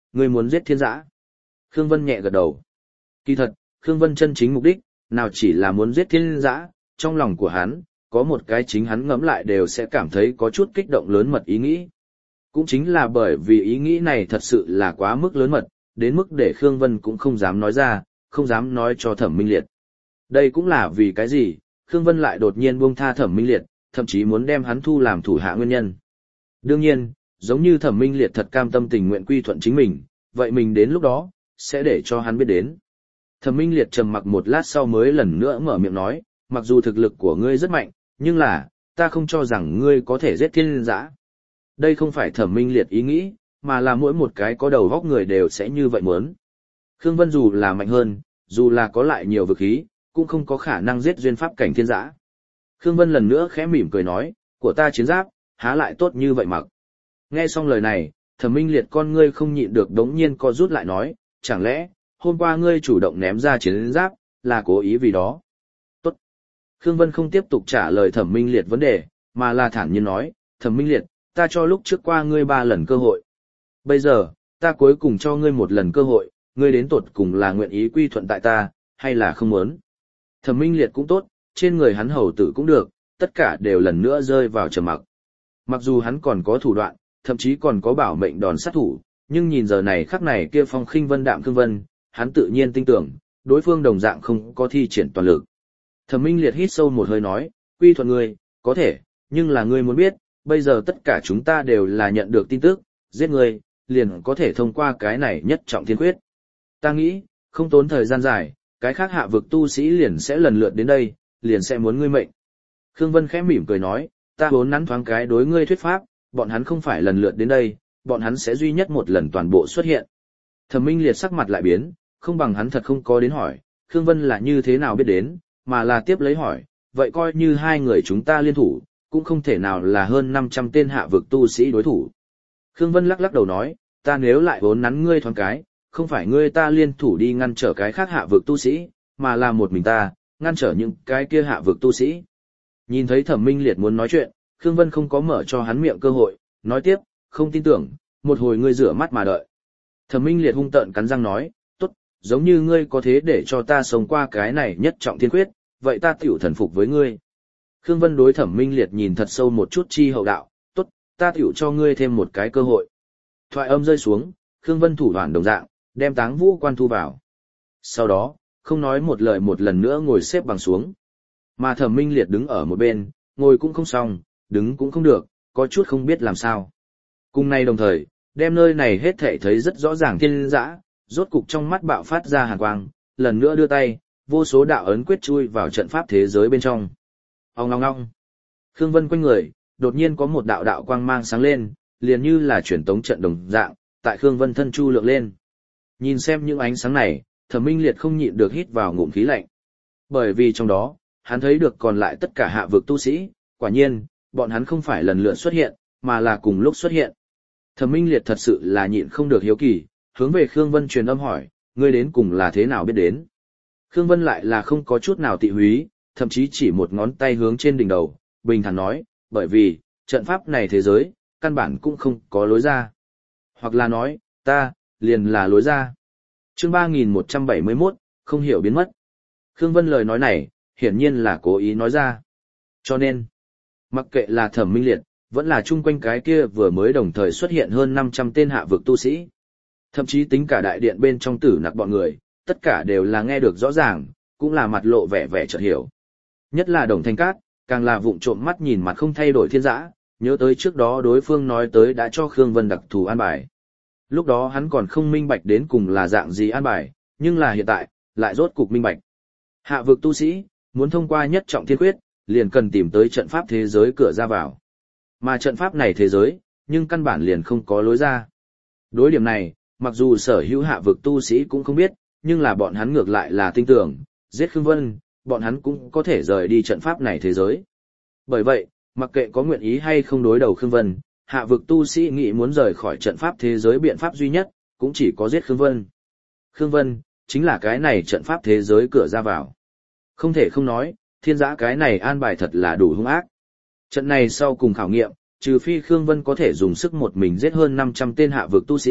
ngươi muốn giết thiên giã. Khương Vân nhẹ gật đầu. Kỳ thật, Khương Vân chân chính mục đích, nào chỉ là muốn giết thiên giã, trong lòng của hắn, có một cái chính hắn ngẫm lại đều sẽ cảm thấy có chút kích động lớn mật ý nghĩ. Cũng chính là bởi vì ý nghĩ này thật sự là quá mức lớn mật, đến mức để Khương Vân cũng không dám nói ra, không dám nói cho Thẩm Minh Liệt. Đây cũng là vì cái gì, Khương Vân lại đột nhiên buông tha Thẩm Minh Liệt, thậm chí muốn đem hắn thu làm thủ hạ nguyên nhân. Đương nhiên, giống như Thẩm Minh Liệt thật cam tâm tình nguyện quy thuận chính mình, vậy mình đến lúc đó, sẽ để cho hắn biết đến. Thẩm Minh Liệt trầm mặc một lát sau mới lần nữa mở miệng nói, mặc dù thực lực của ngươi rất mạnh, nhưng là, ta không cho rằng ngươi có thể giết thiên giã. Đây không phải Thẩm Minh Liệt ý nghĩ, mà là mỗi một cái có đầu góc người đều sẽ như vậy muốn. Khương Vân dù là mạnh hơn, dù là có lại nhiều vực khí, cũng không có khả năng giết duyên pháp cảnh thiên giã. Khương Vân lần nữa khẽ mỉm cười nói, của ta chiến giáp, há lại tốt như vậy mặc. Nghe xong lời này, Thẩm Minh Liệt con ngươi không nhịn được đống nhiên co rút lại nói, chẳng lẽ, hôm qua ngươi chủ động ném ra chiến giáp, là cố ý vì đó. Tốt. Khương Vân không tiếp tục trả lời Thẩm Minh Liệt vấn đề, mà là thản nhiên nói, Thẩm Minh Liệt, ta cho lúc trước qua ngươi ba lần cơ hội. Bây giờ, ta cuối cùng cho ngươi một lần cơ hội, ngươi đến tột cùng là nguyện ý quy thuận tại ta, hay là không muốn. Thẩm Minh Liệt cũng tốt, trên người hắn hầu tử cũng được, tất cả đều lần nữa rơi vào trầm mặc. Mặc dù hắn còn có thủ đoạn, thậm chí còn có bảo mệnh đòn sát thủ, nhưng nhìn giờ này khắc này kia phong khinh vân đạm Khương Vân, hắn tự nhiên tin tưởng, đối phương đồng dạng không có thi triển toàn lực. Thẩm Minh Liệt hít sâu một hơi nói, quy thuận ngươi, có thể, nhưng là ngươi muốn biết, bây giờ tất cả chúng ta đều là nhận được tin tức, giết ngươi, liền có thể thông qua cái này nhất trọng thiên quyết. Ta nghĩ, không tốn thời gian dài, cái khác hạ vực tu sĩ liền sẽ lần lượt đến đây, liền sẽ muốn ngươi mệnh. Khương Vân khẽ mỉm cười nói, ta vốn nắn thoáng cái đối ngươi thuyết pháp, bọn hắn không phải lần lượt đến đây, bọn hắn sẽ duy nhất một lần toàn bộ xuất hiện. Thẩm Minh Liệt sắc mặt lại biến, không bằng hắn thật không có đến hỏi, Khương Vân là như thế nào biết đến, mà là tiếp lấy hỏi, vậy coi như hai người chúng ta liên thủ, cũng không thể nào là hơn năm trăm tên hạ vực tu sĩ đối thủ. Khương Vân lắc lắc đầu nói, ta nếu lại vốn nắn ngươi thoáng cái, không phải ngươi ta liên thủ đi ngăn trở cái khác hạ vực tu sĩ, mà là một mình ta, ngăn trở những cái kia hạ vực tu sĩ. Nhìn thấy Thẩm Minh Liệt muốn nói chuyện, Khương Vân không có mở cho hắn miệng cơ hội, nói tiếp, không tin tưởng, một hồi ngươi rửa mắt mà đợi. Thẩm Minh Liệt hung tợn cắn răng nói, tốt, giống như ngươi có thế để cho ta sống qua cái này nhất trọng thiên quyết, vậy ta tiểu thần phục với ngươi. Khương Vân đối Thẩm Minh Liệt nhìn thật sâu một chút chi hậu đạo, tốt, ta tiểu cho ngươi thêm một cái cơ hội. Thoại âm rơi xuống, Khương Vân thủ đoạn đồng dạng, đem Táng Vũ Quan thu vào. Sau đó, không nói một lời một lần nữa ngồi xếp bằng xuống. Mà Thẩm Minh Liệt đứng ở một bên, ngồi cũng không xong, đứng cũng không được, có chút không biết làm sao. Cùng nay đồng thời, đem nơi này hết thảy thấy rất rõ ràng thiên dã, rốt cục trong mắt bạo phát ra hàn quang, lần nữa đưa tay, vô số đạo ấn quyết chui vào trận pháp thế giới bên trong. Ong ong ong. Khương Vân quanh người, đột nhiên có một đạo đạo quang mang sáng lên, liền như là truyền tống trận đồng dạng, tại Khương Vân thân chu lượng lên. Nhìn xem những ánh sáng này, Thẩm Minh Liệt không nhịn được hít vào ngụm khí lạnh. Bởi vì trong đó, hắn thấy được còn lại tất cả hạ vực tu sĩ, quả nhiên, bọn hắn không phải lần lượt xuất hiện, mà là cùng lúc xuất hiện. Thẩm Minh Liệt thật sự là nhịn không được hiếu kỳ, hướng về Khương Vân truyền âm hỏi, ngươi đến cùng là thế nào biết đến. Khương Vân lại là không có chút nào tị húy, thậm chí chỉ một ngón tay hướng trên đỉnh đầu, bình thản nói, bởi vì, trận pháp này thế giới, căn bản cũng không có lối ra. Hoặc là nói, ta, liền là lối ra. Chương ba nghìn một trăm bảy mươi mốt, không hiểu biến mất. Khương Vân lời nói này, hiển nhiên là cố ý nói ra. Cho nên, mặc kệ là Thẩm Minh Liệt, vẫn là chung quanh cái kia vừa mới đồng thời xuất hiện hơn năm trăm tên hạ vực tu sĩ. Thậm chí tính cả đại điện bên trong tử nặc bọn người, tất cả đều là nghe được rõ ràng, cũng là mặt lộ vẻ vẻ chợt hiểu. Nhất là Đồng Thanh Cát, càng là vụng trộm mắt nhìn mặt không thay đổi thiên dã, nhớ tới trước đó đối phương nói tới đã cho Khương Vân đặc thù an bài. Lúc đó hắn còn không minh bạch đến cùng là dạng gì an bài, nhưng là hiện tại, lại rốt cục minh bạch. Hạ vực tu sĩ, muốn thông qua nhất trọng thiên quyết, liền cần tìm tới trận pháp thế giới cửa ra vào. Mà trận pháp này thế giới, nhưng căn bản liền không có lối ra. Đối điểm này, mặc dù sở hữu hạ vực tu sĩ cũng không biết, nhưng là bọn hắn ngược lại là tin tưởng, giết Khương Vân, bọn hắn cũng có thể rời đi trận pháp này thế giới. Bởi vậy, mặc kệ có nguyện ý hay không đối đầu Khương Vân, hạ vực tu sĩ nghĩ muốn rời khỏi trận pháp thế giới biện pháp duy nhất, cũng chỉ có giết Khương Vân. Khương Vân, chính là cái này trận pháp thế giới cửa ra vào. Không thể không nói, thiên giã cái này an bài thật là đủ hung ác. Trận này sau cùng khảo nghiệm, trừ phi Khương Vân có thể dùng sức một mình giết hơn năm trăm tên hạ vực tu sĩ,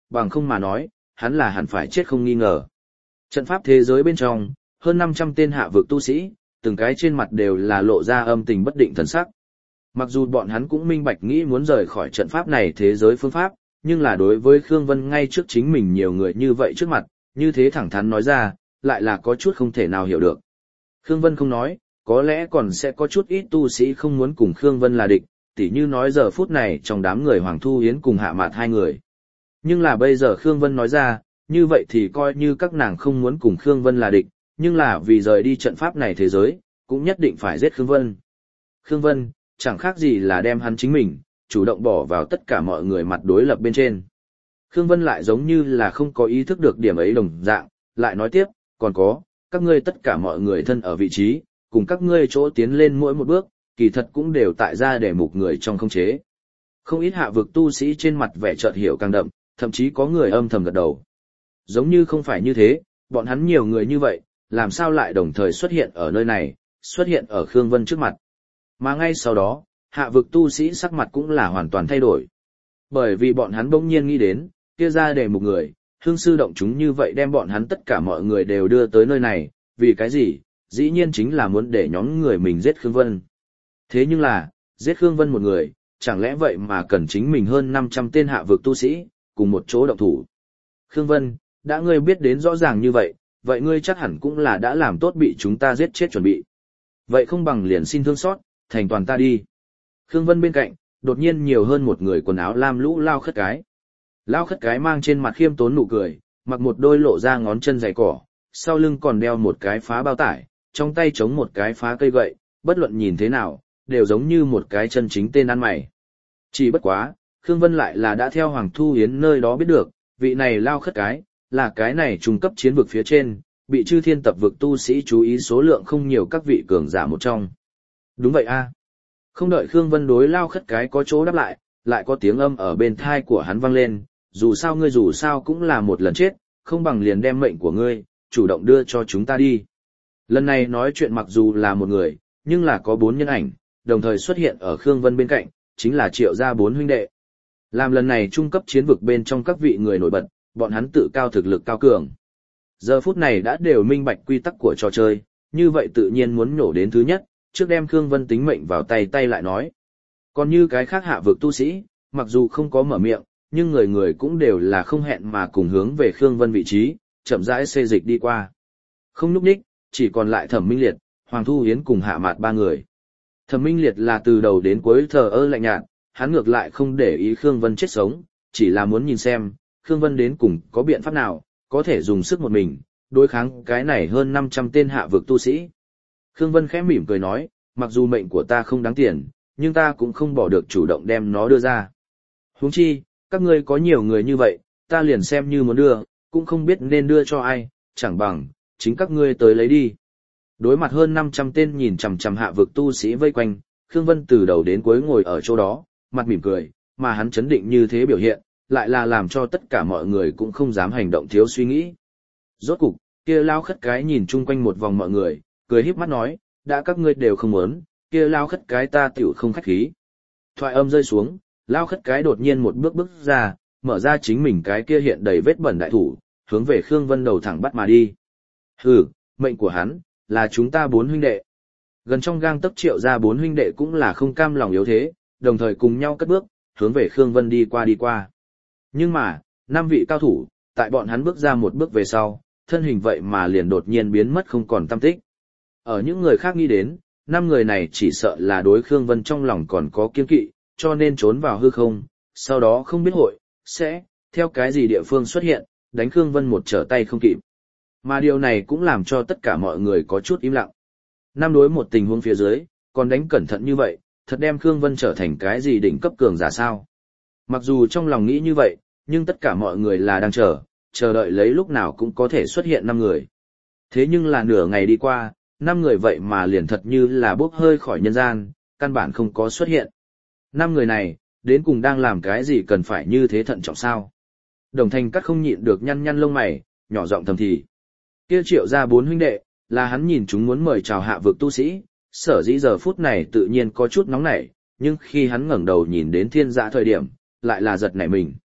bằng không mà nói, hắn là hẳn phải chết không nghi ngờ. Trận pháp thế giới bên trong, hơn năm trăm tên hạ vực tu sĩ, từng cái trên mặt đều là lộ ra âm tình bất định thần sắc. Mặc dù bọn hắn cũng minh bạch nghĩ muốn rời khỏi trận pháp này thế giới phương pháp, nhưng là đối với Khương Vân ngay trước chính mình nhiều người như vậy trước mặt, như thế thẳng thắn nói ra, lại là có chút không thể nào hiểu được. Khương Vân không nói, có lẽ còn sẽ có chút ít tu sĩ không muốn cùng Khương Vân là địch, tỉ như nói giờ phút này trong đám người Hoàng Thu Hiến cùng Hạ Mạt hai người. Nhưng là bây giờ Khương Vân nói ra, như vậy thì coi như các nàng không muốn cùng Khương Vân là địch, nhưng là vì rời đi trận pháp này thế giới, cũng nhất định phải giết Khương Vân. Khương Vân, chẳng khác gì là đem hắn chính mình, chủ động bỏ vào tất cả mọi người mặt đối lập bên trên. Khương Vân lại giống như là không có ý thức được điểm ấy đồng dạng, lại nói tiếp, còn có, các ngươi tất cả mọi người thân ở vị trí, cùng các ngươi chỗ tiến lên mỗi một bước, kỳ thật cũng đều tại ra để mục người trong không chế. Không ít hạ vực tu sĩ trên mặt vẻ chợt hiểu càng đậm, thậm chí có người âm thầm gật đầu. Giống như không phải như thế, bọn hắn nhiều người như vậy, làm sao lại đồng thời xuất hiện ở nơi này, xuất hiện ở Khương Vân trước mặt. Mà ngay sau đó, hạ vực tu sĩ sắc mặt cũng là hoàn toàn thay đổi. Bởi vì bọn hắn bỗng nhiên nghĩ đến, kia ra để một người, hương sư động chúng như vậy đem bọn hắn tất cả mọi người đều đưa tới nơi này, vì cái gì, dĩ nhiên chính là muốn để nhóm người mình giết Khương Vân. Thế nhưng là, giết Khương Vân một người, chẳng lẽ vậy mà cần chính mình hơn năm trăm tên hạ vực tu sĩ, cùng một chỗ động thủ. Khương Vân, đã ngươi biết đến rõ ràng như vậy, vậy ngươi chắc hẳn cũng là đã làm tốt bị chúng ta giết chết chuẩn bị. Vậy không bằng liền xin thương xót, thành toàn ta đi. Khương Vân bên cạnh, đột nhiên nhiều hơn một người quần áo lam lũ lao khất cái. Lao khất cái mang trên mặt khiêm tốn nụ cười, mặc một đôi lộ ra ngón chân dày cỏ, sau lưng còn đeo một cái phá bao tải, trong tay chống một cái phá cây gậy, bất luận nhìn thế nào, đều giống như một cái chân chính tên ăn mày. Chỉ bất quá, Khương Vân lại là đã theo Hoàng Thu Hiến nơi đó biết được, vị này lao khất cái, là cái này trung cấp chiến vực phía trên, bị chư thiên tập vực tu sĩ chú ý số lượng không nhiều các vị cường giả một trong. Đúng vậy a. Không đợi Khương Vân đối lao khất cái có chỗ đáp lại, lại có tiếng âm ở bên thai của hắn vang lên, dù sao ngươi dù sao cũng là một lần chết, không bằng liền đem mệnh của ngươi, chủ động đưa cho chúng ta đi. Lần này nói chuyện mặc dù là một người, nhưng là có bốn nhân ảnh, đồng thời xuất hiện ở Khương Vân bên cạnh, chính là Triệu gia bốn huynh đệ. Làm lần này trung cấp chiến vực bên trong các vị người nổi bật, bọn hắn tự cao thực lực cao cường. Giờ phút này đã đều minh bạch quy tắc của trò chơi, như vậy tự nhiên muốn nhổ đến thứ nhất, trước đem Khương Vân tính mệnh vào tay tay lại nói. Còn như cái khác hạ vực tu sĩ, mặc dù không có mở miệng, nhưng người người cũng đều là không hẹn mà cùng hướng về Khương Vân vị trí, chậm rãi xê dịch đi qua. Không núp đích, chỉ còn lại Thẩm Minh Liệt, Hoàng Thu Hiến cùng Hạ Mạt ba người. Thẩm Minh Liệt là từ đầu đến cuối thờ ơ lạnh nhạt, hắn ngược lại không để ý Khương Vân chết sống, chỉ là muốn nhìn xem, Khương Vân đến cùng có biện pháp nào, có thể dùng sức một mình, đối kháng cái này hơn năm trăm tên hạ vực tu sĩ. Khương Vân khẽ mỉm cười nói, mặc dù mệnh của ta không đáng tiền, nhưng ta cũng không bỏ được chủ động đem nó đưa ra. Huống chi, các ngươi có nhiều người như vậy, ta liền xem như muốn đưa, cũng không biết nên đưa cho ai, chẳng bằng, chính các ngươi tới lấy đi. Đối mặt hơn năm trăm tên nhìn chằm chằm hạ vực tu sĩ vây quanh, Khương Vân từ đầu đến cuối ngồi ở chỗ đó, mặt mỉm cười, mà hắn chấn định như thế biểu hiện, lại là làm cho tất cả mọi người cũng không dám hành động thiếu suy nghĩ. Rốt cục, kia lao khất cái nhìn chung quanh một vòng mọi người, cười híp mắt nói, đã các ngươi đều không muốn, kia lao khất cái ta tiểu không khách khí. Thoại âm rơi xuống, lao khất cái đột nhiên một bước bước ra, mở ra chính mình cái kia hiện đầy vết bẩn đại thủ, hướng về Khương Vân đầu thẳng bắt mà đi. Hừ, mệnh của hắn, là chúng ta bốn huynh đệ. Gần trong gang tấc Triệu ra bốn huynh đệ cũng là không cam lòng yếu thế, đồng thời cùng nhau cất bước, hướng về Khương Vân đi qua đi qua. Nhưng mà, năm vị cao thủ, tại bọn hắn bước ra một bước về sau, thân hình vậy mà liền đột nhiên biến mất không còn tăm tích. Ở những người khác nghĩ đến, năm người này chỉ sợ là đối Khương Vân trong lòng còn có kiên kỵ, cho nên trốn vào hư không, sau đó không biết hội, sẽ, theo cái gì địa phương xuất hiện, đánh Khương Vân một trở tay không kịp. Mà điều này cũng làm cho tất cả mọi người có chút im lặng. Năm đối một tình huống phía dưới, còn đánh cẩn thận như vậy, thật đem Khương Vân trở thành cái gì đỉnh cấp cường giả sao? Mặc dù trong lòng nghĩ như vậy, nhưng tất cả mọi người là đang chờ, chờ đợi lấy lúc nào cũng có thể xuất hiện năm người. Thế nhưng là nửa ngày đi qua, năm người vậy mà liền thật như là bốc hơi khỏi nhân gian, căn bản không có xuất hiện. Năm người này, đến cùng đang làm cái gì cần phải như thế thận trọng sao? Đồng Thành Cắt không nhịn được nhăn nhăn lông mày, nhỏ giọng thầm thì. Kia Triệu ra bốn huynh đệ, là hắn nhìn chúng muốn mời chào hạ vực tu sĩ, sở dĩ giờ phút này tự nhiên có chút nóng nảy, nhưng khi hắn ngẩng đầu nhìn đến Thiên Dạ thời điểm, lại là giật nảy mình.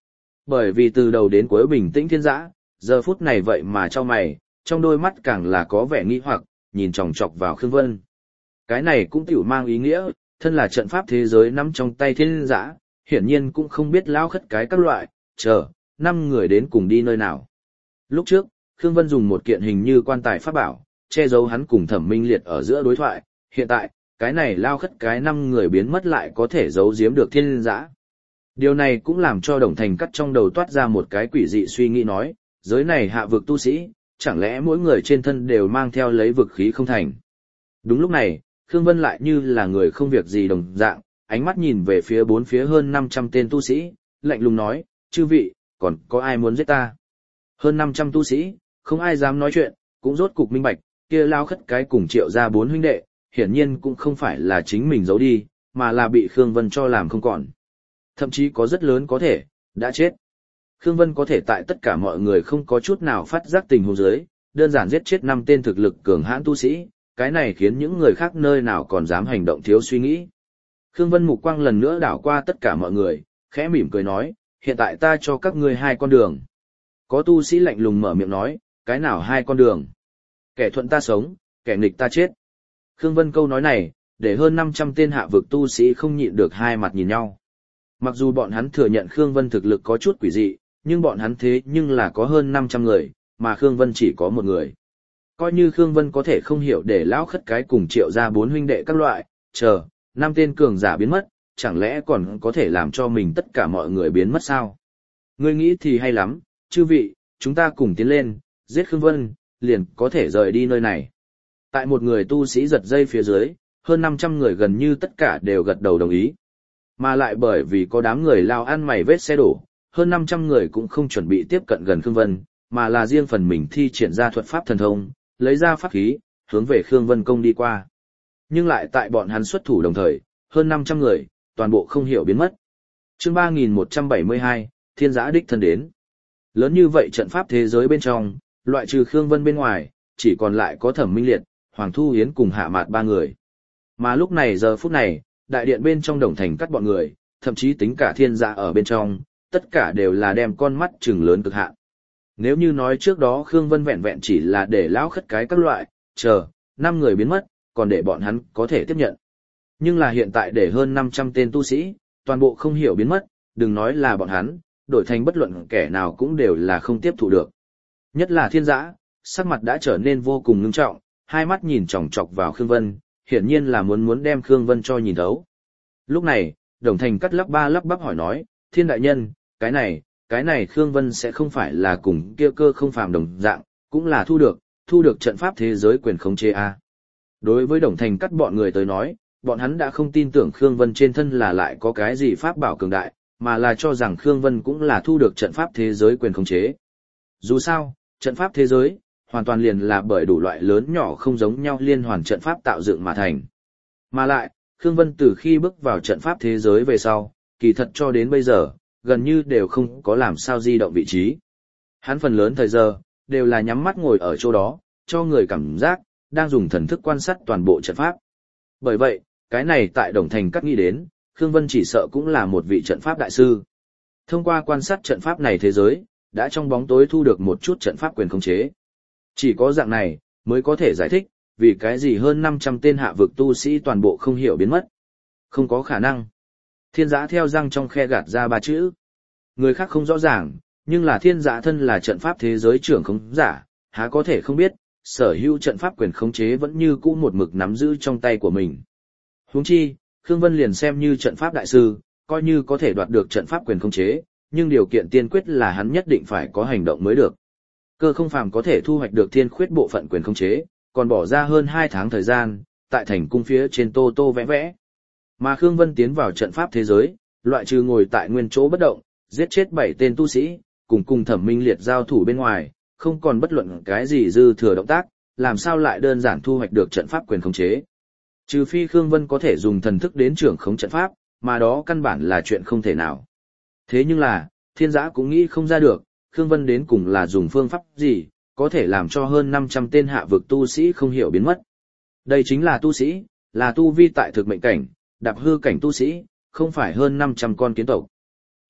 Bởi vì từ đầu đến cuối bình tĩnh thiên dã, giờ phút này vậy mà cho mày, trong đôi mắt càng là có vẻ nghi hoặc, nhìn chòng chọc vào Khương Vân. Cái này cũng tiểu mang ý nghĩa, thân là trận pháp thế giới nắm trong tay thiên dã, hiển nhiên cũng không biết lao khất cái các loại, chờ, năm người đến cùng đi nơi nào. Lúc trước, Khương Vân dùng một kiện hình như quan tài pháp bảo, che giấu hắn cùng Thẩm Minh Liệt ở giữa đối thoại, hiện tại, cái này lao khất cái năm người biến mất lại có thể giấu giếm được thiên dã. Điều này cũng làm cho Đồng Thành Cắt trong đầu toát ra một cái quỷ dị suy nghĩ nói, giới này hạ vực tu sĩ, chẳng lẽ mỗi người trên thân đều mang theo lấy vực khí không thành. Đúng lúc này, Khương Vân lại như là người không việc gì đồng dạng, ánh mắt nhìn về phía bốn phía hơn năm trăm tên tu sĩ, lạnh lùng nói, chư vị, còn có ai muốn giết ta? Hơn năm trăm tu sĩ, không ai dám nói chuyện, cũng rốt cục minh bạch, kia lao khất cái cùng Triệu gia bốn huynh đệ, hiển nhiên cũng không phải là chính mình giấu đi, mà là bị Khương Vân cho làm không còn. Thậm chí có rất lớn có thể, đã chết. Khương Vân có thể tại tất cả mọi người không có chút nào phát giác tình huống dưới, đơn giản giết chết năm tên thực lực cường hãn tu sĩ, cái này khiến những người khác nơi nào còn dám hành động thiếu suy nghĩ. Khương Vân mục quang lần nữa đảo qua tất cả mọi người, khẽ mỉm cười nói, hiện tại ta cho các ngươi hai con đường. Có tu sĩ lạnh lùng mở miệng nói, cái nào hai con đường? Kẻ thuận ta sống, kẻ nghịch ta chết. Khương Vân câu nói này, để hơn năm trăm tên hạ vực tu sĩ không nhịn được hai mặt nhìn nhau. Mặc dù bọn hắn thừa nhận Khương Vân thực lực có chút quỷ dị, nhưng bọn hắn thế nhưng là có hơn năm trăm người, mà Khương Vân chỉ có một người. Coi như Khương Vân có thể không hiểu để lão khất cái cùng Triệu gia bốn huynh đệ các loại, chờ, năm tên cường giả biến mất, chẳng lẽ còn có thể làm cho mình tất cả mọi người biến mất sao? Ngươi nghĩ thì hay lắm, chư vị, chúng ta cùng tiến lên, giết Khương Vân, liền có thể rời đi nơi này. Tại một người tu sĩ giật dây phía dưới, hơn năm trăm người gần như tất cả đều gật đầu đồng ý. Mà lại bởi vì có đám người lao ăn mày vết xe đổ, hơn năm trăm người cũng không chuẩn bị tiếp cận gần Khương Vân, mà là riêng phần mình thi triển ra thuật pháp thần thông, lấy ra pháp khí, hướng về Khương Vân công đi qua. Nhưng lại tại bọn hắn xuất thủ đồng thời, hơn năm trăm người, toàn bộ không hiểu biến mất. Chương ba nghìn một trăm bảy mươi hai, Thiên Giã đích thân đến. Lớn như vậy trận pháp thế giới bên trong, loại trừ Khương Vân bên ngoài, chỉ còn lại có Thẩm Minh Liệt, Hoàng Thu Hiến cùng Hạ Mạt ba người. Mà lúc này giờ phút này, đại điện bên trong Đồng Thành Cắt bọn người, thậm chí tính cả Thiên Giã ở bên trong, tất cả đều là đem con mắt trừng lớn cực hạn. Nếu như nói trước đó Khương Vân vẹn vẹn chỉ là để lão khất cái các loại, chờ, năm người biến mất, còn để bọn hắn có thể tiếp nhận. Nhưng là hiện tại để hơn năm trăm tên tu sĩ, toàn bộ không hiểu biến mất, đừng nói là bọn hắn, đổi thành bất luận kẻ nào cũng đều là không tiếp thụ được. Nhất là Thiên Giã, sắc mặt đã trở nên vô cùng ngưng trọng, hai mắt nhìn chòng chọc vào Khương Vân, hiển nhiên là muốn muốn đem Khương Vân cho nhìn thấu. Lúc này, Đồng Thành Cắt lắp ba lắp bắp hỏi nói, Thiên đại nhân, cái này, cái này Khương Vân sẽ không phải là cùng kia cơ không phàm đồng dạng, cũng là thu được, thu được trận pháp thế giới quyền khống chế a. Đối với Đồng Thành Cắt bọn người tới nói, bọn hắn đã không tin tưởng Khương Vân trên thân là lại có cái gì pháp bảo cường đại, mà là cho rằng Khương Vân cũng là thu được trận pháp thế giới quyền khống chế. Dù sao, trận pháp thế giới, hoàn toàn liền là bởi đủ loại lớn nhỏ không giống nhau liên hoàn trận pháp tạo dựng mà thành. Mà lại, Khương Vân từ khi bước vào trận pháp thế giới về sau, kỳ thật cho đến bây giờ, gần như đều không có làm sao di động vị trí. Hắn phần lớn thời giờ, đều là nhắm mắt ngồi ở chỗ đó, cho người cảm giác, đang dùng thần thức quan sát toàn bộ trận pháp. Bởi vậy, cái này tại Đồng Thành Cắt nghĩ đến, Khương Vân chỉ sợ cũng là một vị trận pháp đại sư. Thông qua quan sát trận pháp này thế giới, đã trong bóng tối thu được một chút trận pháp quyền khống chế. Chỉ có dạng này, mới có thể giải thích, vì cái gì hơn năm trăm tên hạ vực tu sĩ toàn bộ không hiểu biến mất. Không có khả năng. Thiên Giã theo răng trong khe gạt ra ba chữ. Người khác không rõ ràng, nhưng là Thiên Giã thân là trận pháp thế giới trưởng khống giả, há có thể không biết, sở hữu trận pháp quyền khống chế vẫn như cũ một mực nắm giữ trong tay của mình. Huống chi, Khương Vân liền xem như trận pháp đại sư, coi như có thể đoạt được trận pháp quyền khống chế, nhưng điều kiện tiên quyết là hắn nhất định phải có hành động mới được. Cơ không phàm có thể thu hoạch được thiên khuyết bộ phận quyền khống chế, còn bỏ ra hơn hai tháng thời gian, tại thành cung phía trên tô tô vẽ vẽ. Mà Khương Vân tiến vào trận pháp thế giới, loại trừ ngồi tại nguyên chỗ bất động, giết chết bảy tên tu sĩ, cùng cùng Thẩm Minh Liệt giao thủ bên ngoài, không còn bất luận cái gì dư thừa động tác, làm sao lại đơn giản thu hoạch được trận pháp quyền khống chế. Trừ phi Khương Vân có thể dùng thần thức đến trưởng khống trận pháp, mà đó căn bản là chuyện không thể nào. Thế nhưng là, Thiên Giã cũng nghĩ không ra được, Khương Vân đến cùng là dùng phương pháp gì, có thể làm cho hơn năm trăm tên hạ vực tu sĩ không hiểu biến mất. Đây chính là tu sĩ, là tu vi tại thực mệnh cảnh, đạp hư cảnh tu sĩ, không phải hơn năm trăm con kiến tộc.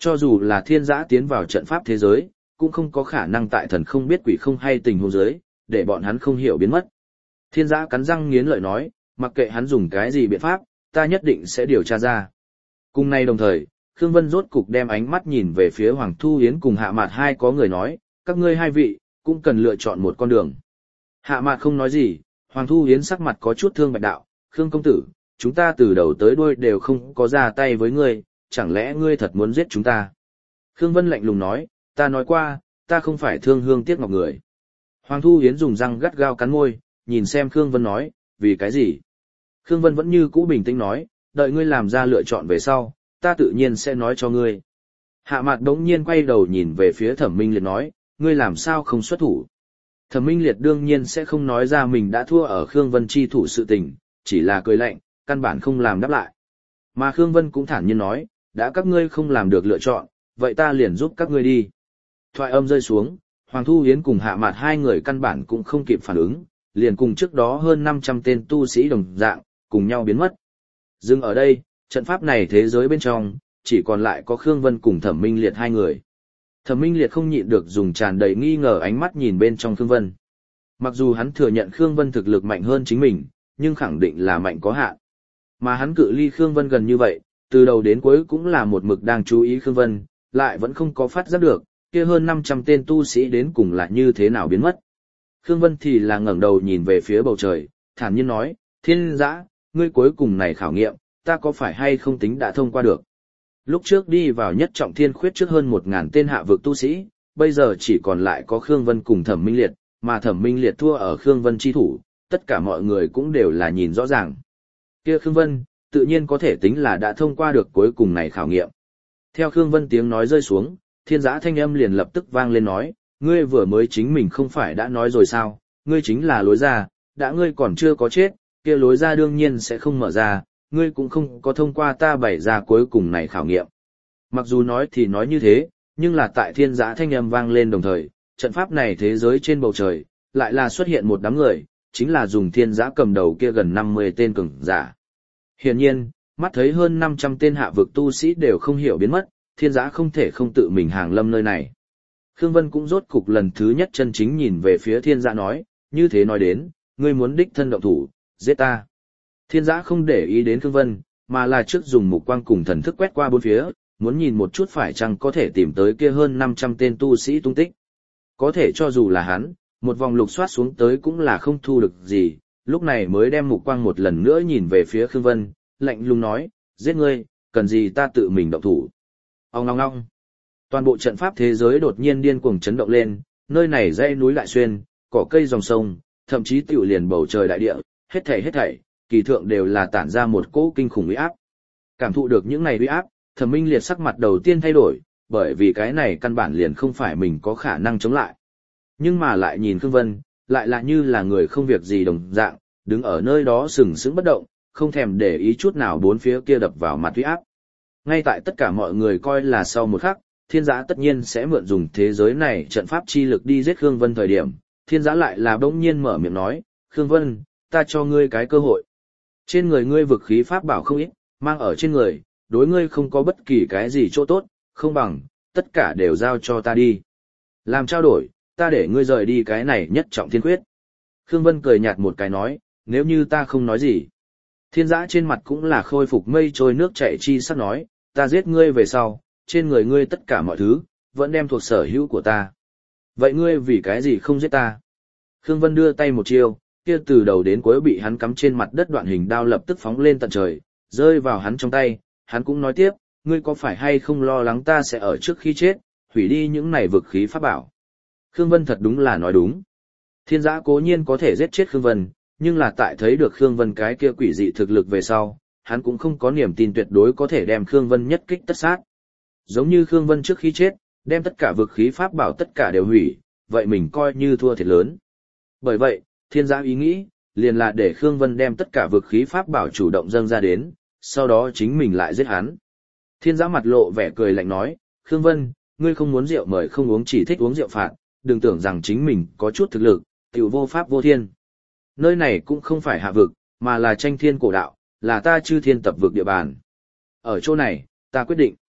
Cho dù là thiên giã tiến vào trận pháp thế giới, cũng không có khả năng tại thần không biết quỷ không hay tình huống giới, để bọn hắn không hiểu biến mất. Thiên giã cắn răng nghiến lợi nói, mặc kệ hắn dùng cái gì biện pháp, ta nhất định sẽ điều tra ra. Cùng nay đồng thời, Khương Vân rốt cục đem ánh mắt nhìn về phía Hoàng Thu Yến cùng Hạ Mạt hai có người nói, các ngươi hai vị, cũng cần lựa chọn một con đường. Hạ Mạt không nói gì, Hoàng Thu Yến sắc mặt có chút thương bạch đạo, Khương công tử, chúng ta từ đầu tới đuôi đều không có ra tay với ngươi, chẳng lẽ ngươi thật muốn giết chúng ta? Khương Vân lạnh lùng nói, ta nói qua, ta không phải thương hương tiếc ngọc người. Hoàng Thu Yến dùng răng gắt gao cắn môi, nhìn xem Khương Vân nói, vì cái gì? Khương Vân vẫn như cũ bình tĩnh nói, đợi ngươi làm ra lựa chọn về sau, ta tự nhiên sẽ nói cho ngươi. Hạ Mạt đống nhiên quay đầu nhìn về phía Thẩm Minh Liệt nói, ngươi làm sao không xuất thủ? Thẩm Minh Liệt đương nhiên sẽ không nói ra mình đã thua ở Khương Vân chi thủ sự tình, chỉ là cười lạnh, căn bản không làm đáp lại. Mà Khương Vân cũng thản nhiên nói, đã các ngươi không làm được lựa chọn, vậy ta liền giúp các ngươi đi. Thoại âm rơi xuống, Hoàng Thu Yến cùng Hạ Mạt hai người căn bản cũng không kịp phản ứng, liền cùng trước đó hơn năm trăm tên tu sĩ đồng dạng, cùng nhau biến mất. Dừng ở đây, trận pháp này thế giới bên trong, chỉ còn lại có Khương Vân cùng Thẩm Minh Liệt hai người. Thẩm Minh Liệt không nhịn được dùng tràn đầy nghi ngờ ánh mắt nhìn bên trong Khương Vân. Mặc dù hắn thừa nhận Khương Vân thực lực mạnh hơn chính mình, nhưng khẳng định là mạnh có hạn. Mà hắn cự ly Khương Vân gần như vậy, từ đầu đến cuối cũng là một mực đang chú ý Khương Vân, lại vẫn không có phát giác được, kia hơn năm trăm tên tu sĩ đến cùng là như thế nào biến mất. Khương Vân thì là ngẩng đầu nhìn về phía bầu trời, thản nhiên nói, Thiên Giã, ngươi cuối cùng này khảo nghiệm, ta có phải hay không tính đã thông qua được. Lúc trước đi vào nhất trọng thiên khuyết trước hơn một ngàn tên hạ vực tu sĩ, bây giờ chỉ còn lại có Khương Vân cùng Thẩm Minh Liệt, mà Thẩm Minh Liệt thua ở Khương Vân chi thủ, tất cả mọi người cũng đều là nhìn rõ ràng. Kia Khương Vân, tự nhiên có thể tính là đã thông qua được cuối cùng này khảo nghiệm. Theo Khương Vân tiếng nói rơi xuống, Thiên Giã thanh âm liền lập tức vang lên nói, ngươi vừa mới chính mình không phải đã nói rồi sao, ngươi chính là lối ra, đã ngươi còn chưa có chết, kia lối ra đương nhiên sẽ không mở ra, ngươi cũng không có thông qua ta bày ra cuối cùng này khảo nghiệm. Mặc dù nói thì nói như thế, nhưng là tại Thiên Giã thanh âm vang lên đồng thời, trận pháp này thế giới trên bầu trời, lại là xuất hiện một đám người, chính là dùng Thiên Giã cầm đầu kia gần năm mươi tên cường giả. Hiển nhiên, mắt thấy hơn năm trăm tên hạ vực tu sĩ đều không hiểu biến mất, Thiên Giã không thể không tự mình hàng lâm nơi này. Khương Vân cũng rốt cục lần thứ nhất chân chính nhìn về phía Thiên Giã nói, như thế nói đến, ngươi muốn đích thân động thủ, giết ta. Thiên Giã không để ý đến Khương Vân, mà là trước dùng mục quang cùng thần thức quét qua bốn phía, muốn nhìn một chút phải chăng có thể tìm tới kia hơn năm trăm tên tu sĩ tung tích. Có thể cho dù là hắn, một vòng lục soát xuống tới cũng là không thu được gì, lúc này mới đem mục quang một lần nữa nhìn về phía Khương Vân, lạnh lùng nói, giết ngươi, cần gì ta tự mình động thủ. Ông ngong ngong. Toàn bộ trận pháp thế giới đột nhiên điên cuồng chấn động lên, nơi này dãy núi lại xuyên, cỏ cây dòng sông, thậm chí tiểu liền bầu trời đại địa, hết thảy hết thảy, kỳ thượng đều là tản ra một cỗ kinh khủng uy áp. Cảm thụ được những này uy áp, Thẩm Minh Liệt sắc mặt đầu tiên thay đổi, bởi vì cái này căn bản liền không phải mình có khả năng chống lại. Nhưng mà lại nhìn Khương Vân, lại là như là người không việc gì đồng dạng, đứng ở nơi đó sừng sững bất động, không thèm để ý chút nào bốn phía kia đập vào mặt uy áp. Ngay tại tất cả mọi người coi là sau một khắc, Thiên Giã tất nhiên sẽ mượn dùng thế giới này trận pháp chi lực đi giết Khương Vân thời điểm, Thiên Giã lại là bỗng nhiên mở miệng nói, Khương Vân, ta cho ngươi cái cơ hội. Trên người ngươi vực khí pháp bảo không ít, mang ở trên người, đối ngươi không có bất kỳ cái gì chỗ tốt, không bằng, tất cả đều giao cho ta đi. Làm trao đổi, ta để ngươi rời đi cái này nhất trọng thiên quyết. Khương Vân cười nhạt một cái nói, nếu như ta không nói gì. Thiên Giã trên mặt cũng là khôi phục mây trôi nước chảy chi sắc nói, ta giết ngươi về sau, trên người ngươi tất cả mọi thứ, vẫn đem thuộc sở hữu của ta. Vậy ngươi vì cái gì không giết ta? Khương Vân đưa tay một chiêu, kia từ đầu đến cuối bị hắn cắm trên mặt đất đoạn hình đao lập tức phóng lên tận trời, rơi vào hắn trong tay, hắn cũng nói tiếp, ngươi có phải hay không lo lắng ta sẽ ở trước khi chết, hủy đi những này vực khí pháp bảo. Khương Vân thật đúng là nói đúng. Thiên Giã cố nhiên có thể giết chết Khương Vân, nhưng là tại thấy được Khương Vân cái kia quỷ dị thực lực về sau, hắn cũng không có niềm tin tuyệt đối có thể đem Khương Vân nhất kích tất sát. Giống như Khương Vân trước khi chết, đem tất cả vực khí pháp bảo tất cả đều hủy, vậy mình coi như thua thiệt lớn. Bởi vậy, Thiên Giã ý nghĩ, liền là để Khương Vân đem tất cả vực khí pháp bảo chủ động dâng ra đến, sau đó chính mình lại giết hắn. Thiên Giã mặt lộ vẻ cười lạnh nói, Khương Vân, ngươi không muốn rượu mời không uống chỉ thích uống rượu phạt, đừng tưởng rằng chính mình có chút thực lực, tiểu vô pháp vô thiên. Nơi này cũng không phải hạ vực, mà là tranh thiên cổ đạo, là ta chư thiên tập vực địa bàn. Ở chỗ này, ta quyết định.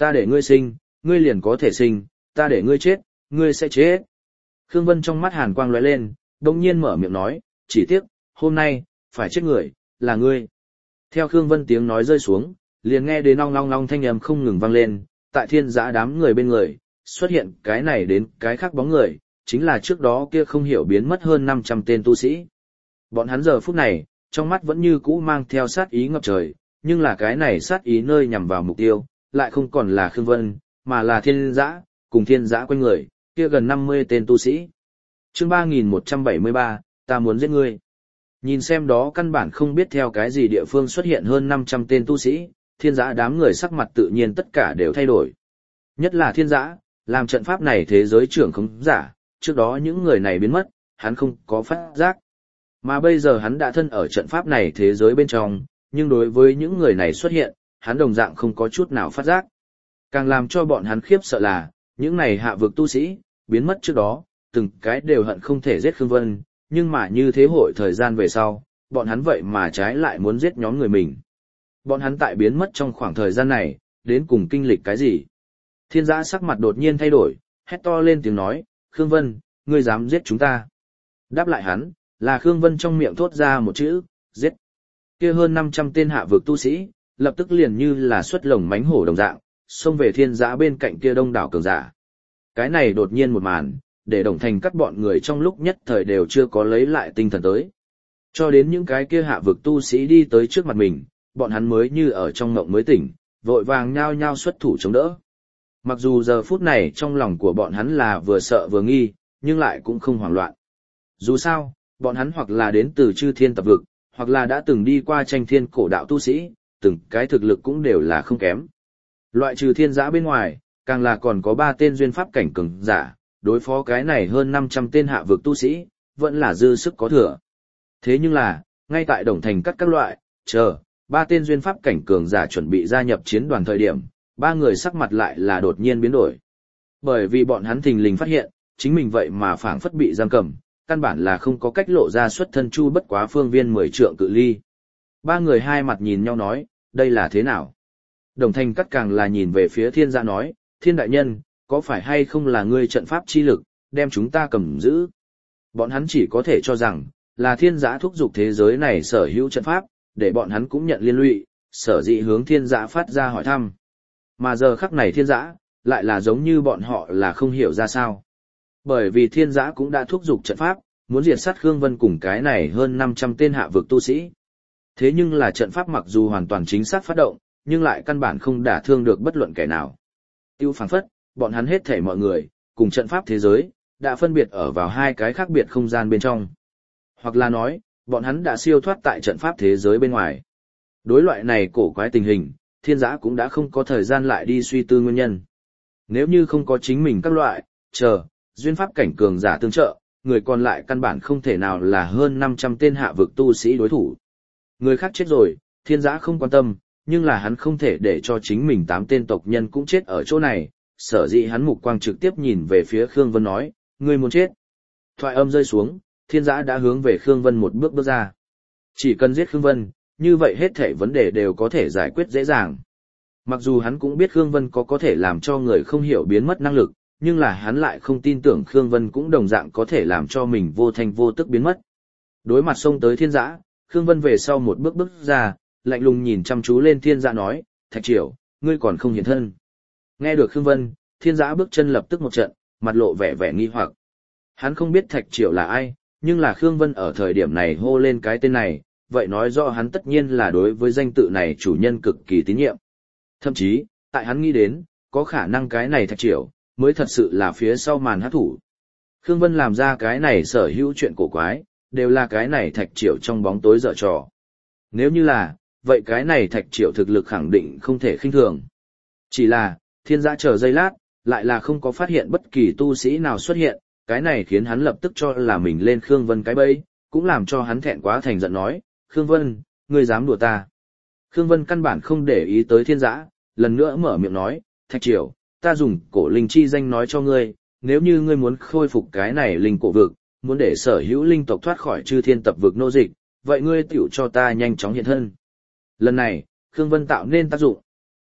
Ta để ngươi sinh, ngươi liền có thể sinh, ta để ngươi chết, ngươi sẽ chết. Khương Vân trong mắt hàn quang lóe lên, đồng nhiên mở miệng nói, chỉ tiếc, hôm nay, phải chết người, là ngươi. Theo Khương Vân tiếng nói rơi xuống, liền nghe đến ong long long thanh âm không ngừng vang lên, tại thiên giã đám người bên người, xuất hiện cái này đến cái khác bóng người, chính là trước đó kia không hiểu biến mất hơn năm trăm tên tu sĩ. Bọn hắn giờ phút này, trong mắt vẫn như cũ mang theo sát ý ngập trời, nhưng là cái này sát ý nơi nhằm vào mục tiêu, lại không còn là Khương Vân, mà là thiên giã, cùng thiên giã quanh người, kia gần năm mươi tên tu sĩ. Chương ba nghìn một trăm bảy mươi ba, ta muốn giết ngươi. Nhìn xem đó căn bản không biết theo cái gì địa phương xuất hiện hơn năm trăm tên tu sĩ, thiên giã đám người sắc mặt tự nhiên tất cả đều thay đổi. Nhất là thiên giã, làm trận pháp này thế giới trưởng không giả, trước đó những người này biến mất, hắn không có phát giác. Mà bây giờ hắn đã thân ở trận pháp này thế giới bên trong, nhưng đối với những người này xuất hiện, hắn đồng dạng không có chút nào phát giác. Càng làm cho bọn hắn khiếp sợ là, những này hạ vực tu sĩ, biến mất trước đó, từng cái đều hận không thể giết Khương Vân, nhưng mà như thế hội thời gian về sau, bọn hắn vậy mà trái lại muốn giết nhóm người mình. Bọn hắn tại biến mất trong khoảng thời gian này, đến cùng kinh lịch cái gì? Thiên giã sắc mặt đột nhiên thay đổi, hét to lên tiếng nói, Khương Vân, ngươi dám giết chúng ta. Đáp lại hắn, là Khương Vân trong miệng thốt ra một chữ, giết. Kia hơn năm trăm tên hạ vực tu sĩ, lập tức liền như là xuất lồng mánh hổ đồng dạng, xông về thiên giã bên cạnh kia đông đảo cường giả. Cái này đột nhiên một màn, để Đồng Thành cắt bọn người trong lúc nhất thời đều chưa có lấy lại tinh thần tới. Cho đến những cái kia hạ vực tu sĩ đi tới trước mặt mình, bọn hắn mới như ở trong ngộng mới tỉnh, vội vàng nhao nhao xuất thủ chống đỡ. Mặc dù giờ phút này trong lòng của bọn hắn là vừa sợ vừa nghi, nhưng lại cũng không hoảng loạn. Dù sao, bọn hắn hoặc là đến từ chư thiên tập vực, hoặc là đã từng đi qua tranh thiên cổ đạo tu sĩ, từng cái thực lực cũng đều là không kém. Loại trừ thiên giã bên ngoài, càng là còn có ba tên duyên pháp cảnh cường giả, đối phó cái này hơn năm trăm tên hạ vực tu sĩ, vẫn là dư sức có thừa. Thế nhưng là, ngay tại Đồng Thành cắt các loại, chờ, ba tên duyên pháp cảnh cường giả chuẩn bị gia nhập chiến đoàn thời điểm, ba người sắc mặt lại là đột nhiên biến đổi. Bởi vì bọn hắn thình lình phát hiện, chính mình vậy mà phảng phất bị giam cầm, căn bản là không có cách lộ ra xuất thân chu bất quá phương viên mười trượng cự ly. Ba người hai mặt nhìn nhau nói, đây là thế nào? Đồng Thành cắt càng là nhìn về phía thiên giã nói, thiên đại nhân, có phải hay không là ngươi trận pháp chi lực, đem chúng ta cầm giữ? Bọn hắn chỉ có thể cho rằng, là thiên giã thúc giục thế giới này sở hữu trận pháp, để bọn hắn cũng nhận liên lụy, sở dĩ hướng thiên giã phát ra hỏi thăm. Mà giờ khắc này thiên giã, lại là giống như bọn họ là không hiểu ra sao. Bởi vì thiên giã cũng đã thúc giục trận pháp, muốn diệt sát Khương Vân cùng cái này hơn năm trăm tên hạ vực tu sĩ. Thế nhưng là trận pháp mặc dù hoàn toàn chính xác phát động, nhưng lại căn bản không đả thương được bất luận kẻ nào. Tiêu phảng phất, bọn hắn hết thảy mọi người, cùng trận pháp thế giới, đã phân biệt ở vào hai cái khác biệt không gian bên trong. Hoặc là nói, bọn hắn đã siêu thoát tại trận pháp thế giới bên ngoài. Đối loại này cổ quái tình hình, thiên giã cũng đã không có thời gian lại đi suy tư nguyên nhân. Nếu như không có chính mình các loại, chờ, duyên pháp cảnh cường giả tương trợ, người còn lại căn bản không thể nào là hơn năm trăm tên hạ vực tu sĩ đối thủ. Người khác chết rồi, thiên giã không quan tâm, nhưng là hắn không thể để cho chính mình tám tên tộc nhân cũng chết ở chỗ này, sở dĩ hắn mục quang trực tiếp nhìn về phía Khương Vân nói, ngươi muốn chết. Thoại âm rơi xuống, thiên giã đã hướng về Khương Vân một bước bước ra. Chỉ cần giết Khương Vân, như vậy hết thảy vấn đề đều có thể giải quyết dễ dàng. Mặc dù hắn cũng biết Khương Vân có có thể làm cho người không hiểu biến mất năng lực, nhưng là hắn lại không tin tưởng Khương Vân cũng đồng dạng có thể làm cho mình vô thanh vô tức biến mất. Đối mặt xông tới thiên giã, Khương Vân về sau một bước bước ra, lạnh lùng nhìn chăm chú lên thiên giã nói, Thạch Triều, ngươi còn không hiện thân. Nghe được Khương Vân, thiên giã bước chân lập tức một trận, mặt lộ vẻ vẻ nghi hoặc. Hắn không biết Thạch Triều là ai, nhưng là Khương Vân ở thời điểm này hô lên cái tên này, vậy nói rõ hắn tất nhiên là đối với danh tự này chủ nhân cực kỳ tín nhiệm. Thậm chí, tại hắn nghĩ đến, có khả năng cái này Thạch Triều, mới thật sự là phía sau màn hát thủ. Khương Vân làm ra cái này sở hữu chuyện cổ quái, đều là cái này Thạch Triều trong bóng tối dở trò. Nếu như là, vậy cái này Thạch Triều thực lực khẳng định không thể khinh thường. Chỉ là, thiên giã chờ giây lát, lại là không có phát hiện bất kỳ tu sĩ nào xuất hiện, cái này khiến hắn lập tức cho là mình lên Khương Vân cái bẫy, cũng làm cho hắn thẹn quá thành giận nói, Khương Vân, ngươi dám đùa ta. Khương Vân căn bản không để ý tới thiên giã, lần nữa mở miệng nói, Thạch Triều, ta dùng cổ linh chi danh nói cho ngươi, nếu như ngươi muốn khôi phục cái này linh cổ vực, muốn để sở hữu linh tộc thoát khỏi chư thiên tập vực nô dịch, vậy ngươi tiểu cho ta nhanh chóng hiện thân. Lần này, Khương Vân tạo nên tác dụng.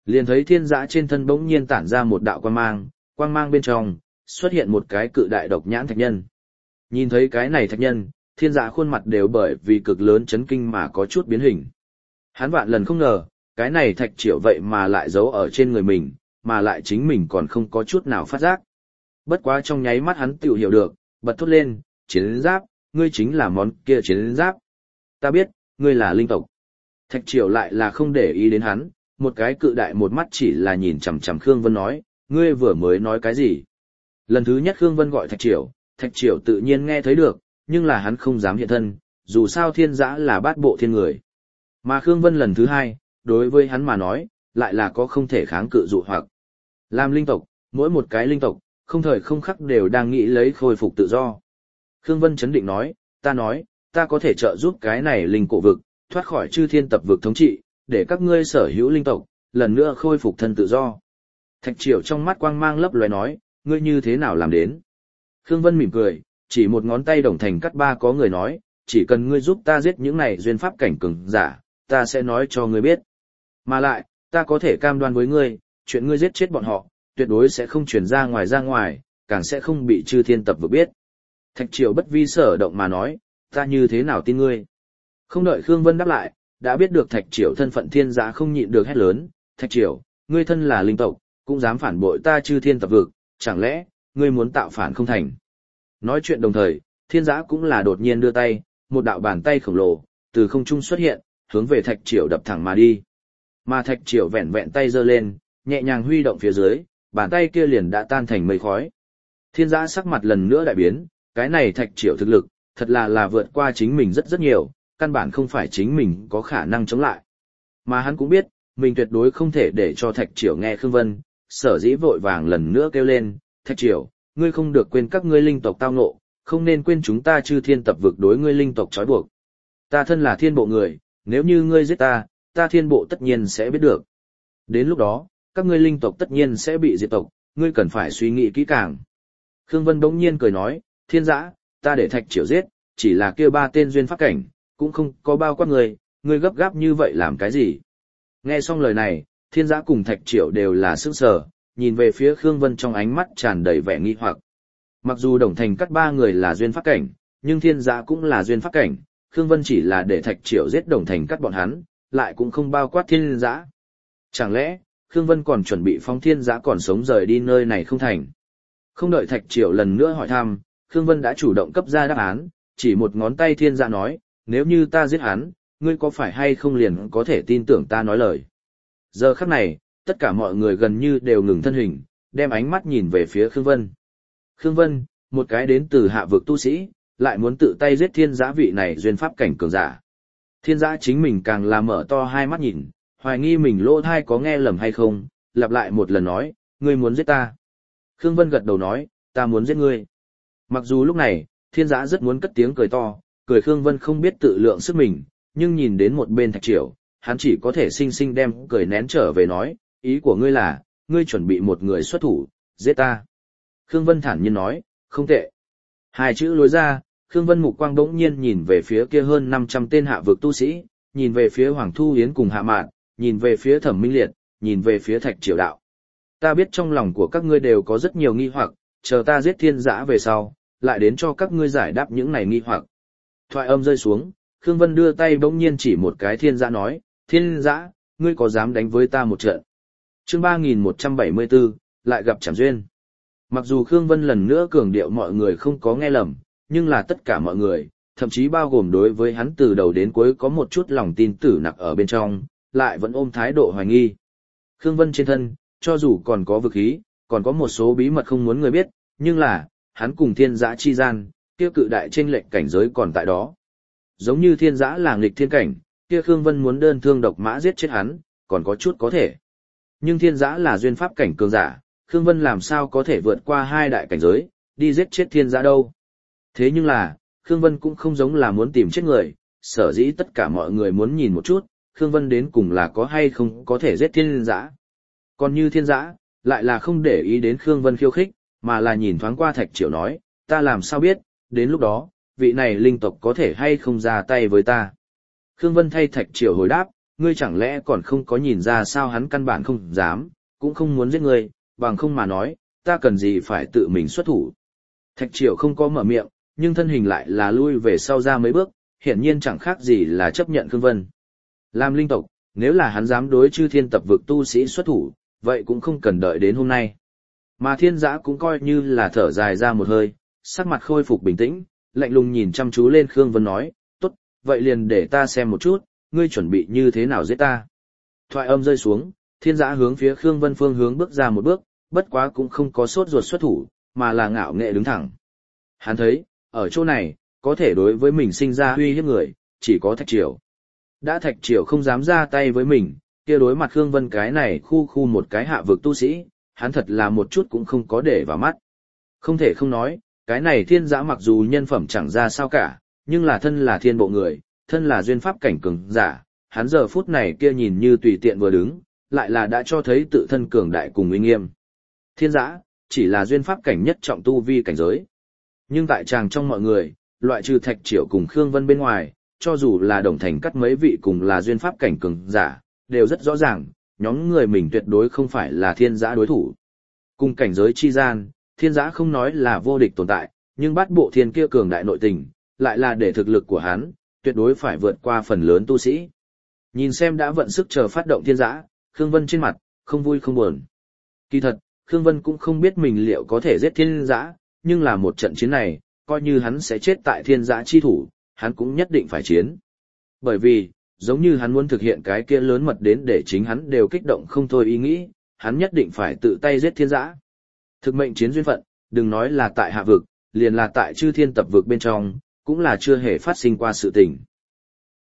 Liền thấy thiên giã trên thân bỗng nhiên tản ra một đạo quang mang, quang mang bên trong, xuất hiện một cái cự đại độc nhãn thạch nhân. Nhìn thấy cái này thạch nhân, thiên giã khuôn mặt đều bởi vì cực lớn chấn kinh mà có chút biến hình. Hắn vạn lần không ngờ, cái này thạch triệu vậy mà lại giấu ở trên người mình, mà lại chính mình còn không có chút nào phát giác. Bất quá trong nháy mắt hắn tự hiểu được, bật thốt lên, chiến giáp, ngươi chính là món kia chiến giáp. Ta biết, ngươi là linh tộc. Thạch triệu lại là không để ý đến hắn, một cái cự đại một mắt chỉ là nhìn chằm chằm Khương Vân nói, ngươi vừa mới nói cái gì? Lần thứ nhất Khương Vân gọi Thạch Triều, Thạch Triều tự nhiên nghe thấy được, nhưng là hắn không dám hiện thân, dù sao thiên giã là bát bộ thiên người. Mà Khương Vân lần thứ hai, đối với hắn mà nói, lại là có không thể kháng cự dụ hoặc. Làm linh tộc, mỗi một cái linh tộc, không thời không khắc đều đang nghĩ lấy khôi phục tự do. Khương Vân chấn định nói, ta nói, ta có thể trợ giúp cái này linh cổ vực, thoát khỏi chư thiên tập vực thống trị, để các ngươi sở hữu linh tộc, lần nữa khôi phục thân tự do. Thạch Triều trong mắt quang mang lấp lóe nói, ngươi như thế nào làm đến? Khương Vân mỉm cười, chỉ một ngón tay đồng thành cắt ba có người nói, chỉ cần ngươi giúp ta giết những này duyên pháp cảnh cường giả, ta sẽ nói cho ngươi biết. Mà lại, ta có thể cam đoan với ngươi, chuyện ngươi giết chết bọn họ, tuyệt đối sẽ không truyền ra ngoài ra ngoài, càng sẽ không bị chư thiên tập vực biết. Thạch Triều bất vi sở động mà nói, ta như thế nào tin ngươi? Không đợi Khương Vân đáp lại, đã biết được Thạch Triều thân phận thiên giã không nhịn được hét lớn, Thạch Triều, ngươi thân là linh tộc, cũng dám phản bội ta chư thiên tập vực, chẳng lẽ, ngươi muốn tạo phản không thành? Nói chuyện đồng thời, thiên giã cũng là đột nhiên đưa tay, một đạo bàn tay khổng lồ, từ không trung xuất hiện, hướng về Thạch Triều đập thẳng mà đi. Mà Thạch Triều vẹn vẹn tay giơ lên, nhẹ nhàng huy động phía dưới, bàn tay kia liền đã tan thành mây khói. Thiên giã sắc mặt lần nữa đại biến, cái này Thạch Triều thực lực, thật là là vượt qua chính mình rất rất nhiều, căn bản không phải chính mình có khả năng chống lại. Mà hắn cũng biết, mình tuyệt đối không thể để cho Thạch Triều nghe Khương Vân, sở dĩ vội vàng lần nữa kêu lên, Thạch Triều, ngươi không được quên các ngươi linh tộc tao ngộ, không nên quên chúng ta chư thiên tập vực đối ngươi linh tộc trói buộc. Ta thân là thiên bộ người, nếu như ngươi giết ta, ta thiên bộ tất nhiên sẽ biết được. Đến lúc đó, các ngươi linh tộc tất nhiên sẽ bị diệt tộc, ngươi cần phải suy nghĩ kỹ càng. Khương Vân bỗng nhiên cười nói, thiên giã, ta để Thạch Triều giết, chỉ là kêu ba tên duyên pháp cảnh, cũng không có bao quát người, ngươi gấp gáp như vậy làm cái gì? Nghe xong lời này, thiên giã cùng Thạch Triều đều là sững sờ, nhìn về phía Khương Vân trong ánh mắt tràn đầy vẻ nghi hoặc. Mặc dù Đồng Thành Cắt ba người là duyên pháp cảnh, nhưng thiên giã cũng là duyên pháp cảnh, Khương Vân chỉ là để Thạch Triều giết Đồng Thành Cắt bọn hắn, lại cũng không bao quát thiên giã. Chẳng lẽ, Khương Vân còn chuẩn bị phóng thiên giã còn sống rời đi nơi này không thành? Không đợi Thạch Triều lần nữa hỏi thăm, Khương Vân đã chủ động cấp ra đáp án, chỉ một ngón tay thiên giã nói, nếu như ta giết hắn, ngươi có phải hay không liền có thể tin tưởng ta nói lời. Giờ khắc này, tất cả mọi người gần như đều ngừng thân hình, đem ánh mắt nhìn về phía Khương Vân. Khương Vân, một cái đến từ hạ vực tu sĩ, lại muốn tự tay giết thiên giã vị này duyên pháp cảnh cường giả. Thiên giã chính mình càng là mở to hai mắt nhìn, hoài nghi mình lỗ thai có nghe lầm hay không, lặp lại một lần nói, ngươi muốn giết ta. Khương Vân gật đầu nói, ta muốn giết ngươi. Mặc dù lúc này, thiên giã rất muốn cất tiếng cười to, cười Khương Vân không biết tự lượng sức mình, nhưng nhìn đến một bên Thạch Triều, hắn chỉ có thể xinh xinh đem cười nén trở về nói, ý của ngươi là, ngươi chuẩn bị một người xuất thủ, giết ta. Khương Vân thản nhiên nói, không tệ. Hai chữ lối ra, Khương Vân mục quang đống nhiên nhìn về phía kia hơn năm trăm tên hạ vực tu sĩ, nhìn về phía Hoàng Thu Yến cùng Hạ Mạn, nhìn về phía Thẩm Minh Liệt, nhìn về phía Thạch Triều đạo. Ta biết trong lòng của các ngươi đều có rất nhiều nghi hoặc, chờ ta giết thiên giã về sau, lại đến cho các ngươi giải đáp những này nghi hoặc. Thoại âm rơi xuống, Khương Vân đưa tay bỗng nhiên chỉ một cái thiên giã nói, thiên giã, ngươi có dám đánh với ta một trận? Chương ba nghìn một trăm bảy mươi bốn, lại gặp Trảm Duyên. Mặc dù Khương Vân lần nữa cường điệu mọi người không có nghe lầm, nhưng là tất cả mọi người, thậm chí bao gồm đối với hắn từ đầu đến cuối có một chút lòng tin tử nặc ở bên trong, lại vẫn ôm thái độ hoài nghi. Khương Vân trên thân, cho dù còn có vực khí, còn có một số bí mật không muốn người biết, nhưng là, hắn cùng thiên giã chi gian, kia cự đại chênh lệch cảnh giới còn tại đó. Giống như thiên giã là nghịch thiên cảnh, kia Khương Vân muốn đơn thương độc mã giết chết hắn, còn có chút có thể. Nhưng thiên giã là duyên pháp cảnh cường giả, Khương Vân làm sao có thể vượt qua hai đại cảnh giới, đi giết chết thiên giã đâu. Thế nhưng là, Khương Vân cũng không giống là muốn tìm chết người, sở dĩ tất cả mọi người muốn nhìn một chút, Khương Vân đến cùng là có hay không có thể giết thiên giã. Còn như thiên giã, lại là không để ý đến Khương Vân khiêu khích, mà là nhìn thoáng qua Thạch Triều nói, ta làm sao biết, đến lúc đó, vị này linh tộc có thể hay không ra tay với ta. Khương Vân thay Thạch Triều hồi đáp, ngươi chẳng lẽ còn không có nhìn ra sao hắn căn bản không dám, cũng không muốn giết ngươi, bằng không mà nói, ta cần gì phải tự mình xuất thủ. Thạch Triều không có mở miệng, nhưng thân hình lại là lui về sau ra mấy bước, hiển nhiên chẳng khác gì là chấp nhận Khương Vân. Làm linh tộc, nếu là hắn dám đối chư thiên tập vực tu sĩ xuất thủ, vậy cũng không cần đợi đến hôm nay. Mà thiên giã cũng coi như là thở dài ra một hơi, sắc mặt khôi phục bình tĩnh, lạnh lùng nhìn chăm chú lên Khương Vân nói, tốt, vậy liền để ta xem một chút, ngươi chuẩn bị như thế nào giết ta. Thoại âm rơi xuống, thiên giã hướng phía Khương Vân phương hướng bước ra một bước, bất quá cũng không có sốt ruột xuất thủ, mà là ngạo nghệ đứng thẳng. Hắn thấy, ở chỗ này, có thể đối với mình sinh ra uy hiếp người, chỉ có Thạch Triều. Đã Thạch Triều không dám ra tay với mình, kia đối mặt Khương Vân cái này khu khu một cái hạ vực tu sĩ, hắn thật là một chút cũng không có để vào mắt. Không thể không nói, cái này thiên giã mặc dù nhân phẩm chẳng ra sao cả, nhưng là thân là thiên bộ người, thân là duyên pháp cảnh cường giả, hắn giờ phút này kia nhìn như tùy tiện vừa đứng, lại là đã cho thấy tự thân cường đại cùng uy nghiêm. Thiên giã, chỉ là duyên pháp cảnh nhất trọng tu vi cảnh giới. Nhưng tại tràng trong mọi người, loại trừ Thạch Triều cùng Khương Vân bên ngoài, cho dù là Đồng Thành cắt mấy vị cùng là duyên pháp cảnh cường giả, đều rất rõ ràng, nhóm người mình tuyệt đối không phải là thiên giã đối thủ. Cùng cảnh giới chi gian, thiên giã không nói là vô địch tồn tại, nhưng bắt bộ thiên kia cường đại nội tình, lại là để thực lực của hắn, tuyệt đối phải vượt qua phần lớn tu sĩ. Nhìn xem đã vận sức chờ phát động thiên giã, Khương Vân trên mặt, không vui không buồn. Kỳ thật, Khương Vân cũng không biết mình liệu có thể giết thiên giã, nhưng là một trận chiến này, coi như hắn sẽ chết tại thiên giã chi thủ, hắn cũng nhất định phải chiến. Bởi vì, giống như hắn muốn thực hiện cái kia lớn mật đến để chính hắn đều kích động không thôi ý nghĩ, hắn nhất định phải tự tay giết thiên giã. Thực mệnh chiến duyên phận, đừng nói là tại hạ vực, liền là tại chư thiên tập vực bên trong, cũng là chưa hề phát sinh qua sự tình.